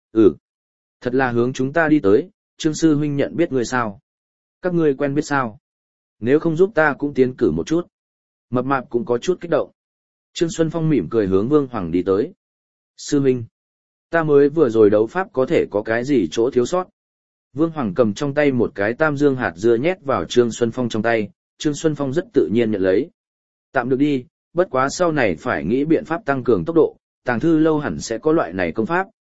Thật là hướng chúng ta đi tới, Trương sư huynh nhận biết ngươi sao? Các ngươi quen biết sao? Nếu không giúp ta cũng tiến cử một chút. Mập mạp cũng có chút kích động. Trương Xuân Phong mỉm cười hướng Vương Hoàng đi tới. Sư huynh, ta mới vừa rồi đấu pháp có thể có cái gì chỗ thiếu sót. Vương Hoàng cầm trong tay một cái tam dương hạt dưa nhét vào Trương Xuân Phong trong tay, Trương Xuân Phong rất tự nhiên nhận lấy. Tạm được đi, bất quá sau này phải nghĩ biện pháp tăng cường tốc độ, tàng thư lâu hẳn sẽ có loại này công pháp,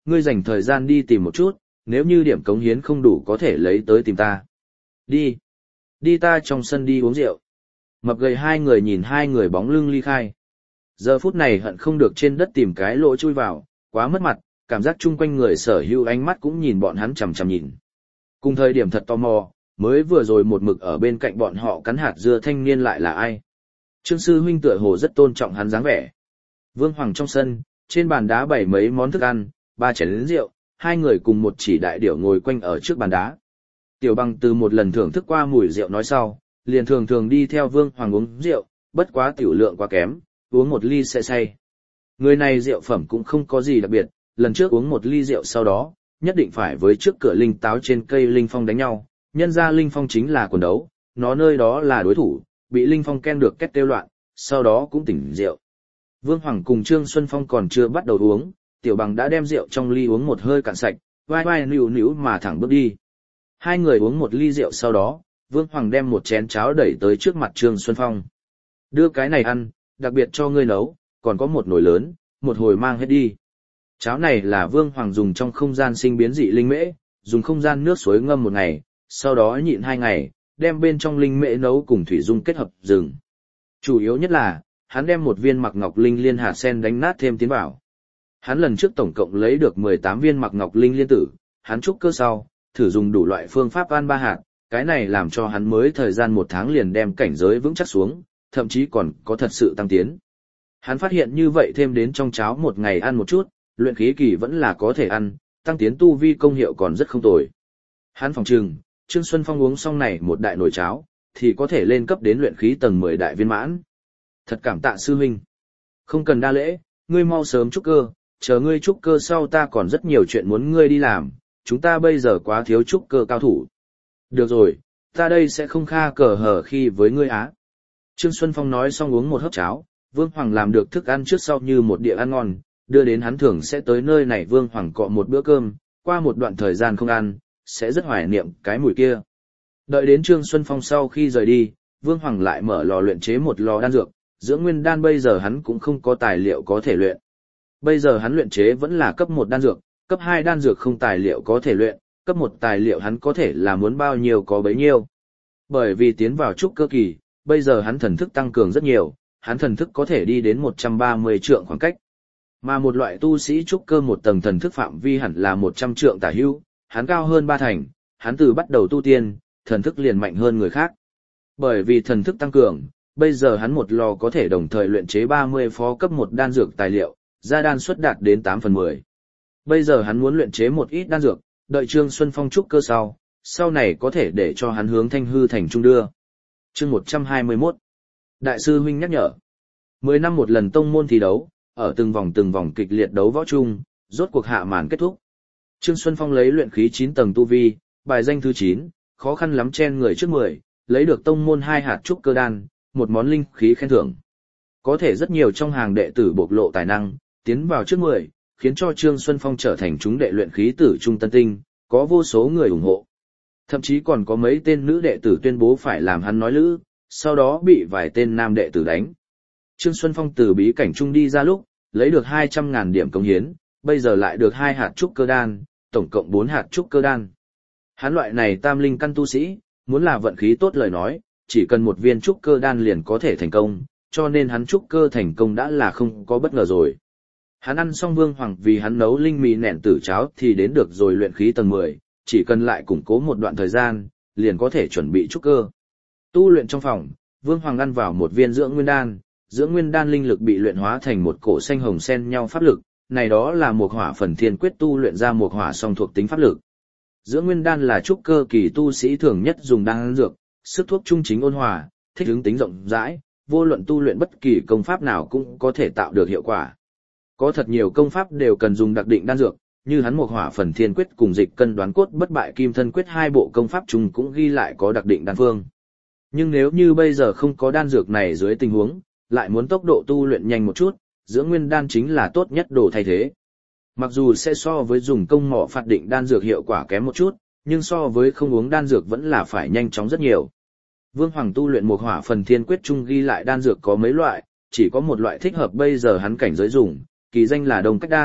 ngươi dành thời gian đi tìm một chút, nếu như điểm cống hiến không đủ có thể lấy tới tìm ta. Đi. Đi ta trong sân đi uống rượu. Mập gầy hai người nhìn hai người bóng lưng ly khai. Giờ phút này hận không được trên đất tìm cái lỗ chui vào, quá mất mặt, cảm giác chung quanh người sở hữu ánh mắt cũng nhìn bọn hắn chằm chằm nhìn. Cùng thời điểm thật tò mò, mới vừa rồi một mực ở bên cạnh bọn họ cắn hạt dưa thanh niên lại là ai. Trương sư huynh tựa hồ rất tôn trọng hắn dáng vẻ. Vương Hoàng trong sân, trên bàn đá bày mấy món thức ăn, 3 chén rượu, hai người cùng một chỉ đại điểu ngồi quanh ở trước bàn đá. Tiểu Bằng từ một lần thưởng thức qua mùi rượu nói sau, liền thường thường đi theo Vương Hoàng uống rượu, bất quá tiểu lượng quá kém, uống một ly sẽ say. Người này rượu phẩm cũng không có gì đặc biệt, lần trước uống một ly rượu sau đó, nhất định phải với trước cửa linh táo trên cây linh phong đánh nhau, nhân ra linh phong chính là quần đấu, nó nơi đó là đối thủ, bị linh phong ken được két tiêu loạn, sau đó cũng tỉnh rượu. Vương Hoàng cùng Trương Xuân Phong còn chưa bắt đầu uống, Tiểu Bằng đã đem rượu trong ly uống một hơi cạn sạch, vai vai níu níu mà thẳng bước đi. Hai người uống một ly rượu sau đó, Vương Hoàng đem một chén cháo đẩy tới trước mặt Trương Xuân Phong. Đưa cái này ăn, đặc biệt cho ngươi nấu, còn có một nồi lớn, một hồi mang hết đi. Cháo này là Vương Hoàng dùng trong không gian sinh biến dị linh mễ, dùng không gian nước suối ngâm 1 ngày, sau đó nhịn 2 ngày, đem bên trong linh mễ nấu cùng thủy dung kết hợp rừng. Chủ yếu nhất là, hắn đem một viên mặc ngọc linh liên hạt sen đánh nát thêm tiến vào. Hắn lần trước tổng cộng lấy được 18 viên mặc ngọc linh liên tử, hắn trúc cơ sau, thử dùng đủ loại phương pháp ăn 3 hạt, cái này làm cho hắn mới thời gian 1 tháng liền đem cảnh giới vững chắc xuống, thậm chí còn có thật sự tăng tiến. Hắn phát hiện như vậy thêm đến trong cháo 1 ngày ăn một chút, luyện khí kỳ vẫn là có thể ăn, tăng tiến tu vi công hiệu còn rất không tồi. Hắn phòng trừng, Trương Xuân Phong uống xong này một đại nồi cháo, thì có thể lên cấp đến luyện khí tầng 10 đại viên mãn. Thật cảm tạ sư huynh. Không cần đa lễ, ngươi mau sớm trúc cơ, chờ ngươi trúc cơ sau ta còn rất nhiều chuyện muốn ngươi đi làm, chúng ta bây giờ quá thiếu trúc cơ cao thủ. Được rồi, ta đây sẽ không kha cờ hở khi với ngươi á. Trương Xuân Phong nói xong uống một hớp cháo, Vương Hoàng làm được thức ăn trước sau như một đĩa ăn ngon, đưa đến hắn thường sẽ tới nơi này Vương Hoàng cọ một bữa cơm, qua một đoạn thời gian không ăn, sẽ rất hoài niệm cái mùi kia. Đợi đến Trương Xuân Phong sau khi rời đi, Vương Hoàng lại mở lò luyện chế một lò đan dược, dưỡng nguyên đan bây giờ hắn cũng không có tài liệu có thể luyện. Bây giờ hắn luyện chế vẫn là cấp 1 đan dược, cấp 2 đan dược không tài liệu có thể luyện, cấp 1 tài liệu hắn có thể là muốn bao nhiêu có bấy nhiêu. Bởi vì tiến vào trúc cơ kỳ, bây giờ hắn thần thức tăng cường rất nhiều, hắn thần thức có thể đi đến 130 trượng khoảng cách. Mà một loại tu sĩ trúc cơ 1 tầng thần thức phạm vi hẳn là 100 trượng tả hữu, hắn cao hơn 3 thành, hắn từ bắt đầu tu tiên, thần thức liền mạnh hơn người khác. Bởi vì thần thức tăng cường, bây giờ hắn một lò có thể đồng thời luyện chế 30 phó cấp 1 đan dược tài liệu, ra đan suất đạt đến 8/10. Bây giờ hắn muốn luyện chế một ít đan dược, đợi Trương Xuân Phong trúc cơ sau này có thể để cho hắn hướng Thanh Hư thành trung đưa. Chương 121. Đại sư huynh nhắc nhở. 10 năm một lần tông môn thi đấu, ở từng vòng kịch liệt đấu võ chung, rốt cuộc hạ màn kết thúc. Trương Xuân Phong lấy luyện khí 9 tầng tu vi, bài danh thứ 9, khó khăn lắm chen người trước 10, lấy được tông môn 2 hạt trúc cơ đan, một món linh khí khen thưởng. Có thể rất nhiều trong hàng đệ tử bộc lộ tài năng, tiến vào trước 10, khiến cho Trương Xuân Phong trở thành chúng đệ luyện khí tử trung tân tinh, có vô số người ủng hộ. Thậm chí còn có mấy tên nữ đệ tử tuyên bố phải làm hắn nói lữ, sau đó bị vài tên nam đệ tử đánh. Trương Xuân Phong từ bí cảnh trung đi ra lúc, lấy được 200.000 điểm cống hiến, bây giờ lại được 2 hạt trúc cơ đan, tổng cộng 4 hạt trúc cơ đan. Hắn loại này tam linh căn tu sĩ, muốn là vận khí tốt lời nói, chỉ cần một viên trúc cơ đan liền có thể thành công, cho nên hắn trúc cơ thành công đã là không có bất ngờ rồi. Hắn ăn xong Vương Hoàng vì hắn nấu linh mì nẹn tử cháo thì đến được rồi luyện khí tầng 10, chỉ cần lại củng cố một đoạn thời gian, liền có thể chuẩn bị trúc cơ. Tu luyện trong phòng, Vương Hoàng ăn vào một viên dưỡng nguyên đan linh lực bị luyện hóa thành một cổ xanh hồng xen nhau pháp lực, này đó là một hỏa phần thiên quyết tu luyện ra một hỏa song thuộc tính pháp lực. Dưỡng nguyên đan là trúc cơ kỳ tu sĩ thường nhất dùng đan dược, sức thuốc trung chính ôn hòa, thích ứng tính rộng rãi, vô luận tu luyện bất kỳ công pháp nào cũng có thể tạo được hiệu quả. Có thật nhiều công pháp đều cần dùng đặc định đan dược, như hắn một hỏa phần thiên quyết cùng dịch cân đoán cốt bất bại kim thân quyết 2 bộ công pháp chung cũng ghi lại có đặc định đan phương. Nhưng nếu như bây giờ không có đan dược này dưới tình huống, lại muốn tốc độ tu luyện nhanh một chút, dưỡng nguyên đan chính là tốt nhất đồ thay thế. Mặc dù sẽ so với dùng công mỏ phạt định đan dược hiệu quả kém một chút, nhưng so với không uống đan dược vẫn là phải nhanh chóng rất nhiều. Vương Hoàng tu luyện một hỏa phần thiên quyết chung ghi lại đan dược có mấy loại, chỉ có một loại thích hợp bây giờ hắn cảnh giới dùng, kỳ danh là đông cách đan.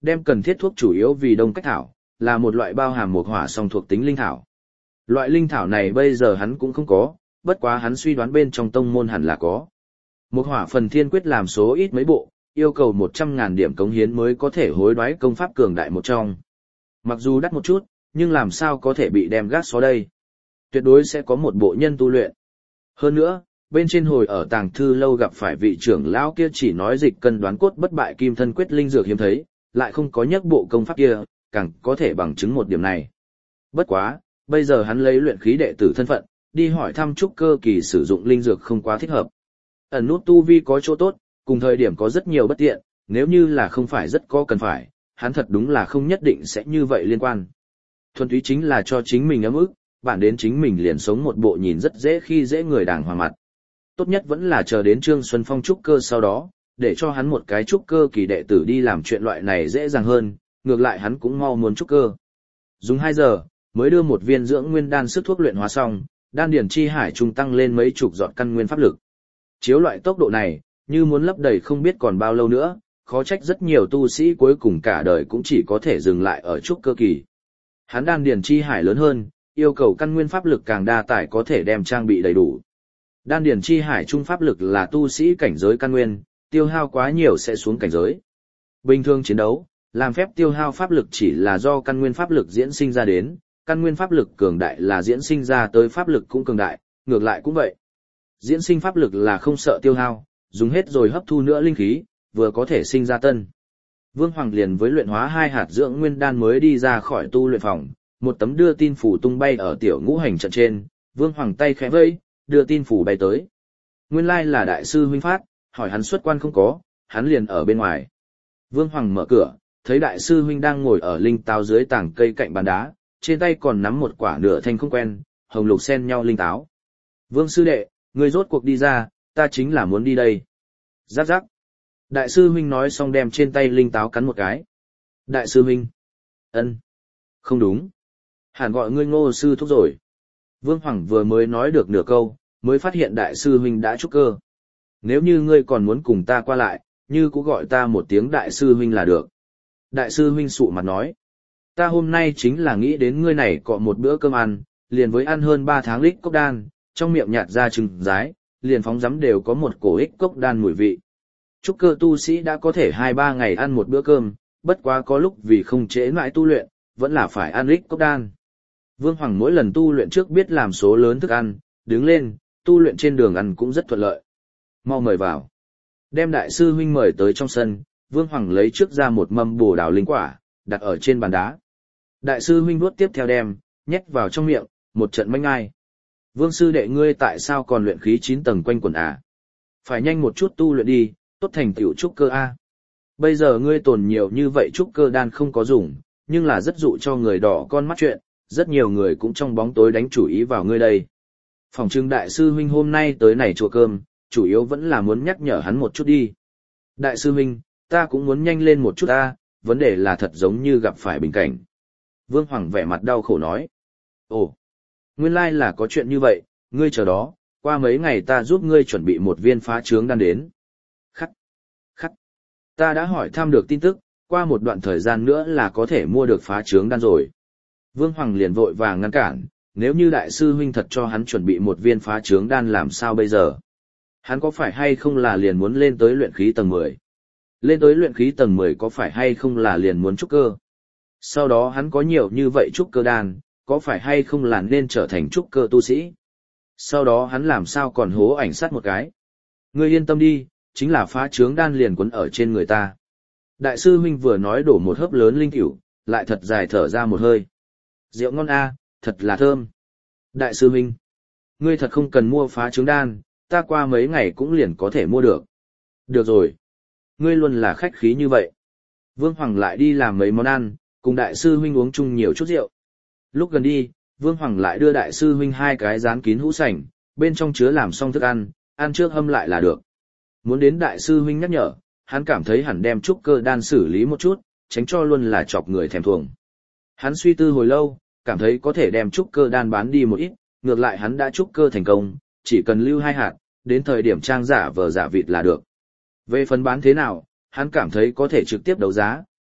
đem cần thiết thuốc chủ yếu vì đông cách thảo, là một loại bao hàm một hỏa song thuộc tính linh thảo. Loại linh thảo này bây giờ hắn cũng không có, bất quá hắn suy đoán bên trong tông môn hẳn là có. Một hỏa phần thiên quyết làm số ít mấy bộ, yêu cầu 100.000 điểm cống hiến mới có thể hối đoái công pháp cường đại một trong. Mặc dù đắt một chút, nhưng làm sao có thể bị đem gác xó đây. Tuyệt đối sẽ có một bộ nhân tu luyện. Hơn nữa, bên trên hồi ở tàng thư lâu gặp phải vị trưởng lão kia chỉ nói dịch cân đoán cốt bất bại kim thân quyết linh dược hiếm thấy, lại không có nhắc bộ công pháp kia, càng có thể bằng chứng một điểm này. Bất quá, bây giờ hắn lấy luyện khí đệ tử thân phận, đi hỏi thăm trúc cơ kỳ sử dụng linh dược không quá thích hợp. Ẩn nút tu vi có chỗ tốt, cùng thời điểm có rất nhiều bất tiện, nếu như là không phải rất có cần phải, hắn thật đúng là không nhất định sẽ như vậy liên quan. Thuần túy chính là cho chính mình ấm ức, bản đến chính mình liền sống một bộ nhìn rất dễ khi dễ người đàng hoàng mặt. Tốt nhất vẫn là chờ đến Trương Xuân Phong trúc cơ sau đó, để cho hắn một cái trúc cơ kỳ đệ tử đi làm chuyện loại này dễ dàng hơn, ngược lại hắn cũng mau muốn trúc cơ. Dùng 2 giờ, mới đưa một viên dưỡng nguyên đan sức thuốc luyện hóa xong, đan điển chi hải trung tăng lên mấy chục giọt căn nguyên pháp lực. Chiếu loại tốc độ này, như muốn lấp đầy không biết còn bao lâu nữa, khó trách rất nhiều tu sĩ cuối cùng cả đời cũng chỉ có thể dừng lại ở trúc cơ kỳ. Hắn đan điển chi hải lớn hơn, yêu cầu căn nguyên pháp lực càng đa tải có thể đem trang bị đầy đủ. Đan điển chi hải trung pháp lực là tu sĩ cảnh giới căn nguyên, tiêu hao quá nhiều sẽ xuống cảnh giới. Bình thường chiến đấu, làm phép tiêu hao pháp lực chỉ là do căn nguyên pháp lực diễn sinh ra đến, căn nguyên pháp lực cường đại là diễn sinh ra tới pháp lực cũng cường đại, ngược lại cũng vậy. Diễn sinh pháp lực là không sợ tiêu hao, dùng hết rồi hấp thu nữa linh khí, vừa có thể sinh ra tân. Vương Hoàng liền với luyện hóa 2 hạt dưỡng nguyên đan mới đi ra khỏi tu luyện phòng, một tấm đưa tin phủ tung bay ở tiểu ngũ hành trận trên, Vương Hoàng tay khẽ vẫy, đưa tin phủ bay tới. Nguyên lai là đại sư huynh phát, hỏi hắn xuất quan không có, hắn liền ở bên ngoài. Vương Hoàng mở cửa, thấy đại sư huynh đang ngồi ở linh táo dưới tảng cây cạnh bàn đá, trên tay còn nắm một quả nửa thanh không quen, hồng lục xen nhau linh táo. Vương sư đệ, người rốt cuộc đi ra, ta chính là muốn đi đây. Rắc rắc. Đại sư huynh nói xong đem trên tay linh táo cắn một cái. Đại sư huynh. Ân. Không đúng. Hẳn gọi ngươi Ngô sư thúc rồi. Vương Hoàng vừa mới nói được nửa câu, mới phát hiện đại sư huynh đã trúc cơ. Nếu như ngươi còn muốn cùng ta qua lại, như cũng gọi ta một tiếng đại sư huynh là được. Đại sư huynh sụ mặt nói. Ta hôm nay chính là nghĩ đến ngươi này cọ một bữa cơm ăn, liền với ăn hơn 3 tháng lích cốc đan, trong miệng nhạt ra trứng rái, liền phóng giấm đều có một cổ ích cốc đan mùi vị. Trúc cơ tu sĩ đã có thể 2-3 ngày ăn một bữa cơm, bất quá có lúc vì không trễ mãi tu luyện, vẫn là phải ăn ích cốc đan. Vương Hoàng mỗi lần tu luyện trước biết làm số lớn thức ăn, đứng lên, tu luyện trên đường ăn cũng rất thuận lợi. Mau mời vào. Đem đại sư huynh mời tới trong sân, Vương Hoàng lấy trước ra một mâm bồ đào linh quả, đặt ở trên bàn đá. Đại sư huynh nuốt tiếp theo đem, nhét vào trong miệng, một trận manh ai. Vương sư đệ ngươi tại sao còn luyện khí 9 tầng quanh quẩn à? Phải nhanh một chút tu luyện đi, tốt thành tựu trúc cơ a. Bây giờ ngươi tồn nhiều như vậy trúc cơ đan không có dùng, nhưng là rất dụ cho người đỏ con mắt chuyện, rất nhiều người cũng trong bóng tối đánh chủ ý vào ngươi đây. Phòng trưng đại sư huynh hôm nay tới này chùa cơm, chủ yếu vẫn là muốn nhắc nhở hắn một chút đi. Đại sư huynh, ta cũng muốn nhanh lên một chút ta, vấn đề là thật giống như gặp phải bình cảnh. Vương Hoàng vẻ mặt đau khổ nói. Ồ, nguyên lai là có chuyện như vậy, ngươi chờ đó, qua mấy ngày ta giúp ngươi chuẩn bị một viên phá trướng đan đến. Khắc, khắc, ta đã hỏi thăm được tin tức, qua một đoạn thời gian nữa là có thể mua được phá trướng đan rồi. Vương Hoàng liền vội vàng ngăn cản, nếu như đại sư huynh thật cho hắn chuẩn bị một viên phá trướng đan làm sao bây giờ? Hắn có phải hay không là liền muốn lên tới luyện khí tầng 10? Lên tới luyện khí tầng 10 có phải hay không là liền muốn trúc cơ? Sau đó hắn có nhiều như vậy trúc cơ đan, có phải hay không là nên trở thành trúc cơ tu sĩ? Sau đó hắn làm sao còn hố ảnh sát một cái? Ngươi yên tâm đi, chính là phá trướng đan liền quấn ở trên người ta. Đại sư huynh vừa nói đổ một hớp lớn linh cửu, lại thật dài thở ra một hơi. Rượu ngon a, thật là thơm. Đại sư huynh, ngươi thật không cần mua phá trướng đan, ta qua mấy ngày cũng liền có thể mua được. Được rồi. Ngươi luôn là khách khí như vậy. Vương Hoàng lại đi làm mấy món ăn, cùng đại sư huynh uống chung nhiều chút rượu. Lúc gần đi, Vương Hoàng lại đưa đại sư huynh 2 cái dán kín hũ sành, bên trong chứa làm xong thức ăn, ăn trước hâm lại là được. Muốn đến đại sư huynh nhắc nhở, hắn cảm thấy hẳn đem trúc cơ đan xử lý một chút, tránh cho luôn là chọc người thèm thuồng. Hắn suy tư hồi lâu, cảm thấy có thể đem trúc cơ đan bán đi một ít, ngược lại hắn đã trúc cơ thành công, chỉ cần lưu 2 hạt, đến thời điểm trang giả vờ giả vịt là được. Về phần bán thế nào, hắn cảm thấy có thể trực tiếp đấu giá,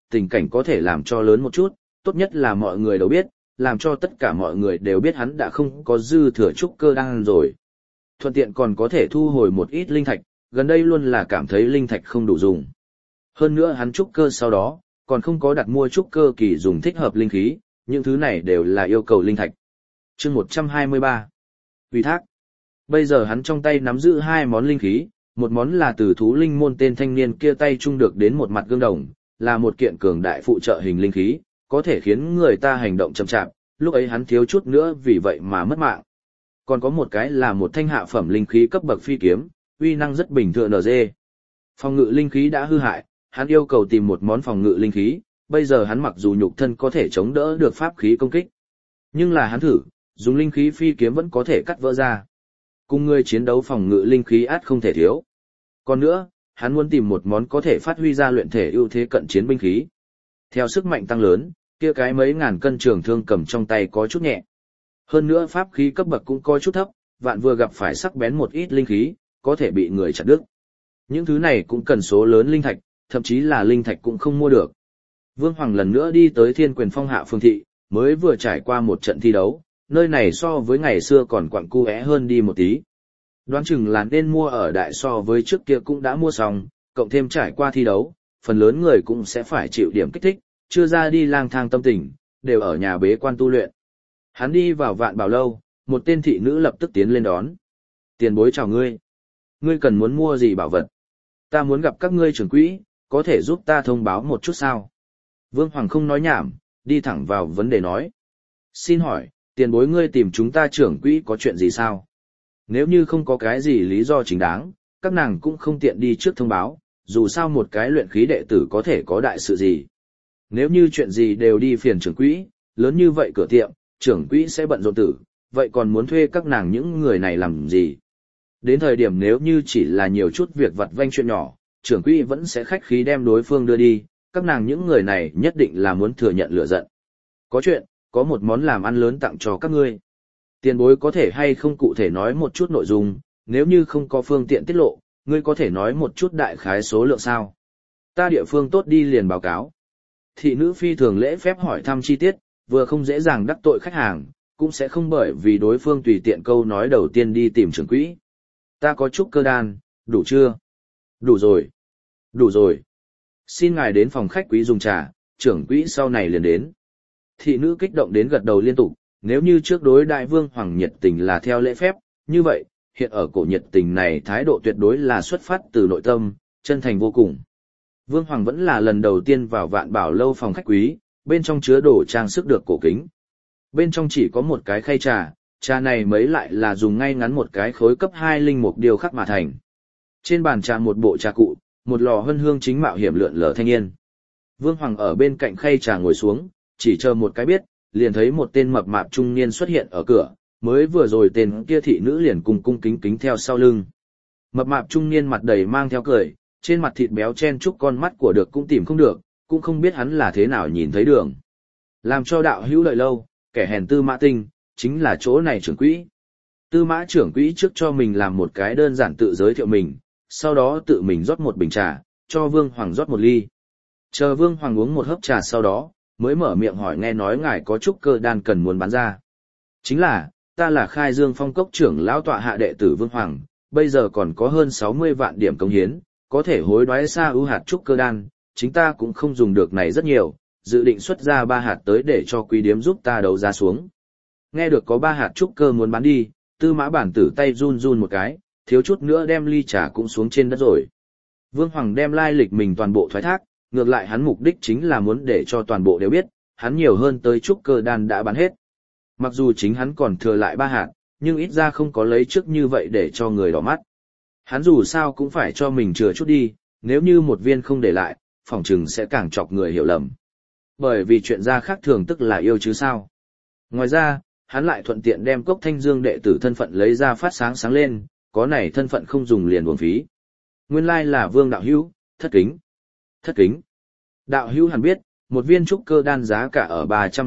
tình cảnh có thể làm cho lớn một chút, tốt nhất là mọi người đều biết, làm cho tất cả mọi người đều biết hắn đã không có dư thừa trúc cơ đan rồi. Thuận tiện còn có thể thu hồi một ít linh thạch, gần đây luôn là cảm thấy linh thạch không đủ dùng. Hơn nữa hắn trúc cơ sau đó, còn không có đặt mua trúc cơ kỳ dùng thích hợp linh khí, những thứ này đều là yêu cầu linh thạch. Chương 123. Ủy thác. Bây giờ hắn trong tay nắm giữ 2 món linh khí, một món là từ thú linh môn tên thanh niên kia tay chung được đến một mặt gương đồng, là một kiện cường đại phụ trợ hình linh khí, có thể khiến người ta hành động chậm chạp, lúc ấy hắn thiếu chút nữa vì vậy mà mất mạng. Còn có một cái là một thanh hạ phẩm linh khí cấp bậc phi kiếm, uy năng rất bình thường NG. Phòng ngự linh khí đã hư hại, hắn yêu cầu tìm một món phòng ngự linh khí, bây giờ hắn mặc dù nhục thân có thể chống đỡ được pháp khí công kích, nhưng là hắn thử, dùng linh khí phi kiếm vẫn có thể cắt vỡ ra. Cùng người chiến đấu phòng ngự linh khí át không thể thiếu. Còn nữa, hắn muốn tìm một món có thể phát huy ra luyện thể ưu thế cận chiến binh khí. Theo sức mạnh tăng lớn, kia cái mấy ngàn cân trường thương cầm trong tay có chút nhẹ. Hơn nữa pháp khí cấp bậc cũng có chút thấp, vạn vừa gặp phải sắc bén một ít linh khí, có thể bị người chặt đứt. Những thứ này cũng cần số lớn linh thạch, thậm chí là linh thạch cũng không mua được. Vương Hoàng lần nữa đi tới Thiên Quyền Phong hạ phương thị, mới vừa trải qua một trận thi đấu, nơi này so với ngày xưa còn quặng cu é hơn đi một tí. Đoán chừng là nên mua ở đại so với trước kia cũng đã mua xong, cộng thêm trải qua thi đấu, phần lớn người cũng sẽ phải chịu điểm kích thích, chưa ra đi lang thang tâm tình, đều ở nhà bế quan tu luyện. Hắn đi vào Vạn Bảo lâu, một tên thị nữ lập tức tiến lên đón. Tiền bối chào ngươi. Ngươi cần muốn mua gì bảo vật? Ta muốn gặp các ngươi trưởng quỹ, có thể giúp ta thông báo một chút sao? Vương Hoàng không nói nhảm, đi thẳng vào vấn đề nói. Xin hỏi, tiền bối ngươi tìm chúng ta trưởng quỹ có chuyện gì sao? Nếu như không có cái gì lý do chính đáng, các nàng cũng không tiện đi trước thông báo, dù sao một cái luyện khí đệ tử có thể có đại sự gì. Nếu như chuyện gì đều đi phiền trưởng quỹ, lớn như vậy cửa tiệm, trưởng quỹ sẽ bận rộn tử, vậy còn muốn thuê các nàng những người này làm gì? Đến thời điểm nếu như chỉ là nhiều chút việc vặt vanh chuyện nhỏ, trưởng quỹ vẫn sẽ khách khí đem đối phương đưa đi, các nàng những người này nhất định là muốn thừa nhận lửa giận. Có chuyện, có một món làm ăn lớn tặng cho các ngươi. Tiền bối có thể hay không cụ thể nói một chút nội dung, nếu như không có phương tiện tiết lộ, ngươi có thể nói một chút đại khái số lượng sao? Ta địa phương tốt đi liền báo cáo. Thị nữ phi thường lễ phép hỏi thăm chi tiết, vừa không dễ dàng đắc tội khách hàng, cũng sẽ không bởi vì đối phương tùy tiện câu nói đầu tiên đi tìm trưởng quỹ. Ta có chút cơ đan, đủ chưa? Đủ rồi. Đủ rồi. Xin ngài đến phòng khách quý dùng trà, trưởng quỹ sau này liền đến. Thị nữ kích động đến gật đầu liên tục, nếu như trước đối đại vương hoàng nhiệt tình là theo lễ phép, như vậy, hiện ở cổ nhiệt tình này thái độ tuyệt đối là xuất phát từ nội tâm, chân thành vô cùng. Vương Hoàng vẫn là lần đầu tiên vào Vạn Bảo lâu phòng khách quý, bên trong chứa đồ trang sức được cổ kính. Bên trong chỉ có một cái khay trà, trà này mấy lại là dùng ngay ngắn một cái khối cấp 2 linh mục điều khắc mà thành. Trên bàn trà một bộ trà cụ, một lò hân hương chính mạo hiểm lượn lờ thanh yên. Vương Hoàng ở bên cạnh khay trà ngồi xuống, chỉ chờ một cái biết, liền thấy một tên mập mạp trung niên xuất hiện ở cửa, mới vừa rồi tên kia thị nữ liền cung cung kính kính theo sau lưng. Mập mạp trung niên mặt đầy mang theo cười, trên mặt thịt béo chen chúc con mắt của được cũng tìm không được, cũng không biết hắn là thế nào nhìn thấy đường. Làm cho đạo hữu đợi lâu, kẻ hèn Tư Mã Tinh, chính là chỗ này trưởng quỹ. Tư Mã trưởng quỹ trước cho mình làm một cái đơn giản tự giới thiệu mình, sau đó tự mình rót một bình trà, cho Vương Hoàng rót một ly. Chờ Vương Hoàng uống một hớp trà sau đó, mới mở miệng hỏi nghe nói ngài có chút cơ đan cần muốn bán ra. Chính là, ta là Khai Dương Phong cốc trưởng lão tọa hạ đệ tử Vương Hoàng, bây giờ còn có hơn 60 vạn điểm công hiến, có thể hối đoái xa ưu hạt trúc cơ đan, chính ta cũng không dùng được này rất nhiều, dự định xuất ra 3 hạt tới để cho quý điếm giúp ta đấu giá xuống. Nghe được có 3 hạt trúc cơ muốn bán đi, Tư Mã Bản Tử tay run run một cái, thiếu chút nữa đem ly trà cũng xuống trên đất rồi. Vương Hoàng đem lai lịch mình toàn bộ thoái thác, ngược lại hắn mục đích chính là muốn để cho toàn bộ đều biết, hắn nhiều hơn tới trúc cơ đan đã bán hết. Mặc dù chính hắn còn thừa lại 3 hạt, nhưng ít ra không có lấy trước như vậy để cho người đỏ mắt. Hắn dù sao cũng phải cho mình chừa chút đi, nếu như một viên không để lại, phỏng chừng sẽ càng chọc người hiểu lầm. Bởi vì chuyện ra khác thường tức là yêu chứ sao. Ngoài ra, hắn lại thuận tiện đem cốc thanh dương đệ tử thân phận lấy ra phát sáng sáng lên, có này thân phận không dùng liền uổng phí. Nguyên lai là Vương đạo hữu, thất kính. Thất kính. Đạo hữu hẳn biết, một viên trúc cơ đan giá cả ở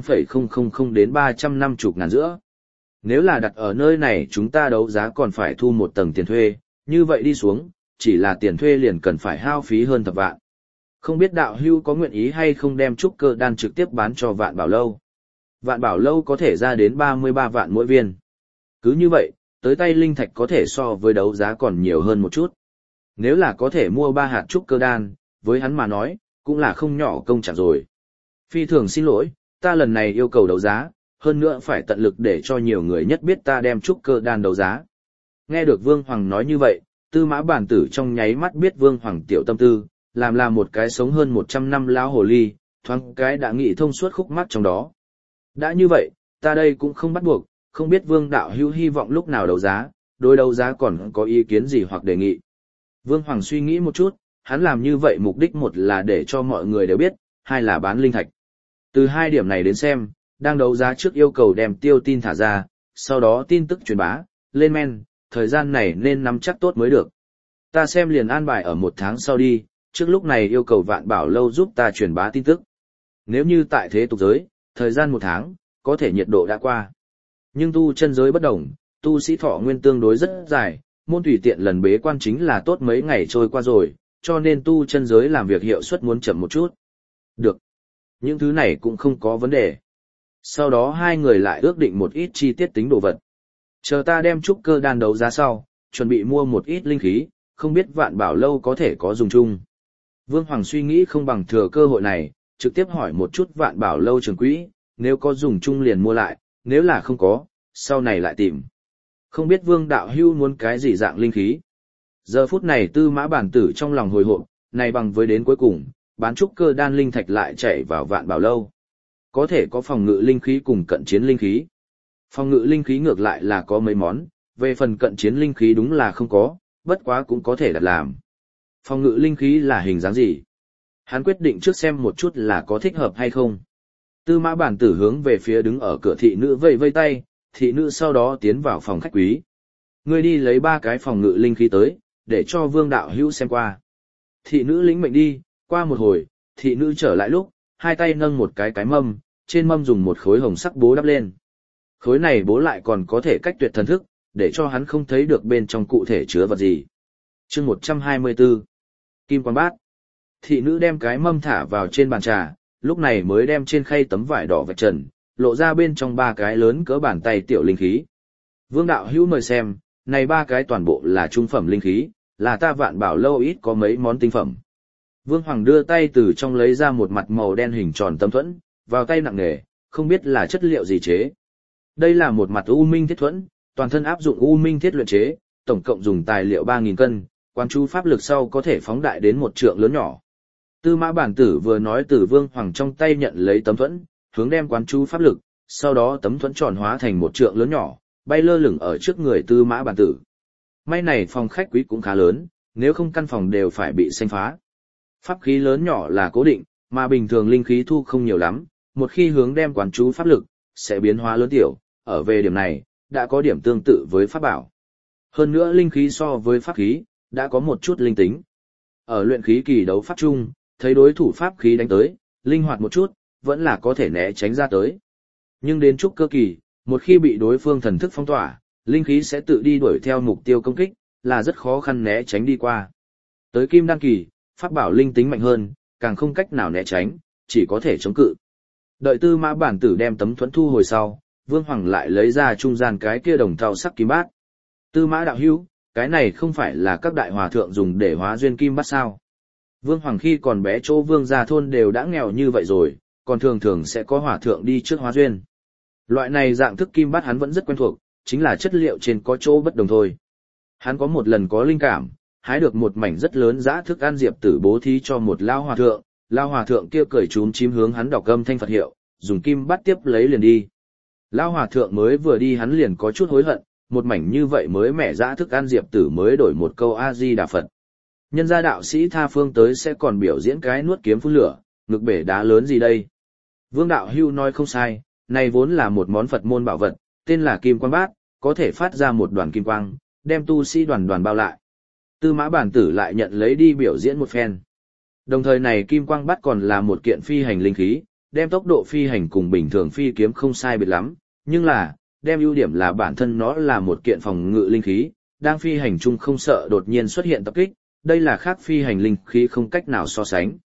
300,000 đến 350.000 giữa. Nếu là đặt ở nơi này chúng ta đấu giá còn phải thu một tầng tiền thuê, như vậy đi xuống, chỉ là tiền thuê liền cần phải hao phí hơn thập vạn. Không biết đạo hưu có nguyện ý hay không đem trúc cơ đan trực tiếp bán cho Vạn Bảo Lâu. Vạn Bảo Lâu có thể ra đến 33 vạn mỗi viên. Cứ như vậy, tới tay linh thạch có thể so với đấu giá còn nhiều hơn một chút. Nếu là có thể mua 3 hạt trúc cơ đan, với hắn mà nói, cũng là không nhỏ công trạng rồi. Phi thường xin lỗi, ta lần này yêu cầu đấu giá, hơn nữa phải tận lực để cho nhiều người nhất biết ta đem trúc cơ đan đấu giá. Nghe được Vương Hoàng nói như vậy, Tư Mã Bản Tử trong nháy mắt biết Vương Hoàng tiểu tâm tư, làm là một cái sống hơn 100 năm lão hồ ly, thoáng cái đã nghĩ thông suốt khúc mắc trong đó. Đã như vậy, ta đây cũng không bắt buộc, không biết Vương đạo hữu hy vọng lúc nào đấu giá, đối đấu giá còn có ý kiến gì hoặc đề nghị. Vương Hoàng suy nghĩ một chút, hắn làm như vậy mục đích một là để cho mọi người đều biết, hai là bán linh thạch. Từ hai điểm này đến xem, đang đấu giá trước yêu cầu đem tiêu tin thả ra, sau đó tin tức truyền bá, lên men, thời gian này nên nắm chắc tốt mới được. Ta xem liền an bài ở 1 tháng sau đi, trước lúc này yêu cầu Vạn Bảo Lâu giúp ta truyền bá tin tức. Nếu như tại thế tục giới, thời gian 1 tháng, có thể nhiệt độ đã qua. Nhưng tu chân giới bất đồng, tu sĩ thọ nguyên tương đối rất dài, môn tùy tiện lần bế quan chính là tốt mấy ngày trôi qua rồi, cho nên tu chân giới làm việc hiệu suất muốn chậm một chút. Được. Những thứ này cũng không có vấn đề. Sau đó hai người lại ước định một ít chi tiết tính đồ vật. Chờ ta đem trúc cơ đan đấu giá sau, chuẩn bị mua một ít linh khí, không biết Vạn Bảo Lâu có thể có dùng chung. Vương Hoàng suy nghĩ không bằng thừa cơ hội này, trực tiếp hỏi một chút Vạn Bảo Lâu trưởng quỹ, nếu có dùng chung liền mua lại, nếu là không có, sau này lại tìm. Không biết Vương đạo hưu muốn cái gì dạng linh khí. Giờ phút này Tư Mã Bản Tử trong lòng hồi hộp, này bằng với đến cuối cùng, bán trúc cơ đan linh thạch lại chạy vào Vạn Bảo Lâu. Có thể có phòng ngự linh khí cùng cận chiến linh khí. Phòng ngự linh khí ngược lại là có mấy món, về phần cận chiến linh khí đúng là không có, bất quá cũng có thể đặt làm. Phòng ngự linh khí là hình dáng gì? Hắn quyết định trước xem một chút là có thích hợp hay không. Tư Mã Bản Tử hướng về phía đứng ở cửa thị nữ vây vây tay, thị nữ sau đó tiến vào phòng khách quý. Ngươi đi lấy 3 cái phòng ngự linh khí tới, để cho Vương đạo hữu xem qua. Thị nữ lĩnh mệnh đi, qua một hồi, thị nữ trở lại lúc, hai tay nâng một cái mâm, trên mâm dùng một khối hồng sắc bố đắp lên. Khối này bố lại còn có thể cách tuyệt thần thức, để cho hắn không thấy được bên trong cụ thể chứa vật gì. Chương 124 Kim Quan Bát. Thị nữ đem cái mâm thả vào trên bàn trà, lúc này mới đem trên khay tấm vải đỏ vạch trần, lộ ra bên trong 3 cái lớn cỡ bàn tay tiểu linh khí. Vương đạo hữu mời xem, này 3 cái toàn bộ là trung phẩm linh khí, là ta Vạn Bảo Lâu ít có mấy món tinh phẩm. Vương Hoàng đưa tay từ trong lấy ra một mặt màu đen hình tròn tấm thuẫn, vào tay nặng nề, không biết là chất liệu gì chế. Đây là một mặt u minh thiết thuẫn, toàn thân áp dụng u minh thiết luyện chế, tổng cộng dùng tài liệu 3.000 cân, quan chú pháp lực sau có thể phóng đại đến 1 trượng lớn nhỏ. Tư Mã Bản Tử vừa nói từ Vương Hoàng trong tay nhận lấy tấm thuẫn, hướng đem quán chú pháp lực, sau đó tấm thuẫn tròn hóa thành 1 trượng lớn nhỏ, bay lơ lửng ở trước người Tư Mã Bản Tử. May này phòng khách quý cũng khá lớn, nếu không căn phòng đều phải bị xanh phá. Pháp khí lớn nhỏ là cố định, mà bình thường linh khí thu không nhiều lắm, một khi hướng đem quán chú pháp lực, sẽ biến hóa lớn tiểu, ở về điểm này, đã có điểm tương tự với pháp bảo. Hơn nữa linh khí so với pháp khí, đã có một chút linh tính. Ở luyện khí kỳ đấu pháp chung, thấy đối thủ pháp khí đánh tới, linh hoạt một chút, vẫn là có thể né tránh ra tới. Nhưng đến trúc cơ kỳ, một khi bị đối phương thần thức phong tỏa, linh khí sẽ tự đi đuổi theo mục tiêu công kích, là rất khó khăn né tránh đi qua. Tới kim đan kỳ, pháp bảo linh tính mạnh hơn, càng không cách nào né tránh, chỉ có thể chống cự. Đợi Tư Mã Bản Tử đem tấm thuẫn thu hồi sau, Vương Hoàng lại lấy ra trung gian cái kia đồng thau sắc kim bát. Tư Mã đạo hữu, cái này không phải là các đại hòa thượng dùng để hóa duyên kim bát sao? Vương Hoàng khi còn bé chỗ Vương gia thôn đều đã nghèo như vậy rồi, còn thường thường sẽ có hòa thượng đi trước hóa duyên. Loại này dạng thức kim bát hắn vẫn rất quen thuộc, chính là chất liệu trên có chỗ bất đồng thôi. Hắn có một lần có linh cảm, hái được một mảnh rất lớn dã thức ăn diệp tử bố thí cho một lao hòa thượng kia cười chúm chím hướng hắn đọc âm thanh Phật hiệu, dùng kim bát tiếp lấy liền đi. Lao hòa thượng mới vừa đi hắn liền có chút hối hận, một mảnh như vậy mới mẻ dã thức ăn diệp tử mới đổi một câu A Di Đà Phật. Nhân gia đạo sĩ tha phương tới sẽ còn biểu diễn cái nuốt kiếm phun lửa, ngực bể đá lớn gì đây? Vương đạo hưu nói không sai, này vốn là một món Phật môn bảo vật, tên là Kim Quang Bát, có thể phát ra một đoàn kim quang, đem tu sĩ đoàn bao lại. Tư Mã Bản Tử lại nhận lấy đi biểu diễn một phen. Đồng thời này Kim Quang Bát còn là một kiện phi hành linh khí, đem tốc độ phi hành cùng bình thường phi kiếm không sai biệt lắm, nhưng là, đem ưu điểm là bản thân nó là một kiện phòng ngự linh khí, đang phi hành chung không sợ đột nhiên xuất hiện tập kích, đây là khác phi hành linh khí không cách nào so sánh.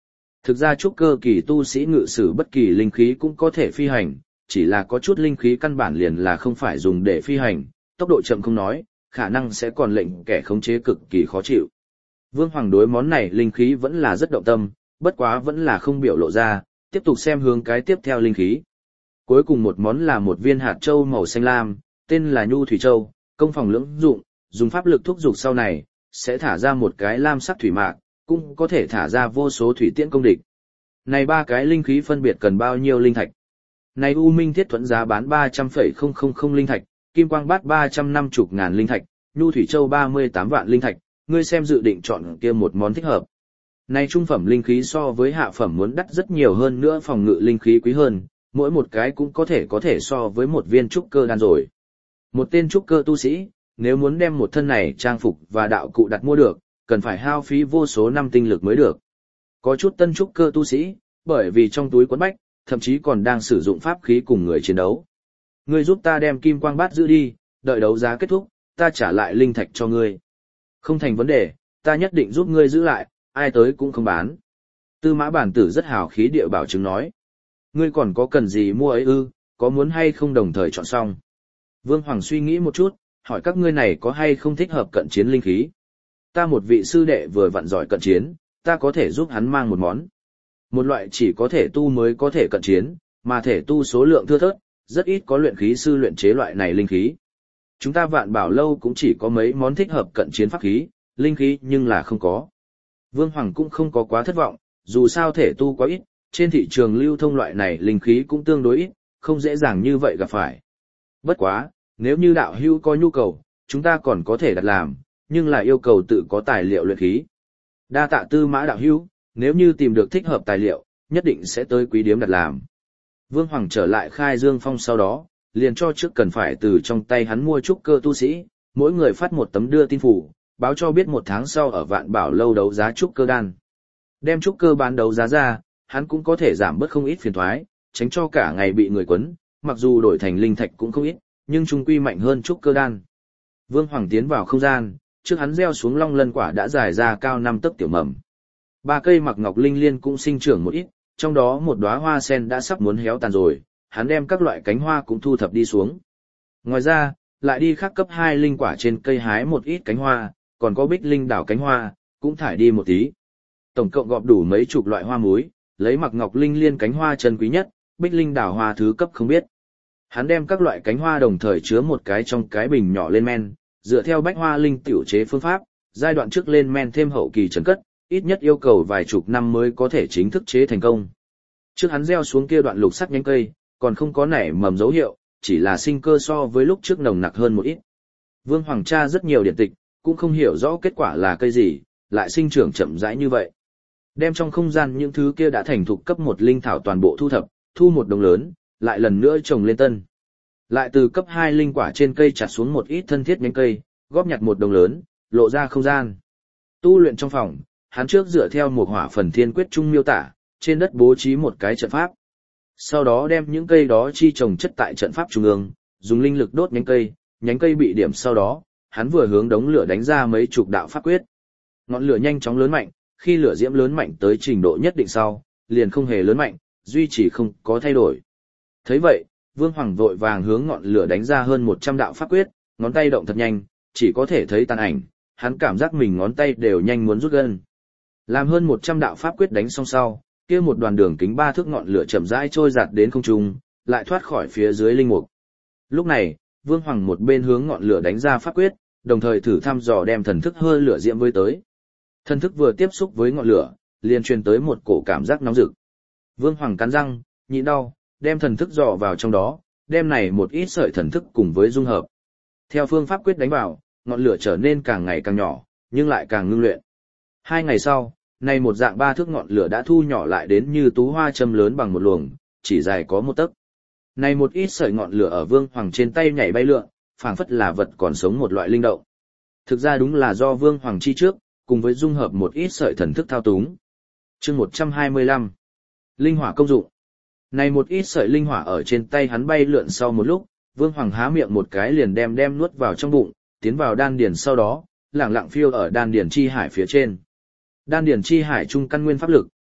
Thực ra trúc cơ kỳ tu sĩ ngự sử bất kỳ linh khí cũng có thể phi hành, chỉ là có chút linh khí căn bản liền là không phải dùng để phi hành, tốc độ chậm không nói, khả năng sẽ còn lệnh kẻ khống chế cực kỳ khó chịu. Vương Hoàng đối món này linh khí vẫn là rất động tâm, bất quá vẫn là không biểu lộ ra, tiếp tục xem hướng cái tiếp theo linh khí. Cuối cùng một món là một viên hạt châu màu xanh lam, tên là Nhu Thủy Châu, công phòng lưỡng dụng, dùng pháp lực thúc dục sau này, sẽ thả ra một cái lam sắc thủy mạc, cũng có thể thả ra vô số thủy tiễn công địch. Này ba cái linh khí phân biệt cần bao nhiêu linh thạch? Này U Minh Thiết Thuẫn giá bán 300,000 linh thạch, Kim Quang Bát 350.000 linh thạch, Nhu Thủy Châu 38 vạn linh thạch, ngươi xem dự định chọn kia một món thích hợp. Này trung phẩm linh khí so với hạ phẩm muốn đắt rất nhiều hơn nữa, phòng ngự linh khí quý hơn, mỗi một cái cũng có thể so với một viên trúc cơ đan rồi. Một tên trúc cơ tu sĩ, nếu muốn đem một thân này trang phục và đạo cụ đặt mua được, cần phải hao phí vô số năm tinh lực mới được. Có chút tân trúc cơ tu sĩ, bởi vì trong túi quấn bách, thậm chí còn đang sử dụng pháp khí cùng người chiến đấu. Ngươi giúp ta đem Kim Quang Bát giữ đi, đợi đấu giá kết thúc, ta trả lại linh thạch cho ngươi. Không thành vấn đề, ta nhất định giúp ngươi giữ lại, ai tới cũng không bán. Tư Mã Bản Tử rất hào khí địa bảo chứng nói. Ngươi còn có cần gì mua ấy ư, có muốn hay không đồng thời chọn xong. Vương Hoàng suy nghĩ một chút, hỏi các ngươi này có hay không thích hợp cận chiến linh khí. Ta một vị sư đệ vừa vặn giỏi cận chiến, ta có thể giúp hắn mang một món. Một loại chỉ có thể tu mới có thể cận chiến, mà thể tu số lượng thưa thớt, rất ít có luyện khí sư luyện chế loại này linh khí. Chúng ta Vạn Bảo lâu cũng chỉ có mấy món thích hợp cận chiến pháp khí, linh khí nhưng là không có. Vương Hoàng cũng không có quá thất vọng, dù sao thể tu quá ít, trên thị trường lưu thông loại này linh khí cũng tương đối ít, không dễ dàng như vậy gặp phải. Bất quá, nếu như đạo hữu có nhu cầu, chúng ta còn có thể đặt làm, nhưng là yêu cầu tự có tài liệu luyện khí. Đa tạ Tư Mã đạo hữu, nếu như tìm được thích hợp tài liệu, nhất định sẽ tới quý điếm đặt làm. Vương Hoàng trở lại Khai Dương Phong sau đó, liền cho trước cần phải từ trong tay hắn mua trúc cơ tu sĩ, mỗi người phát một tấm đưa tin phủ, báo cho biết một tháng sau ở Vạn Bảo lâu đấu giá trúc cơ đan. Đem trúc cơ bán đấu giá ra, hắn cũng có thể giảm bớt không ít phiền toái, tránh cho cả ngày bị người quấn, mặc dù đổi thành linh thạch cũng không ít, nhưng trung quy mạnh hơn trúc cơ đan. Vương Hoàng tiến vào không gian, trước hắn gieo xuống long lân quả đã dài ra cao 5 tấc tiểu mầm. 3 cây mặc ngọc linh liên cũng sinh trưởng một ít, trong đó một đóa hoa sen đã sắp muốn héo tàn rồi, hắn đem các loại cánh hoa cũng thu thập đi xuống. Ngoài ra, lại đi khắc cấp 2 linh quả trên cây hái một ít cánh hoa, còn có bích linh đảo cánh hoa, cũng thải đi một tí. Tổng cộng gọp đủ mấy chục loại hoa muối, lấy mặc ngọc linh liên cánh hoa chân quý nhất, bích linh đảo hoa thứ cấp không biết. Hắn đem các loại cánh hoa đồng thời chứa một cái trong cái bình nhỏ lên men, dựa theo bách hoa linh tiểu chế phương pháp, giai đoạn trước lên men thêm hậu kỳ trấn cất, ít nhất yêu cầu vài chục năm mới có thể chính thức chế thành công. Trước hắn gieo xuống kia đoạn lục sắc nhánh cây, còn không có nảy mầm dấu hiệu, chỉ là sinh cơ so với lúc trước nồng nặc hơn một ít. Vương Hoàng tra rất nhiều điển tịch, cũng không hiểu rõ kết quả là cây gì, lại sinh trưởng chậm rãi như vậy. Đem trong không gian những thứ kia đã thành thục cấp 1 linh thảo toàn bộ thu thập, thu một đồng lớn, lại lần nữa trồng lên tân. Lại từ cấp 2 linh quả trên cây chặt xuống một ít thân thiết nhánh cây, góp nhặt một đồng lớn, lộ ra không gian. Tu luyện trong phòng, hắn trước dựa theo một hỏa phần thiên quyết trung miêu tả, trên đất bố trí một cái trận pháp. Sau đó đem những cây đó chi trồng chất tại trận pháp trung ương, dùng linh lực đốt nhánh cây bị điểm sau đó, hắn vừa hướng đống lửa đánh ra mấy chục đạo pháp quyết. Ngọn lửa nhanh chóng lớn mạnh, khi lửa diễm lớn mạnh tới trình độ nhất định sau, liền không hề lớn mạnh, duy trì không có thay đổi. Thấy vậy, Vương Hoàng vội vàng hướng ngọn lửa đánh ra hơn 100 đạo pháp quyết, ngón tay động thật nhanh, chỉ có thể thấy tàn ảnh, hắn cảm giác mình ngón tay đều nhanh muốn rút gân. Làm hơn 100 đạo pháp quyết đánh xong sau, kia một đoàn đường kính 3 thước ngọn lửa chậm rãi trôi giạt đến không trung, lại thoát khỏi phía dưới linh mục. Lúc này, Vương Hoàng một bên hướng ngọn lửa đánh ra pháp quyết, đồng thời thử thăm dò đem thần thức hơi lửa diễm với tới. Thần thức vừa tiếp xúc với ngọn lửa, liền truyền tới một cổ cảm giác nóng rực. Vương Hoàng cắn răng, nhịn đau, đem thần thức dò vào trong đó, đem này một ít sợi thần thức cùng với dung hợp. Theo phương pháp quyết đánh vào, ngọn lửa trở nên càng ngày càng nhỏ, nhưng lại càng ngưng luyện. 2 ngày sau, này một dạng 3 thước ngọn lửa đã thu nhỏ lại đến như tú hoa châm lớn bằng một luồng, chỉ dài có 1 tấc. Này một ít sợi ngọn lửa ở Vương Hoàng trên tay nhảy bay lượn, phảng phất là vật còn sống một loại linh động. Thực ra đúng là do Vương Hoàng chi trước, cùng với dung hợp một ít sợi thần thức thao túng. Chương 125. Linh hỏa công dụng. Này một ít sợi linh hỏa ở trên tay hắn bay lượn sau một lúc, Vương Hoàng há miệng một cái liền đem nuốt vào trong bụng, tiến vào đan điền sau đó, lẳng lặng phiêu ở đan điền chi hải phía trên. Đan điền chi hải trung căn nguyên pháp lực,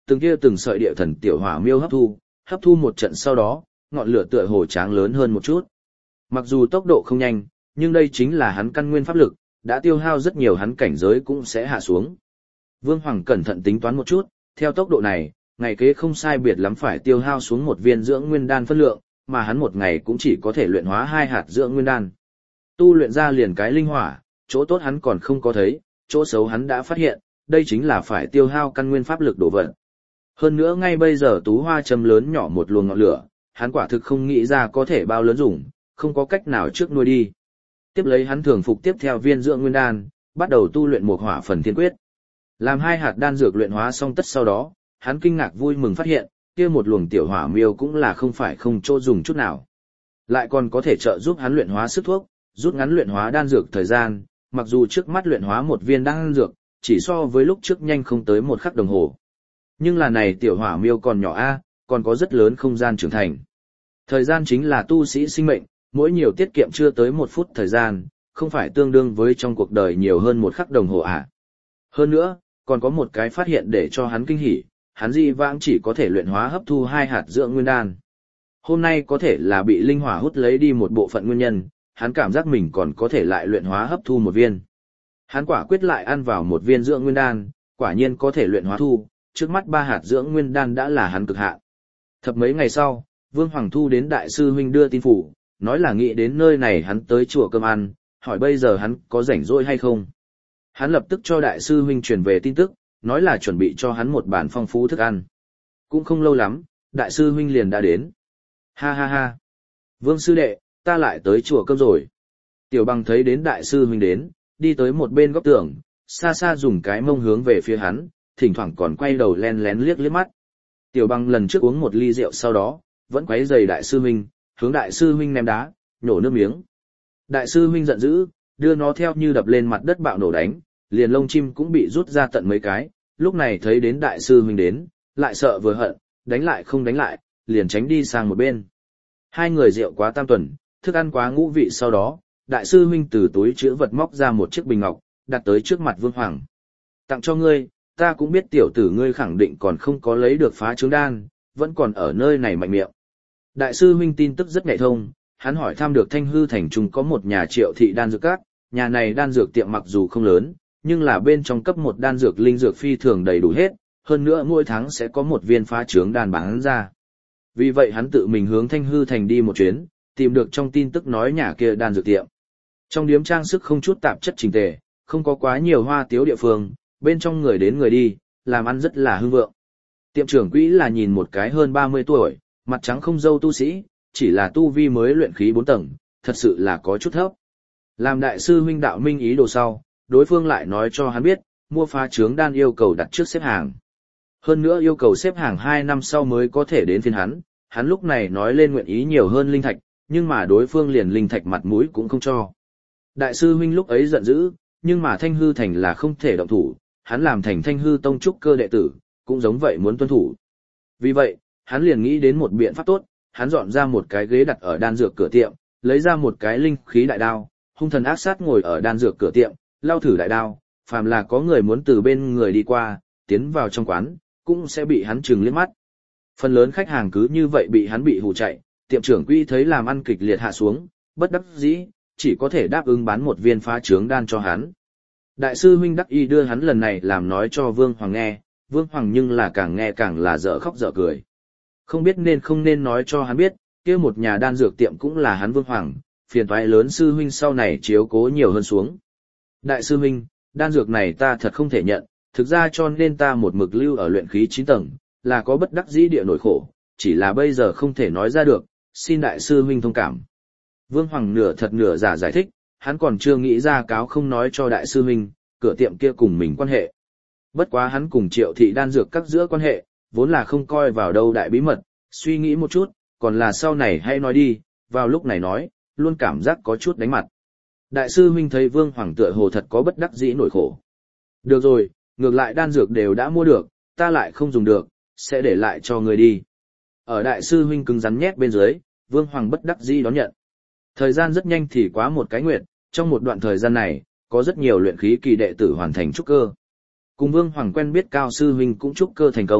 từng kia từng sợi địa thần tiểu hỏa miêu hấp thu một trận sau đó, ngọn lửa tựa hồ tráng lớn hơn một chút. Mặc dù tốc độ không nhanh, nhưng đây chính là hắn căn nguyên pháp lực, đã tiêu hao rất nhiều hắn cảnh giới cũng sẽ hạ xuống. Vương Hoàng cẩn thận tính toán một chút, theo tốc độ này, ngày kế không sai biệt lắm phải tiêu hao xuống một viên dưỡng nguyên đan phân lượng, mà hắn một ngày cũng chỉ có thể luyện hóa 2 hạt dưỡng nguyên đan. Tu luyện ra liền cái linh hỏa, chỗ tốt hắn còn không có thấy, chỗ xấu hắn đã phát hiện, đây chính là phải tiêu hao căn nguyên pháp lực đổ vận. Hơn nữa ngay bây giờ tú hoa châm lớn nhỏ một luồng ngọn lửa, hắn quả thực không nghĩ ra có thể bao lớn dùng, không có cách nào trước nuôi đi. Tiếp lấy hắn thường phục tiếp theo viên dưỡng nguyên đan, bắt đầu tu luyện một hỏa phần thiên quyết. Làm 2 hạt đan dược luyện hóa xong tất sau đó, hắn kinh ngạc vui mừng phát hiện, kia một luồng tiểu hỏa miêu cũng là không phải không chỗ dùng chút nào. Lại còn có thể trợ giúp hắn luyện hóa sức thuốc, rút ngắn luyện hóa đan dược thời gian, mặc dù trước mắt luyện hóa một viên đan dược, chỉ so với lúc trước nhanh không tới 1 khắc đồng hồ. Nhưng là này tiểu hỏa miêu còn nhỏ a, còn có rất lớn không gian trưởng thành. Thời gian chính là tu sĩ sinh mệnh, mỗi nhiều tiết kiệm chưa tới 1 phút thời gian, không phải tương đương với trong cuộc đời nhiều hơn 1 khắc đồng hồ à. Hơn nữa, còn có một cái phát hiện để cho hắn kinh hỉ, hắn dị vãng chỉ có thể luyện hóa hấp thu 2 hạt dưỡng nguyên đan. Hôm nay có thể là bị linh hỏa hút lấy đi một bộ phận nguyên nhân, hắn cảm giác mình còn có thể lại luyện hóa hấp thu một viên. Hắn quả quyết lại ăn vào một viên dưỡng nguyên đan, quả nhiên có thể luyện hóa thu, trước mắt 3 hạt dưỡng nguyên đan đã là hắn cực hạn. Thập mấy ngày sau, Vương Hoàng Thu đến đại sư huynh đưa tin phủ, nói là nghĩ đến nơi này hắn tới chùa cơm ăn, hỏi bây giờ hắn có rảnh rỗi hay không. Hắn lập tức cho đại sư huynh truyền về tin tức, nói là chuẩn bị cho hắn một bàn phong phú thức ăn. Cũng không lâu lắm, đại sư huynh liền đã đến. Ha ha ha. Vương sư đệ, ta lại tới chùa cơm rồi. Tiểu Bằng thấy đến đại sư huynh đến, đi tới một bên góc tường, xa xa dùng cái mông hướng về phía hắn, thỉnh thoảng còn quay đầu len lén liếc mắt. Tiểu Bằng lần trước uống một ly rượu sau đó, vẫn quấy rầy đại sư huynh, hướng đại sư huynh ném đá, nhổ nước miếng. Đại sư huynh giận dữ, đưa nó theo như đập lên mặt đất bạo nổ đánh, liền lông chim cũng bị rút ra tận mấy cái, lúc này thấy đến đại sư huynh đến, lại sợ vừa hận, đánh lại không đánh lại, liền tránh đi sang một bên. Hai người rượu quá tam tuần, thức ăn quá ngũ vị sau đó, đại sư huynh từ túi chữ vật móc ra một chiếc bình ngọc, đặt tới trước mặt Vương Hoàng. Tặng cho ngươi, ta cũng biết tiểu tử ngươi khẳng định còn không có lấy được phá trướng đan, vẫn còn ở nơi này mạnh miệng. Đại sư huynh tin tức rất nhạy thông, hắn hỏi thăm được Thanh Hư thành trung có một nhà Triệu thị đan dược các, nhà này đan dược tiệm mặc dù không lớn, nhưng là bên trong cấp một đan dược linh dược phi thường đầy đủ hết, hơn nữa mỗi tháng sẽ có một viên phá trướng đan bán ra. Vì vậy hắn tự mình hướng Thanh Hư thành đi một chuyến, tìm được trong tin tức nói nhà kia đan dược tiệm. Trong điếm trang sức không chút tạp chất chỉnh tề, không có quá nhiều hoa tiếu địa phương, bên trong người đến người đi, làm ăn rất là hưng vượng. Tiệm trưởng quỹ là nhìn một cái hơn 30 tuổi, mặt trắng không râu tu sĩ, chỉ là tu vi mới luyện khí 4 tầng, thật sự là có chút thấp. Làm đại sư huynh đạo minh ý đồ sau, đối phương lại nói cho hắn biết, mua phá trướng đan yêu cầu đặt trước xếp hàng. Hơn nữa yêu cầu xếp hàng 2 năm sau mới có thể đến phiên hắn lúc này nói lên nguyện ý nhiều hơn linh thạch, nhưng mà đối phương liền linh thạch mặt mũi cũng không cho. Đại sư huynh lúc ấy giận dữ, nhưng mà Thanh Hư thành là không thể động thủ, hắn làm thành Thanh Hư tông trúc cơ đệ tử, cũng giống vậy muốn tuân thủ. Vì vậy, hắn liền nghĩ đến một biện pháp tốt, hắn dọn ra một cái ghế đặt ở đan dược cửa tiệm, lấy ra một cái linh khí đại đao, hung thần ác sát ngồi ở đan dược cửa tiệm, lao thử đại đao, phàm là có người muốn từ bên người đi qua, tiến vào trong quán, cũng sẽ bị hắn trừng liếc mắt. Phần lớn khách hàng cứ như vậy bị hắn bị hù chạy, tiệm trưởng quỹ thấy làm ăn kịch liệt hạ xuống, bất đắc dĩ, chỉ có thể đáp ứng bán một viên phá trướng đan cho hắn. Đại sư huynh đắc y đưa hắn lần này làm nói cho Vương Hoàng nghe, Vương Hoàng nhưng là càng nghe càng là dở khóc dở cười. Không biết nên không nên nói cho hắn biết, kia một nhà đan dược tiệm cũng là hắn Vương Hoàng, phiền toái lớn sư huynh sau này chiếu cố nhiều hơn xuống. Đại sư huynh, đan dược này ta thật không thể nhận, thực ra cho nên ta một mực lưu ở luyện khí 9 tầng, là có bất đắc dĩ địa nỗi khổ, chỉ là bây giờ không thể nói ra được, xin đại sư huynh thông cảm. Vương Hoàng nửa thật nửa giả giải thích, hắn còn chưa nghĩ ra cáo không nói cho đại sư huynh, cửa tiệm kia cùng mình quan hệ. Bất quá hắn cùng Triệu thị đan dược các giữa quan hệ, vốn là không coi vào đâu đại bí mật, suy nghĩ một chút, còn là sau này hay nói đi, vào lúc này nói, luôn cảm giác có chút đánh mặt. Đại sư huynh thấy Vương Hoàng tựa hồ thật có bất đắc dĩ nỗi khổ. Được rồi, ngược lại đan dược đều đã mua được, ta lại không dùng được, sẽ để lại cho người đi. Ở đại sư huynh cứng rắn nhét bên dưới, Vương Hoàng bất đắc dĩ đón nhận. Thời gian rất nhanh thì quá một cái nguyệt, trong một đoạn thời gian này, có rất nhiều luyện khí kỳ đệ tử hoàn thành trúc cơ. Cùng Vương Hoàng quen biết Cao sư huynh cũng trúc cơ thành công,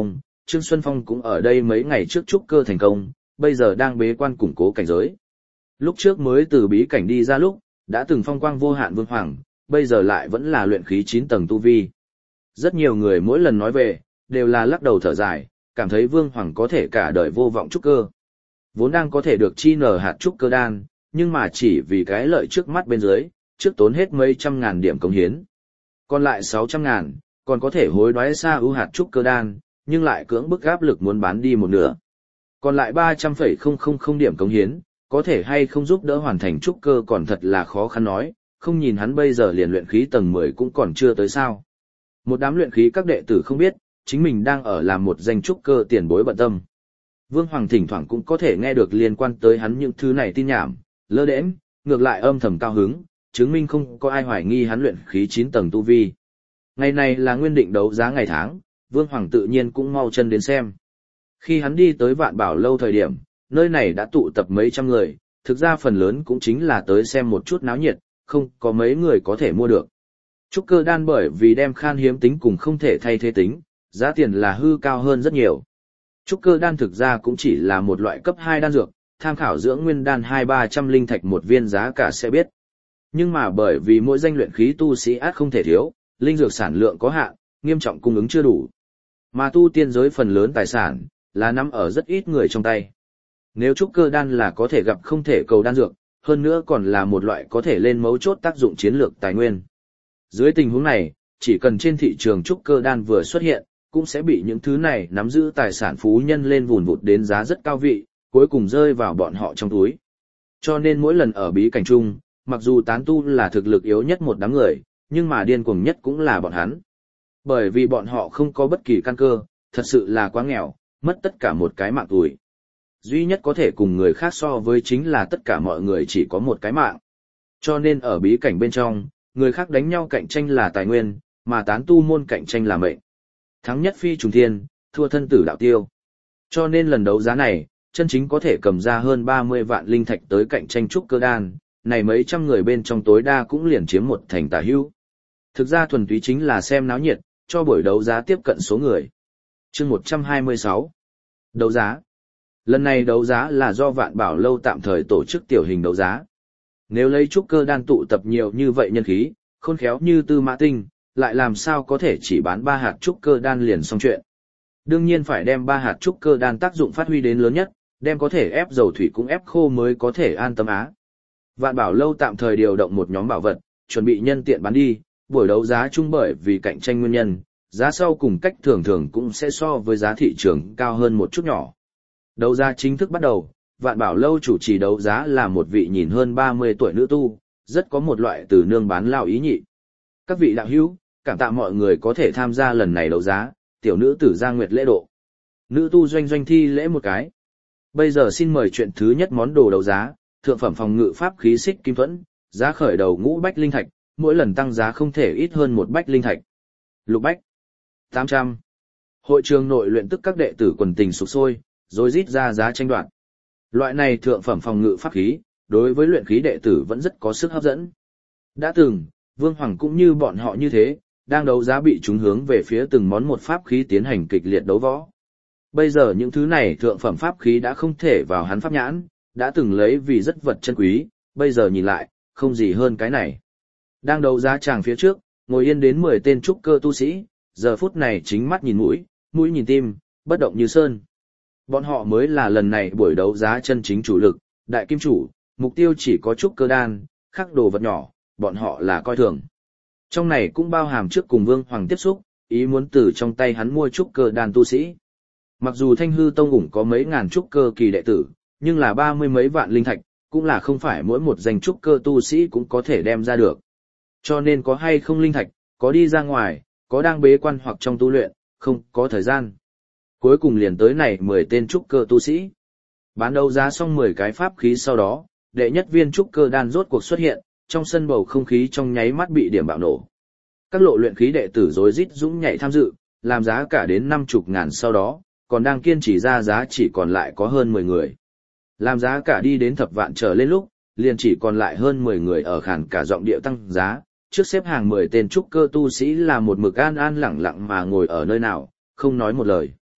Trương Xuân Phong cũng ở đây mấy ngày trước trúc cơ thành công, bây giờ đang bế quan củng cố cảnh giới. Lúc trước mới từ bí cảnh đi ra lúc, đã từng phong quang vô hạn Vương Hoàng, bây giờ lại vẫn là luyện khí 9 tầng tu vi. Rất nhiều người mỗi lần nói về, đều là lắc đầu thở dài, cảm thấy Vương Hoàng có thể cả đời vô vọng trúc cơ. Vốn đang có thể được chi nở hạt trúc cơ đan, nhưng mà chỉ vì cái lợi trước mắt bên dưới, trước tốn hết mấy trăm ngàn điểm cống hiến. Còn lại 600 ngàn, còn có thể hối đoái xa ưu hạt trúc cơ đan, nhưng lại cưỡng bức áp lực muốn bán đi một nửa. Còn lại 300,000 điểm cống hiến, có thể hay không giúp đỡ hoàn thành trúc cơ còn thật là khó khăn nói, không nhìn hắn bây giờ liền luyện khí tầng 10 cũng còn chưa tới sao. Một đám luyện khí các đệ tử không biết, chính mình đang ở làm một danh trúc cơ tiền bối bận tâm. Vương Hoàng thỉnh thoảng cũng có thể nghe được liên quan tới hắn những thứ này tin nhảm, lơ đễnh, ngược lại âm thầm cao hứng, chứng minh không có ai hoài nghi hắn luyện khí 9 tầng tu vi. Ngày này là nguyên định đấu giá ngày tháng, Vương Hoàng tự nhiên cũng mau chân đến xem. Khi hắn đi tới Vạn Bảo lâu thời điểm, nơi này đã tụ tập mấy trăm người, thực ra phần lớn cũng chính là tới xem một chút náo nhiệt, không có mấy người có thể mua được. Trúc cơ đan bởi vì đem khan hiếm tính cùng không thể thay thế tính, giá tiền là hư cao hơn rất nhiều. Trúc cơ đan thực ra cũng chỉ là một loại cấp 2 đan dược, tham khảo dưỡng nguyên đan 2-300 linh thạch một viên giá cả sẽ biết. Nhưng mà bởi vì mỗi danh luyện khí tu sĩ át không thể thiếu, linh dược sản lượng có hạn, nghiêm trọng cung ứng chưa đủ. Mà tu tiên giới phần lớn tài sản, là nắm ở rất ít người trong tay. Nếu trúc cơ đan là có thể gặp không thể cầu đan dược, hơn nữa còn là một loại có thể lên mấu chốt tác dụng chiến lược tài nguyên. Dưới tình huống này, chỉ cần trên thị trường trúc cơ đan vừa xuất hiện, cũng sẽ bị những thứ này nắm giữ tài sản phú nhân lên vùn vụt đến giá rất cao vị, cuối cùng rơi vào bọn họ trong túi. Cho nên mỗi lần ở bí cảnh chung, mặc dù tán tu là thực lực yếu nhất một đám người, nhưng mà điên cuồng nhất cũng là bọn hắn. Bởi vì bọn họ không có bất kỳ căn cơ, thật sự là quá nghèo, mất tất cả một cái mạng tuổi. Duy nhất có thể cùng người khác so với chính là tất cả mọi người chỉ có một cái mạng. Cho nên ở bí cảnh bên trong, người khác đánh nhau cạnh tranh là tài nguyên, mà tán tu môn cạnh tranh là mệnh. Thắng nhất phi trùng thiên, thua thân tử đạo tiêu. Cho nên lần đấu giá này, chân chính có thể cầm ra hơn 30 vạn linh thạch tới cạnh tranh trúc cơ đan, này mấy trăm người bên trong tối đa cũng liền chiếm một thành tả hữu. Thực ra thuần túy chính là xem náo nhiệt, cho buổi đấu giá tiếp cận số người. Chương 126. Đấu giá. Lần này đấu giá là do Vạn Bảo lâu tạm thời tổ chức tiểu hình đấu giá. Nếu lấy trúc cơ đan tụ tập nhiều như vậy nhân khí, khôn khéo như Tư Mã Tinh, lại làm sao có thể chỉ bán 3 hạt trúc cơ đan liền xong chuyện. Đương nhiên phải đem 3 hạt trúc cơ đan tác dụng phát huy đến lớn nhất, đem có thể ép dầu thủy cũng ép khô mới có thể an tâm á. Vạn Bảo lâu tạm thời điều động một nhóm bảo vật, chuẩn bị nhân tiện bán đi, buổi đấu giá chung bởi vì cạnh tranh nguyên nhân, giá sau cùng cách thường thường cũng sẽ so với giá thị trường cao hơn một chút nhỏ. Đấu giá chính thức bắt đầu, Vạn Bảo lâu chủ trì đấu giá là một vị nhìn hơn 30 tuổi nữ tu, rất có một loại từ nương bán lao ý nhị. Các vị đạo hữu, cảm tạ mọi người có thể tham gia lần này đấu giá, tiểu nữ tử Giang Nguyệt lễ độ. Nữ tu doanh doanh thi lễ một cái. Bây giờ xin mời chuyện thứ nhất món đồ đấu giá, thượng phẩm phòng ngự pháp khí xích kim thuẫn, giá khởi đầu ngũ bách linh thạch, mỗi lần tăng giá không thể ít hơn một bách linh thạch. Lục bách 800. Hội trường nội luyện tức các đệ tử quần tình sục sôi, rồi rít ra giá tranh đoạt. Loại này thượng phẩm phòng ngự pháp khí, đối với luyện khí đệ tử vẫn rất có sức hấp dẫn. Đã từng, Vương Hoàng cũng như bọn họ như thế, đang đấu giá bị chúng hướng về phía từng món một pháp khí tiến hành kịch liệt đấu võ. Bây giờ những thứ này thượng phẩm pháp khí đã không thể vào hắn pháp nhãn, đã từng lấy vì rất vật chân quý, bây giờ nhìn lại, không gì hơn cái này. Đang đấu giá tràng phía trước, ngồi yên đến 10 tên trúc cơ tu sĩ, giờ phút này chính mắt nhìn mũi, mũi nhìn tim, bất động như sơn. Bọn họ mới là lần này buổi đấu giá chân chính chủ lực, đại kim chủ, mục tiêu chỉ có trúc cơ đan, khắc đồ vật nhỏ, bọn họ là coi thường. Trong này cũng bao hàm trước cùng Vương Hoàng tiếp xúc, ý muốn từ trong tay hắn mua trúc cơ đan tu sĩ. Mặc dù Thanh Hư Tông ủng có mấy ngàn trúc cơ kỳ đệ tử, nhưng là 30 mấy vạn linh thạch, cũng là không phải mỗi một danh trúc cơ tu sĩ cũng có thể đem ra được. Cho nên có hay không linh thạch, có đi ra ngoài, có đang bế quan hoặc trong tu luyện, không có thời gian. Cuối cùng liền tới này 10 tên trúc cơ tu sĩ. Bán đấu giá xong 10 cái pháp khí sau đó, đệ nhất viên trúc cơ đan rốt cuộc xuất hiện, trong sân bầu không khí trong nháy mắt bị điểm bạo nổ. Các lộ luyện khí đệ tử rối rít dũng nhảy tham dự, làm giá cả đến 50.000 sau đó, còn đang kiên trì ra giá chỉ còn lại có hơn 10 người. Làm giá cả đi đến thập vạn trở lên lúc, liền chỉ còn lại hơn 10 người ở khản cả giọng điệu tăng giá, trước xếp hàng 10 tên trúc cơ tu sĩ là một mực an an lẳng lặng mà ngồi ở nơi nào, không nói một lời.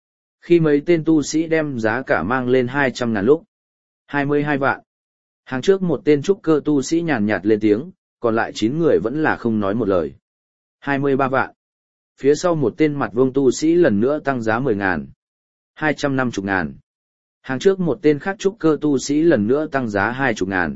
Khi mấy tên tu sĩ đem giá cả mang lên 200.000 lúc. 22 vạn. Hàng trước một tên trúc cơ tu sĩ nhàn nhạt lên tiếng, còn lại 9 người vẫn là không nói một lời. 23 vạn. Phía sau một tên mặt vuông tu sĩ lần nữa tăng giá 10.000. 250.000. Hàng trước một tên khác trúc cơ tu sĩ lần nữa tăng giá 20.000.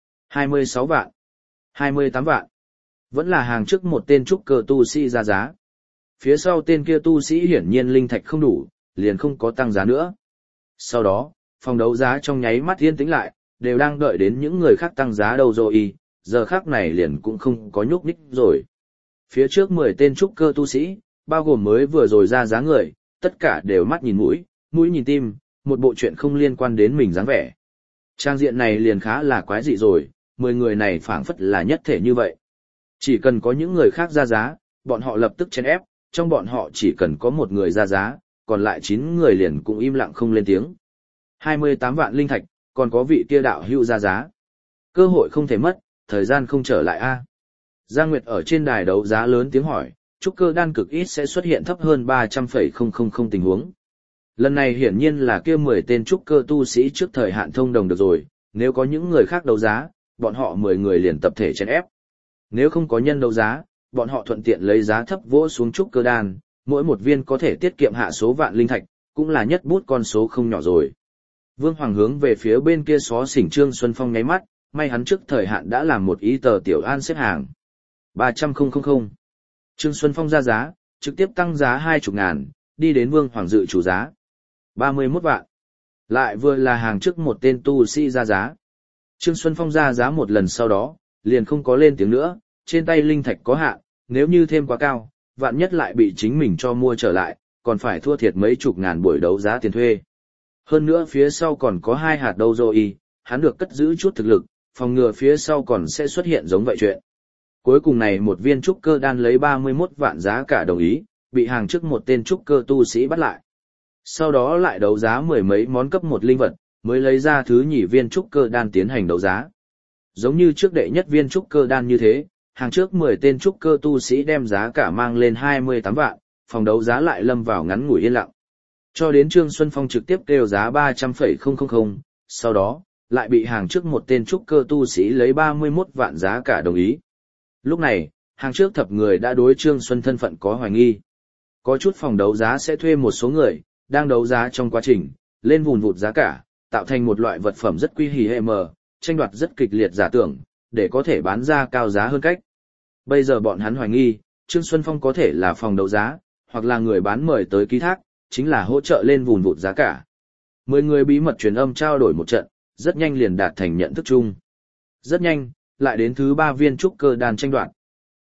26 vạn. 28 vạn. Vẫn là hàng trước một tên trúc cơ tu sĩ ra giá. Phía sau tên kia tu sĩ hiển nhiên linh thạch không đủ, liền không có tăng giá nữa. Sau đó, phòng đấu giá trong nháy mắt yên tĩnh lại, đều đang đợi đến những người khác tăng giá đâu rồi, giờ khác này liền cũng không có nhúc nhích rồi. Phía trước 10 tên trúc cơ tu sĩ, bao gồm mới vừa rồi ra giá người, tất cả đều mắt nhìn mũi, mũi nhìn tim, một bộ chuyện không liên quan đến mình dáng vẻ. Trang diện này liền khá là quái dị rồi, 10 người này phảng phất là nhất thể như vậy. Chỉ cần có những người khác ra giá, bọn họ lập tức chèn ép, trong bọn họ chỉ cần có một người ra giá, còn lại 9 người liền cũng im lặng không lên tiếng. 28 vạn linh thạch, còn có vị kia đạo hữu ra giá. Cơ hội không thể mất, thời gian không trở lại a. Giang Nguyệt ở trên đài đấu giá lớn tiếng hỏi, trúc cơ đan cực ít sẽ xuất hiện thấp hơn 300,000 tình huống. Lần này hiển nhiên là kia 10 tên trúc cơ tu sĩ trước thời hạn thông đồng được rồi, nếu có những người khác đấu giá, bọn họ 10 người liền tập thể chèn ép. Nếu không có nhân đấu giá, bọn họ thuận tiện lấy giá thấp vỗ xuống trúc cơ đan, mỗi một viên có thể tiết kiệm hạ số vạn linh thạch, cũng là nhất bút con số không nhỏ rồi. Vương Hoàng hướng về phía bên kia xó xỉnh Trương Xuân Phong nháy mắt, may hắn trước thời hạn đã làm một ý tờ tiểu an xếp hàng. 300,000. Trương Xuân Phong ra giá, trực tiếp tăng giá 20.000, đi đến Vương Hoàng dự chủ giá. 31 vạn. Lại vừa là hàng trước một tên tu sĩ ra giá. Trương Xuân Phong ra giá một lần sau đó, liền không có lên tiếng nữa, trên tay linh thạch có hạn, nếu như thêm quá cao, vạn nhất lại bị chính mình cho mua trở lại, còn phải thua thiệt mấy chục ngàn buổi đấu giá tiền thuê. Hơn nữa phía sau còn có 2 hạt đâu rồi, hắn được cất giữ chút thực lực, phòng ngừa phía sau còn sẽ xuất hiện giống vậy chuyện. Cuối cùng này một viên trúc cơ đan lấy 31 vạn giá cả đồng ý, bị hàng trước một tên trúc cơ tu sĩ bắt lại. Sau đó lại đấu giá mười mấy món cấp một linh vật, mới lấy ra thứ nhì viên trúc cơ đan tiến hành đấu giá. Giống như trước đệ nhất viên trúc cơ đan như thế, hàng trước 10 tên trúc cơ tu sĩ đem giá cả mang lên 28 vạn, phòng đấu giá lại lâm vào ngắn ngủi yên lặng. Cho đến Trương Xuân Phong trực tiếp kêu giá 300,000, sau đó, lại bị hàng trước một tên trúc cơ tu sĩ lấy 31 vạn giá cả đồng ý. Lúc này, hàng trước thập người đã đối Trương Xuân thân phận có hoài nghi. Có chút phòng đấu giá sẽ thuê một số người, đang đấu giá trong quá trình, lên vùn vụt giá cả, tạo thành một loại vật phẩm rất quy hỉ hệ mờ, tranh đoạt rất kịch liệt giả tưởng, để có thể bán ra cao giá hơn cách. Bây giờ bọn hắn hoài nghi, Trương Xuân Phong có thể là phòng đấu giá, hoặc là người bán mời tới ký thác, chính là hỗ trợ lên vùn vụt giá cả. 10 người bí mật truyền âm trao đổi một trận, rất nhanh liền đạt thành nhận thức chung. Rất nhanh, lại đến thứ 3 viên trúc cơ đan tranh đoạt.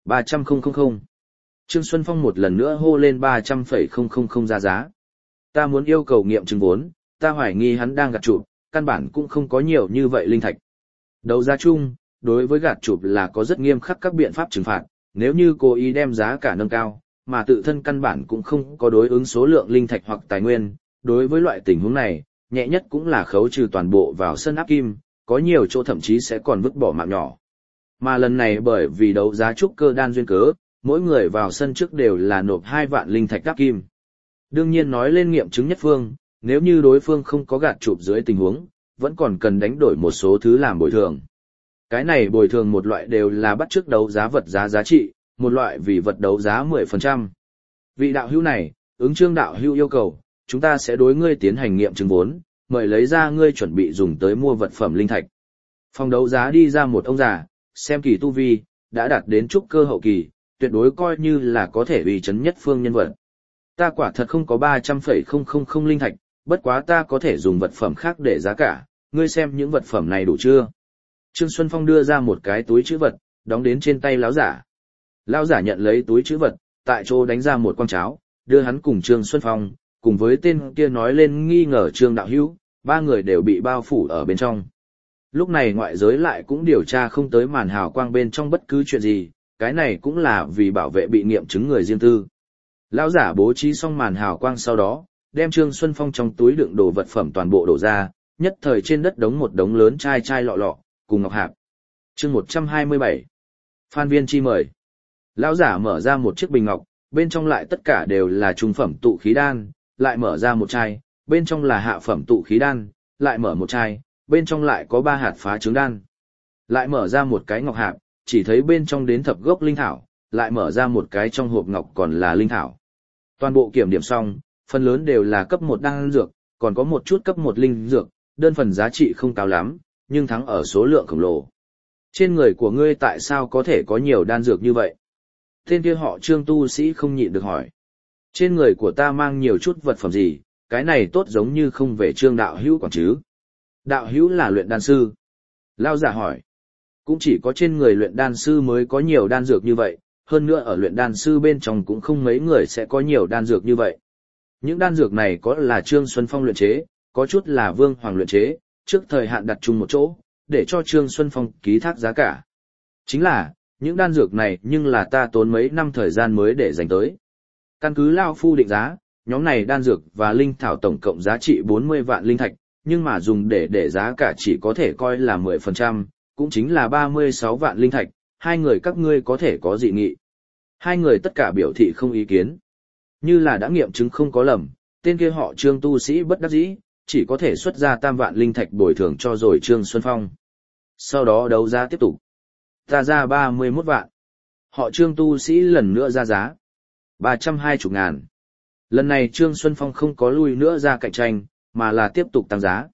300,000. Trương Xuân Phong một lần nữa hô lên 300,000 ra giá. Ta muốn yêu cầu nghiệm chứng vốn, ta hoài nghi hắn đang gạt chụp, căn bản cũng không có nhiều như vậy linh thạch. Đấu giá chung, đối với gạt chụp là có rất nghiêm khắc các biện pháp trừng phạt, nếu như cố ý đem giá cả nâng cao, mà tự thân căn bản cũng không có đối ứng số lượng linh thạch hoặc tài nguyên, đối với loại tình huống này, nhẹ nhất cũng là khấu trừ toàn bộ vào sân áp kim, có nhiều chỗ thậm chí sẽ còn vứt bỏ mạng nhỏ. Mà lần này bởi vì đấu giá trúc cơ đan duyên cớ, mỗi người vào sân trước đều là nộp 2 vạn linh thạch áp kim. Đương nhiên nói lên nghiệm chứng nhất phương, nếu như đối phương không có gạt chụp dưới tình huống, vẫn còn cần đánh đổi một số thứ làm bồi thường. Cái này bồi thường một loại đều là bắt chước đấu giá vật giá trị, một loại vì vật đấu giá 10%. Vị đạo hữu này, ứng Trương đạo hữu yêu cầu, chúng ta sẽ đối ngươi tiến hành nghiệm chứng vốn, mời lấy ra ngươi chuẩn bị dùng tới mua vật phẩm linh thạch. Phòng đấu giá đi ra một ông già, xem kỳ tu vi, đã đạt đến trúc cơ hậu kỳ, tuyệt đối coi như là có thể uy chấn nhất phương nhân vật. Ta quả thật không có 300,000 linh thạch, bất quá ta có thể dùng vật phẩm khác để giá cả, ngươi xem những vật phẩm này đủ chưa? Trương Xuân Phong đưa ra một cái túi trữ vật, đóng đến trên tay lão giả. Lão giả nhận lấy túi trữ vật, tại chỗ đánh ra một quang cháo, đưa hắn cùng Trương Xuân Phong, cùng với tên kia nói lên nghi ngờ Trương đạo hữu, 3 người đều bị bao phủ ở bên trong. Lúc này ngoại giới lại cũng điều tra không tới màn hào quang bên trong bất cứ chuyện gì, cái này cũng là vì bảo vệ bị nghiệm chứng người riêng tư. Lão giả bố trí xong màn hào quang sau đó, đem Trương Xuân Phong trong túi đựng đồ vật phẩm toàn bộ đổ ra, nhất thời trên đất đống một đống lớn chai lọ lọ, cùng ngọc hạp. Chương 127. Phan Viên chi mời. Lão giả mở ra một chiếc bình ngọc, bên trong lại tất cả đều là trung phẩm tụ khí đan, lại mở ra một chai, bên trong là hạ phẩm tụ khí đan, lại mở một chai, bên trong lại có 3 hạt phá trứng đan. Lại mở ra một cái ngọc hạp, chỉ thấy bên trong đến thập gốc linh thảo, lại mở ra một cái trong hộp ngọc còn là linh thảo. Toàn bộ kiểm điểm xong, phần lớn đều là cấp 1 đan dược, còn có một chút cấp 1 linh dược, đơn phần giá trị không cao lắm, nhưng thắng ở số lượng khổng lồ. Trên người của ngươi tại sao có thể có nhiều đan dược như vậy? Tên kia họ Trương tu sĩ không nhịn được hỏi. Trên người của ta mang nhiều chút vật phẩm gì, cái này tốt giống như không về Trương đạo hữu còn chứ. Đạo hữu là luyện đan sư. Lao giả hỏi. Cũng chỉ có trên người luyện đan sư mới có nhiều đan dược như vậy, hơn nữa ở luyện đan sư bên trong cũng không mấy người sẽ có nhiều đan dược như vậy. Những đan dược này có là Trương Xuân Phong luyện chế, có chút là Vương Hoàng luyện chế, trước thời hạn đặt chung một chỗ, để cho Trương Xuân Phong ký thác giá cả. Chính là, những đan dược này nhưng là ta tốn mấy năm thời gian mới để dành tới. Căn cứ Lao Phu định giá, nhóm này đan dược và linh thảo tổng cộng giá trị 40 vạn linh thạch, nhưng mà dùng để giá cả chỉ có thể coi là 10%, cũng chính là 36 vạn linh thạch, hai người các ngươi có thể có dị nghị. Hai người tất cả biểu thị không ý kiến. Như là đã nghiệm chứng không có lầm, tên kia họ Trương tu sĩ bất đắc dĩ, chỉ có thể xuất ra 3 vạn linh thạch bồi thường cho rồi Trương Xuân Phong. Sau đó đấu giá tiếp tục. Ta ra 31 vạn. Họ Trương tu sĩ lần nữa ra giá. 320 ngàn. Lần này Trương Xuân Phong không có lui nữa ra cạnh tranh, mà là tiếp tục tăng giá.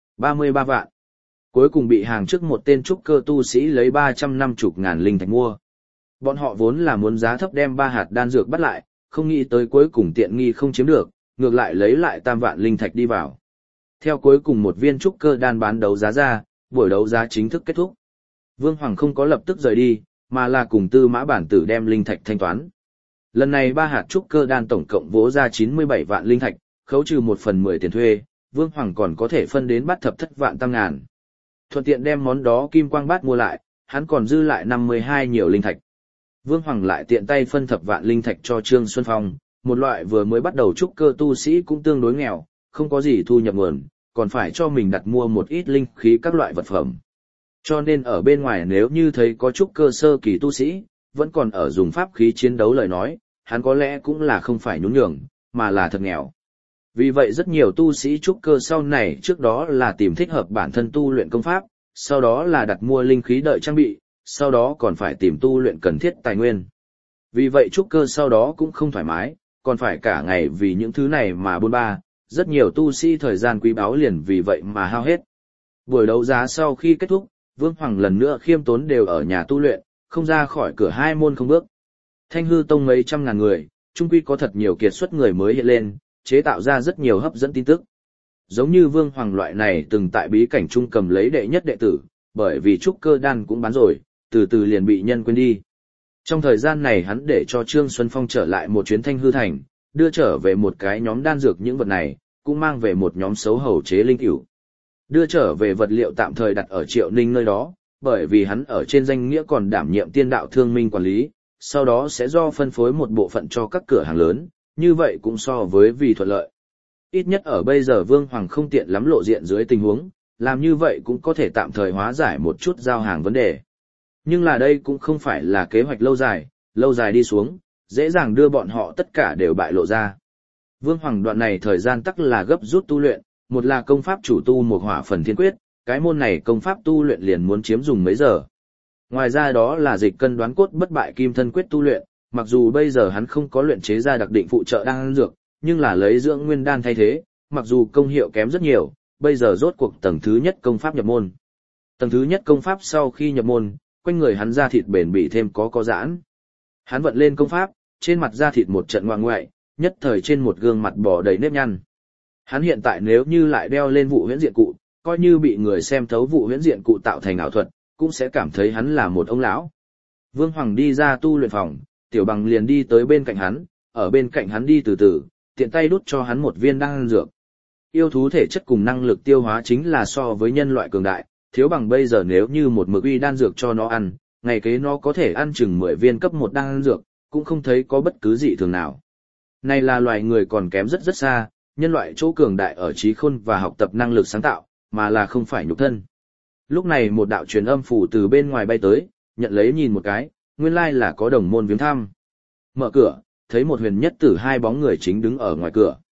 33 vạn. Cuối cùng bị hàng trước một tên trúc cơ tu sĩ lấy 350 ngàn linh thạch mua. Bọn họ vốn là muốn giá thấp đem 3 hạt đan dược bắt lại, không nghĩ tới cuối cùng tiện nghi không chiếm được, ngược lại lấy lại 3 vạn linh thạch đi vào. Theo cuối cùng một viên trúc cơ đan bán đấu giá ra, buổi đấu giá chính thức kết thúc. Vương Hoàng không có lập tức rời đi, mà là cùng Tư Mã Bản Tử đem linh thạch thanh toán. Lần này 3 hạt trúc cơ đan tổng cộng vỗ ra 97 vạn linh thạch, khấu trừ 1/10 tiền thuê, Vương Hoàng còn có thể phân đến bắt thập thất vạn tăng ngàn. Thuận tiện đem món đó kim quang bát mua lại, hắn còn dư lại 52 nhiều linh thạch. Vương Hoàng lại tiện tay phân thập vạn linh thạch cho Trương Xuân Phong, một loại vừa mới bắt đầu trúc cơ tu sĩ cũng tương đối nghèo, không có gì thu nhập nguồn, còn phải cho mình đặt mua một ít linh khí các loại vật phẩm. Cho nên ở bên ngoài nếu như thấy có trúc cơ sơ kỳ tu sĩ, vẫn còn ở dùng pháp khí chiến đấu lời nói, hắn có lẽ cũng là không phải nhún nhường, mà là thật nghèo. Vì vậy rất nhiều tu sĩ trúc cơ sau này trước đó là tìm thích hợp bản thân tu luyện công pháp, sau đó là đặt mua linh khí đợi trang bị, sau đó còn phải tìm tu luyện cần thiết tài nguyên. Vì vậy trúc cơ sau đó cũng không thoải mái, còn phải cả ngày vì những thứ này mà bôn ba, rất nhiều tu sĩ thời gian quý báu liền vì vậy mà hao hết. Buổi đấu giá sau khi kết thúc, Vương Hoàng lần nữa khiêm tốn đều ở nhà tu luyện, không ra khỏi cửa hai môn không bước. Thanh hư tông mấy trăm ngàn người, chung quy có thật nhiều kiệt xuất người mới hiện lên, chế tạo ra rất nhiều hấp dẫn tin tức. Giống như Vương Hoàng loại này từng tại bí cảnh trung cầm lấy đệ nhất đệ tử, bởi vì trúc cơ đan cũng bán rồi, từ từ liền bị nhân quên đi. Trong thời gian này hắn để cho Trương Xuân Phong trở lại một chuyến Thanh hư thành, đưa trở về một cái nhóm đan dược những vật này, cũng mang về một nhóm xấu hầu chế linh cửu. Đưa trở về vật liệu tạm thời đặt ở Triệu Ninh nơi đó, bởi vì hắn ở trên danh nghĩa còn đảm nhiệm tiên đạo thương minh quản lý, sau đó sẽ do phân phối một bộ phận cho các cửa hàng lớn, như vậy cũng so với vì thuận lợi. Ít nhất ở bây giờ Vương Hoàng không tiện lắm lộ diện dưới tình huống, làm như vậy cũng có thể tạm thời hóa giải một chút giao hàng vấn đề. Nhưng là đây cũng không phải là kế hoạch lâu dài đi xuống, dễ dàng đưa bọn họ tất cả đều bại lộ ra. Vương Hoàng đoạn này thời gian tắc là gấp rút tu luyện, một là công pháp chủ tu một hỏa phần thiên quyết, cái môn này công pháp tu luyện liền muốn chiếm dùng mấy giờ. Ngoài ra đó là dịch cân đoán cốt bất bại kim thân quyết tu luyện, mặc dù bây giờ hắn không có luyện chế ra đặc định phụ trợ đan dược, nhưng là lấy dưỡng nguyên đan thay thế, mặc dù công hiệu kém rất nhiều, bây giờ rốt cuộc tầng thứ nhất công pháp nhập môn. Tầng thứ nhất công pháp sau khi nhập môn, quanh người hắn da thịt bền bỉ thêm có giãn. Hắn vận lên công pháp, trên mặt da thịt một trận ngoại ngoại, nhất thời trên một gương mặt bò đầy nếp nhăn. Hắn hiện tại nếu như lại đeo lên vụ huyễn diện cụ, coi như bị người xem thấu vụ huyễn diện cụ tạo thành ảo thuật, cũng sẽ cảm thấy hắn là một ông lão. Vương Hoàng đi ra tu luyện phòng, Tiểu Bằng liền đi tới bên cạnh hắn, ở bên cạnh hắn đi từ từ, tiện tay đút cho hắn một viên đan dược. Yêu thú thể chất cùng năng lực tiêu hóa chính là so với nhân loại cường đại, Thiếu Bằng bây giờ nếu như một mực uy đan dược cho nó ăn, ngày kế nó có thể ăn chừng 10 viên cấp 1 đan dược, cũng không thấy có bất cứ dị thường nào. Này là loài người còn kém rất xa, nhân loại chỗ cường đại ở trí khôn và học tập năng lực sáng tạo, mà là không phải nhục thân. Lúc này một đạo truyền âm phủ từ bên ngoài bay tới, nhận lấy nhìn một cái, nguyên lai là có đồng môn viếng thăm. Mở cửa, thấy một huyền nhất tử hai bóng người chính đứng ở ngoài cửa.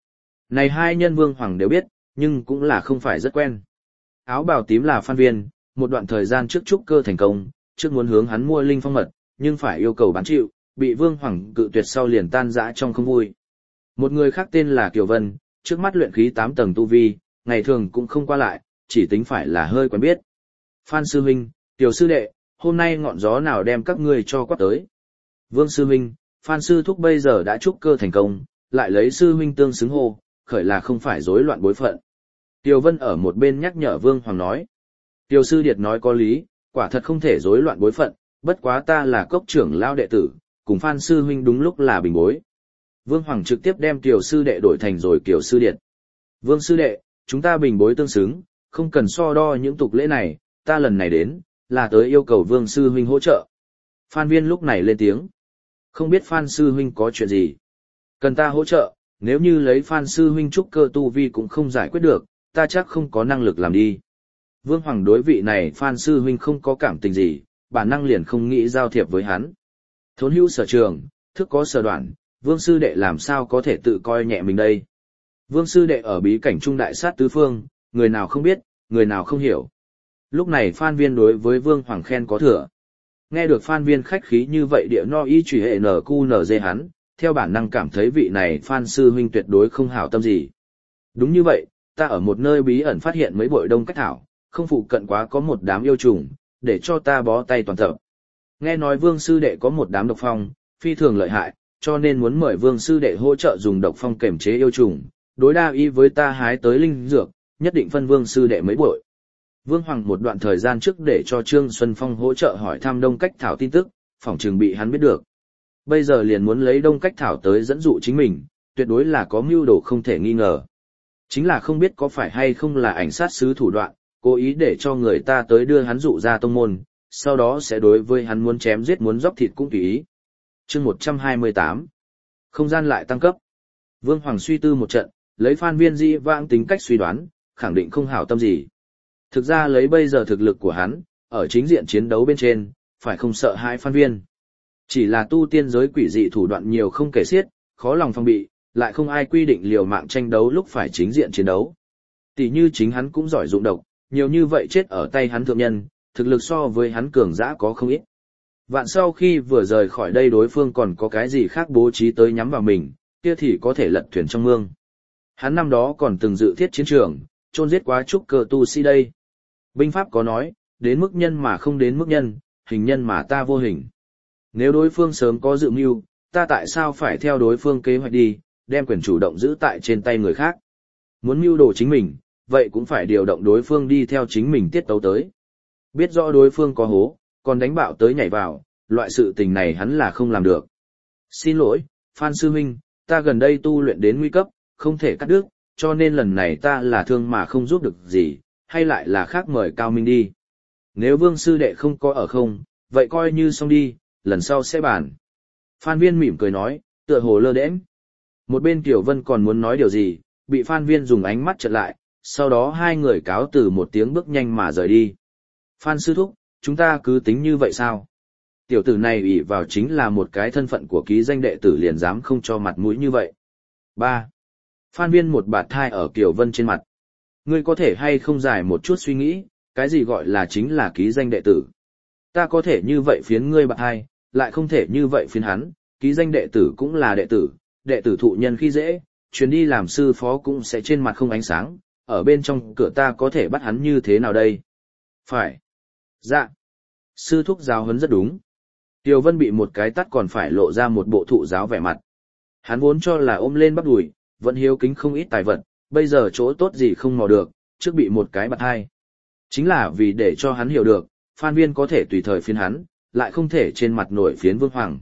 Này hai nhân Vương Hoàng đều biết, nhưng cũng là không phải rất quen. Áo bào tím là Phan Viên, một đoạn thời gian trước trúc cơ thành công, trước muốn hướng hắn mua linh phong mật, nhưng phải yêu cầu bán chịu, bị Vương Hoàng cự tuyệt sau liền tan rã trong không vui. Một người khác tên là Kiều Vân, trước mắt luyện khí 8 tầng tu vi, ngày thường cũng không qua lại, chỉ tính phải là hơi quen biết. Phan sư huynh, Kiều sư đệ, hôm nay ngọn gió nào đem các ngươi cho quát tới. Vương sư huynh, Phan sư thúc bây giờ đã trúc cơ thành công, lại lấy sư huynh tương xứng hô, khởi là không phải rối loạn bối phận. Kiều Vân ở một bên nhắc nhở Vương Hoàng nói. Kiều sư điệt nói có lý, quả thật không thể rối loạn bối phận, bất quá ta là cốc trưởng lao đệ tử, cùng Phan sư huynh đúng lúc là bình bối. Vương Hoàng trực tiếp đem Kiều sư đệ đổi thành rồi Kiều sư điệt. Vương sư đệ, chúng ta bình bối tương xứng, không cần so đo những tục lễ này, ta lần này đến, là tới yêu cầu Vương sư huynh hỗ trợ. Phan Viên lúc này lên tiếng. Không biết Phan sư huynh có chuyện gì? Cần ta hỗ trợ, nếu như lấy Phan sư huynh trúc cơ tu vi cũng không giải quyết được, ta chắc không có năng lực làm đi. Vương Hoàng đối vị này Phan sư huynh không có cảm tình gì, bản năng liền không nghĩ giao thiệp với hắn. Thốn hữu sở trường, thức có sở đoạn, Vương sư đệ làm sao có thể tự coi nhẹ mình đây. Vương sư đệ ở bí cảnh trung đại sát tứ phương, người nào không biết, người nào không hiểu. Lúc này Phan Viên đối với Vương Hoàng khen có thừa. Nghe được Phan Viên khách khí như vậy địa no y trùy hệ NQNZ hắn, theo bản năng cảm thấy vị này Phan sư huynh tuyệt đối không hảo tâm gì. Đúng như vậy, ta ở một nơi bí ẩn phát hiện mấy bội đông cách thảo, không phụ cận quá có một đám yêu trùng, để cho ta bó tay toàn tập. Nghe nói Vương sư đệ có một đám độc phong, phi thường lợi hại, cho nên muốn mời Vương sư đệ hỗ trợ dùng độc phong kiểm chế yêu trùng, đối đa y với ta hái tới linh dược, nhất định phân Vương sư đệ mấy bội. Vương Hoàng một đoạn thời gian trước để cho Trương Xuân Phong hỗ trợ hỏi thăm đông cách thảo tin tức, phỏng chừng bị hắn biết được. Bây giờ liền muốn lấy đông cách thảo tới dẫn dụ chính mình, tuyệt đối là có mưu đồ không thể nghi ngờ. Chính là không biết có phải hay không là ảnh sát sứ thủ đoạn, cố ý để cho người ta tới đưa hắn dụ ra tông môn, sau đó sẽ đối với hắn muốn chém giết muốn dốc thịt cũng tùy ý. Chương 128. Không gian lại tăng cấp. Vương Hoàng suy tư một trận, lấy Phan Viên dĩ vãng tính cách suy đoán, khẳng định không hảo tâm gì. Thực ra lấy bây giờ thực lực của hắn, ở chính diện chiến đấu bên trên, phải không sợ hãi Phan Viên. Chỉ là tu tiên giới quỷ dị thủ đoạn nhiều không kể xiết, khó lòng phòng bị, lại không ai quy định liều mạng tranh đấu lúc phải chính diện chiến đấu. Tỷ như chính hắn cũng giỏi dụng độc, nhiều như vậy chết ở tay hắn thượng nhân, thực lực so với hắn cường dã có không ít. Vạn sau khi vừa rời khỏi đây đối phương còn có cái gì khác bố trí tới nhắm vào mình, kia thì có thể lật thuyền trong mương. Hắn năm đó còn từng dự thiết chiến trường, chôn giết quá trúc cơ tu sĩ đây. Binh pháp có nói, đến mức nhân mà không đến mức nhân, hình nhân mà ta vô hình. Nếu đối phương sớm có dự mưu, ta tại sao phải theo đối phương kế hoạch đi, đem quyền chủ động giữ tại trên tay người khác. Muốn mưu đồ chính mình, vậy cũng phải điều động đối phương đi theo chính mình tiết tấu tới. Biết rõ đối phương có hố, còn đánh bạo tới nhảy vào, loại sự tình này hắn là không làm được. Xin lỗi, Phan sư huynh, ta gần đây tu luyện đến nguy cấp, không thể cắt đứt, cho nên lần này ta là thương mà không giúp được gì, hay lại là khác mời Cao Minh đi. Nếu Vương sư đệ không có ở không, vậy coi như xong đi, lần sau sẽ bàn. Phan Viên mỉm cười nói, tựa hồ lơ đễnh. Một bên Tiểu Vân còn muốn nói điều gì, bị Phan Viên dùng ánh mắt chặn lại, sau đó hai người cáo từ một tiếng bước nhanh mà rời đi. Phan sư thúc, chúng ta cứ tính như vậy sao? Tiểu tử này ủy vào chính là một cái thân phận của ký danh đệ tử liền dám không cho mặt mũi như vậy. 3. Phan Viên một bạt thai ở Kiều Vân trên mặt. Ngươi có thể hay không dài một chút suy nghĩ, cái gì gọi là chính là ký danh đệ tử. Ta có thể như vậy phiến ngươi bạt thai, lại không thể như vậy phiến hắn, ký danh đệ tử cũng là đệ tử thụ nhân khi dễ, chuyến đi làm sư phó cũng sẽ trên mặt không ánh sáng, ở bên trong cửa ta có thể bắt hắn như thế nào đây? Phải. Dạ. Sư thúc giáo huấn rất đúng. Tiêu Vân bị một cái tắt còn phải lộ ra một bộ thụ giáo vẻ mặt. Hắn vốn cho là ôm lên bắp đùi, vẫn hiếu kính không ít tài vật, bây giờ chỗ tốt gì không mò được, trước bị một cái bạt hai. Chính là vì để cho hắn hiểu được, Phan Viên có thể tùy thời phiến hắn, lại không thể trên mặt nổi phiến Vương Hoàng.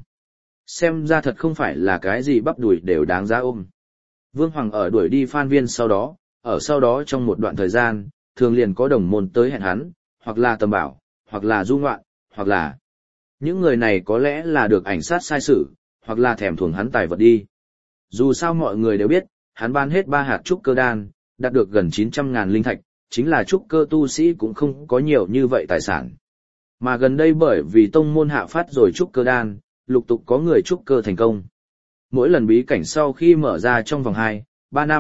Xem ra thật không phải là cái gì bắp đùi đều đáng giá ôm. Vương Hoàng ở đuổi đi Phan Viên sau đó trong một đoạn thời gian, thường liền có đồng môn tới hẹn hắn, hoặc là tầm bảo, hoặc là du ngoạn, hoặc là những người này có lẽ là được ảnh sát sai sử, hoặc là thèm thuồng hắn tài vật đi. Dù sao mọi người đều biết, hắn bán hết 3 hạt trúc cơ đan, đạt được gần 900.000 linh thạch, chính là trúc cơ tu sĩ cũng không có nhiều như vậy tài sản. Mà gần đây bởi vì tông môn hạ phát rồi trúc cơ đan, lục tục có người trúc cơ thành công. Mỗi lần bí cảnh sau khi mở ra trong vòng 2, 3 năm,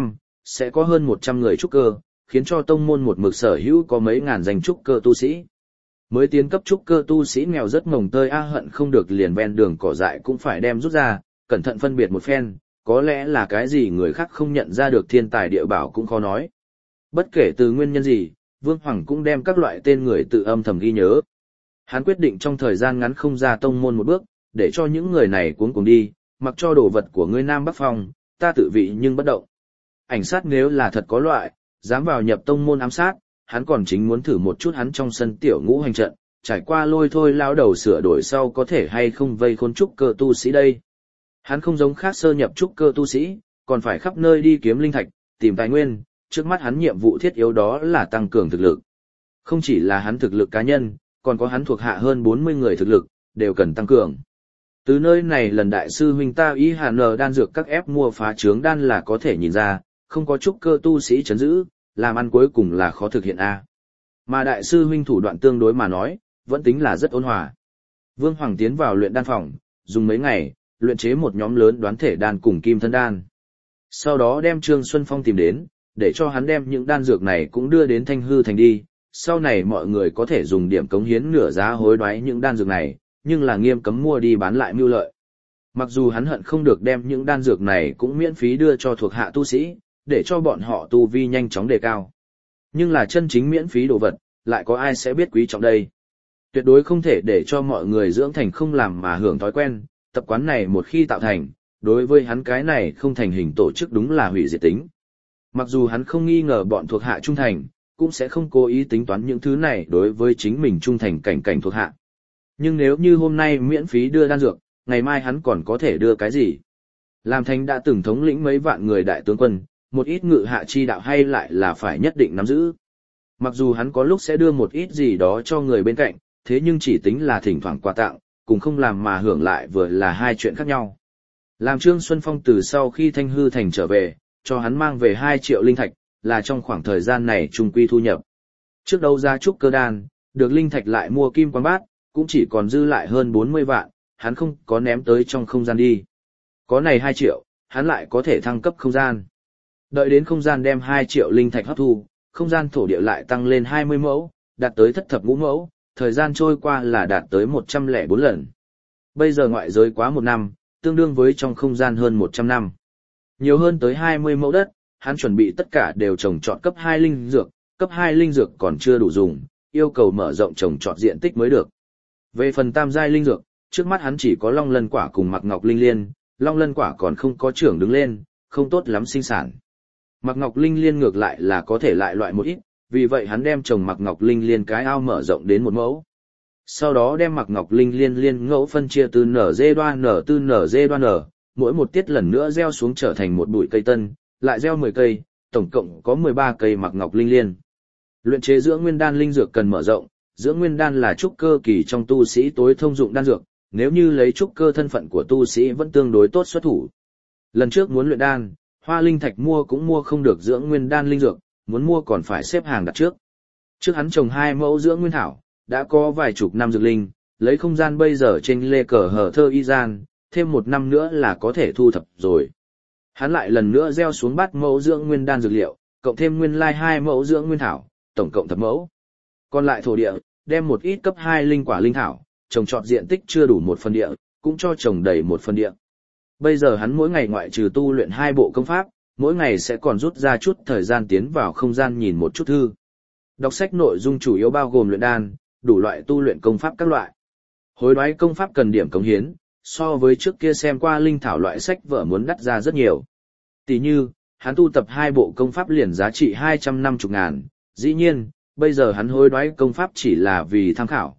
sẽ có hơn 100 người trúc cơ, khiến cho tông môn một mực sở hữu có mấy ngàn danh trúc cơ tu sĩ. Mới tiến cấp trúc cơ tu sĩ nghèo rất mồng tơi hận không được liền ven đường cỏ dại cũng phải đem rút ra, cẩn thận phân biệt một phen, có lẽ là cái gì người khác không nhận ra được thiên tài địa bảo cũng khó nói. Bất kể từ nguyên nhân gì, Vương Hoàng cũng đem các loại tên người tự âm thầm ghi nhớ. Hắn quyết định trong thời gian ngắn không ra tông môn một bước, để cho những người này cuống cuồng đi, mặc cho đồ vật của ngươi Nam Bắc Phong, ta tự vị nhưng bất động. Ảnh sát nếu là thật có loại, dám vào nhập tông môn ám sát, hắn còn chính muốn thử một chút hắn trong sân tiểu ngũ hành trận, trải qua lôi thôi lao đầu sửa đổi sau có thể hay không vây khốn trúc cơ tu sĩ đây. Hắn không giống khác sơ nhập trúc cơ tu sĩ, còn phải khắp nơi đi kiếm linh thạch, tìm tài nguyên, trước mắt hắn nhiệm vụ thiết yếu đó là tăng cường thực lực. Không chỉ là hắn thực lực cá nhân, còn có hắn thuộc hạ hơn 40 người thực lực, đều cần tăng cường. Từ nơi này lần đại sư huynh ta ý hà nờ đan dược các ép mua phá trướng đan là có thể nhìn ra, không có trúc cơ tu sĩ chấn giữ, làm ăn cuối cùng là khó thực hiện a. Mà đại sư huynh thủ đoạn tương đối mà nói, vẫn tính là rất ôn hòa. Vương Hoàng tiến vào luyện đan phòng, dùng mấy ngày, luyện chế một nhóm lớn đoán thể đan cùng kim thân đan. Sau đó đem Trương Xuân Phong tìm đến, để cho hắn đem những đan dược này cũng đưa đến Thanh Hư Thành đi, sau này mọi người có thể dùng điểm cống hiến nửa giá hối đoái những đan dược này, nhưng là nghiêm cấm mua đi bán lại mưu lợi. Mặc dù hắn hận không được đem những đan dược này cũng miễn phí đưa cho thuộc hạ tu sĩ, để cho bọn họ tu vi nhanh chóng đề cao. Nhưng là chân chính miễn phí đồ vật, lại có ai sẽ biết quý trọng đây. Tuyệt đối không thể để cho mọi người dưỡng thành không làm mà hưởng thói quen, tập quán này một khi tạo thành, đối với hắn cái này không thành hình tổ chức đúng là hủy diệt tính. Mặc dù hắn không nghi ngờ bọn thuộc hạ trung thành, cũng sẽ không cố ý tính toán những thứ này đối với chính mình trung thành cảnh thuộc hạ. Nhưng nếu như hôm nay miễn phí đưa đan dược, ngày mai hắn còn có thể đưa cái gì? Làm thành đã từng thống lĩnh mấy vạn người đại tướng quân, một ít ngự hạ chi đạo hay lại là phải nhất định nắm giữ. Mặc dù hắn có lúc sẽ đưa một ít gì đó cho người bên cạnh, thế nhưng chỉ tính là thỉnh thoảng quà tặng, cùng không làm mà hưởng lại vừa là hai chuyện khác nhau. Làm Trương Xuân Phong từ sau khi Thanh Hư Thành trở về, cho hắn mang về 2 triệu linh thạch, là trong khoảng thời gian này trung quy thu nhập. Trước đấu giá trúc cơ đan, được linh thạch lại mua kim quan bát, cũng chỉ còn dư lại hơn 40 vạn, hắn không có ném tới trong không gian đi. Có này 2 triệu, hắn lại có thể thăng cấp không gian. Đợi đến không gian đem 2 triệu linh thạch hấp thu, không gian thổ địa lại tăng lên 20 mẫu, đạt tới thất thập ngũ mẫu, thời gian trôi qua là đạt tới 104 lần. Bây giờ ngoại giới quá 1 năm, tương đương với trong không gian hơn 100 năm. Nhiều hơn tới 20 mẫu đất, hắn chuẩn bị tất cả đều trồng trọt cấp 2 linh dược, cấp 2 linh dược còn chưa đủ dùng, yêu cầu mở rộng trồng trọt diện tích mới được. Về phần tam giai linh dược, trước mắt hắn chỉ có long lân quả cùng mặc ngọc linh liên, long lân quả còn không có trưởng đứng lên, không tốt lắm sinh sản. Mặc ngọc linh liên ngược lại là có thể lại loại một ít, vì vậy hắn đem trồng mặc ngọc linh liên cái ao mở rộng đến 1 mẫu. Sau đó đem mặc ngọc linh liên liên ngẫu phân chia từ nở dê đoan nở tư nở dê đoan nở, mỗi một tiết lần nữa gieo xuống trở thành một bụi cây tân, lại gieo 10 cây, tổng cộng có 13 cây mặc ngọc linh liên. Luyện chế dưỡng nguyên đan linh dược cần mở rộng, dưỡng nguyên đan là trúc cơ kỳ trong tu sĩ tối thông dụng đan dược, nếu như lấy trúc cơ thân phận của tu sĩ vẫn tương đối tốt xuất thủ. Lần trước muốn luyện đan, hoa linh thạch mua cũng mua không được dưỡng nguyên đan linh dược, muốn mua còn phải xếp hàng đặt trước. Trước hắn trồng 2 mẫu dưỡng nguyên thảo, đã có vài chục năm dược linh, lấy không gian bây giờ trên lê cờ hở thơ y gian, thêm 1 năm nữa là có thể thu thập rồi. Hắn lại lần nữa gieo xuống 3 mẫu dưỡng nguyên đan dược liệu, cộng thêm nguyên lai 2 mẫu dưỡng nguyên thảo, tổng cộng thập mẫu. Còn lại thổ địa, đem một ít cấp 2 linh quả linh thảo, trồng trọt diện tích chưa đủ 1 phần địa, cũng cho trồng đầy 1 phần địa. Bây giờ hắn mỗi ngày ngoại trừ tu luyện 2 bộ công pháp, mỗi ngày sẽ còn rút ra chút thời gian tiến vào không gian nhìn một chút thư. Đọc sách nội dung chủ yếu bao gồm luyện đan, đủ loại tu luyện công pháp các loại. Hối đoái công pháp cần điểm cống hiến, so với trước kia xem qua linh thảo loại sách vở muốn đắt ra rất nhiều. Tỷ như, hắn tu tập 2 bộ công pháp liền giá trị 250.000, dĩ nhiên, bây giờ hắn hối đoái công pháp chỉ là vì tham khảo,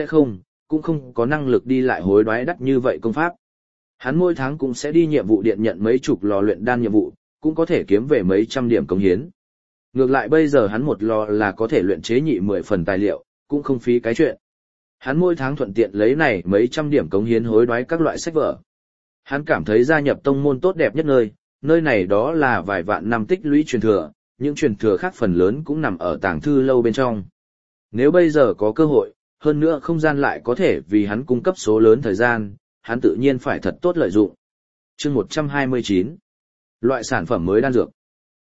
cũng không có năng lực đi lại hối đoái đắt như vậy công pháp. Hắn mỗi tháng cũng sẽ đi nhiệm vụ điện nhận mấy chục lò luyện đan nhiệm vụ, cũng có thể kiếm về mấy trăm điểm cống hiến. Ngược lại bây giờ hắn 1 lò là có thể luyện chế nhị 10 phần tài liệu, cũng không phí cái chuyện. Hắn mỗi tháng thuận tiện lấy này mấy trăm điểm cống hiến hối đoái các loại sách vở. Hắn cảm thấy gia nhập tông môn tốt đẹp nhất nơi này đó là vài vạn năm tích lũy truyền thừa, những truyền thừa khác phần lớn cũng nằm ở tàng thư lâu bên trong. Nếu bây giờ có cơ hội, hơn nữa không gian lại có thể vì hắn cung cấp số lớn thời gian, hắn tự nhiên phải thật tốt lợi dụng. Chương 129. Loại sản phẩm mới đan dược.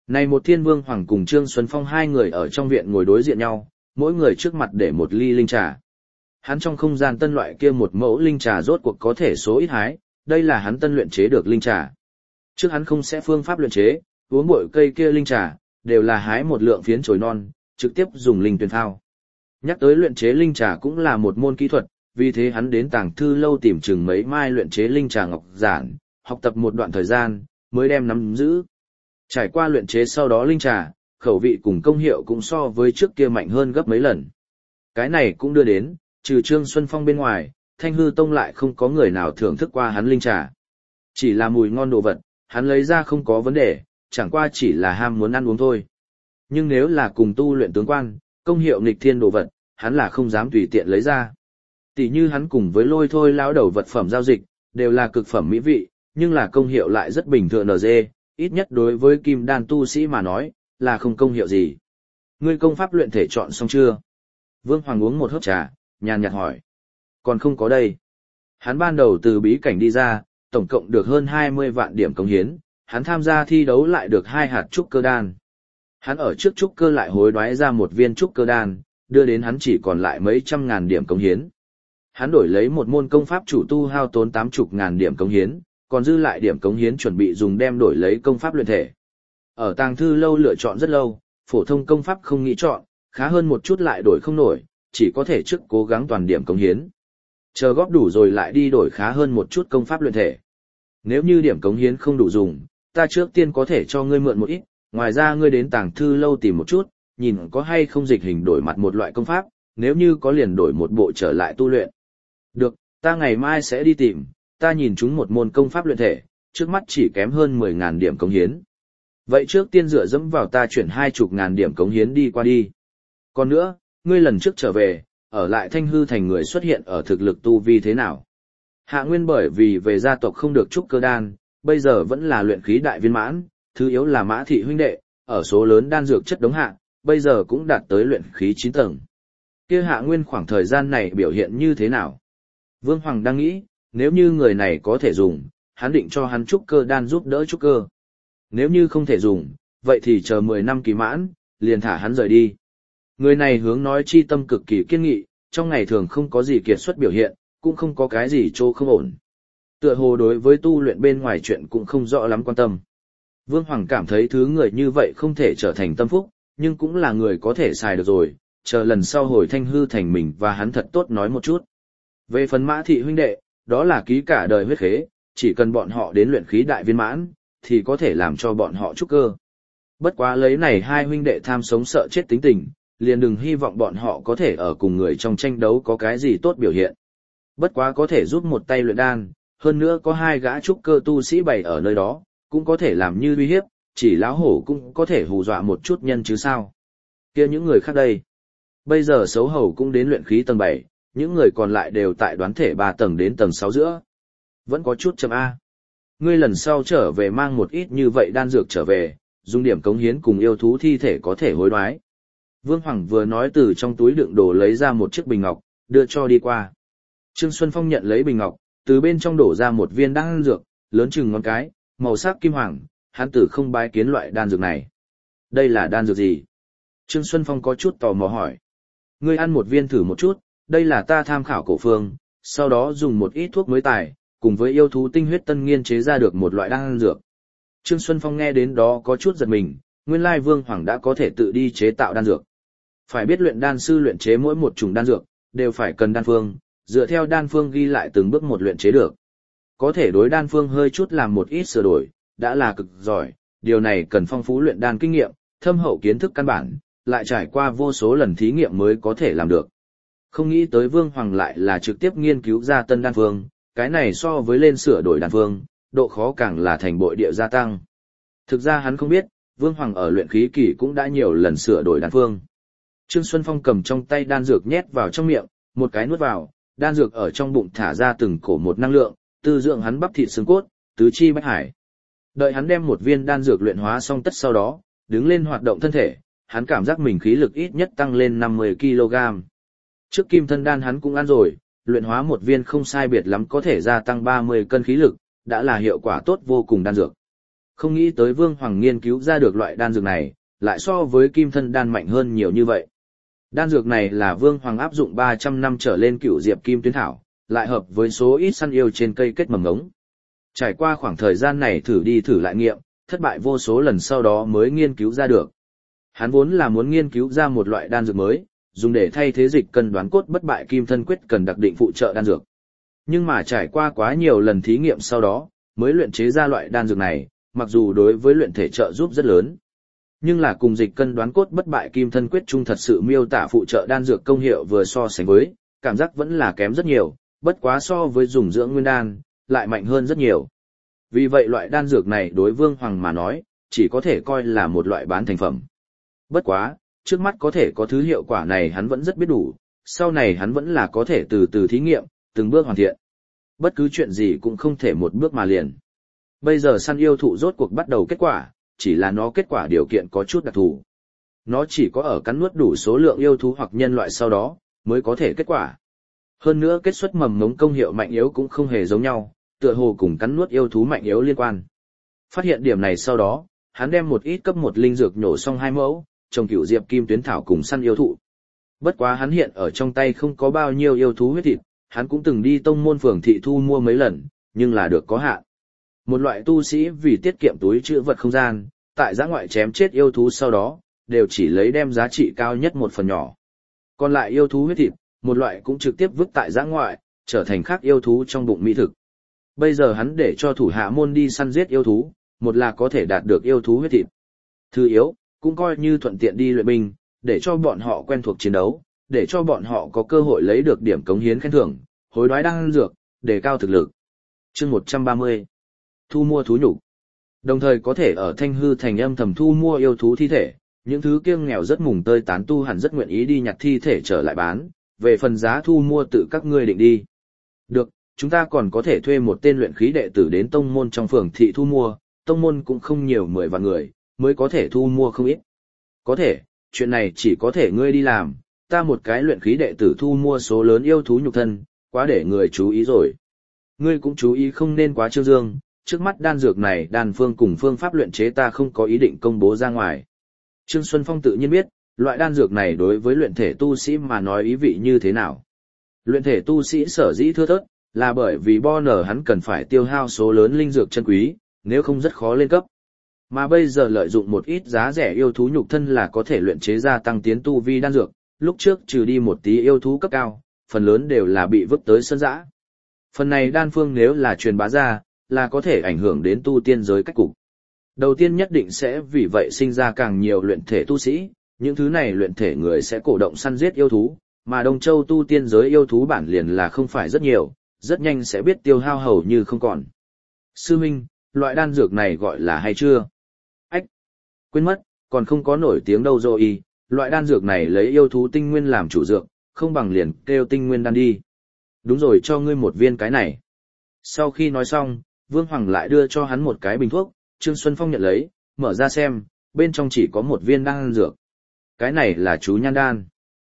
Này một Thiên Vương Hoàng cùng Trương Xuân Phong hai người ở trong viện ngồi đối diện nhau, mỗi người trước mặt để một ly linh trà. Hắn trong không gian tân loại kia một mẫu linh trà rốt cuộc có thể số ít hái, đây là hắn tân luyện chế được linh trà. Trước hắn không sẽ phương pháp luyện chế, uống bội cây kia linh trà, đều là hái một lượng phiến chồi non, trực tiếp dùng linh tuyển thao. Nhắc tới luyện chế linh trà cũng là một môn kỹ thuật, vì thế hắn đến Tàng Thư Lâu tìm chừng mấy mai luyện chế linh trà ngọc giản, học tập một đoạn thời gian, mới đem nắm giữ. Trải qua luyện chế sau đó linh trà, khẩu vị cùng công hiệu cũng so với trước kia mạnh hơn gấp mấy lần. Cái này cũng đưa đến, trừ Trương Xuân Phong bên ngoài, Thanh Hư Tông lại không có người nào thưởng thức qua hắn linh trà. Chỉ là mùi ngon đồ vật, hắn lấy ra không có vấn đề, chẳng qua chỉ là ham muốn ăn uống thôi. Nhưng nếu là cùng tu luyện tướng quan, công hiệu nghịch thiên đồ vật, hắn là không dám tùy tiện lấy ra. Tỷ như hắn cùng với Lôi Thôi lão đầu vật phẩm giao dịch, đều là cực phẩm mỹ vị, nhưng là công hiệu lại rất bình thường NG, ít nhất đối với kim đan tu sĩ mà nói, là không công hiệu gì. Ngươi công pháp luyện thể chọn xong chưa? Vương Hoàng uống một hớp trà, nhàn nhạt hỏi. Còn không có đây. Hắn ban đầu từ bí cảnh đi ra, tổng cộng được hơn 20 vạn điểm cống hiến, hắn tham gia thi đấu lại được 2 hạt trúc cơ đan. Hắn ở trước trúc cơ lại hối đoái ra một viên trúc cơ đan, đưa đến hắn chỉ còn lại mấy trăm ngàn điểm cống hiến. Hắn đổi lấy một môn công pháp chủ tu hao tốn 80.000 điểm cống hiến, còn dư lại điểm cống hiến chuẩn bị dùng đem đổi lấy công pháp luyện thể. Ở Tàng Thư Lâu lựa chọn rất lâu, phổ thông công pháp không nghĩ chọn, khá hơn một chút lại đổi không nổi, chỉ có thể trước cố gắng toàn điểm cống hiến. Chờ góp đủ rồi lại đi đổi khá hơn một chút công pháp luyện thể. Nếu như điểm cống hiến không đủ dùng, ta trước tiên có thể cho ngươi mượn một ít, ngoài ra ngươi đến Tàng Thư Lâu tìm một chút, nhìn có hay không dịch hình đổi mặt một loại công pháp, nếu như có liền đổi một bộ trở lại tu luyện. Được, ta ngày mai sẽ đi tìm, ta nhìn chúng một môn công pháp luyện thể, trước mắt chỉ kém hơn 10.000 điểm cống hiến. Vậy trước tiên dựa dẫm vào ta chuyển 20.000 điểm cống hiến đi qua đi. Còn nữa, ngươi lần trước trở về, ở lại Thanh Hư thành người xuất hiện ở thực lực tu vi thế nào? Hạ Nguyên bởi vì về gia tộc không được trúc cơ đan, bây giờ vẫn là luyện khí đại viên mãn, thứ yếu là Mã thị huynh đệ, ở số lớn đan dược chất đống hạ, bây giờ cũng đạt tới luyện khí 9 tầng. Kia Hạ Nguyên khoảng thời gian này biểu hiện như thế nào? Vương Hoàng đang nghĩ, nếu như người này có thể dùng, hắn định cho hắn trúc cơ đan giúp đỡ trúc cơ. Nếu như không thể dùng, vậy thì chờ 10 năm kỳ mãn, liền thả hắn rời đi. Người này hướng nói chi tâm cực kỳ kiên nghị, trong ngày thường không có gì kiệt xuất biểu hiện, cũng không có cái gì chỗ không ổn. Tựa hồ đối với tu luyện bên ngoài chuyện cũng không rõ lắm quan tâm. Vương Hoàng cảm thấy thứ người như vậy không thể trở thành tâm phúc, nhưng cũng là người có thể xài được rồi, chờ lần sau hồi Thanh Hư thành mình và hắn thật tốt nói một chút. Về phần Mã thị huynh đệ, đó là ký cả đời huyết khế, chỉ cần bọn họ đến luyện khí đại viên mãn, thì có thể làm cho bọn họ trúc cơ. Bất quá lấy này hai huynh đệ tham sống sợ chết tính tình, liền đừng hy vọng bọn họ có thể ở cùng người trong tranh đấu có cái gì tốt biểu hiện. Bất quá có thể giúp một tay luyện đan, hơn nữa có hai gã trúc cơ tu sĩ bày ở nơi đó, cũng có thể làm như uy hiếp, chỉ lão hổ cũng có thể hù dọa một chút nhân chứ sao. Kia những người khác đây. Bây giờ xấu hầu cũng đến luyện khí tầng 7, những người còn lại đều tại đoán thể 3 tầng đến tầng 6 giữa. Vẫn có chút chậm A. Ngươi lần sau trở về mang một ít như vậy đan dược trở về, dùng điểm cống hiến cùng yêu thú thi thể có thể hối đoái. Vương Hoàng vừa nói từ trong túi đựng đồ lấy ra một chiếc bình ngọc, đưa cho đi qua. Trương Xuân Phong nhận lấy bình ngọc, từ bên trong đổ ra một viên đan dược, lớn chừng ngón cái, màu sắc kim hoàng, hắn tử không bái kiến loại đan dược này. Đây là đan dược gì? Trương Xuân Phong có chút tò mò hỏi. Ngươi ăn một viên thử một chút, đây là ta tham khảo cổ phương, sau đó dùng một ít thuốc mới tài, cùng với yêu thú tinh huyết tân nghiên chế ra được một loại đan dược. Trương Xuân Phong nghe đến đó có chút giật mình, nguyên lai Vương Hoàng đã có thể tự đi chế tạo đan dược. Phải biết luyện đan sư luyện chế mỗi một chủng đan dược, đều phải cần đan phương, dựa theo đan phương ghi lại từng bước một luyện chế được. Có thể đối đan phương hơi chút làm một ít sửa đổi, đã là cực giỏi, điều này cần phong phú luyện đan kinh nghiệm, thâm hậu kiến thức căn bản, lại trải qua vô số lần thí nghiệm mới có thể làm được. Không nghĩ tới Vương Hoàng lại là trực tiếp nghiên cứu ra tân đan phương, cái này so với lên sửa đổi đan phương, độ khó càng là thành bội địa gia tăng. Thực ra hắn không biết, Vương Hoàng ở luyện khí kỳ cũng đã nhiều lần sửa đổi đan phương. Trương Xuân Phong cầm trong tay đan dược nhét vào trong miệng, một cái nuốt vào, đan dược ở trong bụng thả ra từng cổ một năng lượng, tư dưỡng hắn bắp thịt xương cốt, tứ chi bách hải. Đợi hắn đem một viên đan dược luyện hóa xong tất sau đó, đứng lên hoạt động thân thể, hắn cảm giác mình khí lực ít nhất tăng lên 50 kg. Trước kim thân đan hắn cũng ăn rồi, luyện hóa một viên không sai biệt lắm có thể gia tăng 30 cân khí lực, đã là hiệu quả tốt vô cùng đan dược. Không nghĩ tới Vương Hoàng nghiên cứu ra được loại đan dược này, lại so với kim thân đan mạnh hơn nhiều như vậy. Đan dược này là Vương Hoàng áp dụng 300 năm trở lên cửu diệp kim tuyến thảo, lại hợp với số ít săn yêu trên cây kết mầm ngống. Trải qua khoảng thời gian này thử đi thử lại nghiệm, thất bại vô số lần sau đó mới nghiên cứu ra được. Hắn vốn là muốn nghiên cứu ra một loại đan dược mới, dùng để thay thế dịch cân đoán cốt bất bại kim thân quyết cần đặc định phụ trợ đan dược. Nhưng mà trải qua quá nhiều lần thí nghiệm sau đó, mới luyện chế ra loại đan dược này, mặc dù đối với luyện thể trợ giúp rất lớn. Nhưng là cùng dịch cân đoán cốt bất bại kim thân quyết chung thật sự miêu tả phụ trợ đan dược công hiệu vừa so sánh với, cảm giác vẫn là kém rất nhiều, bất quá so với dùng dưỡng nguyên đan, lại mạnh hơn rất nhiều. Vì vậy loại đan dược này đối Vương Hoàng mà nói, chỉ có thể coi là một loại bán thành phẩm. Bất quá, trước mắt có thể có thứ hiệu quả này hắn vẫn rất biết đủ, sau này hắn vẫn là có thể từ từ thí nghiệm, từng bước hoàn thiện. Bất cứ chuyện gì cũng không thể một bước mà liền. Bây giờ săn yêu thụ rốt cuộc bắt đầu kết quả, chỉ là nó kết quả điều kiện có chút đặc thù. Nó chỉ có ở cắn nuốt đủ số lượng yêu thú hoặc nhân loại sau đó, mới có thể kết quả. Hơn nữa kết xuất mầm ngống công hiệu mạnh yếu cũng không hề giống nhau, tựa hồ cùng cắn nuốt yêu thú mạnh yếu liên quan. Phát hiện điểm này sau đó, hắn đem một ít cấp 1 linh dược nhổ xong 2 mẫu, trồng cửu diệp kim tuyến thảo cùng săn yêu thụ. Bất quá hắn hiện ở trong tay không có bao nhiêu yêu thú huyết thịt, hắn cũng từng đi tông môn phường thị thu mua mấy lần, nhưng là được có hạn. Một loại tu sĩ vì tiết kiệm túi trữ vật không gian, tại giã ngoại chém chết yêu thú sau đó, đều chỉ lấy đem giá trị cao nhất một phần nhỏ. Còn lại yêu thú huyết thịt, một loại cũng trực tiếp vứt tại giã ngoại, trở thành khác yêu thú trong bụng mỹ thực. Bây giờ hắn để cho thủ hạ môn đi săn giết yêu thú, một là có thể đạt được yêu thú huyết thịt. Thứ yếu, cũng coi như thuận tiện đi luyện binh, để cho bọn họ quen thuộc chiến đấu, để cho bọn họ có cơ hội lấy được điểm cống hiến khen thưởng, hối đoái đan dược, đề cao thực lực. Chương 130. Thu mua thú nhục. Đồng thời có thể ở Thanh Hư thành âm thầm thu mua yêu thú thi thể, những thứ kiêng nghèo rất mùng tơi tán tu hẳn rất nguyện ý đi nhặt thi thể trở lại bán, về phần giá thu mua tự các ngươi định đi. Được, chúng ta còn có thể thuê một tên luyện khí đệ tử đến tông môn trong phường thị thu mua, tông môn cũng không nhiều 10 vạn người, mới có thể thu mua không ít. Có thể, chuyện này chỉ có thể ngươi đi làm, ta một cái luyện khí đệ tử thu mua số lớn yêu thú nhục thân, quá để người chú ý rồi. Ngươi cũng chú ý không nên quá trương dương, trước mắt đan dược này đan phương cùng phương pháp luyện chế ta không có ý định công bố ra ngoài. Trương Xuân Phong tự nhiên biết, loại đan dược này đối với luyện thể tu sĩ mà nói ý vị như thế nào. Luyện thể tu sĩ sở dĩ thưa thớt, là bởi vì Bonner hắn cần phải tiêu hao số lớn linh dược chân quý, nếu không rất khó lên cấp. Mà bây giờ lợi dụng một ít giá rẻ yêu thú nhục thân là có thể luyện chế ra tăng tiến tu vi đan dược, lúc trước trừ đi một tí yêu thú cấp cao, phần lớn đều là bị vứt tới sân dã. Phần này đan phương nếu là truyền bá ra, là có thể ảnh hưởng đến tu tiên giới cách cục. Đầu tiên nhất định sẽ vì vậy sinh ra càng nhiều luyện thể tu sĩ, những thứ này luyện thể người sẽ cổ động săn giết yêu thú, mà Đông Châu tu tiên giới yêu thú bản liền là không phải rất nhiều, rất nhanh sẽ biết tiêu hao hầu như không còn. Sư Minh, loại đan dược này gọi là hay chưa? Ách! Quên mất, còn không có nổi tiếng đâu rồi, loại đan dược này lấy yêu thú tinh nguyên làm chủ dược, không bằng liền kêu tinh nguyên đan đi. Đúng rồi, cho ngươi một viên cái này. Sau khi nói xong, Vương Hoàng lại đưa cho hắn một cái bình thuốc, Trương Xuân Phong nhận lấy, mở ra xem, bên trong chỉ có một viên đan dược. Cái này là chú nhan đan.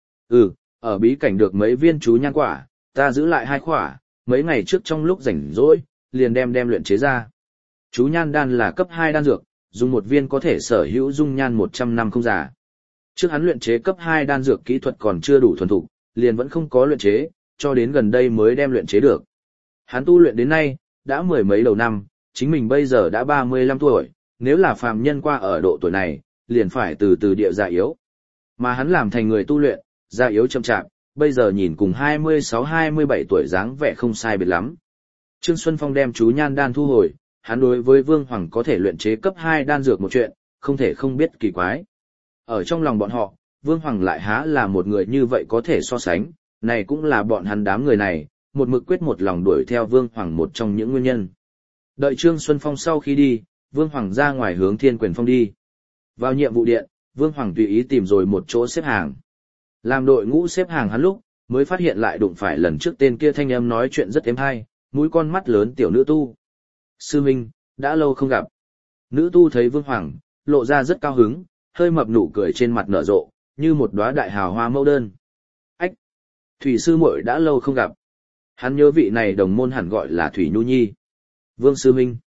Ở bí cảnh được mấy viên chú nhan quả, ta giữ lại 2 quả, mấy ngày trước trong lúc rảnh rỗi, liền đem luyện chế ra. Chú nhan đan là cấp 2 đan dược, dùng một viên có thể sở hữu dung nhan 100 năm không già. Trước hắn luyện chế cấp 2 đan dược kỹ thuật còn chưa đủ thuần thục, liền vẫn không có luyện chế, cho đến gần đây mới đem luyện chế được. Hắn tu luyện đến nay, đã 10 mấy đầu năm, chính mình bây giờ đã 35 tuổi, nếu là phàm nhân qua ở độ tuổi này, liền phải từ từ địa già yếu. Mà hắn làm thành người tu luyện, già yếu chậm chạp, bây giờ nhìn cùng 26-27 tuổi dáng vẻ không sai biệt lắm. Trương Xuân Phong đem chú nhan đan thu hồi, hắn đối với Vương Hoàng có thể luyện chế cấp 2 đan dược một chuyện, không thể không biết kỳ quái. Ở trong lòng bọn họ, Vương Hoàng lại há là một người như vậy có thể so sánh, này cũng là bọn hắn đám người này, một mực quyết một lòng đuổi theo Vương Hoàng một trong những nguyên nhân. Đợi Trương Xuân Phong sau khi đi, Vương Hoàng ra ngoài hướng Thiên Quyền Phong đi. Vào nhiệm vụ điện, Vương Hoàng tùy ý tìm rồi một chỗ xếp hàng. Làm đội ngũ xếp hàng hắn lúc, mới phát hiện lại đụng phải lần trước tên kia thanh âm nói chuyện rất êm hay, mũi con mắt lớn tiểu nữ tu. Sư Minh, đã lâu không gặp. Nữ tu thấy Vương Hoàng, lộ ra rất cao hứng, hơi mập nụ cười trên mặt nở rộ, như một đóa đại hào hoa mẫu đơn. Ách! Thủy sư muội đã lâu không gặp. Hắn nhớ vị này đồng môn hẳn gọi là Thủy Nhu Nhi. Vương sư Minh.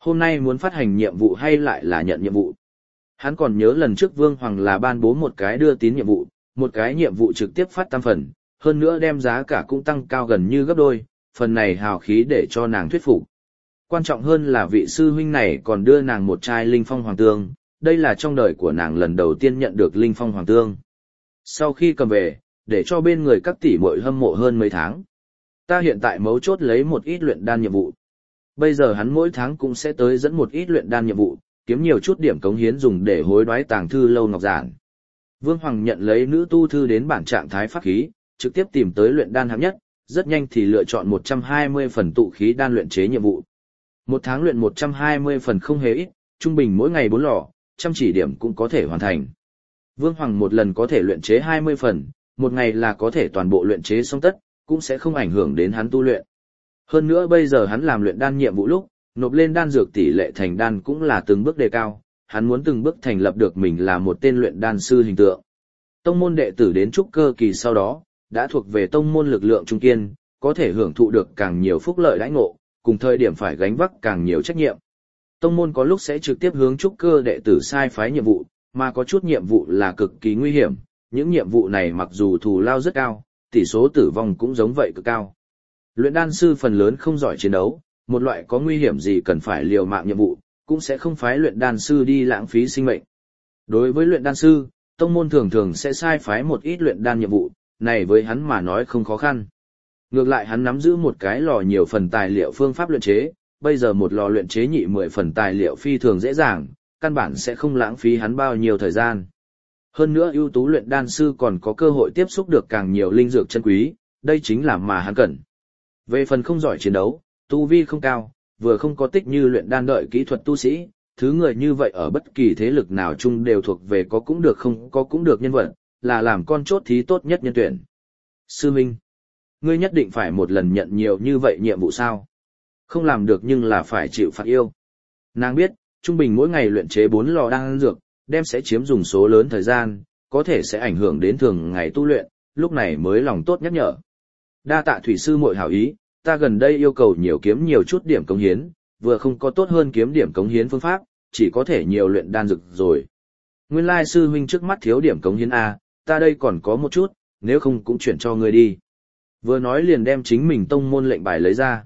Hôm nay muốn phát hành nhiệm vụ hay lại là nhận nhiệm vụ? Hắn còn nhớ lần trước Vương Hoàng là ban bố một cái đưa tín nhiệm vụ, một cái nhiệm vụ trực tiếp phát tam phần, hơn nữa đem giá cả cũng tăng cao gần như gấp đôi, phần này hào khí để cho nàng thuyết phục. Quan trọng hơn là vị sư huynh này còn đưa nàng một chai linh phong hoàng tương, đây là trong đời của nàng lần đầu tiên nhận được linh phong hoàng tương. Sau khi cầm về, để cho bên người các tỷ muội hâm mộ hơn mấy tháng. Ta hiện tại mấu chốt lấy một ít luyện đan nhiệm vụ. Bây giờ hắn mỗi tháng cũng sẽ tới dẫn một ít luyện đan nhiệm vụ, kiếm nhiều chút điểm cống hiến dùng để hối đoái tàng thư lâu ngọc giản. Vương Hoàng nhận lấy nữ tu thư đến bản trạng thái pháp khí, trực tiếp tìm tới luyện đan hạng nhất, rất nhanh thì lựa chọn 120 phần tụ khí đan luyện chế nhiệm vụ. Một tháng luyện 120 phần không hề ít, trung bình mỗi ngày 4 lò, chăm chỉ điểm cũng có thể hoàn thành. Vương Hoàng một lần có thể luyện chế 20 phần, một ngày là có thể toàn bộ luyện chế xong tất, cũng sẽ không ảnh hưởng đến hắn tu luyện. Hơn nữa bây giờ hắn làm luyện đan nhiệm vụ lúc, nộp lên đan dược tỷ lệ thành đan cũng là từng bước đề cao, hắn muốn từng bước thành lập được mình là một tên luyện đan sư hình tượng. Tông môn đệ tử đến trúc cơ kỳ sau đó, đã thuộc về tông môn lực lượng trung kiên, có thể hưởng thụ được càng nhiều phúc lợi đãi ngộ, cùng thời điểm phải gánh vác càng nhiều trách nhiệm. Tông môn có lúc sẽ trực tiếp hướng trúc cơ đệ tử sai phái nhiệm vụ, mà có chút nhiệm vụ là cực kỳ nguy hiểm, những nhiệm vụ này mặc dù thù lao rất cao, tỷ số tử vong cũng giống vậy cực cao. Luyện đan sư phần lớn không giỏi chiến đấu, một loại có nguy hiểm gì cần phải liều mạng nhiệm vụ, cũng sẽ không phái luyện đan sư đi lãng phí sinh mệnh. Đối với luyện đan sư, tông môn thường thường sẽ sai phái một ít luyện đan nhiệm vụ, này với hắn mà nói không khó khăn. Ngược lại hắn nắm giữ một cái lò nhiều phần tài liệu phương pháp luyện chế, bây giờ một lò luyện chế nhị 10 phần tài liệu phi thường dễ dàng, căn bản sẽ không lãng phí hắn bao nhiêu thời gian. Hơn nữa ưu tú luyện đan sư còn có cơ hội tiếp xúc được càng nhiều linh dược chân quý, đây chính là mà hắn cần. Về phần không giỏi chiến đấu, tu vi không cao, vừa không có tích như luyện đan đợi kỹ thuật tu sĩ, thứ người như vậy ở bất kỳ thế lực nào chung đều thuộc về có cũng được không có cũng được nhân vật, là làm con chốt thí tốt nhất nhân tuyển. Sư Minh, ngươi nhất định phải một lần nhận nhiều như vậy nhiệm vụ sao? Không làm được nhưng là phải chịu phạt yêu. Nàng biết, trung bình mỗi ngày luyện chế 4 lò đan dược, đem sẽ chiếm dùng số lớn thời gian, có thể sẽ ảnh hưởng đến thường ngày tu luyện, lúc này mới lòng tốt nhắc nhở. Đa tạ thủy sư muội hảo ý, ta gần đây yêu cầu nhiều kiếm nhiều chút điểm cống hiến, vừa không có tốt hơn kiếm điểm cống hiến phương pháp, chỉ có thể nhiều luyện đan dược rồi. Nguyên lai sư huynh trước mắt thiếu điểm cống hiến A, ta đây còn có một chút, nếu không cũng chuyển cho ngươi đi. Vừa nói liền đem chính mình tông môn lệnh bài lấy ra.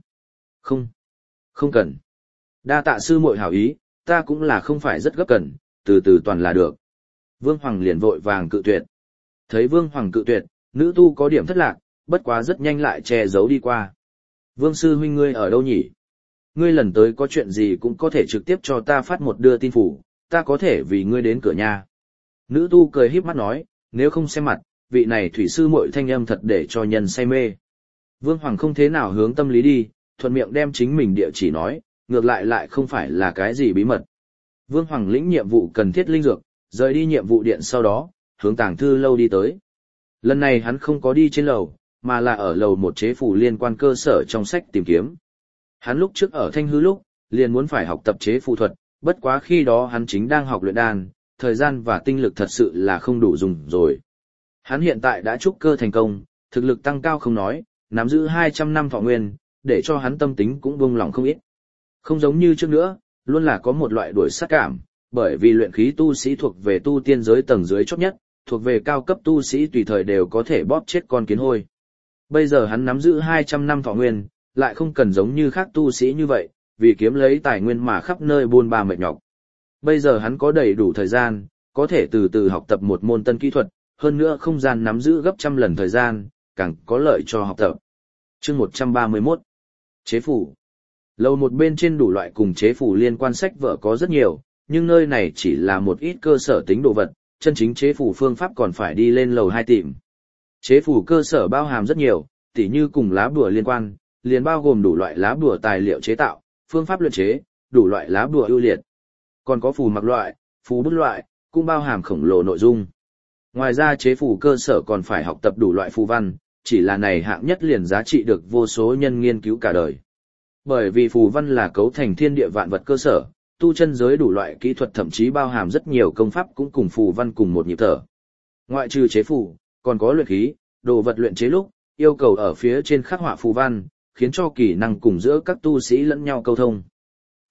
Không cần. Đa tạ sư muội hảo ý, ta cũng là không phải rất gấp cần, từ từ toàn là được. Vương Hoàng liền vội vàng cự tuyệt. Thấy Vương Hoàng cự tuyệt, nữ tu có điểm thất lạc, bất quá rất nhanh lại che giấu đi qua. Vương sư huynh ngươi ở đâu nhỉ? Ngươi lần tới có chuyện gì cũng có thể trực tiếp cho ta phát một đưa tin phủ, ta có thể vì ngươi đến cửa nhà. Nữ tu cười híp mắt nói, nếu không xem mặt, vị này thủy sư muội thanh âm thật để cho nhân say mê. Vương Hoàng không thế nào hướng tâm lý đi, thuận miệng đem chính mình địa chỉ nói, ngược lại không phải là cái gì bí mật. Vương Hoàng lĩnh nhiệm vụ cần thiết linh dược, rời đi nhiệm vụ điện sau đó, hướng tàng thư lâu đi tới. Lần này hắn không có đi trên lầu, mà là ở lầu một chế phủ liên quan cơ sở trong sách tìm kiếm. Hắn lúc trước ở Thanh Hư lúc, liền muốn phải học tập chế phù thuật, bất quá khi đó hắn chính đang học luyện đan, thời gian và tinh lực thật sự là không đủ dùng rồi. Hắn hiện tại đã trúc cơ thành công, thực lực tăng cao không nói, nắm giữ 200 năm thọ nguyên, để cho hắn tâm tính cũng buông lỏng không ít. Không giống như trước nữa, luôn là có một loại đuổi sát cảm, bởi vì luyện khí tu sĩ thuộc về tu tiên giới tầng dưới chót nhất, thuộc về cao cấp tu sĩ tùy thời đều có thể bóp chết con kiến hôi. Bây giờ hắn nắm giữ 200 năm thọ nguyên, lại không cần giống như khác tu sĩ như vậy, vì kiếm lấy tài nguyên mà khắp nơi buôn ba mệt nhọc. Bây giờ hắn có đầy đủ thời gian, có thể từ từ học tập một môn tân kỹ thuật, hơn nữa không gian nắm giữ gấp trăm lần thời gian, càng có lợi cho học tập. Chương 131. Chế phủ. Lầu một bên trên đủ loại cùng chế phủ liên quan sách vở có rất nhiều, nhưng nơi này chỉ là một ít cơ sở tính đồ vật, chân chính chế phủ phương pháp còn phải đi lên lầu 2 tìm. Chế phủ cơ sở bao hàm rất nhiều, tỉ như cùng lá bùa liên quan, liền bao gồm đủ loại lá bùa tài liệu chế tạo, phương pháp luyện chế, đủ loại lá bùa ưu liệt. Còn có phù mặc loại, phù bút loại, cũng bao hàm khổng lồ nội dung. Ngoài ra chế phủ cơ sở còn phải học tập đủ loại phù văn, chỉ là này hạng nhất liền giá trị được vô số nhân nghiên cứu cả đời. Bởi vì phù văn là cấu thành thiên địa vạn vật cơ sở, tu chân giới đủ loại kỹ thuật thậm chí bao hàm rất nhiều công pháp cũng cùng phù văn cùng một nhịp thở. Ngoại trừ chế phù, còn có luyện khí, đồ vật luyện chế lúc, yêu cầu ở phía trên khắc họa phù văn, khiến cho kỹ năng cùng giữa các tu sĩ lẫn nhau câu thông.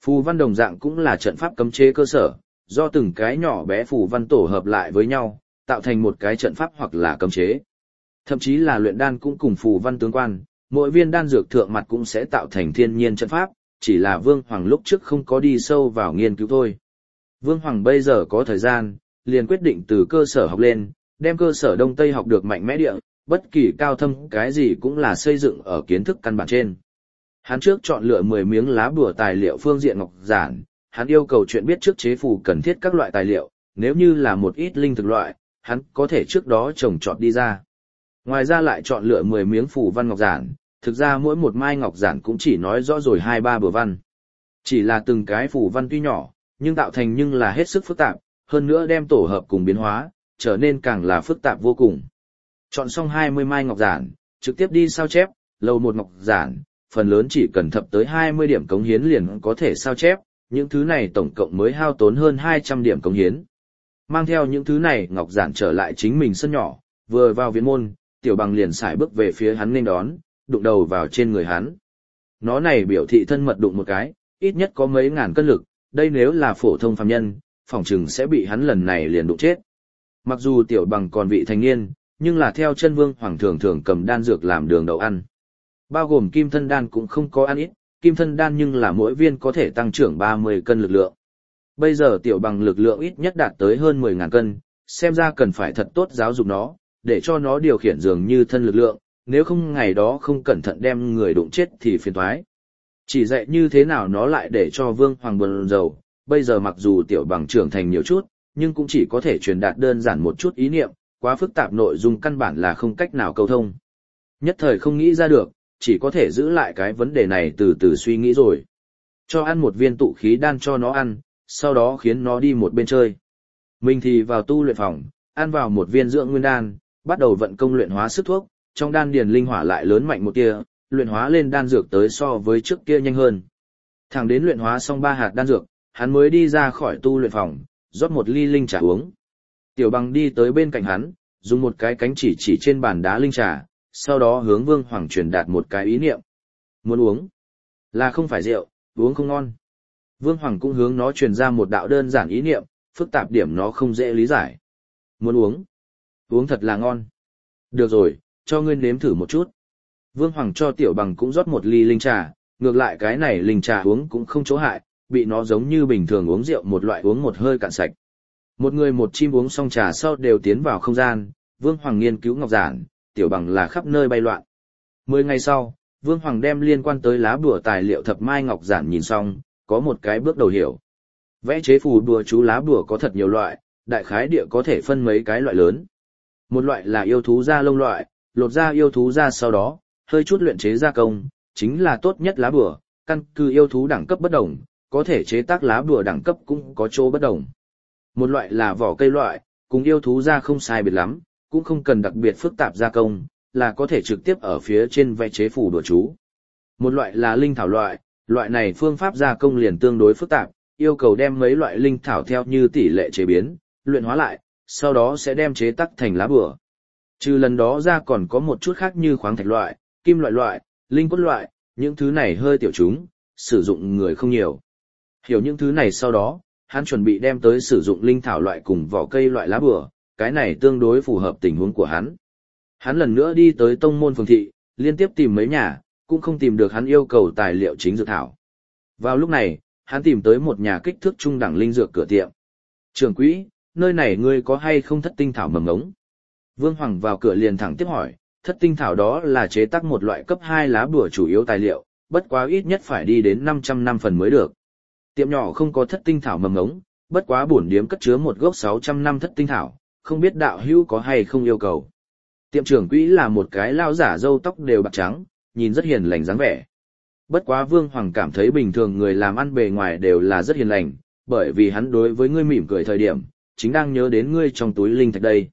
Phù văn đồng dạng cũng là trận pháp cấm chế cơ sở, do từng cái nhỏ bé phù văn tổ hợp lại với nhau, tạo thành một cái trận pháp hoặc là cấm chế. Thậm chí là luyện đan cũng cùng phù văn tương quan, mỗi viên đan dược thượng mặt cũng sẽ tạo thành thiên nhiên trận pháp, chỉ là Vương Hoàng lúc trước không có đi sâu vào nghiên cứu thôi. Vương Hoàng bây giờ có thời gian, liền quyết định từ cơ sở học lên, đem cơ sở Đông Tây học được mạnh mẽ địa, bất kỳ cao thâm cái gì cũng là xây dựng ở kiến thức căn bản trên. Hắn trước chọn lựa 10 miếng lá bùa tài liệu phương diện ngọc giản, hắn yêu cầu chuyện biết trước chế phù cần thiết các loại tài liệu, nếu như là một ít linh thực loại, hắn có thể trước đó trồng trọt đi ra. Ngoài ra lại chọn lựa 10 miếng phù văn ngọc giản, thực ra mỗi một mai ngọc giản cũng chỉ nói rõ rồi 2-3 bùa văn. Chỉ là từng cái phù văn tuy nhỏ, nhưng tạo thành nhưng là hết sức phức tạp, hơn nữa đem tổ hợp cùng biến hóa, trở nên càng là phức tạp vô cùng. Chọn xong 20 mai ngọc giản, trực tiếp đi sao chép, lầu một ngọc giản, phần lớn chỉ cần thập tới 20 điểm cống hiến liền có thể sao chép, những thứ này tổng cộng mới hao tốn hơn 200 điểm cống hiến. Mang theo những thứ này ngọc giản trở lại chính mình sân nhỏ, vừa vào viện môn, Tiểu Bằng liền sải bước về phía hắn nên đón, đụng đầu vào trên người hắn. Nó này biểu thị thân mật đụng một cái, ít nhất có mấy ngàn cân lực, đây nếu là phổ thông phàm nhân, phỏng chừng sẽ bị hắn lần này liền đụng chết. Mặc dù Tiểu Bằng còn vị thành niên, nhưng là theo chân Vương Hoàng thường cầm đan dược làm đường đậu ăn. Bao gồm kim thân đan cũng không có ăn ít, kim thân đan nhưng là mỗi viên có thể tăng trưởng 30 cân lực lượng. Bây giờ Tiểu Bằng lực lượng ít nhất đạt tới hơn 10.000 cân, xem ra cần phải thật tốt giáo dục nó, để cho nó điều khiển dường như thân lực lượng, nếu không ngày đó không cẩn thận đem người đụng chết thì phiền toái. Chỉ dạy như thế nào nó lại để cho Vương Hoàng buồn rầu, bây giờ mặc dù Tiểu Bằng trưởng thành nhiều chút, nhưng cũng chỉ có thể truyền đạt đơn giản một chút ý niệm, quá phức tạp nội dung căn bản là không cách nào câu thông. Nhất thời không nghĩ ra được, chỉ có thể giữ lại cái vấn đề này từ từ suy nghĩ rồi. Cho ăn một viên tụ khí đan cho nó ăn, sau đó khiến nó đi một bên chơi. Mình thì vào tu luyện phòng, ăn vào một viên dưỡng nguyên đan, bắt đầu vận công luyện hóa sức thuốc, trong đan điền linh hỏa lại lớn mạnh một tia, luyện hóa lên đan dược tới so với trước kia nhanh hơn. Thẳng đến luyện hóa xong 3 hạt đan dược, hắn mới đi ra khỏi tu luyện phòng, rót một ly linh trà uống. Tiểu Bằng đi tới bên cạnh hắn, dùng một cái cánh chỉ trên bàn đá linh trà, sau đó hướng Vương Hoàng truyền đạt một cái ý niệm. Muốn uống, là không phải rượu, uống không ngon. Vương Hoàng cũng hướng nó truyền ra một đạo đơn giản ý niệm, phức tạp điểm nó không dễ lý giải. Muốn uống, uống thật là ngon. Được rồi, cho ngươi nếm thử một chút. Vương Hoàng cho Tiểu Bằng cũng rót một ly linh trà, ngược lại cái này linh trà uống cũng không chỗ hại, bị nó giống như bình thường uống rượu một loại uống một hơi cạn sạch. Một người một chim uống xong trà sau đều tiến vào không gian, Vương Hoàng nghiên cứu ngọc giản, Tiểu Bằng là khắp nơi bay loạn. 10 ngày sau, Vương Hoàng đem liên quan tới lá bùa tài liệu thập mai ngọc giản nhìn xong, có một cái bước đầu hiểu. Vẽ chế phù bùa chú lá bùa có thật nhiều loại, đại khái địa có thể phân mấy cái loại lớn. Một loại là yêu thú da lông loại, lột da yêu thú da sau đó, hơi chút luyện chế gia công, chính là tốt nhất lá bùa, căn cứ yêu thú đẳng cấp bất đồng, có thể chế tác lá bùa đẳng cấp cũng có chỗ bất đồng. Một loại là vỏ cây loại, cùng yêu thú da không sai biệt lắm, cũng không cần đặc biệt phức tạp gia công, là có thể trực tiếp ở phía trên vẽ chế phù đùa chú. Một loại là linh thảo loại, loại này phương pháp gia công liền tương đối phức tạp, yêu cầu đem mấy loại linh thảo theo như tỷ lệ chế biến, luyện hóa lại, sau đó sẽ đem chế tác thành lá bùa. Trừ lần đó ra còn có một chút khác như khoáng thạch loại, kim loại, linh cốt loại, những thứ này hơi tiểu chúng, sử dụng người không nhiều. Hiểu những thứ này sau đó, hắn chuẩn bị đem tới sử dụng linh thảo loại cùng vỏ cây loại lá bùa, cái này tương đối phù hợp tình huống của hắn. Hắn lần nữa đi tới tông môn phường thị, liên tiếp tìm mấy nhà, cũng không tìm được hắn yêu cầu tài liệu chính dược thảo. Vào lúc này, hắn tìm tới một nhà kích thước trung đẳng linh dược cửa tiệm. Trưởng quỹ, nơi này ngươi có hay không thất tinh thảo mầm ngống? Vương Hoàng vào cửa liền thẳng tiếp hỏi, thất tinh thảo đó là chế tác một loại cấp 2 lá bùa chủ yếu tài liệu, bất quá ít nhất phải đi đến 500 năm phần mới được. Tiệm nhỏ không có thất tinh thảo mầm ngống, bất quá bổn điếm cất chứa một gốc 600 năm thất tinh thảo, không biết đạo hữu có hay không yêu cầu. Tiệm trưởng quỹ là một cái lao giả râu tóc đều bạc trắng, nhìn rất hiền lành dáng vẻ. Bất quá Vương Hoàng cảm thấy bình thường người làm ăn bề ngoài đều là rất hiền lành, bởi vì hắn đối với ngươi mỉm cười thời điểm, chính đang nhớ đến ngươi trong túi linh thạch đây.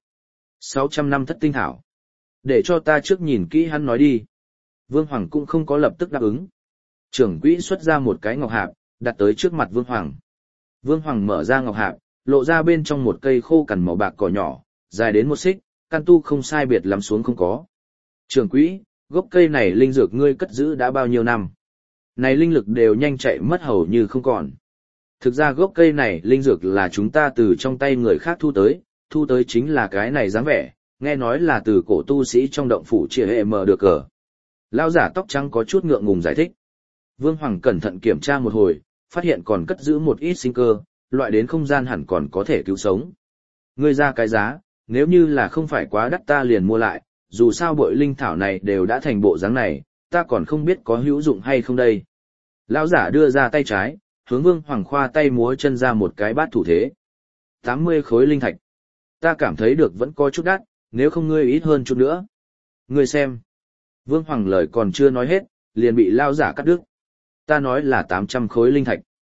600 năm thất tinh thảo. Để cho ta trước nhìn kỹ hắn nói đi. Vương Hoàng cũng không có lập tức đáp ứng. Trưởng quỹ xuất ra một cái ngọc hạp, đặt tới trước mặt Vương Hoàng. Vương Hoàng mở ra ngọc hạp, lộ ra bên trong một cây khô cằn màu bạc cỏ nhỏ, dài đến 1 xích, căn tu không sai biệt lắm xuống không có. Trưởng quỹ, gốc cây này linh dược ngươi cất giữ đã bao nhiêu năm? Này linh lực đều nhanh chạy mất hầu như không còn. Thực ra gốc cây này linh dược là chúng ta từ trong tay người khác thu tới chính là cái này dáng vẻ, nghe nói là từ cổ tu sĩ trong động phủ chia hệ mở được cờ. Lão giả tóc trắng có chút ngượng ngùng giải thích. Vương Hoàng cẩn thận kiểm tra một hồi, phát hiện còn cất giữ một ít sinh cơ, loại đến không gian hẳn còn có thể cứu sống. Ngươi ra cái giá, nếu như là không phải quá đắt ta liền mua lại, dù sao bội linh thảo này đều đã thành bộ dáng này, ta còn không biết có hữu dụng hay không đây. Lão giả đưa ra tay trái, hướng Vương Hoàng khoa tay múa chân ra một cái bát thủ thế. 80 khối linh thạch. Ta cảm thấy được vẫn có chút đắt, nếu không ngươi ít hơn chút nữa. Ngươi xem. Vương Hoàng lời còn chưa nói hết, liền bị lão giả cắt đứt. Ta nói là 800 khối linh thạch.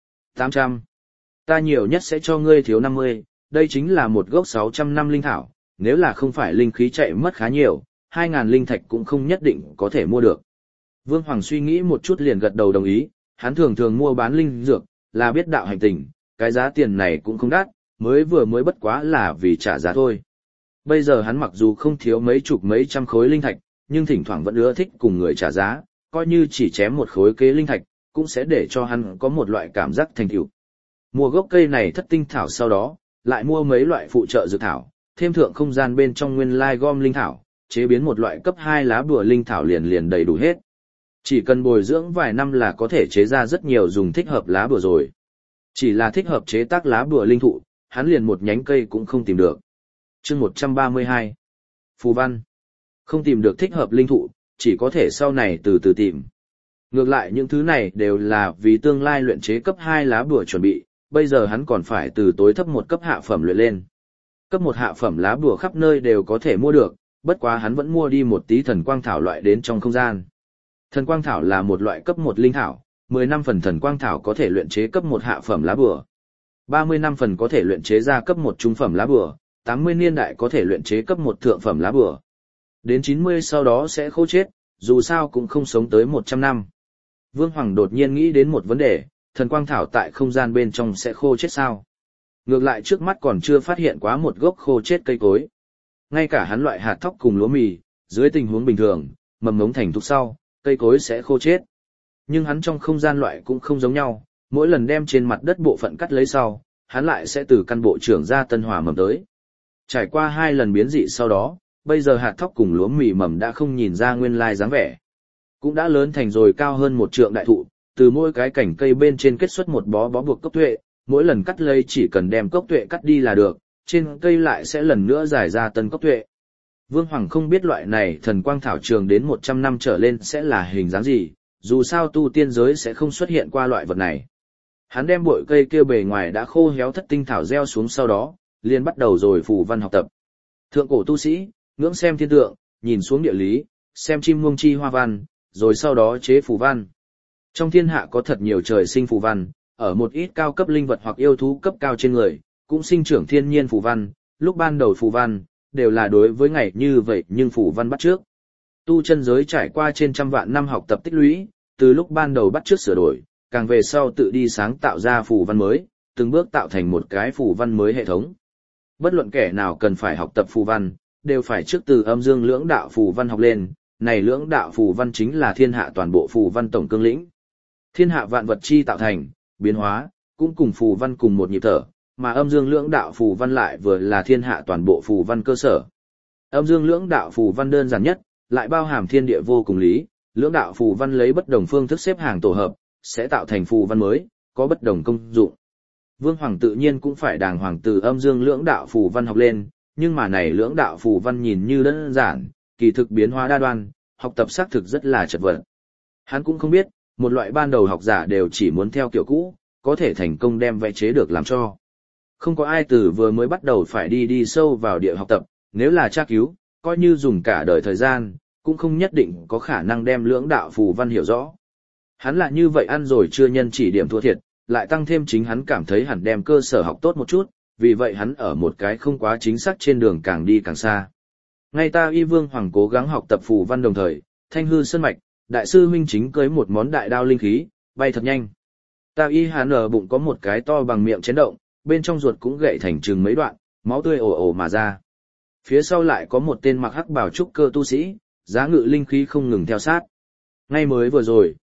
800. Ta nhiều nhất sẽ cho ngươi thiếu 50, đây chính là một gốc 600 năm linh thảo, nếu là không phải linh khí chạy mất khá nhiều, 2.000 linh thạch cũng không nhất định có thể mua được. Vương Hoàng suy nghĩ một chút liền gật đầu đồng ý, hắn thường thường mua bán linh dược, là biết đạo hành tình, cái giá tiền này cũng không đắt, mới bất quá là vì trả giá thôi. Bây giờ hắn mặc dù không thiếu mấy chục mấy trăm khối linh thạch, nhưng thỉnh thoảng vẫn ưa thích cùng người trả giá, coi như chỉ chém một khối kế linh thạch, cũng sẽ để cho hắn có một loại cảm giác thành tựu. Mua gốc cây này thất tinh thảo sau đó, lại mua mấy loại phụ trợ dược thảo, thêm thượng không gian bên trong nguyên lai gom linh thảo, chế biến một loại cấp 2 lá bùa linh thảo liền đầy đủ hết. Chỉ cần bồi dưỡng vài năm là có thể chế ra rất nhiều dùng thích hợp lá bùa rồi. Chỉ là thích hợp chế tác lá bùa linh thụ, hắn liền một nhánh cây cũng không tìm được. Chương 132. Phù văn. Không tìm được thích hợp linh thụ, chỉ có thể sau này từ từ tìm. Ngược lại những thứ này đều là vì tương lai luyện chế cấp 2 lá bùa chuẩn bị, bây giờ hắn còn phải từ tối thấp một cấp hạ phẩm luyện lên. Cấp 1 hạ phẩm lá bùa khắp nơi đều có thể mua được, bất quá hắn vẫn mua đi một tí thần quang thảo loại đến trong không gian. Thần quang thảo là một loại cấp 1 linh thảo, 10 năm phần thần quang thảo có thể luyện chế cấp 1 hạ phẩm lá bùa. 30 năm phần có thể luyện chế ra cấp 1 trung phẩm lá bùa, 80 niên đại có thể luyện chế cấp 1 thượng phẩm lá bùa. Đến 90 sau đó sẽ khô chết, dù sao cũng không sống tới 100 năm. Vương Hoàng đột nhiên nghĩ đến một vấn đề, thần quang thảo tại không gian bên trong sẽ khô chết sao? Ngược lại trước mắt còn chưa phát hiện quá một gốc khô chết cây cối. Ngay cả hắn loại hạt thóc cùng lúa mì, dưới tình huống bình thường, mầm ngống thành thục sau, cây cối sẽ khô chết. Nhưng hắn trong không gian loại cũng không giống nhau, mỗi lần đem trên mặt đất bộ phận cắt lấy sau, hắn lại sẽ từ căn bộ trưởng ra tân hỏa mầm tới. Trải qua 2 lần biến dị sau đó, bây giờ hạt thóc cùng lúa mì mầm đã không nhìn ra nguyên lai dáng vẻ. Cũng đã lớn thành rồi cao hơn 1 trượng đại thụ, từ mỗi cái cành cây bên trên kết xuất một bó buộc cốc tuệ, mỗi lần cắt lấy chỉ cần đem cốc tuệ cắt đi là được, trên cây lại sẽ lần nữa giải ra tân cốc tuệ. Vương Hoàng không biết loại này thần quang thảo trường đến 100 năm trở lên sẽ là hình dáng gì, dù sao tu tiên giới sẽ không xuất hiện qua loại vật này. Hắn đem bụi cây kia bề ngoài đã khô héo thất tinh thảo gieo xuống sau đó, liền bắt đầu rồi phù văn học tập. Thượng cổ tu sĩ, ngưỡng xem thiên tượng, nhìn xuống địa lý, xem chim muông chi hoa văn, rồi sau đó chế phù văn. Trong thiên hạ có thật nhiều trời sinh phù văn, ở một ít cao cấp linh vật hoặc yêu thú cấp cao trên người, cũng sinh trưởng thiên nhiên phù văn, lúc ban đầu phù văn, đều là đối với ngày như vậy nhưng phù văn bắt trước. Tu chân giới trải qua trên trăm vạn năm học tập tích lũy, từ lúc ban đầu bắt trước sửa đổi, càng về sau tự đi sáng tạo ra phù văn mới, từng bước tạo thành một cái phù văn mới hệ thống. Bất luận kẻ nào cần phải học tập phù văn, đều phải trước từ âm dương lưỡng đạo phù văn học lên, này lưỡng đạo phù văn chính là thiên hạ toàn bộ phù văn tổng cương lĩnh. Thiên hạ vạn vật chi tạo thành, biến hóa, cũng cùng phù văn cùng một nhịp thở, mà âm dương lưỡng đạo phù văn lại vừa là thiên hạ toàn bộ phù văn cơ sở. Âm dương lưỡng đạo phù văn đơn giản nhất, lại bao hàm thiên địa vô cùng lý, lưỡng đạo phù văn lấy bất đồng phương thức xếp hàng tổ hợp, sẽ tạo thành phù văn mới, có bất đồng công dụng. Vương Hoàng tự nhiên cũng phải đàng hoàng từ âm dương lưỡng đạo phù văn học lên, nhưng mà này lưỡng đạo phù văn nhìn như đơn giản, kỳ thực biến hóa đa đoan, học tập xác thực rất là chật vật. Hắn cũng không biết, một loại ban đầu học giả đều chỉ muốn theo kiểu cũ, có thể thành công đem vẽ chế được làm cho. Không có ai từ vừa mới bắt đầu phải đi sâu vào địa học tập, nếu là tra cứu, coi như dùng cả đời thời gian, cũng không nhất định có khả năng đem lưỡng đạo phù văn hiểu rõ. Hắn là như vậy ăn rồi chưa nhân chỉ điểm thua thiệt, lại tăng thêm chính hắn cảm thấy hẳn đem cơ sở học tốt một chút, vì vậy hắn ở một cái không quá chính xác trên đường càng đi càng xa. Ngay ta Y Vương Hoàng cố gắng học tập phù văn đồng thời, Thanh Hư Sơn Mạch, đại sư huynh chính cưới một món đại đao linh khí, bay thật nhanh. Ta Y hắn ở bụng có một cái to bằng miệng chấn động, bên trong ruột cũng gãy thành chừng mấy đoạn, máu tươi ồ ồ mà ra. Phía sau lại có một tên mặc hắc bào trúc cơ tu sĩ, giá ngự linh khí không ngừng theo sát. Ngay mới vừa rồi,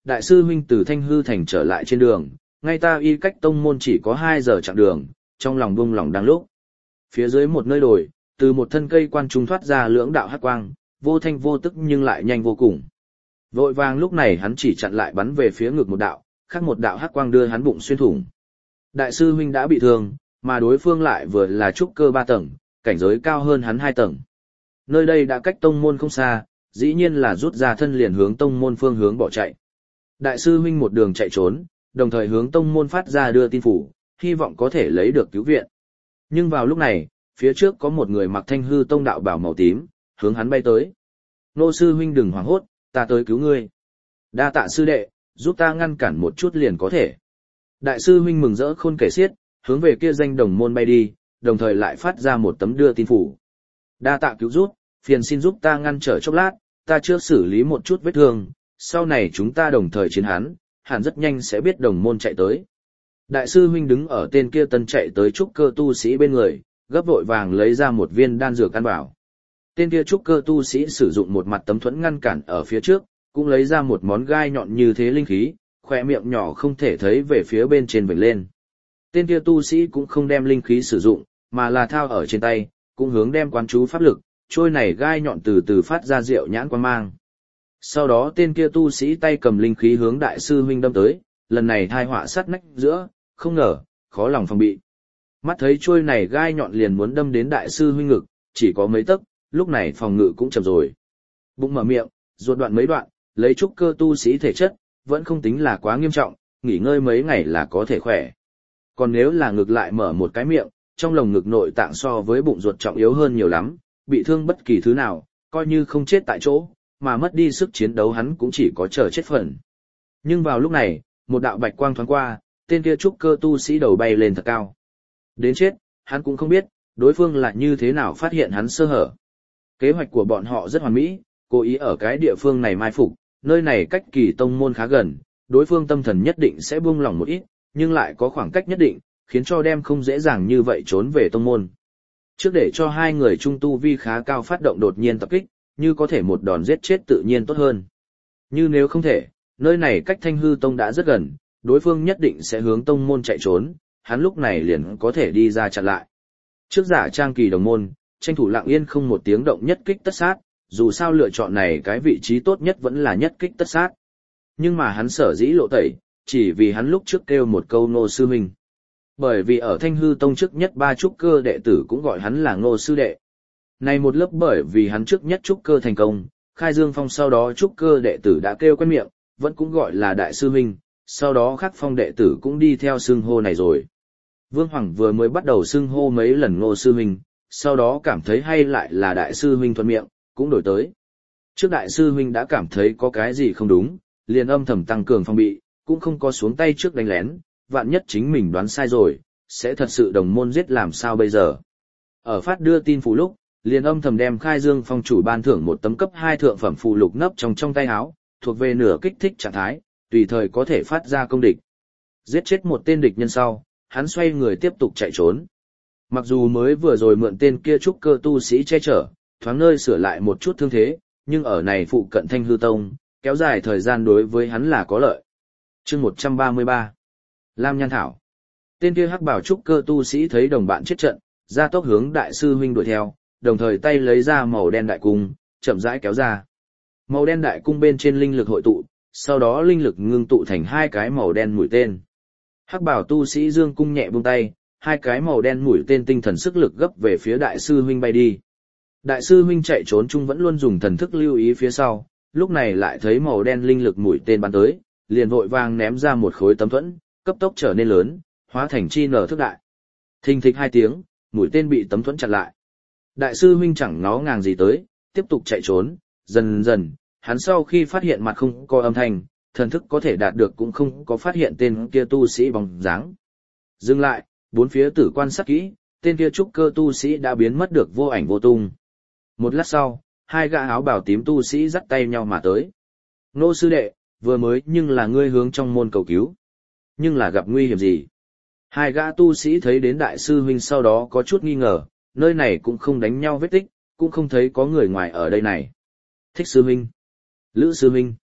đại sư huynh từ Thanh Hư Thành trở lại trên đường, ngay ta y cách tông môn chỉ có 2 giờ chặng đường, trong lòng buông lòng đang lúc. Phía dưới một nơi đồi, từ một thân cây quan trung thoát ra lưỡng đạo hắc quang, vô thanh vô tức nhưng lại nhanh vô cùng. Vội vàng lúc này hắn chỉ chặn lại bắn về phía ngực một đạo, khác một đạo hắc quang đưa hắn bụng xuyên thủng. Đại sư huynh đã bị thương, mà đối phương lại vừa là trúc cơ 3 tầng, cảnh giới cao hơn hắn 2 tầng. Nơi đây đã cách tông môn không xa, dĩ nhiên là rút ra thân liền hướng tông môn phương hướng bỏ chạy. Đại sư huynh một đường chạy trốn, đồng thời hướng tông môn phát ra đưa tin phủ, hy vọng có thể lấy được cứu viện. Nhưng vào lúc này, phía trước có một người mặc Thanh Hư Tông đạo bào màu tím, hướng hắn bay tới. Nô sư huynh đừng hoảng hốt, ta tới cứu ngươi. Đa tạ sư đệ, giúp ta ngăn cản một chút liền có thể. Đại sư huynh mừng rỡ khôn kể xiết, hướng về kia danh đồng môn bay đi, đồng thời lại phát ra một tấm đưa tin phủ. Đa tạ cứu giúp, phiền xin giúp ta ngăn trở chốc lát, ta trước xử lý một chút vết thương, sau này chúng ta đồng thời chiến hắn, hẳn rất nhanh sẽ biết đồng môn chạy tới. Đại sư huynh đứng ở tên kia tân chạy tới trúc cơ tu sĩ bên người, gấp vội vàng lấy ra một viên đan dược ăn vào. Tên kia trúc cơ tu sĩ sử dụng một mặt tấm thuẫn ngăn cản ở phía trước, cũng lấy ra một món gai nhọn như thế linh khí, khỏe miệng nhỏ không thể thấy về phía bên trên vểnh lên. Tên kia tu sĩ cũng không đem linh khí sử dụng, mà là thao ở trên tay, cũng hướng đem quán chú pháp lực, trôi này gai nhọn từ từ phát ra rượu nhãn quang mang. Sau đó tên kia tu sĩ tay cầm linh khí hướng đại sư huynh đâm tới, lần này thai họa sát nách giữa, không ngờ, khó lòng phòng bị. Mắt thấy trôi này gai nhọn liền muốn đâm đến đại sư huynh ngực, chỉ có mấy tấc, lúc này phòng ngự cũng chậm rồi. Bụng mở miệng, ruột đoạn mấy đoạn, lấy trúc cơ tu sĩ thể chất, vẫn không tính là quá nghiêm trọng, nghỉ ngơi mấy ngày là có thể khỏe. Còn nếu là ngực lại mở một cái miệng, trong lồng ngực nội tạng so với bụng ruột trọng yếu hơn nhiều lắm, bị thương bất kỳ thứ nào, coi như không chết tại chỗ, mà mất đi sức chiến đấu hắn cũng chỉ có chờ chết phần. Nhưng vào lúc này, một đạo bạch quang thoáng qua, tên kia trúc cơ tu sĩ đầu bay lên thật cao. Đến chết, hắn cũng không biết, đối phương là như thế nào phát hiện hắn sơ hở. Kế hoạch của bọn họ rất hoàn mỹ, cố ý ở cái địa phương này mai phục, nơi này cách kỳ tông môn khá gần, đối phương tâm thần nhất định sẽ buông lỏng một ít, nhưng lại có khoảng cách nhất định, khiến cho đem không dễ dàng như vậy trốn về tông môn. Trước để cho hai người trung tu vi khá cao phát động đột nhiên tập kích, như có thể một đòn giết chết tự nhiên tốt hơn. Như nếu không thể, nơi này cách Thanh Hư Tông đã rất gần, đối phương nhất định sẽ hướng tông môn chạy trốn, hắn lúc này liền có thể đi ra chặn lại. Trước giả trang kỳ đồng môn, tranh thủ lặng yên không một tiếng động nhất kích tất sát, dù sao lựa chọn này cái vị trí tốt nhất vẫn là nhất kích tất sát. Nhưng mà hắn sở dĩ lộ tẩy, chỉ vì hắn lúc trước kêu một câu Ngô sư huynh. Bởi vì ở Thanh Hư Tông trước nhất 3 trúc cơ đệ tử cũng gọi hắn là Ngô sư đệ. Này một lớp bởi vì hắn trước nhất trúc cơ thành công, khai dương phong sau đó trúc cơ đệ tử đã kêu quen miệng, vẫn cũng gọi là đại sư huynh, sau đó khắc phong đệ tử cũng đi theo xưng hô này rồi. Vương Hoàng vừa mới bắt đầu xưng hô mấy lần Ngô sư huynh, sau đó cảm thấy hay lại là đại sư huynh thuận miệng, cũng đổi tới. Trước đại sư huynh đã cảm thấy có cái gì không đúng, liền âm thầm tăng cường phòng bị, cũng không có xuống tay trước đánh lén, vạn nhất chính mình đoán sai rồi, sẽ thật sự đồng môn giết làm sao bây giờ. Ở phát đưa tin phù lúc, liền âm thầm đem khai dương phong chủ ban thưởng một tấm cấp 2 thượng phẩm phù lục nấp trong tay áo, thuộc về nửa kích thích trạng thái, tùy thời có thể phát ra công địch. Giết chết một tên địch nhân sau, hắn xoay người tiếp tục chạy trốn. Mặc dù mới vừa rồi mượn tên kia trúc cơ tu sĩ che chở, thoáng nơi sửa lại một chút thương thế, nhưng ở này phụ cận Thanh Hư Tông, kéo dài thời gian đối với hắn là có lợi. Chương 133 Lam Nhan Thảo. Tên kia hắc bảo trúc cơ tu sĩ thấy đồng bạn chết trận, ra tốc hướng đại sư huynh đuổi theo, đồng thời tay lấy ra màu đen đại cung, chậm rãi kéo ra. Màu đen đại cung bên trên linh lực hội tụ, sau đó linh lực ngưng tụ thành 2 cái màu đen mũi tên. Hắc bảo tu sĩ dương cung nhẹ buông tay, 2 cái màu đen mũi tên tinh thần sức lực gấp về phía đại sư huynh bay đi. Đại sư huynh chạy trốn chung vẫn luôn dùng thần thức lưu ý phía sau, lúc này lại thấy màu đen linh lực mũi tên bắn tới, liền vội vàng ném ra một khối tấm thuẫn, cấp tốc trở nên lớn, hóa thành chi nở thức đại. Thình thịch 2 tiếng, mũi tên bị tấm thuẫn chặn lại. Đại sư huynh chẳng ngó ngàng gì tới, tiếp tục chạy trốn, dần dần, hắn sau khi phát hiện mặt không có âm thanh, thần thức có thể đạt được cũng không có phát hiện tên kia tu sĩ bóng dáng. Dừng lại, bốn phía tử quan sát kỹ, tên kia trúc cơ tu sĩ đã biến mất được vô ảnh vô tung. Một lát sau, 2 gã áo bào tím tu sĩ dắt tay nhau mà tới. Nô sư đệ, vừa mới nhưng là ngươi hướng trong môn cầu cứu. Nhưng là gặp nguy hiểm gì? 2 gã tu sĩ thấy đến đại sư huynh sau đó có chút nghi ngờ, nơi này cũng không đánh nhau vết tích, cũng không thấy có người ngoài ở đây này. Thích sư huynh. Lữ sư huynh.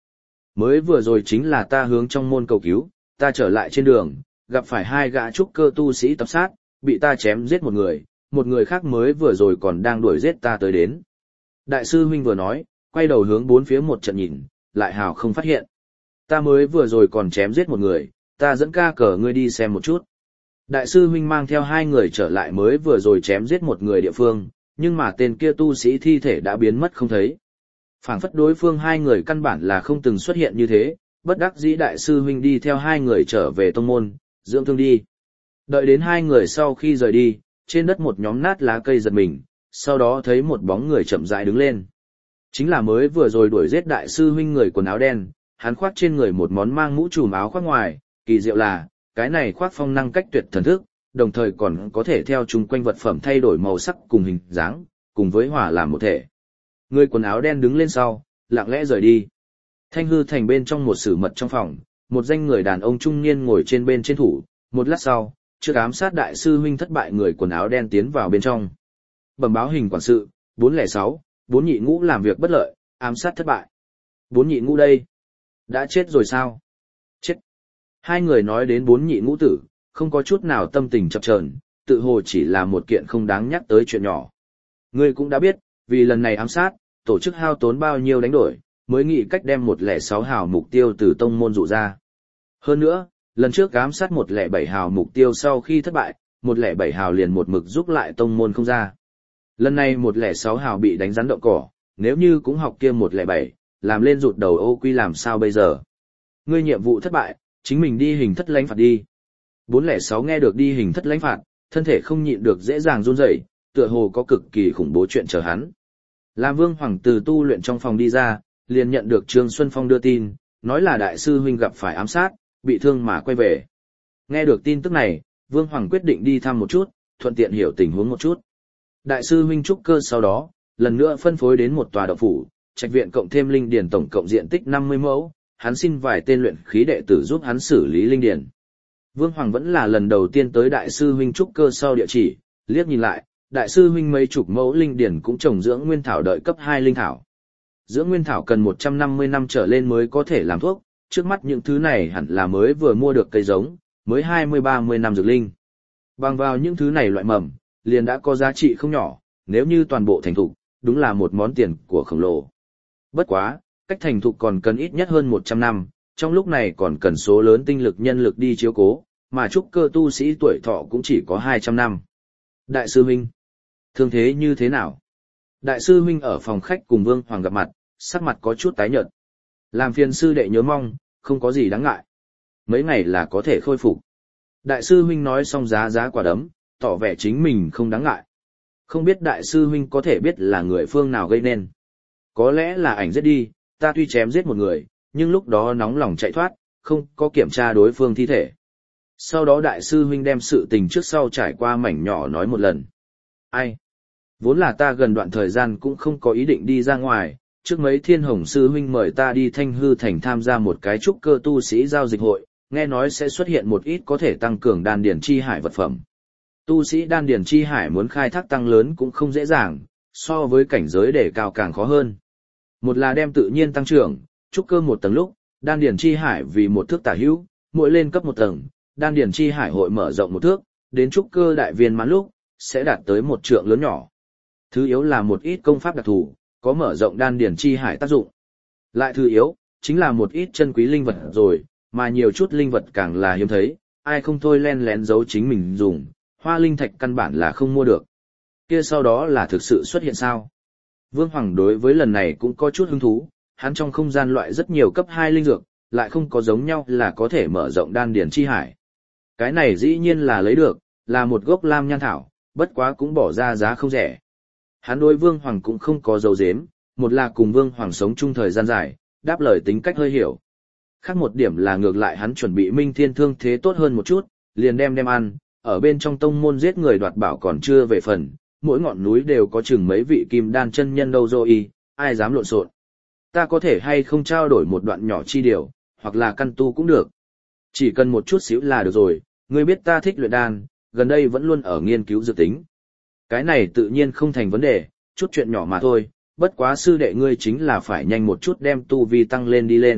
Mới vừa rồi chính là ta hướng trong môn cầu cứu, ta trở lại trên đường, gặp phải hai gã trúc cơ tu sĩ tập sát, bị ta chém giết một người khác mới vừa rồi còn đang đuổi giết ta tới đến. Đại sư huynh vừa nói, quay đầu hướng bốn phía một trận nhìn, lại hào không phát hiện. Ta mới vừa rồi còn chém giết một người, ta dẫn ca cờ ngươi đi xem một chút. Đại sư huynh mang theo hai người trở lại mới vừa rồi chém giết một người địa phương, nhưng mà tên kia tu sĩ thi thể đã biến mất không thấy. Phảng phất đối phương hai người căn bản là không từng xuất hiện như thế, bất đắc dĩ đại sư huynh đi theo hai người trở về tông môn, dưỡng thương đi. Đợi đến hai người sau khi rời đi, trên đất một nhóm nát lá cây giật mình, sau đó thấy một bóng người chậm rãi đứng lên. Chính là mới vừa rồi đuổi giết đại sư huynh người quần áo đen, hắn khoác trên người một món mang mũ trùm áo khoác ngoài, kỳ diệu là, cái này khoác phong năng cách tuyệt thần thức, đồng thời còn có thể theo chung quanh vật phẩm thay đổi màu sắc cùng hình dáng, cùng với hòa làm một thể. Người quần áo đen đứng lên sau, lặng lẽ rời đi. Thanh hư thành bên trong một sử mật trong phòng, một danh người đàn ông trung niên ngồi trên bên trên thủ, một lát sau, trước ám sát đại sư huynh thất bại người quần áo đen tiến vào bên trong. Bẩm báo hình quản sự, 406, 4 nhị ngũ làm việc bất lợi, ám sát thất bại. 4 nhị ngũ đây? Đã chết rồi sao? Chết. Hai người nói đến 4 nhị ngũ tử, không có chút nào tâm tình chập chờn, tự hồ chỉ là một kiện không đáng nhắc tới chuyện nhỏ. Ngươi cũng đã biết, vì lần này ám sát, tổ chức hao tốn bao nhiêu đánh đổi, mới nghĩ cách đem 106 hào mục tiêu từ tông môn dụ ra. Hơn nữa, lần trước ám sát 107 hào mục tiêu sau khi thất bại, 107 hào liền một mực giúp lại tông môn không ra. Lần này 106 hào bị đánh rắn động cỏ, nếu như cũng học kia 107, làm lên rụt đầu ô quy làm sao bây giờ? Ngươi nhiệm vụ thất bại, chính mình đi hình thất lãnh phạt đi. 406 nghe được đi hình thất lãnh phạt, thân thể không nhịn được dễ dàng run rẩy, tựa hồ có cực kỳ khủng bố chuyện chờ hắn. Lam Vương Hoàng từ tu luyện trong phòng đi ra, liền nhận được Trương Xuân Phong đưa tin, nói là đại sư huynh gặp phải ám sát, bị thương mà quay về. Nghe được tin tức này, Vương Hoàng quyết định đi thăm một chút, thuận tiện hiểu tình huống một chút. Đại sư huynh trúc cơ sau đó, lần nữa phân phối đến một tòa động phủ, trạch viện cộng thêm linh điền tổng cộng diện tích 50 mẫu, hắn xin vài tên luyện khí đệ tử giúp hắn xử lý linh điền. Vương Hoàng vẫn là lần đầu tiên tới đại sư huynh trúc cơ sau địa chỉ, liếc nhìn lại, đại sư huynh mấy chục mẫu linh điền cũng trồng dưỡng nguyên thảo đợi cấp 2 linh thảo. Dưỡng nguyên thảo cần 150 năm trở lên mới có thể làm thuốc, trước mắt những thứ này hẳn là mới vừa mua được cây giống, mới 20-30 năm dược linh. Bằng vào những thứ này loại mầm, liền đã có giá trị không nhỏ, nếu như toàn bộ thành thục, đúng là một món tiền của khổng lồ. Bất quá, cách thành thục còn cần ít nhất hơn 100 năm, trong lúc này còn cần số lớn tinh lực nhân lực đi chiếu cố, mà trúc cơ tu sĩ tuổi thọ cũng chỉ có 200 năm. Đại sư huynh, thương thế như thế nào? Đại sư huynh ở phòng khách cùng Vương Hoàng gặp mặt, sắc mặt có chút tái nhợt. Làm phiền sư đệ nhớ mong, không có gì đáng ngại. Mấy ngày là có thể khôi phục. Đại sư huynh nói xong giá quả đấm, tỏ vẻ chính mình không đáng ngại. Không biết đại sư huynh có thể biết là người phương nào gây nên. Có lẽ là ảnh giết đi, ta tuy chém giết một người, nhưng lúc đó nóng lòng chạy thoát, không có kiểm tra đối phương thi thể. Sau đó đại sư huynh đem sự tình trước sau trải qua mảnh nhỏ nói một lần. Ai? Vốn là ta gần đoạn thời gian cũng không có ý định đi ra ngoài, trước mấy thiên hồng sư huynh mời ta đi Thanh Hư Thành tham gia một cái trúc cơ tu sĩ giao dịch hội, nghe nói sẽ xuất hiện một ít có thể tăng cường đan điển chi hải vật phẩm. Tu sĩ đan điển chi hải muốn khai thác tăng lớn cũng không dễ dàng, so với cảnh giới đề cao càng khó hơn. Một là đem tự nhiên tăng trưởng, trúc cơ một tầng lúc, đan điển chi hải vì một thước tả hữu, mỗi lên cấp một tầng, đan điển chi hải hội mở rộng một thước, đến trúc cơ đại viên mãn lúc, sẽ đạt tới một trượng lớn nhỏ. Thứ yếu là một ít công pháp đặc thù, có mở rộng đan điển chi hải tác dụng. Lại thứ yếu, chính là một ít chân quý linh vật rồi, mà nhiều chút linh vật càng là hiếm thấy, ai không thôi len lén giấu chính mình dùng, hoa linh thạch căn bản là không mua được. Kia sau đó là thực sự xuất hiện sao? Vương Hoàng đối với lần này cũng có chút hứng thú, hắn trong không gian loại rất nhiều cấp 2 linh dược, lại không có giống nhau là có thể mở rộng đan điển chi hải. Cái này dĩ nhiên là lấy được, là một gốc lam nhan thảo, bất quá cũng bỏ ra giá không rẻ. Hắn đối Vương Hoàng cũng không có dấu dếm, một là cùng Vương Hoàng sống chung thời gian dài, đáp lời tính cách hơi hiểu. Khác một điểm là ngược lại hắn chuẩn bị Minh Thiên thương thế tốt hơn một chút, liền đem ăn, ở bên trong tông môn giết người đoạt bảo còn chưa về phần, mỗi ngọn núi đều có chừng mấy vị kim đan chân nhân đâu rồi, ai dám lộn xộn. Ta có thể hay không trao đổi một đoạn nhỏ chi điều, hoặc là căn tu cũng được. Chỉ cần một chút xíu là được rồi, ngươi biết ta thích luyện đan, gần đây vẫn luôn ở nghiên cứu dự tính. Cái này tự nhiên không thành vấn đề, chút chuyện nhỏ mà thôi, bất quá sư đệ ngươi chính là phải nhanh một chút đem tu vi tăng lên đi lên,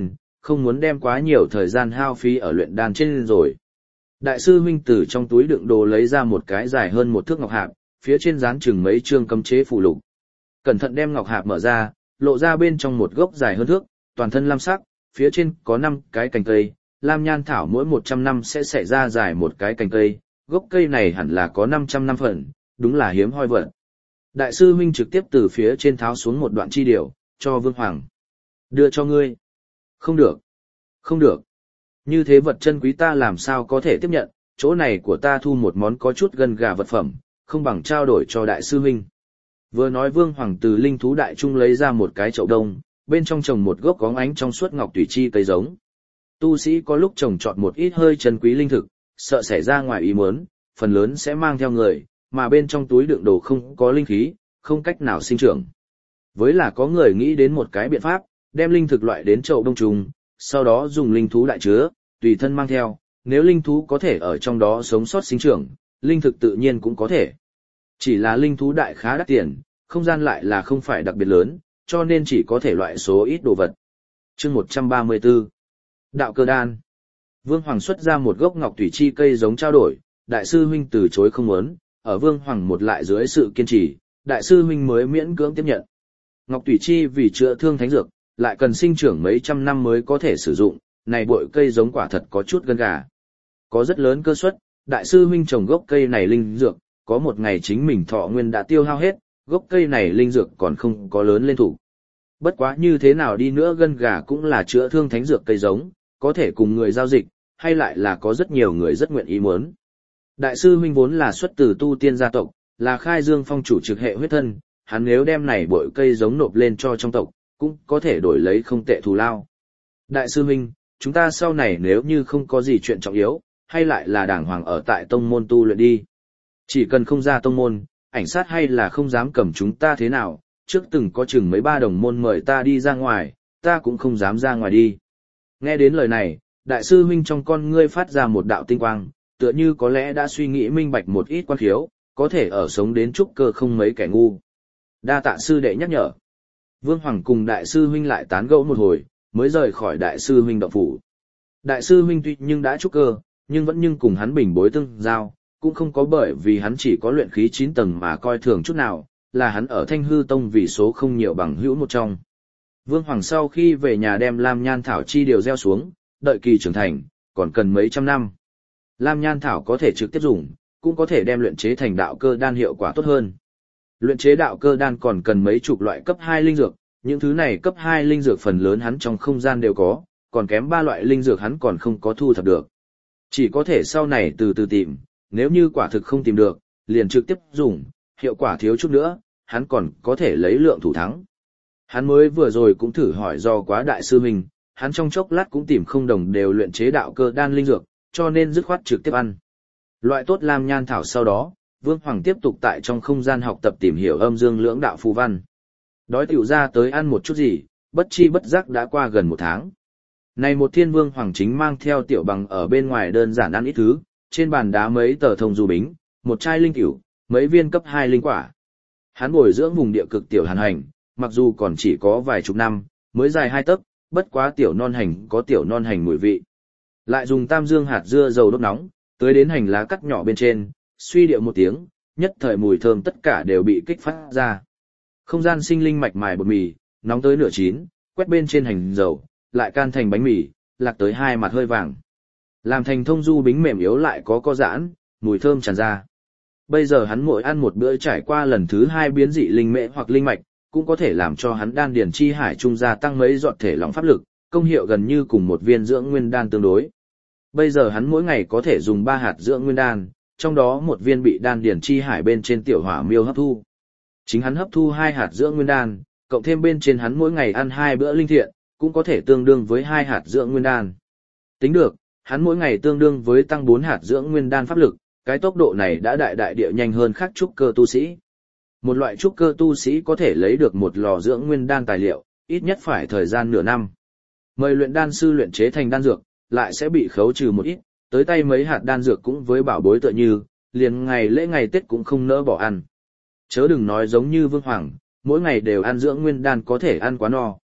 không muốn đem quá nhiều thời gian hao phí ở luyện đan trên rồi. Đại sư huynh từ trong túi đựng đồ lấy ra một cái dài hơn một thước ngọc hạp, phía trên dán chừng mấy chương cấm chế phù lục. Cẩn thận đem ngọc hạp mở ra, lộ ra bên trong một gốc dài hơn thước, toàn thân lam sắc, phía trên có 5 cái cành cây, lam nhan thảo mỗi 100 năm sẽ xẻ ra dài một cái cành cây, gốc cây này hẳn là có 500 năm phần, đúng là hiếm hoi vật. Đại sư huynh trực tiếp từ phía trên tháo xuống một đoạn chi điều, cho Vương Hoàng. Đưa cho ngươi. Không được. Không được. Như thế vật chân quý ta làm sao có thể tiếp nhận, chỗ này của ta thu một món có chút gần gà vật phẩm, không bằng trao đổi cho đại sư huynh. Vừa nói Vương Hoàng từ linh thú đại trung lấy ra một cái chậu đông, bên trong trồng một gốc có ánh trong suốt ngọc tùy chi cây giống. Tu sĩ có lúc trồng trọt một ít hơi chân quý linh thực, sợ xảy ra ngoài ý muốn, phần lớn sẽ mang theo người, mà bên trong túi đựng đồ không có linh khí, không cách nào sinh trưởng. Với là có người nghĩ đến một cái biện pháp, đem linh thực loại đến chậu đông trùng, sau đó dùng linh thú đại chứa, tùy thân mang theo, nếu linh thú có thể ở trong đó sống sót sinh trưởng, linh thực tự nhiên cũng có thể. Chỉ là linh thú đại khá đắt tiền, không gian lại là không phải đặc biệt lớn, cho nên chỉ có thể loại số ít đồ vật. Chương 134 Đạo cơ đan. Vương Hoàng xuất ra một gốc ngọc thủy chi cây giống trao đổi, đại sư huynh từ chối không muốn, ở Vương Hoàng một lại dưới sự kiên trì, đại sư huynh mới miễn cưỡng tiếp nhận. Ngọc thủy chi vì chữa thương thánh dược, lại cần sinh trưởng mấy trăm năm mới có thể sử dụng, này bội cây giống quả thật có chút gân gà. Có rất lớn cơ suất, đại sư huynh trồng gốc cây này linh dược, có một ngày chính mình thọ nguyên đã tiêu hao hết, gốc cây này linh dược còn không có lớn lên thủ. Bất quá như thế nào đi nữa gân gà cũng là chữa thương thánh dược cây giống, có thể cùng người giao dịch, hay lại là có rất nhiều người rất nguyện ý muốn. Đại sư huynh vốn là xuất từ tu tiên gia tộc, là khai dương phong chủ trực hệ huyết thân, hắn nếu đem này bội cây giống nộp lên cho trong tộc, cũng có thể đổi lấy không tệ thù lao. Đại sư huynh, chúng ta sau này nếu như không có gì chuyện trọng yếu, hay lại là đàng hoàng ở tại tông môn tu luyện đi. Chỉ cần không ra tông môn, ảnh sát hay là không dám cầm chúng ta thế nào, trước từng có chừng mấy ba đồng môn mời ta đi ra ngoài, ta cũng không dám ra ngoài đi. Nghe đến lời này, đại sư huynh trong con ngươi phát ra một đạo tinh quang, tựa như có lẽ đã suy nghĩ minh bạch một ít quan khiếu, có thể ở sống đến trúc cơ không mấy kẻ ngu. Đa tạ sư đệ nhắc nhở. Vương Hoàng cùng đại sư huynh lại tán gẫu một hồi, mới rời khỏi đại sư huynh động phủ. Đại sư huynh tuy nhưng đã trúc cơ, nhưng vẫn cùng hắn bình bối tương giao, cũng không có bởi vì hắn chỉ có luyện khí 9 tầng mà coi thường chút nào, là hắn ở Thanh Hư Tông vì số không nhiều bằng hữu một trong. Vương Hoàng sau khi về nhà đem Lam Nhan Thảo chi điều gieo xuống, đợi kỳ trưởng thành, còn cần mấy trăm năm. Lam Nhan Thảo có thể trực tiếp dùng, cũng có thể đem luyện chế thành đạo cơ đan hiệu quả tốt hơn. Luyện chế đạo cơ đan còn cần mấy chục loại cấp 2 linh dược, những thứ này cấp 2 linh dược phần lớn hắn trong không gian đều có, còn kém 3 loại linh dược hắn còn không có thu thập được. Chỉ có thể sau này từ từ tìm, nếu như quả thực không tìm được, liền trực tiếp dùng, hiệu quả thiếu chút nữa, hắn còn có thể lấy lượng thủ thắng. Hắn mới vừa rồi cũng thử hỏi do quá đại sư mình, hắn trong chốc lát cũng tìm không đồng đều luyện chế đạo cơ đan linh dược, cho nên dứt khoát trực tiếp ăn. Loại tốt Lam Nhan Thảo sau đó, Vương Hoàng tiếp tục tại trong không gian học tập tìm hiểu âm dương lưỡng đạo phù văn. Đói tiểu ra tới ăn một chút gì, bất chi bất giác đã qua gần một tháng. Này một thiên Vương Hoàng chính mang theo tiểu bằng ở bên ngoài đơn giản ăn ít thứ, trên bàn đá mấy tờ thông du bính, một chai linh tiểu, mấy viên cấp 2 linh quả. Hắn bồi dưỡng vùng địa cực tiểu hàn hành, mặc dù còn chỉ có vài chục năm, mới dài 2 tấc, bất quá tiểu non hành có tiểu non hành mùi vị. Lại dùng tam dương hạt dưa dầu đốt nóng, tới đến hành lá cắt nhỏ bên trên, suy điệu một tiếng, nhất thời mùi thơm tất cả đều bị kích phát ra. Không gian sinh linh mạch mài bột mì, nóng tới nửa chín, quét bên trên hành dầu, lại can thành bánh mì, lạc tới 2 mặt hơi vàng. Làm thành thông du bính mềm yếu lại có giãn, mùi thơm tràn ra. Bây giờ hắn mỗi ăn một bữa trải qua lần thứ 2 biến dị linh mễ hoặc linh mạch, cũng có thể làm cho hắn đan điền chi hải trung gia tăng mấy giọt thể lỏng pháp lực, công hiệu gần như cùng một viên dưỡng nguyên đan tương đối. Bây giờ hắn mỗi ngày có thể dùng 3 hạt dưỡng nguyên đan, trong đó một viên bị đan điền chi hải bên trên tiểu hỏa miêu hấp thu. Chính hắn hấp thu 2 hạt dưỡng nguyên đan, cộng thêm bên trên hắn mỗi ngày ăn 2 bữa linh thiện, cũng có thể tương đương với 2 hạt dưỡng nguyên đan. Tính được, hắn mỗi ngày tương đương với tăng 4 hạt dưỡng nguyên đan pháp lực, cái tốc độ này đã đại địa nhanh hơn khác trúc cơ tu sĩ. Một loại trúc cơ tu sĩ có thể lấy được một lò dưỡng nguyên đan tài liệu, ít nhất phải thời gian nửa năm. Mời luyện đan sư luyện chế thành đan dược, lại sẽ bị khấu trừ một ít, tới tay mấy hạt đan dược cũng với bảo bối tựa như, liền ngày lễ ngày Tết cũng không nỡ bỏ ăn. Chớ đừng nói giống như Vương Hoàng, mỗi ngày đều ăn dưỡng nguyên đan có thể ăn quá no.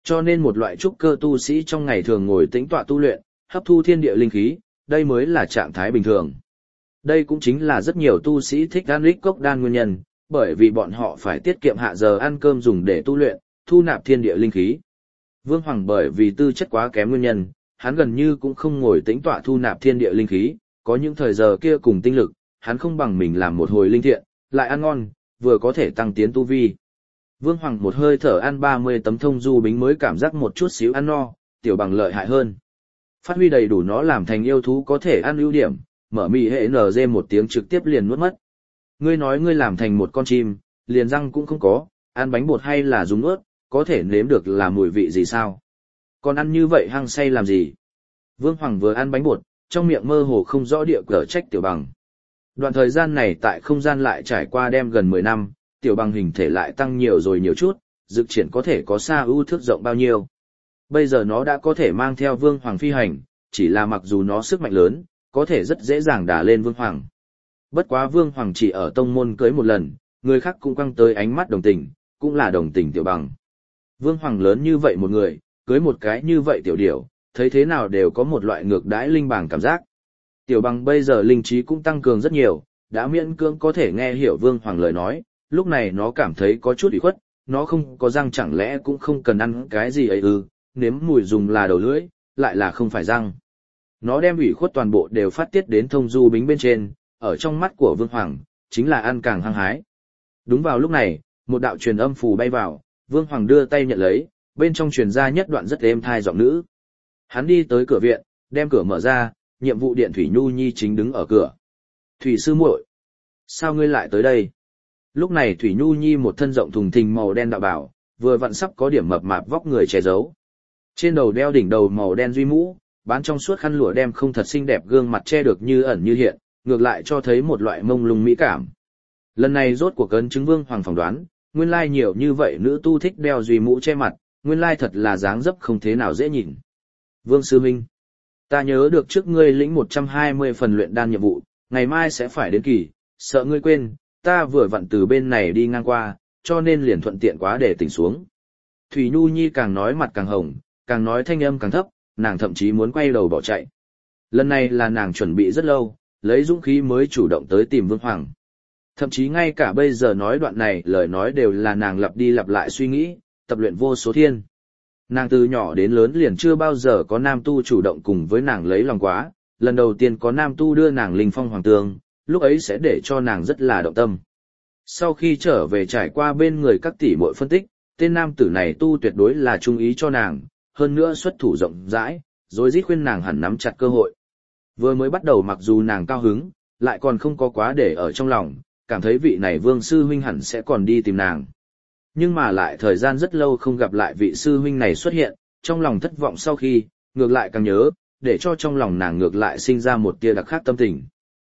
Cho nên một loại trúc cơ tu sĩ trong ngày thường ngồi tĩnh tọa tu luyện, hấp thu thiên địa linh khí, đây mới là trạng thái bình thường. Đây cũng chính là rất nhiều tu sĩ thích ăn lích cốc đan nguyên nhân, bởi vì bọn họ phải tiết kiệm hạ giờ ăn cơm dùng để tu luyện, thu nạp thiên địa linh khí. Vương Hoàng bởi vì tư chất quá kém nguyên nhân, hắn gần như cũng không ngồi tĩnh tọa thu nạp thiên địa linh khí, có những thời giờ kia cùng tinh lực, hắn không bằng mình làm một hồi linh thiện, lại ăn ngon, vừa có thể tăng tiến tu vi. Vương Hoàng một hơi thở ăn 30 tấm thông du bính mới cảm giác một chút xíu ăn no, tiểu bằng lợi hại hơn. Phát huy đầy đủ nó làm thành yêu thú có thể ăn ưu điểm, mở mị hệ NG một tiếng trực tiếp liền nuốt mất. Ngươi nói ngươi làm thành một con chim, liền răng cũng không có, ăn bánh bột hay là dùng ớt, có thể nếm được là mùi vị gì sao? Còn ăn như vậy hăng say làm gì? Vương Hoàng vừa ăn bánh bột, trong miệng mơ hồ không rõ địa cờ trách tiểu bằng. Đoạn thời gian này tại không gian lại trải qua đem gần 10 năm, tiểu bằng hình thể lại tăng nhiều rồi nhiều chút, dự triển có thể có xa ưu thước rộng bao nhiêu. Bây giờ nó đã có thể mang theo Vương Hoàng phi hành, chỉ là mặc dù nó sức mạnh lớn, có thể rất dễ dàng đả lên Vương Hoàng. Bất quá Vương Hoàng chỉ ở tông môn cưới một lần, người khác cũng quăng tới ánh mắt đồng tình, cũng là đồng tình tiểu bằng. Vương Hoàng lớn như vậy một người, cưới một cái như vậy tiểu điểu, thấy thế nào đều có một loại ngược đãi linh bàng cảm giác. Tiểu bằng bây giờ linh trí cũng tăng cường rất nhiều, đã miễn cưỡng có thể nghe hiểu Vương Hoàng lời nói, lúc này nó cảm thấy có chút ủy khuất, nó không có răng chẳng lẽ cũng không cần ăn cái gì ấy ư, nếm mùi dùng là đầu lưỡi, lại là không phải răng. Nó đem ủy khuất toàn bộ đều phát tiết đến thông du bính bên trên, ở trong mắt của Vương Hoàng, chính là ăn càng hăng hái. Đúng vào lúc này, một đạo truyền âm phù bay vào, Vương Hoàng đưa tay nhận lấy, bên trong truyền ra nhất đoạn rất êm thai giọng nữ. Hắn đi tới cửa viện, đem cửa mở ra, nhiệm vụ điện Thủy Nhu Nhi chính đứng ở cửa. Thủy sư muội, sao ngươi lại tới đây? Lúc này Thủy Nhu Nhi một thân rộng thùng thình màu đen đạo bảo, vừa vặn sắp có điểm mập mạp vóc người che giấu. Trên đầu đeo đỉnh đầu màu đen duy mũ, bán trong suốt khăn lụa đem không thật xinh đẹp gương mặt che được như ẩn như hiện, ngược lại cho thấy một loại mông lung mỹ cảm. Lần này rốt cuộc ấn chứng Vương Hoàng phỏng đoán, nguyên lai nhiều như vậy nữ tu thích đeo duy mũ che mặt, nguyên lai thật là dáng dấp không thế nào dễ nhìn. Vương sư huynh, ta nhớ được trước ngươi lĩnh 120 phần luyện đan nhiệm vụ, ngày mai sẽ phải đến kỳ, sợ ngươi quên, ta vừa vặn từ bên này đi ngang qua, cho nên liền thuận tiện quá để tỉnh xuống. Thủy Nhu Nhi càng nói mặt càng hồng, càng nói thanh âm càng thấp, nàng thậm chí muốn quay đầu bỏ chạy. Lần này là nàng chuẩn bị rất lâu, lấy dũng khí mới chủ động tới tìm Vương Hoàng. Thậm chí ngay cả bây giờ nói đoạn này lời nói đều là nàng lặp đi lặp lại suy nghĩ, tập luyện vô số thiên. Nàng từ nhỏ đến lớn liền chưa bao giờ có nam tu chủ động cùng với nàng lấy lòng quá, lần đầu tiên có nam tu đưa nàng linh phong hoàng tường, lúc ấy sẽ để cho nàng rất là động tâm. Sau khi trở về trải qua bên người các tỷ muội phân tích, tên nam tử này tu tuyệt đối là trung ý cho nàng, hơn nữa xuất thủ rộng rãi, rồi rít khuyên nàng hẳn nắm chặt cơ hội. Vừa mới bắt đầu mặc dù nàng cao hứng, lại còn không có quá để ở trong lòng, cảm thấy vị này Vương sư huynh hẳn sẽ còn đi tìm nàng. Nhưng mà lại thời gian rất lâu không gặp lại vị sư huynh này xuất hiện, trong lòng thất vọng sau khi, ngược lại càng nhớ, để cho trong lòng nàng ngược lại sinh ra một tia đặc khác tâm tình.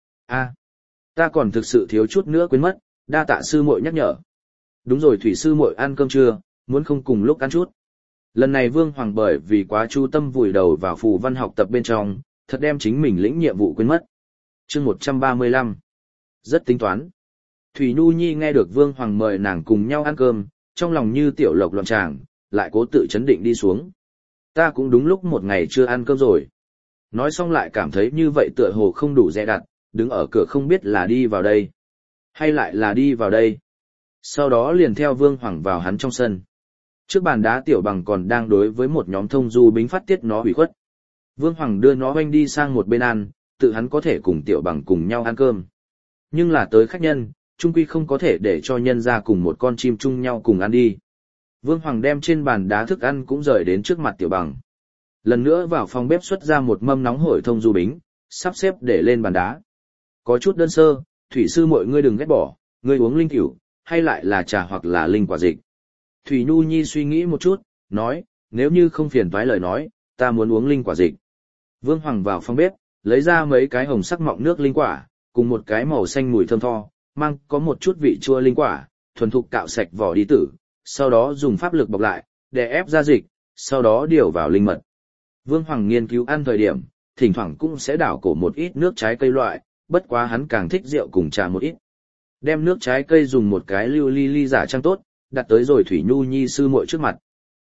Ta còn thực sự thiếu chút nữa quên mất, đa tạ sư muội nhắc nhở. Đúng rồi Thủy sư muội ăn cơm trưa, muốn không cùng lúc ăn chút. Lần này Vương Hoàng bởi vì quá chú tâm vùi đầu vào phù văn học tập bên trong, thật đem chính mình lĩnh nhiệm vụ quên mất. Chương 135. Rất tính toán. Thủy Nhu Nhi nghe được Vương Hoàng mời nàng cùng nhau ăn cơm, trong lòng như tiểu lộc loạn tràng, lại cố tự chấn định đi xuống. Ta cũng đúng lúc một ngày chưa ăn cơm rồi. Nói xong lại cảm thấy như vậy tựa hồ không đủ dè đặt, đứng ở cửa không biết là đi vào đây, hay lại là đi vào đây. Sau đó liền theo Vương Hoàng vào hắn trong sân. Trước bàn đá tiểu bằng còn đang đối với một nhóm thông du bính phát tiết nó hủy khuất. Vương Hoàng đưa nó oanh đi sang một bên ăn, tự hắn có thể cùng tiểu bằng cùng nhau ăn cơm. Nhưng là tới khách nhân, chung quy không có thể để cho nhân ra cùng một con chim chung nhau cùng ăn đi. Vương Hoàng đem trên bàn đá thức ăn cũng rời đến trước mặt tiểu bằng. Lần nữa vào phòng bếp xuất ra một mâm nóng hổi thông du bính, sắp xếp để lên bàn đá. Có chút đơn sơ, Thủy sư mọi ngươi đừng ghét bỏ, ngươi uống linh cửu, hay lại là trà hoặc là linh quả dịch. Thủy Nhu Nhi suy nghĩ một chút, nói, nếu như không phiền toái lời nói, ta muốn uống linh quả dịch. Vương Hoàng vào phòng bếp, lấy ra mấy cái hồng sắc mọng nước linh quả, cùng một cái màu xanh mùi thơm tho, mang có một chút vị chua linh quả, thuần thục cạo sạch vỏ đi tử, sau đó dùng pháp lực bọc lại, để ép ra dịch, sau đó điều vào linh mật. Vương Hoàng nghiên cứu ăn thời điểm, thỉnh thoảng cũng sẽ đảo cổ một ít nước trái cây loại, bất quá hắn càng thích rượu cùng trà một ít. Đem nước trái cây dùng một cái lưu ly ly giả trang tốt, đặt tới rồi Thủy Nhu Nhi sư muội trước mặt.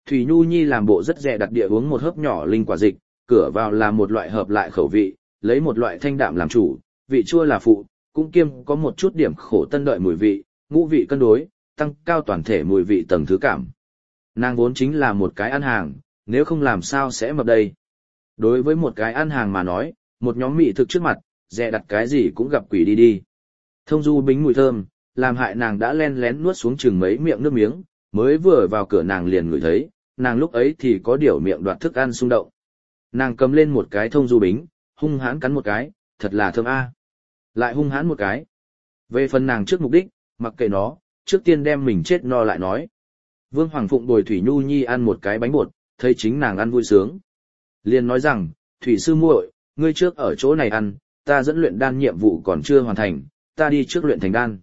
Thủy Nhu Nhi làm bộ rất dè đặt địa uống một hớp nhỏ linh quả dịch, cửa vào là một loại hợp lại khẩu vị, lấy một loại thanh đạm làm chủ, vị chua là phụ, cũng kiêm có một chút điểm khổ tân đợi mùi vị, ngũ vị cân đối, tăng cao toàn thể mùi vị tầng thứ cảm. Nàng vốn chính là một cái ăn hàng, nếu không làm sao sẽ mập đây. Đối với một cái ăn hàng mà nói, một nhóm mỹ thực trước mặt, dè đặt cái gì cũng gặp quỷ đi đi. Thông du bính mùi thơm, làm hại nàng đã len lén nuốt xuống chừng mấy miệng nước miếng, mới vừa vào cửa nàng liền ngửi thấy, nàng lúc ấy thì có điều miệng đoạt thức ăn xung động. Nàng cầm lên một cái thông du bính, hung hãn cắn một cái, thật là thơm a. Lại hung hãn một cái. Về phần nàng trước mục đích, mặc kệ nó, trước tiên đem mình chết no lại nói. Vương Hoàng Phụng bồi Thủy Nhu Nhi ăn một cái bánh bột, thấy chính nàng ăn vui sướng. Liền nói rằng, Thủy sư muội, ngươi trước ở chỗ này ăn, ta dẫn luyện đan nhiệm vụ còn chưa hoàn thành, ta đi trước luyện thành đan.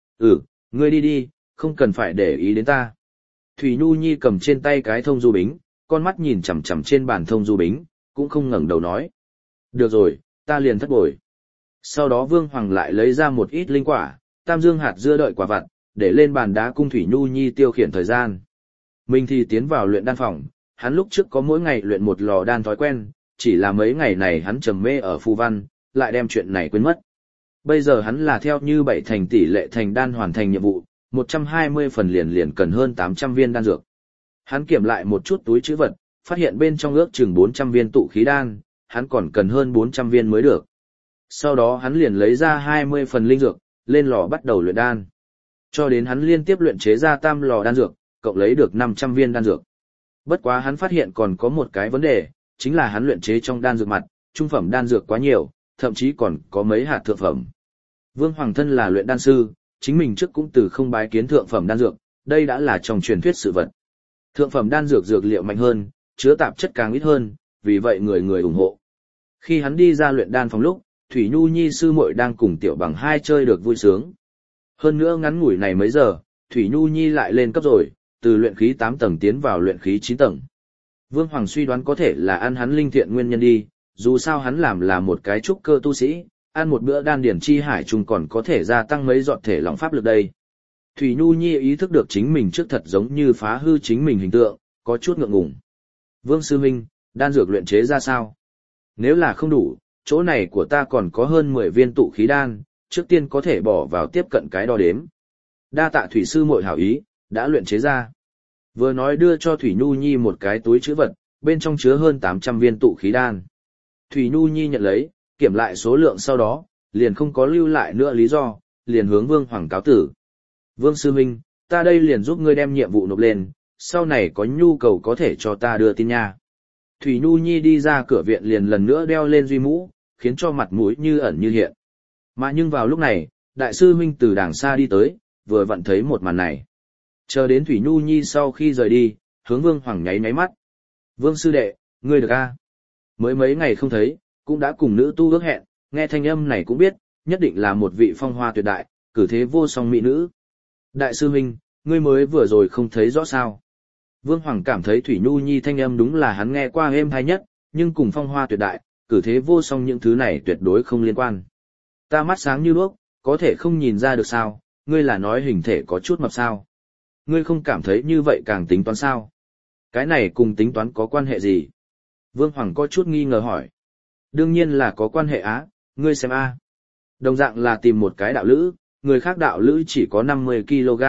Ngươi đi đi, không cần phải để ý đến ta. Thủy Nhu Nhi cầm trên tay cái thông du bính, con mắt nhìn chằm chằm trên bàn thông du bính, cũng không ngẩng đầu nói. Được rồi, ta liền thất bội. Sau đó Vương Hoàng lại lấy ra một ít linh quả, tam dương hạt dưa đợi quả vặt, để lên bàn đá cung Thủy Nhu Nhi tiêu khiển thời gian. Mình thì tiến vào luyện đan phòng, hắn lúc trước có mỗi ngày luyện một lò đan thói quen, chỉ là mấy ngày này hắn trầm mê ở phù văn, lại đem chuyện này quên mất. Bây giờ hắn là theo như 7 thành tỷ lệ thành đan hoàn thành nhiệm vụ, 120 phần liền cần hơn 800 viên đan dược. Hắn kiểm lại một chút túi trữ vật, phát hiện bên trong ước chừng 400 viên tụ khí đan, hắn còn cần hơn 400 viên mới được. Sau đó hắn liền lấy ra 20 phần linh dược, lên lò bắt đầu luyện đan. Cho đến hắn liên tiếp luyện chế ra tam lò đan dược, cộng lấy được 500 viên đan dược. Bất quá hắn phát hiện còn có một cái vấn đề, chính là hắn luyện chế trong đan dược mặt, trung phẩm đan dược quá nhiều, thậm chí còn có mấy hạt thượng phẩm. Vương Hoàng thân là luyện đan sư, chính mình trước cũng từ không bái kiến thượng phẩm đan dược, đây đã là trong truyền thuyết sự vật. Thượng phẩm đan dược dược liệu mạnh hơn, chứa tạp chất càng ít hơn, vì vậy người người ủng hộ. Khi hắn đi ra luyện đan phòng lúc, Thủy Nhu Nhi sư muội đang cùng Tiểu Bằng hai chơi được vui sướng. Hơn nữa ngắn ngủi này mấy giờ, Thủy Nhu Nhi lại lên cấp rồi, từ luyện khí 8 tầng tiến vào luyện khí 9 tầng. Vương Hoàng suy đoán có thể là ăn hắn linh thiện nguyên nhân đi, dù sao hắn làm là một cái trúc cơ tu sĩ, ăn một bữa đan điển chi hải trùng còn có thể gia tăng mấy giọt thể lòng pháp lực đây. Thủy Nhu Nhi ý thức được chính mình trước thật giống như phá hư chính mình hình tượng, có chút ngượng ngùng. Vương sư huynh, đan dược luyện chế ra sao? Nếu là không đủ, chỗ này của ta còn có hơn 10 viên tụ khí đan, trước tiên có thể bỏ vào tiếp cận cái đo đếm. Đa tạ thủy sư muội hảo ý, đã luyện chế ra. Vừa nói đưa cho Thủy Nhu Nhi một cái túi trữ vật, bên trong chứa hơn 800 viên tụ khí đan. Thủy Nhu Nhi nhận lấy, kiểm lại số lượng sau đó, liền không có lưu lại nữa lý do, liền hướng Vương Hoàng cáo tử. Vương sư huynh, ta đây liền giúp ngươi đem nhiệm vụ nộp lên, sau này có nhu cầu có thể cho ta đưa tin nha. Thủy Nhu Nhi đi ra cửa viện liền lần nữa đeo lên duy mũ, khiến cho mặt mũi như ẩn như hiện. Mà nhưng vào lúc này, đại sư huynh từ đàng xa đi tới, vừa vặn thấy một màn này. Chờ đến Thủy Nhu Nhi sau khi rời đi, hướng Vương Hoàng nháy nháy mắt. Vương sư đệ, ngươi được a? Mới mấy ngày không thấy, cũng đã cùng nữ tu ước hẹn, nghe thanh âm này cũng biết, nhất định là một vị phong hoa tuyệt đại, cử thế vô song mỹ nữ. Đại sư huynh, ngươi mới vừa rồi không thấy rõ sao? Vương Hoàng cảm thấy Thủy Nhu Nhi thanh âm đúng là hắn nghe qua êm hay nhất, nhưng cùng phong hoa tuyệt đại, cử thế vô song những thứ này tuyệt đối không liên quan. Ta mắt sáng như đuốc, có thể không nhìn ra được sao, ngươi là nói hình thể có chút mập sao? Ngươi không cảm thấy như vậy càng tính toán sao? Cái này cùng tính toán có quan hệ gì? Vương Hoàng có chút nghi ngờ hỏi. Đương nhiên là có quan hệ á, ngươi xem a. Đồng dạng là tìm một cái đạo lữ, người khác đạo lữ chỉ có 50 kg.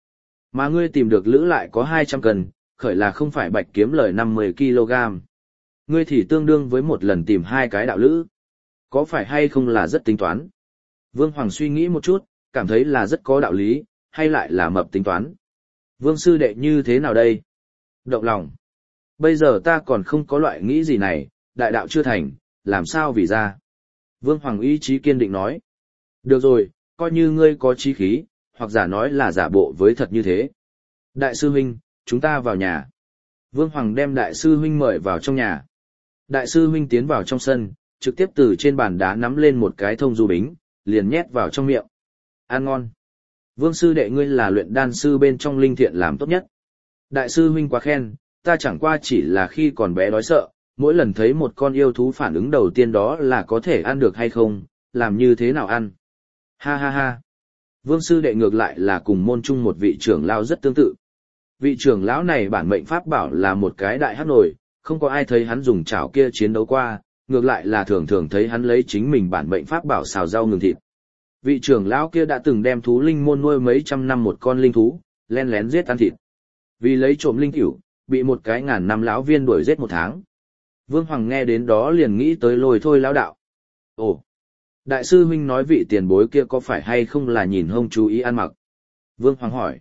Mà ngươi tìm được lữ lại có 200 cân, khởi là không phải bạch kiếm lời 50 kg. Ngươi thì tương đương với một lần tìm hai cái đạo lữ. Có phải hay không là rất tính toán? Vương Hoàng suy nghĩ một chút, cảm thấy là rất có đạo lý, hay lại là mập tính toán. Vương sư đệ như thế nào đây? Động lòng. Bây giờ ta còn không có loại nghĩ gì này, đại đạo chưa thành, làm sao vì ra? Vương Hoàng ý chí kiên định nói. Được rồi, coi như ngươi có chí khí, hoặc giả nói là giả bộ với thật như thế. Đại sư huynh, chúng ta vào nhà. Vương Hoàng đem đại sư huynh mời vào trong nhà. Đại sư huynh tiến vào trong sân, trực tiếp từ trên bàn đá nắm lên một cái thông du bính, liền nhét vào trong miệng. Ăn ngon. Vương sư đệ ngươi là luyện đan sư bên trong linh thiện làm tốt nhất. Đại sư huynh quá khen, ta chẳng qua chỉ là khi còn bé đói sợ, mỗi lần thấy một con yêu thú phản ứng đầu tiên đó là có thể ăn được hay không, làm như thế nào ăn. Ha ha ha. Vương sư đệ ngược lại là cùng môn chung một vị trưởng lao rất tương tự. Vị trưởng lão này bản mệnh pháp bảo là một cái đại hắc nồi, không có ai thấy hắn dùng chảo kia chiến đấu qua, ngược lại là thường thường thấy hắn lấy chính mình bản mệnh pháp bảo xào rau ngừng thịt. Vị trưởng lão kia đã từng đem thú linh môn nuôi mấy trăm năm một con linh thú, len lén giết ăn thịt. Vì lấy trộm linh cửu, bị một cái ngàn năm lão viên đuổi giết 1 tháng. Vương Hoàng nghe đến đó liền nghĩ tới Lôi Thôi lão đạo. Ồ, đại sư huynh nói vị tiền bối kia có phải hay không là nhìn hông chú ý ăn mặc? Vương Hoàng hỏi.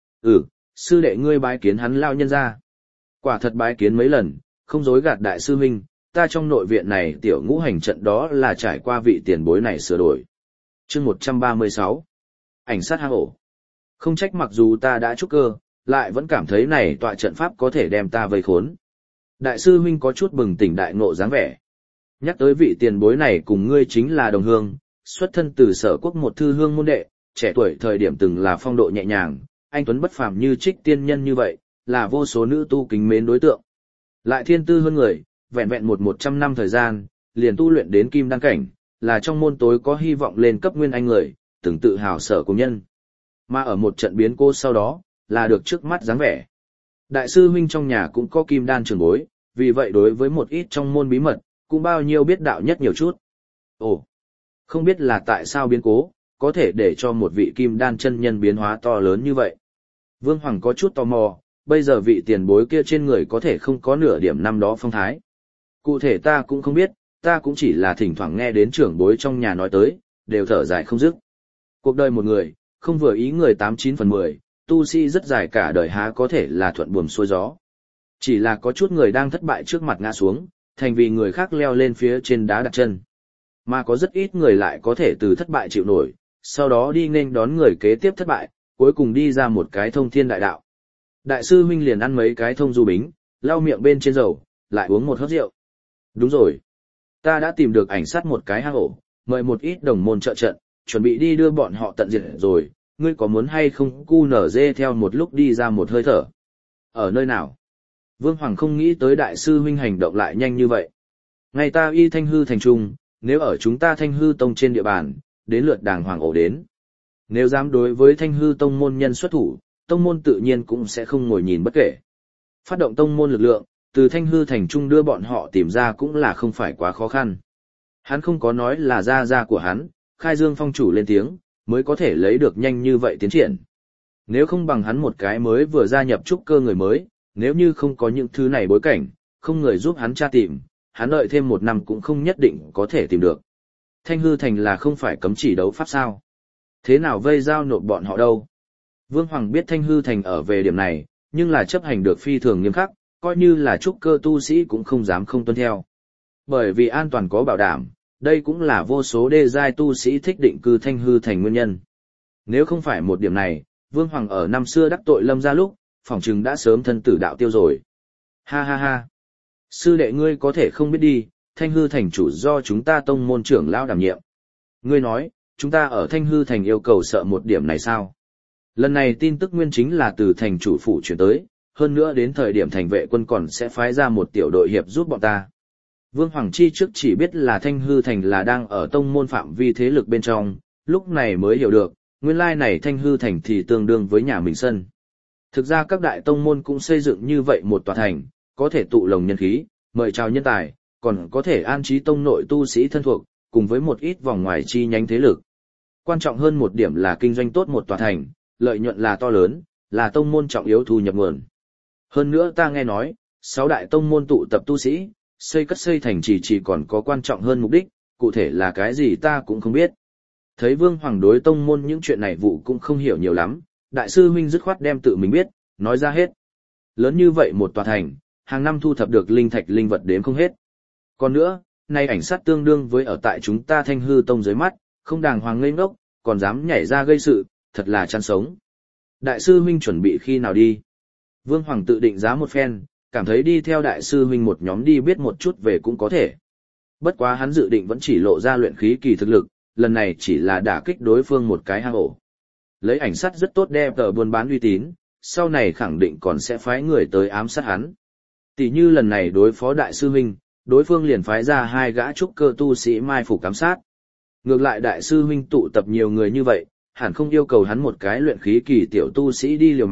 Sư đệ ngươi bái kiến hắn lao nhân ra. Quả thật bái kiến mấy lần, không dối gạt đại sư huynh, ta trong nội viện này tiểu ngũ hành trận đó là trải qua vị tiền bối này sửa đổi. Chương 136. Ảnh sát hang ổ. Không trách mặc dù ta đã trúc cơ, lại vẫn cảm thấy này tọa trận pháp có thể đem ta vây khốn. Đại sư huynh có chút bừng tỉnh đại ngộ dáng vẻ. Nhắc tới vị tiền bối này cùng ngươi chính là đồng hương, xuất thân từ Sở Quốc một thư hương môn đệ, trẻ tuổi thời điểm từng là phong độ nhẹ nhàng, anh tuấn bất phàm như Trích tiên nhân như vậy, là vô số nữ tu kính mến đối tượng. Lại thiên tư hơn người, vẹn vẹn 100 năm thời gian, liền tu luyện đến kim đăng cảnh, là trong môn tối có hy vọng lên cấp nguyên anh người, từng tự hào sở cùng nhân. Mà ở một trận biến cố sau đó, là được trước mắt dáng vẻ. Đại sư huynh trong nhà cũng có kim đan trường bối, vì vậy đối với một ít trong môn bí mật, cũng bao nhiêu biết đạo nhất nhiều chút. Ồ, không biết là tại sao biến cố, có thể để cho một vị kim đan chân nhân biến hóa to lớn như vậy. Vương Hoàng có chút tò mò, bây giờ vị tiền bối kia trên người có thể không có nửa điểm năm đó phong thái. Cụ thể ta cũng không biết, ta cũng chỉ là thỉnh thoảng nghe đến trưởng bối trong nhà nói tới, đều thở dài không dứt. Cuộc đời một người, không vừa ý người 89/10, tu sĩ rất dài cả đời há có thể là thuận buồm xuôi gió. Chỉ là có chút người đang thất bại trước mặt ngã xuống, thành vì người khác leo lên phía trên đá đặt chân. Mà có rất ít người lại có thể từ thất bại chịu nổi, sau đó đi nghênh đón người kế tiếp thất bại, cuối cùng đi ra một cái thông thiên đại đạo. Đại sư huynh liền ăn mấy cái thông du bính, lau miệng bên trên dầu, lại uống một hớp rượu. Đúng rồi. Ta đã tìm được ảnh sát một cái hang ổ, mời một ít đồng môn trợ trận, chuẩn bị đi đưa bọn họ tận diệt rồi, ngươi có muốn hay không cu nở dê theo một lúc đi ra một hơi thở? Ở nơi nào? Vương Hoàng không nghĩ tới đại sư huynh hành động lại nhanh như vậy. Ngày ta y Thanh Hư thành trung, nếu ở chúng ta Thanh Hư tông trên địa bàn, đến lượt đàng hoàng ổ đến. Nếu dám đối với Thanh Hư tông môn nhân xuất thủ, tông môn tự nhiên cũng sẽ không ngồi nhìn bất kể. Phát động tông môn lực lượng, từ Thanh Hư thành trung đưa bọn họ tìm ra cũng là không phải quá khó khăn. Hắn không có nói là gia của hắn, Khai Dương phong chủ lên tiếng, mới có thể lấy được nhanh như vậy tiến triển. Nếu không bằng hắn một cái mới vừa gia nhập trúc cơ người mới, nếu như không có những thứ này bối cảnh, không người giúp hắn tra tìm, hắn đợi thêm 1 năm cũng không nhất định có thể tìm được. Thanh Hư thành là không phải cấm chỉ đấu pháp sao? Thế nào vây giao nộp bọn họ đâu? Vương Hoàng biết Thanh Hư thành ở về điểm này, nhưng là chấp hành được phi thường nghiêm khắc, coi như là trúc cơ tu sĩ cũng không dám không tuân theo. Bởi vì an toàn có bảo đảm, đây cũng là vô số đê giai tu sĩ thích định cư Thanh Hư thành nguyên nhân. Nếu không phải một điểm này, Vương Hoàng ở năm xưa đắc tội Lâm gia lúc, phỏng chừng đã sớm thân tử đạo tiêu rồi. Ha ha ha. Sư đệ ngươi có thể không biết đi, Thanh Hư thành chủ do chúng ta tông môn trưởng lão đảm nhiệm. Ngươi nói, chúng ta ở Thanh Hư thành yêu cầu sợ một điểm này sao? Lần này tin tức nguyên chính là từ thành chủ phủ chuyển tới, hơn nữa đến thời điểm thành vệ quân còn sẽ phái ra một tiểu đội hiệp giúp bọn ta. Vương Hoàng Chi trước chỉ biết là Thanh Hư thành là đang ở tông môn phạm vi thế lực bên trong, lúc này mới hiểu được, nguyên lai này Thanh Hư thành thì tương đương với nhà mình sân. Thực ra các đại tông môn cũng xây dựng như vậy một tòa thành, có thể tụ lồng nhân khí, mời chào nhân tài, còn có thể an trí tông nội tu sĩ thân thuộc, cùng với một ít vòng ngoài chi nhánh thế lực. Quan trọng hơn một điểm là kinh doanh tốt một tòa thành, lợi nhuận là to lớn, là tông môn trọng yếu thu nhập nguồn. Hơn nữa ta nghe nói, 6 đại tông môn tụ tập tu sĩ, xây cất xây thành chỉ còn có quan trọng hơn mục đích, cụ thể là cái gì ta cũng không biết. Thấy Vương Hoàng đối tông môn những chuyện này vụ cũng không hiểu nhiều lắm, đại sư huynh dứt khoát đem tự mình biết, nói ra hết. Lớn như vậy một tòa thành, hàng năm thu thập được linh thạch linh vật đếm không hết. Còn nữa, nay ảnh sát tương đương với ở tại chúng ta Thanh Hư tông dưới mắt, không đàng hoàng ngây ngốc, còn dám nhảy ra gây sự, thật là chán sống. Đại sư huynh chuẩn bị khi nào đi? Vương Hoàng tự định giá một phen, cảm thấy đi theo đại sư huynh một nhóm đi biết một chút về cũng có thể. Bất quá hắn dự định vẫn chỉ lộ ra luyện khí kỳ thực lực, lần này chỉ là đả kích đối phương một cái hang ổ. Lấy ảnh sát rất tốt đem tờ buôn bán uy tín, sau này khẳng định còn sẽ phái người tới ám sát hắn. Tỷ như lần này đối phó đại sư huynh, đối phương liền phái ra 2 gã trúc cơ tu sĩ mai phục ám sát. Ngược lại đại sư huynh tụ tập nhiều người như vậy, hẳn không yêu cầu hắn một cái luyện khí kỳ tiểu tu sĩ đi liều mạng,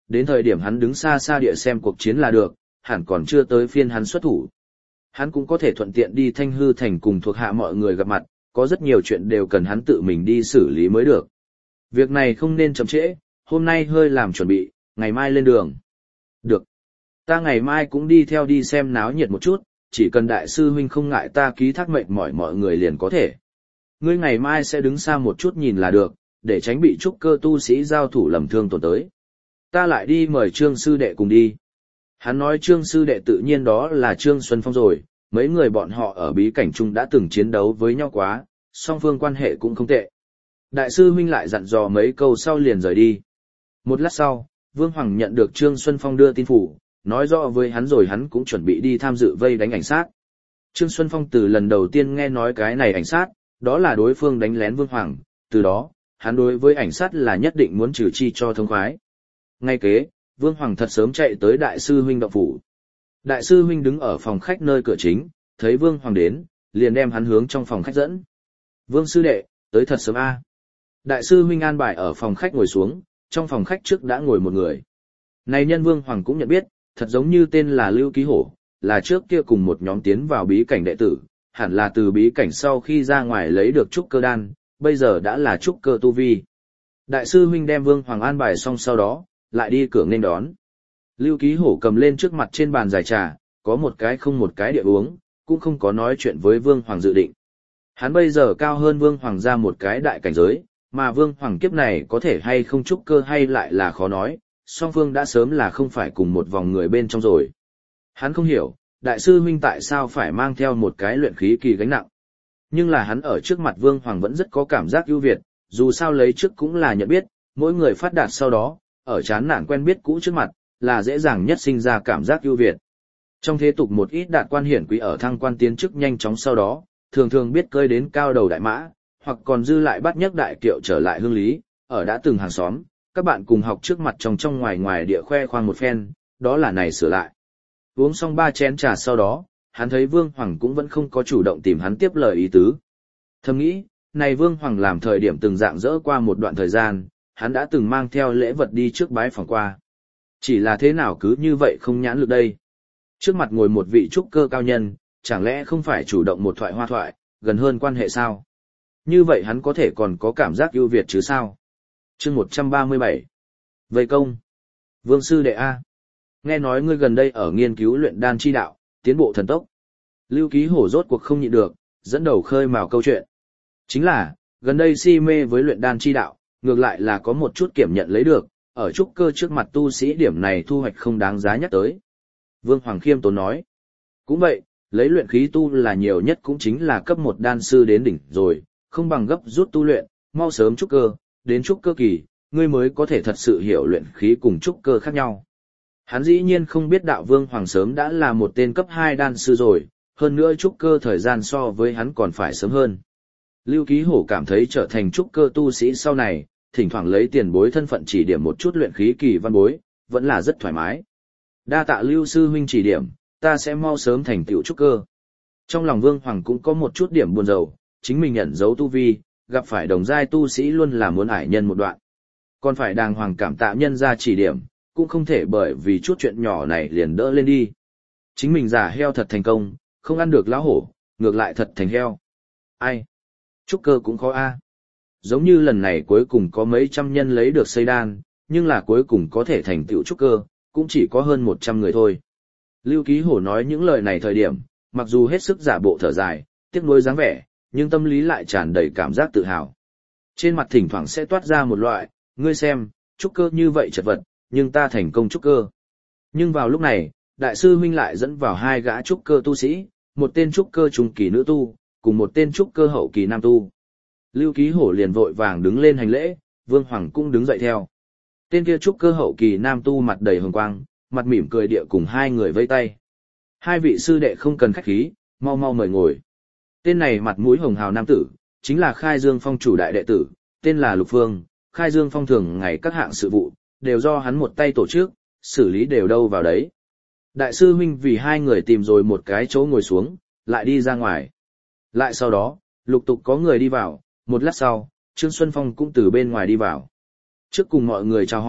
đến thời điểm hắn đứng xa xa địa xem cuộc chiến là được, hẳn còn chưa tới phiên hắn xuất thủ. Hắn cũng có thể thuận tiện đi Thanh Hư Thành cùng thuộc hạ mọi người gặp mặt, có rất nhiều chuyện đều cần hắn tự mình đi xử lý mới được. Việc này không nên chậm trễ, hôm nay hơi làm chuẩn bị, ngày mai lên đường. Được. Ta ngày mai cũng đi theo đi xem náo nhiệt một chút, chỉ cần đại sư huynh không ngại ta ký thác mệnh mỏi mọi người liền có thể. Ngươi ngày mai sẽ đứng xa một chút nhìn là được, để tránh bị trúc cơ tu sĩ giao thủ lầm thương tổn tới. Ta lại đi mời Trương sư đệ cùng đi. Hắn nói Trương sư đệ tự nhiên đó là Trương Xuân Phong rồi, mấy người bọn họ ở bí cảnh chung đã từng chiến đấu với nhau quá, song phương quan hệ cũng không tệ. Đại sư huynh lại dặn dò mấy câu sau liền rời đi. Một lát sau, Vương Hoàng nhận được Trương Xuân Phong đưa tin phủ, nói rõ với hắn rồi hắn cũng chuẩn bị đi tham dự vây đánh ảnh sát. Trương Xuân Phong từ lần đầu tiên nghe nói cái này ảnh sát, đó là đối phương đánh lén Vương Hoàng, từ đó, hắn đối với ảnh sát là nhất định muốn trừ chi cho thông khoái. Ngay kế, Vương Hoàng thật sớm chạy tới đại sư huynh động phủ. Đại sư huynh đứng ở phòng khách nơi cửa chính, thấy Vương Hoàng đến, liền đem hắn hướng trong phòng khách dẫn. Vương sư đệ, tới thật sớm a. Đại sư huynh an bài ở phòng khách ngồi xuống, trong phòng khách trước đã ngồi một người. Này nhân Vương Hoàng cũng nhận biết, thật giống như tên là Lưu Ký Hổ, là trước kia cùng một nhóm tiến vào bí cảnh đệ tử, hẳn là từ bí cảnh sau khi ra ngoài lấy được trúc cơ đan, bây giờ đã là trúc cơ tu vi. Đại sư huynh đem Vương Hoàng an bài xong sau đó, lại đi cửa nên đón. Lưu Ký Hổ cầm lên trước mặt trên bàn giải trà, có một cái không một cái địa uống, cũng không có nói chuyện với Vương Hoàng dự định. Hắn bây giờ cao hơn Vương Hoàng ra một cái đại cảnh giới, mà Vương Hoàng kiếp này có thể hay không trúc cơ hay lại là khó nói, song phương đã sớm là không phải cùng một vòng người bên trong rồi. Hắn không hiểu, đại sư huynh tại sao phải mang theo một cái luyện khí kỳ gánh nặng. Nhưng là hắn ở trước mặt Vương Hoàng vẫn rất có cảm giác ưu việt, dù sao lấy trước cũng là nhận biết, mỗi người phát đạt sau đó, ở chán nản quen biết cũ trước mặt, là dễ dàng nhất sinh ra cảm giác ưu việt. Trong thế tục một ít đạt quan hiển quý ở thăng quan tiến chức nhanh chóng sau đó, thường thường biết cơi đến cao đầu đại mã, hoặc còn dư lại bắt nhấc đại kiệu trở lại hương lý, ở đã từng hàng xóm, các bạn cùng học trước mặt trong ngoài ngoài địa khoe khoang một phen, đó là này sửa lại. Uống xong 3 chén trà sau đó, hắn thấy Vương Hoàng cũng vẫn không có chủ động tìm hắn tiếp lời ý tứ. Thầm nghĩ, này Vương Hoàng làm thời điểm từng dạng dỡ qua một đoạn thời gian, hắn đã từng mang theo lễ vật đi trước bái phòng qua. Chỉ là thế nào cứ như vậy không nhãn lực đây. Trước mặt ngồi một vị trúc cơ cao nhân, chẳng lẽ không phải chủ động một thoại hoa thoại, gần hơn quan hệ sao? Như vậy hắn có thể còn có cảm giác ưu việt chứ sao? Chương 137. Vây công. Vương sư đệ A. Nghe nói ngươi gần đây ở nghiên cứu luyện đan chi đạo, tiến bộ thần tốc. Lưu Ký Hổ rốt cuộc không nhịn được, dẫn đầu khơi mào câu chuyện. Chính là, gần đây si mê với luyện đan chi đạo, ngược lại là có một chút kiểm nhận lấy được, ở trúc cơ trước mặt tu sĩ điểm này thu hoạch không đáng giá nhắc tới. Vương Hoàng khiêm tốn nói. Cũng vậy, lấy luyện khí tu là nhiều nhất cũng chính là cấp 1 đan sư đến đỉnh rồi, không bằng gấp rút tu luyện, mau sớm trúc cơ, đến trúc cơ kỳ, ngươi mới có thể thật sự hiểu luyện khí cùng trúc cơ khác nhau. Hắn dĩ nhiên không biết đạo Vương Hoàng sớm đã là một tên cấp 2 đan sư rồi, hơn nữa trúc cơ thời gian so với hắn còn phải sớm hơn. Lưu Ký Hổ cảm thấy trở thành trúc cơ tu sĩ sau này, thỉnh thoảng lấy tiền bối thân phận chỉ điểm một chút luyện khí kỳ văn bối, vẫn là rất thoải mái. Đa tạ Lưu sư huynh chỉ điểm, ta sẽ mau sớm thành tựu trúc cơ. Trong lòng Vương Hoàng cũng có một chút điểm buồn rầu, chính mình nhận dấu tu vi, gặp phải đồng giai tu sĩ luôn là muốn ải nhân một đoạn. Còn phải đàng hoàng cảm tạ nhân ra chỉ điểm, cũng không thể bởi vì chút chuyện nhỏ này liền đỡ lên đi. Chính mình giả heo thật thành công, không ăn được lão hổ, ngược lại thật thành heo. Ai? Trúc cơ cũng khó a. Giống như lần này cuối cùng có mấy trăm nhân lấy được xây đan, nhưng là cuối cùng có thể thành tựu trúc cơ, cũng chỉ có hơn 100 người thôi. Lưu Ký Hổ nói những lời này thời điểm, mặc dù hết sức giả bộ thở dài, tiếc nuối dáng vẻ, nhưng tâm lý lại tràn đầy cảm giác tự hào. Trên mặt thỉnh thoảng sẽ toát ra một loại, ngươi xem, trúc cơ như vậy chật vật, nhưng ta thành công trúc cơ. Nhưng vào lúc này, đại sư huynh lại dẫn vào 2 gã trúc cơ tu sĩ, một tên trúc cơ trung kỳ nữ tu, cùng một tên trúc cơ hậu kỳ nam tu. Lưu Ký Hổ liền vội vàng đứng lên hành lễ, Vương Hoàng cũng đứng dậy theo. Tên kia trúc cơ hậu kỳ nam tu mặt đầy hồng quang, mặt mỉm cười địa cùng 2 người vây tay. 2 vị sư đệ không cần khách khí, mau mau mời ngồi. Tên này mặt mũi hồng hào nam tử, chính là Khai Dương Phong chủ đại đệ tử, tên là Lục Phương. Khai Dương Phong thường ngày các hạng sự vụ, đều do hắn một tay tổ chức, xử lý đều đâu vào đấy. Đại sư huynh vì 2 người tìm rồi một cái chỗ ngồi xuống, lại đi ra ngoài. Lại sau đó, lục tục có người đi vào, một lát sau, Trương Xuân Phong cũng từ bên ngoài đi vào. Trước cùng mọi người chào hỏi,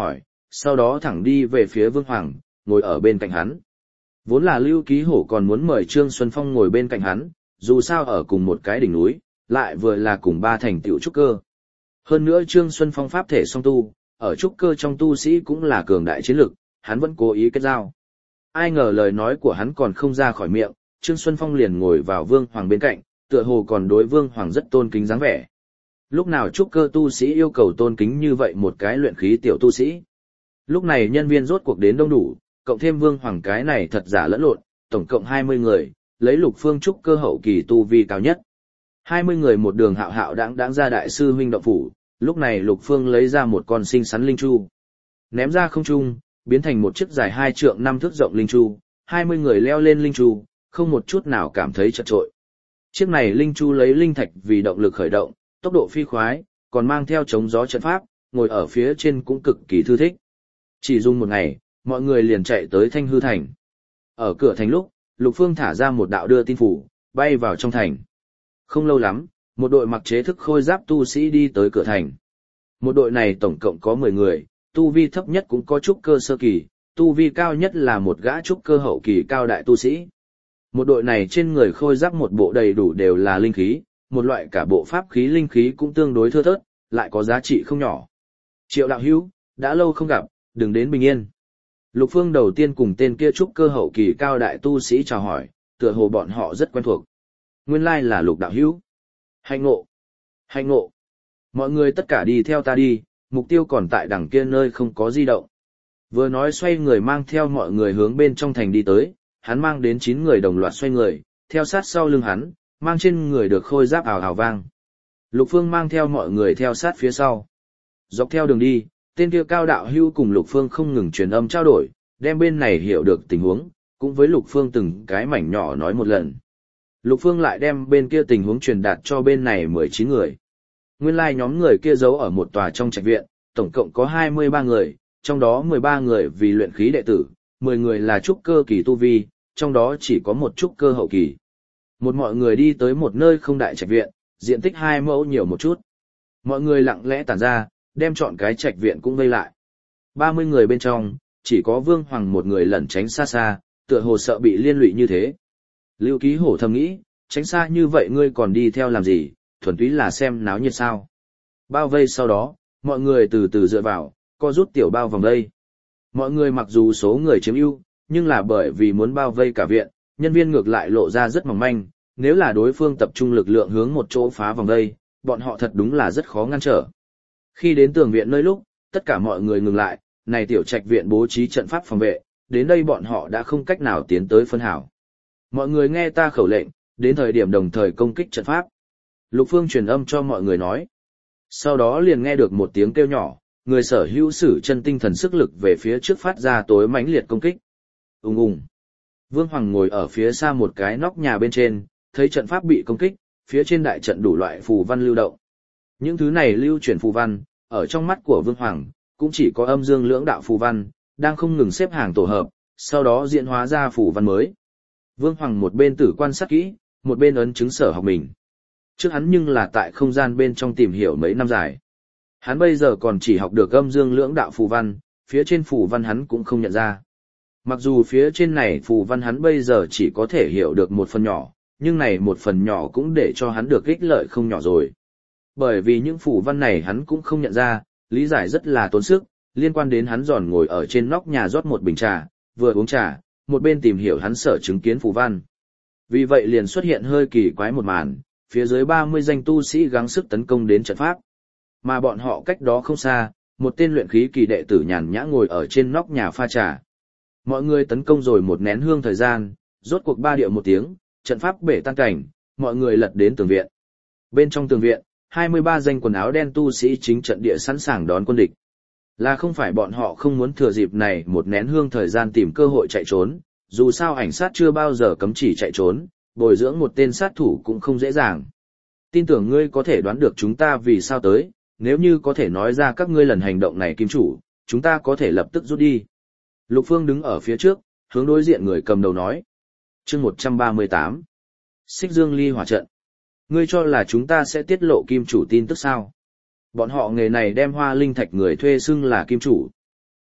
sau đó thẳng đi về phía Vương Hoàng, ngồi ở bên cạnh hắn. Vốn là Lưu Ký Hổ còn muốn mời Trương Xuân Phong ngồi bên cạnh hắn, dù sao ở cùng một cái đỉnh núi, lại vừa là cùng ba thành tựu trúc cơ. Hơn nữa Trương Xuân Phong pháp thể song tu, ở trúc cơ trong tu sĩ cũng là cường đại chiến lực, hắn vẫn cố ý kết giao. Ai ngờ lời nói của hắn còn không ra khỏi miệng, Trương Xuân Phong liền ngồi vào Vương Hoàng bên cạnh, tựa hồ còn đối Vương Hoàng rất tôn kính dáng vẻ. Lúc nào trúc cơ tu sĩ yêu cầu tôn kính như vậy một cái luyện khí tiểu tu sĩ. Lúc này nhân viên rốt cuộc đến đông đủ, cộng thêm Vương Hoàng cái này thật giả lẫn lộn, tổng cộng 20 người, lấy Lục Phương trúc cơ hậu kỳ tu vi cao nhất. 20 người một đường hạo hạo đãng ra đại sư huynh động phủ, lúc này Lục Phương lấy ra một con xinh xắn linh chu. Ném ra không trung, biến thành một chiếc dài 2 trượng 5 thước rộng linh chu, 20 người leo lên linh chu, không một chút nào cảm thấy chật trội. Chiếc này linh chu lấy linh thạch vì động lực khởi động, tốc độ phi khoái, còn mang theo chống gió trận pháp, ngồi ở phía trên cũng cực kỳ thư thích. Chỉ dùng một ngày, mọi người liền chạy tới Thanh Hư Thành. Ở cửa thành lúc, Lục Phương thả ra một đạo đưa tin phủ, bay vào trong thành. Không lâu lắm, một đội mặc chế thức khôi giáp tu sĩ đi tới cửa thành. Một đội này tổng cộng có 10 người, tu vi thấp nhất cũng có trúc cơ sơ kỳ, tu vi cao nhất là một gã trúc cơ hậu kỳ cao đại tu sĩ. Một đội này trên người khôi giáp một bộ đầy đủ đều là linh khí, một loại cả bộ pháp khí linh khí cũng tương đối thưa thớt, lại có giá trị không nhỏ. Triệu đạo hữu, đã lâu không gặp, đừng đến bình yên. Lục Phương đầu tiên cùng tên kia trúc cơ hậu kỳ cao đại tu sĩ chào hỏi, tựa hồ bọn họ rất quen thuộc. Nguyên lai là Lục đạo hữu. Hạnh ngộ. Hạnh ngộ. Mọi người tất cả đi theo ta đi, mục tiêu còn tại đằng kia nơi không có di động. Vừa nói xoay người mang theo mọi người hướng bên trong thành đi tới, hắn mang đến 9 người đồng loạt xoay người, theo sát sau lưng hắn, mang trên người được khôi giáp ào ào vang. Lục Phương mang theo mọi người theo sát phía sau. Dọc theo đường đi, tên kia cao đạo hưu cùng Lục Phương không ngừng truyền âm trao đổi, đem bên này hiểu được tình huống, cũng với Lục Phương từng cái mảnh nhỏ nói một lần. Lục Phương lại đem bên kia tình huống truyền đạt cho bên này 19 người. Nguyên lai nhóm người kia giấu ở một tòa trong trạch viện, tổng cộng có 23 người, trong đó 13 người vì luyện khí đệ tử, 10 người là trúc cơ kỳ tu vi, trong đó chỉ có một trúc cơ hậu kỳ. Một mọi người đi tới một nơi không đại trạch viện, diện tích 2 mẫu nhiều một chút. Mọi người lặng lẽ tản ra, đem chọn cái trạch viện cũng vây lại. 30 người bên trong, chỉ có Vương Hoàng một người lẩn tránh xa xa, tựa hồ sợ bị liên lụy như thế. Lưu Ký Hổ thầm nghĩ, tránh xa như vậy ngươi còn đi theo làm gì, thuần túy là xem náo nhiệt sao. Bao vây sau đó, mọi người từ từ dựa vào, co rút tiểu bao vòng đây. Mọi người mặc dù số người chiếm ưu, nhưng là bởi vì muốn bao vây cả viện, nhân viên ngược lại lộ ra rất mỏng manh, nếu là đối phương tập trung lực lượng hướng một chỗ phá vòng đây, bọn họ thật đúng là rất khó ngăn trở. Khi đến tường viện nơi lúc, tất cả mọi người ngừng lại, này tiểu trạch viện bố trí trận pháp phòng vệ, đến đây bọn họ đã không cách nào tiến tới phân hảo. Mọi người nghe ta khẩu lệnh, đến thời điểm đồng thời công kích trận pháp. Lục Phương truyền âm cho mọi người nói. Sau đó liền nghe được một tiếng kêu nhỏ, người sở hữu sử chân tinh thần sức lực về phía trước phát ra tối mãnh liệt công kích. Ùng ùng. Vương Hoàng ngồi ở phía xa một cái nóc nhà bên trên, thấy trận pháp bị công kích, phía trên đại trận đủ loại phù văn lưu động. Những thứ này lưu chuyển phù văn, ở trong mắt của Vương Hoàng, cũng chỉ có âm dương lưỡng đạo phù văn, đang không ngừng xếp hàng tổ hợp, sau đó diễn hóa ra phù văn mới. Vương Hoàng một bên tử quan sát kỹ, một bên ấn chứng sở học mình. Trước hắn nhưng là tại không gian bên trong tìm hiểu mấy năm dài. Hắn bây giờ còn chỉ học được âm dương lưỡng đạo phù văn, phía trên phù văn hắn cũng không nhận ra. Mặc dù phía trên này phù văn hắn bây giờ chỉ có thể hiểu được một phần nhỏ, nhưng này một phần nhỏ cũng để cho hắn được ích lợi không nhỏ rồi. Bởi vì những phù văn này hắn cũng không nhận ra, lý giải rất là tốn sức, liên quan đến hắn giòn ngồi ở trên nóc nhà rót một bình trà, vừa uống trà, một bên tìm hiểu hắn sở chứng kiến phù văn. Vì vậy liền xuất hiện hơi kỳ quái một màn, phía dưới 30 danh tu sĩ gắng sức tấn công đến trận pháp. Mà bọn họ cách đó không xa, một tên luyện khí kỳ đệ tử nhàn nhã ngồi ở trên nóc nhà pha trà. Mọi người tấn công rồi một nén hương thời gian, rốt cuộc ba điệu một tiếng, trận pháp bể tan cảnh, mọi người lật đến tường viện. Bên trong tường viện, 23 danh quần áo đen tu sĩ chính trận địa sẵn sàng đón quân địch. Là không phải bọn họ không muốn thừa dịp này một nén hương thời gian tìm cơ hội chạy trốn, dù sao ảnh sát chưa bao giờ cấm chỉ chạy trốn, bồi dưỡng một tên sát thủ cũng không dễ dàng. Tin tưởng ngươi có thể đoán được chúng ta vì sao tới, nếu như có thể nói ra các ngươi lần hành động này kim chủ, chúng ta có thể lập tức rút đi. Lục Phương đứng ở phía trước, hướng đối diện người cầm đầu nói. Chương 138. Xích Dương Ly hỏa trận. Ngươi cho là chúng ta sẽ tiết lộ kim chủ tin tức sao? Bọn họ nghề này đem hoa linh thạch người thuê xưng là kim chủ.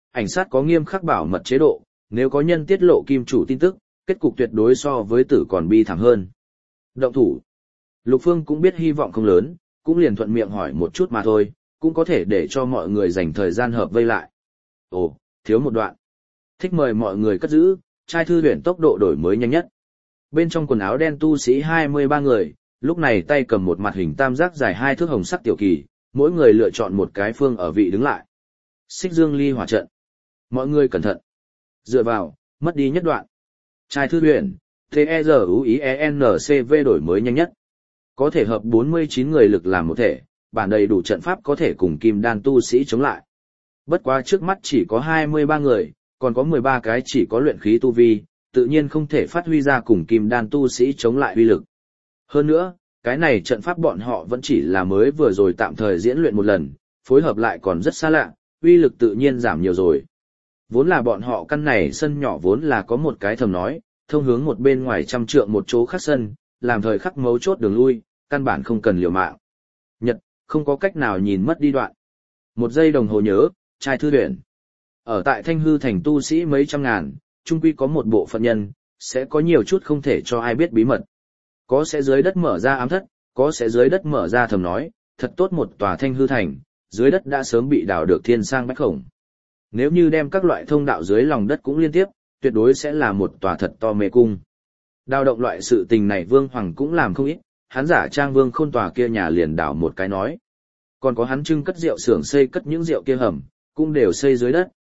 ảnh sát có nghiêm khắc bảo mật chế độ, nếu có nhân tiết lộ kim chủ tin tức, kết cục tuyệt đối so với tử còn bi thảm hơn. Động thủ. Lục Phương cũng biết hy vọng không lớn, cũng liền thuận miệng hỏi một chút mà thôi, cũng có thể để cho mọi người dành thời gian hợp vây lại. Ồ, thiếu một đoạn. Thích mời mọi người cất giữ, trai thư huyền tốc độ đổi mới nhanh nhất. Bên trong quần áo đen tu sĩ 23 người, lúc này tay cầm một mặt hình tam giác dài 2 thước hồng sắc tiểu kỳ, mỗi người lựa chọn một cái phương ở vị đứng lại. Xích dương ly hỏa trận. Mọi người cẩn thận. Dựa vào, mất đi nhất đoạn. Trai thư huyền, TEZUIENCV đổi mới nhanh nhất. Có thể hợp 49 người lực làm một thể, bản đầy đủ trận pháp có thể cùng kim đan tu sĩ chống lại. Bất quá trước mắt chỉ có 23 người, còn có 13 cái chỉ có luyện khí tu vi, tự nhiên không thể phát huy ra cùng kim đan tu sĩ chống lại uy lực. Hơn nữa, cái này trận pháp bọn họ vẫn chỉ là mới vừa rồi tạm thời diễn luyện một lần, phối hợp lại còn rất xa lạ, uy lực tự nhiên giảm nhiều rồi. Vốn là bọn họ căn này sân nhỏ vốn là có một cái thầm nói, thông hướng một bên ngoài trăm trượng một chỗ khác sân, làm thời khắc mấu chốt đường lui, căn bản không cần liều mạng. Nhật, không có cách nào nhìn mất đi đoạn. Một giây đồng hồ nhớ, trai thư luyện. Ở tại Thanh Hư thành tu sĩ mấy trăm ngàn, chung quy có một bộ phận nhân, sẽ có nhiều chút không thể cho ai biết bí mật. Có sẽ dưới đất mở ra ám thất, có sẽ dưới đất mở ra thầm nói, thật tốt một tòa Thanh Hư thành, dưới đất đã sớm bị đào được thiên sang bách khổng. Nếu như đem các loại thông đạo dưới lòng đất cũng liên tiếp, tuyệt đối sẽ là một tòa thật to mê cung. Đào động loại sự tình này Vương Hoàng cũng làm không ít, hắn giả trang Vương Khôn tòa kia nhà liền đào một cái nói. Còn có hắn trưng cất rượu xưởng xây cất những rượu kia hầm, cũng đều xây dưới đất.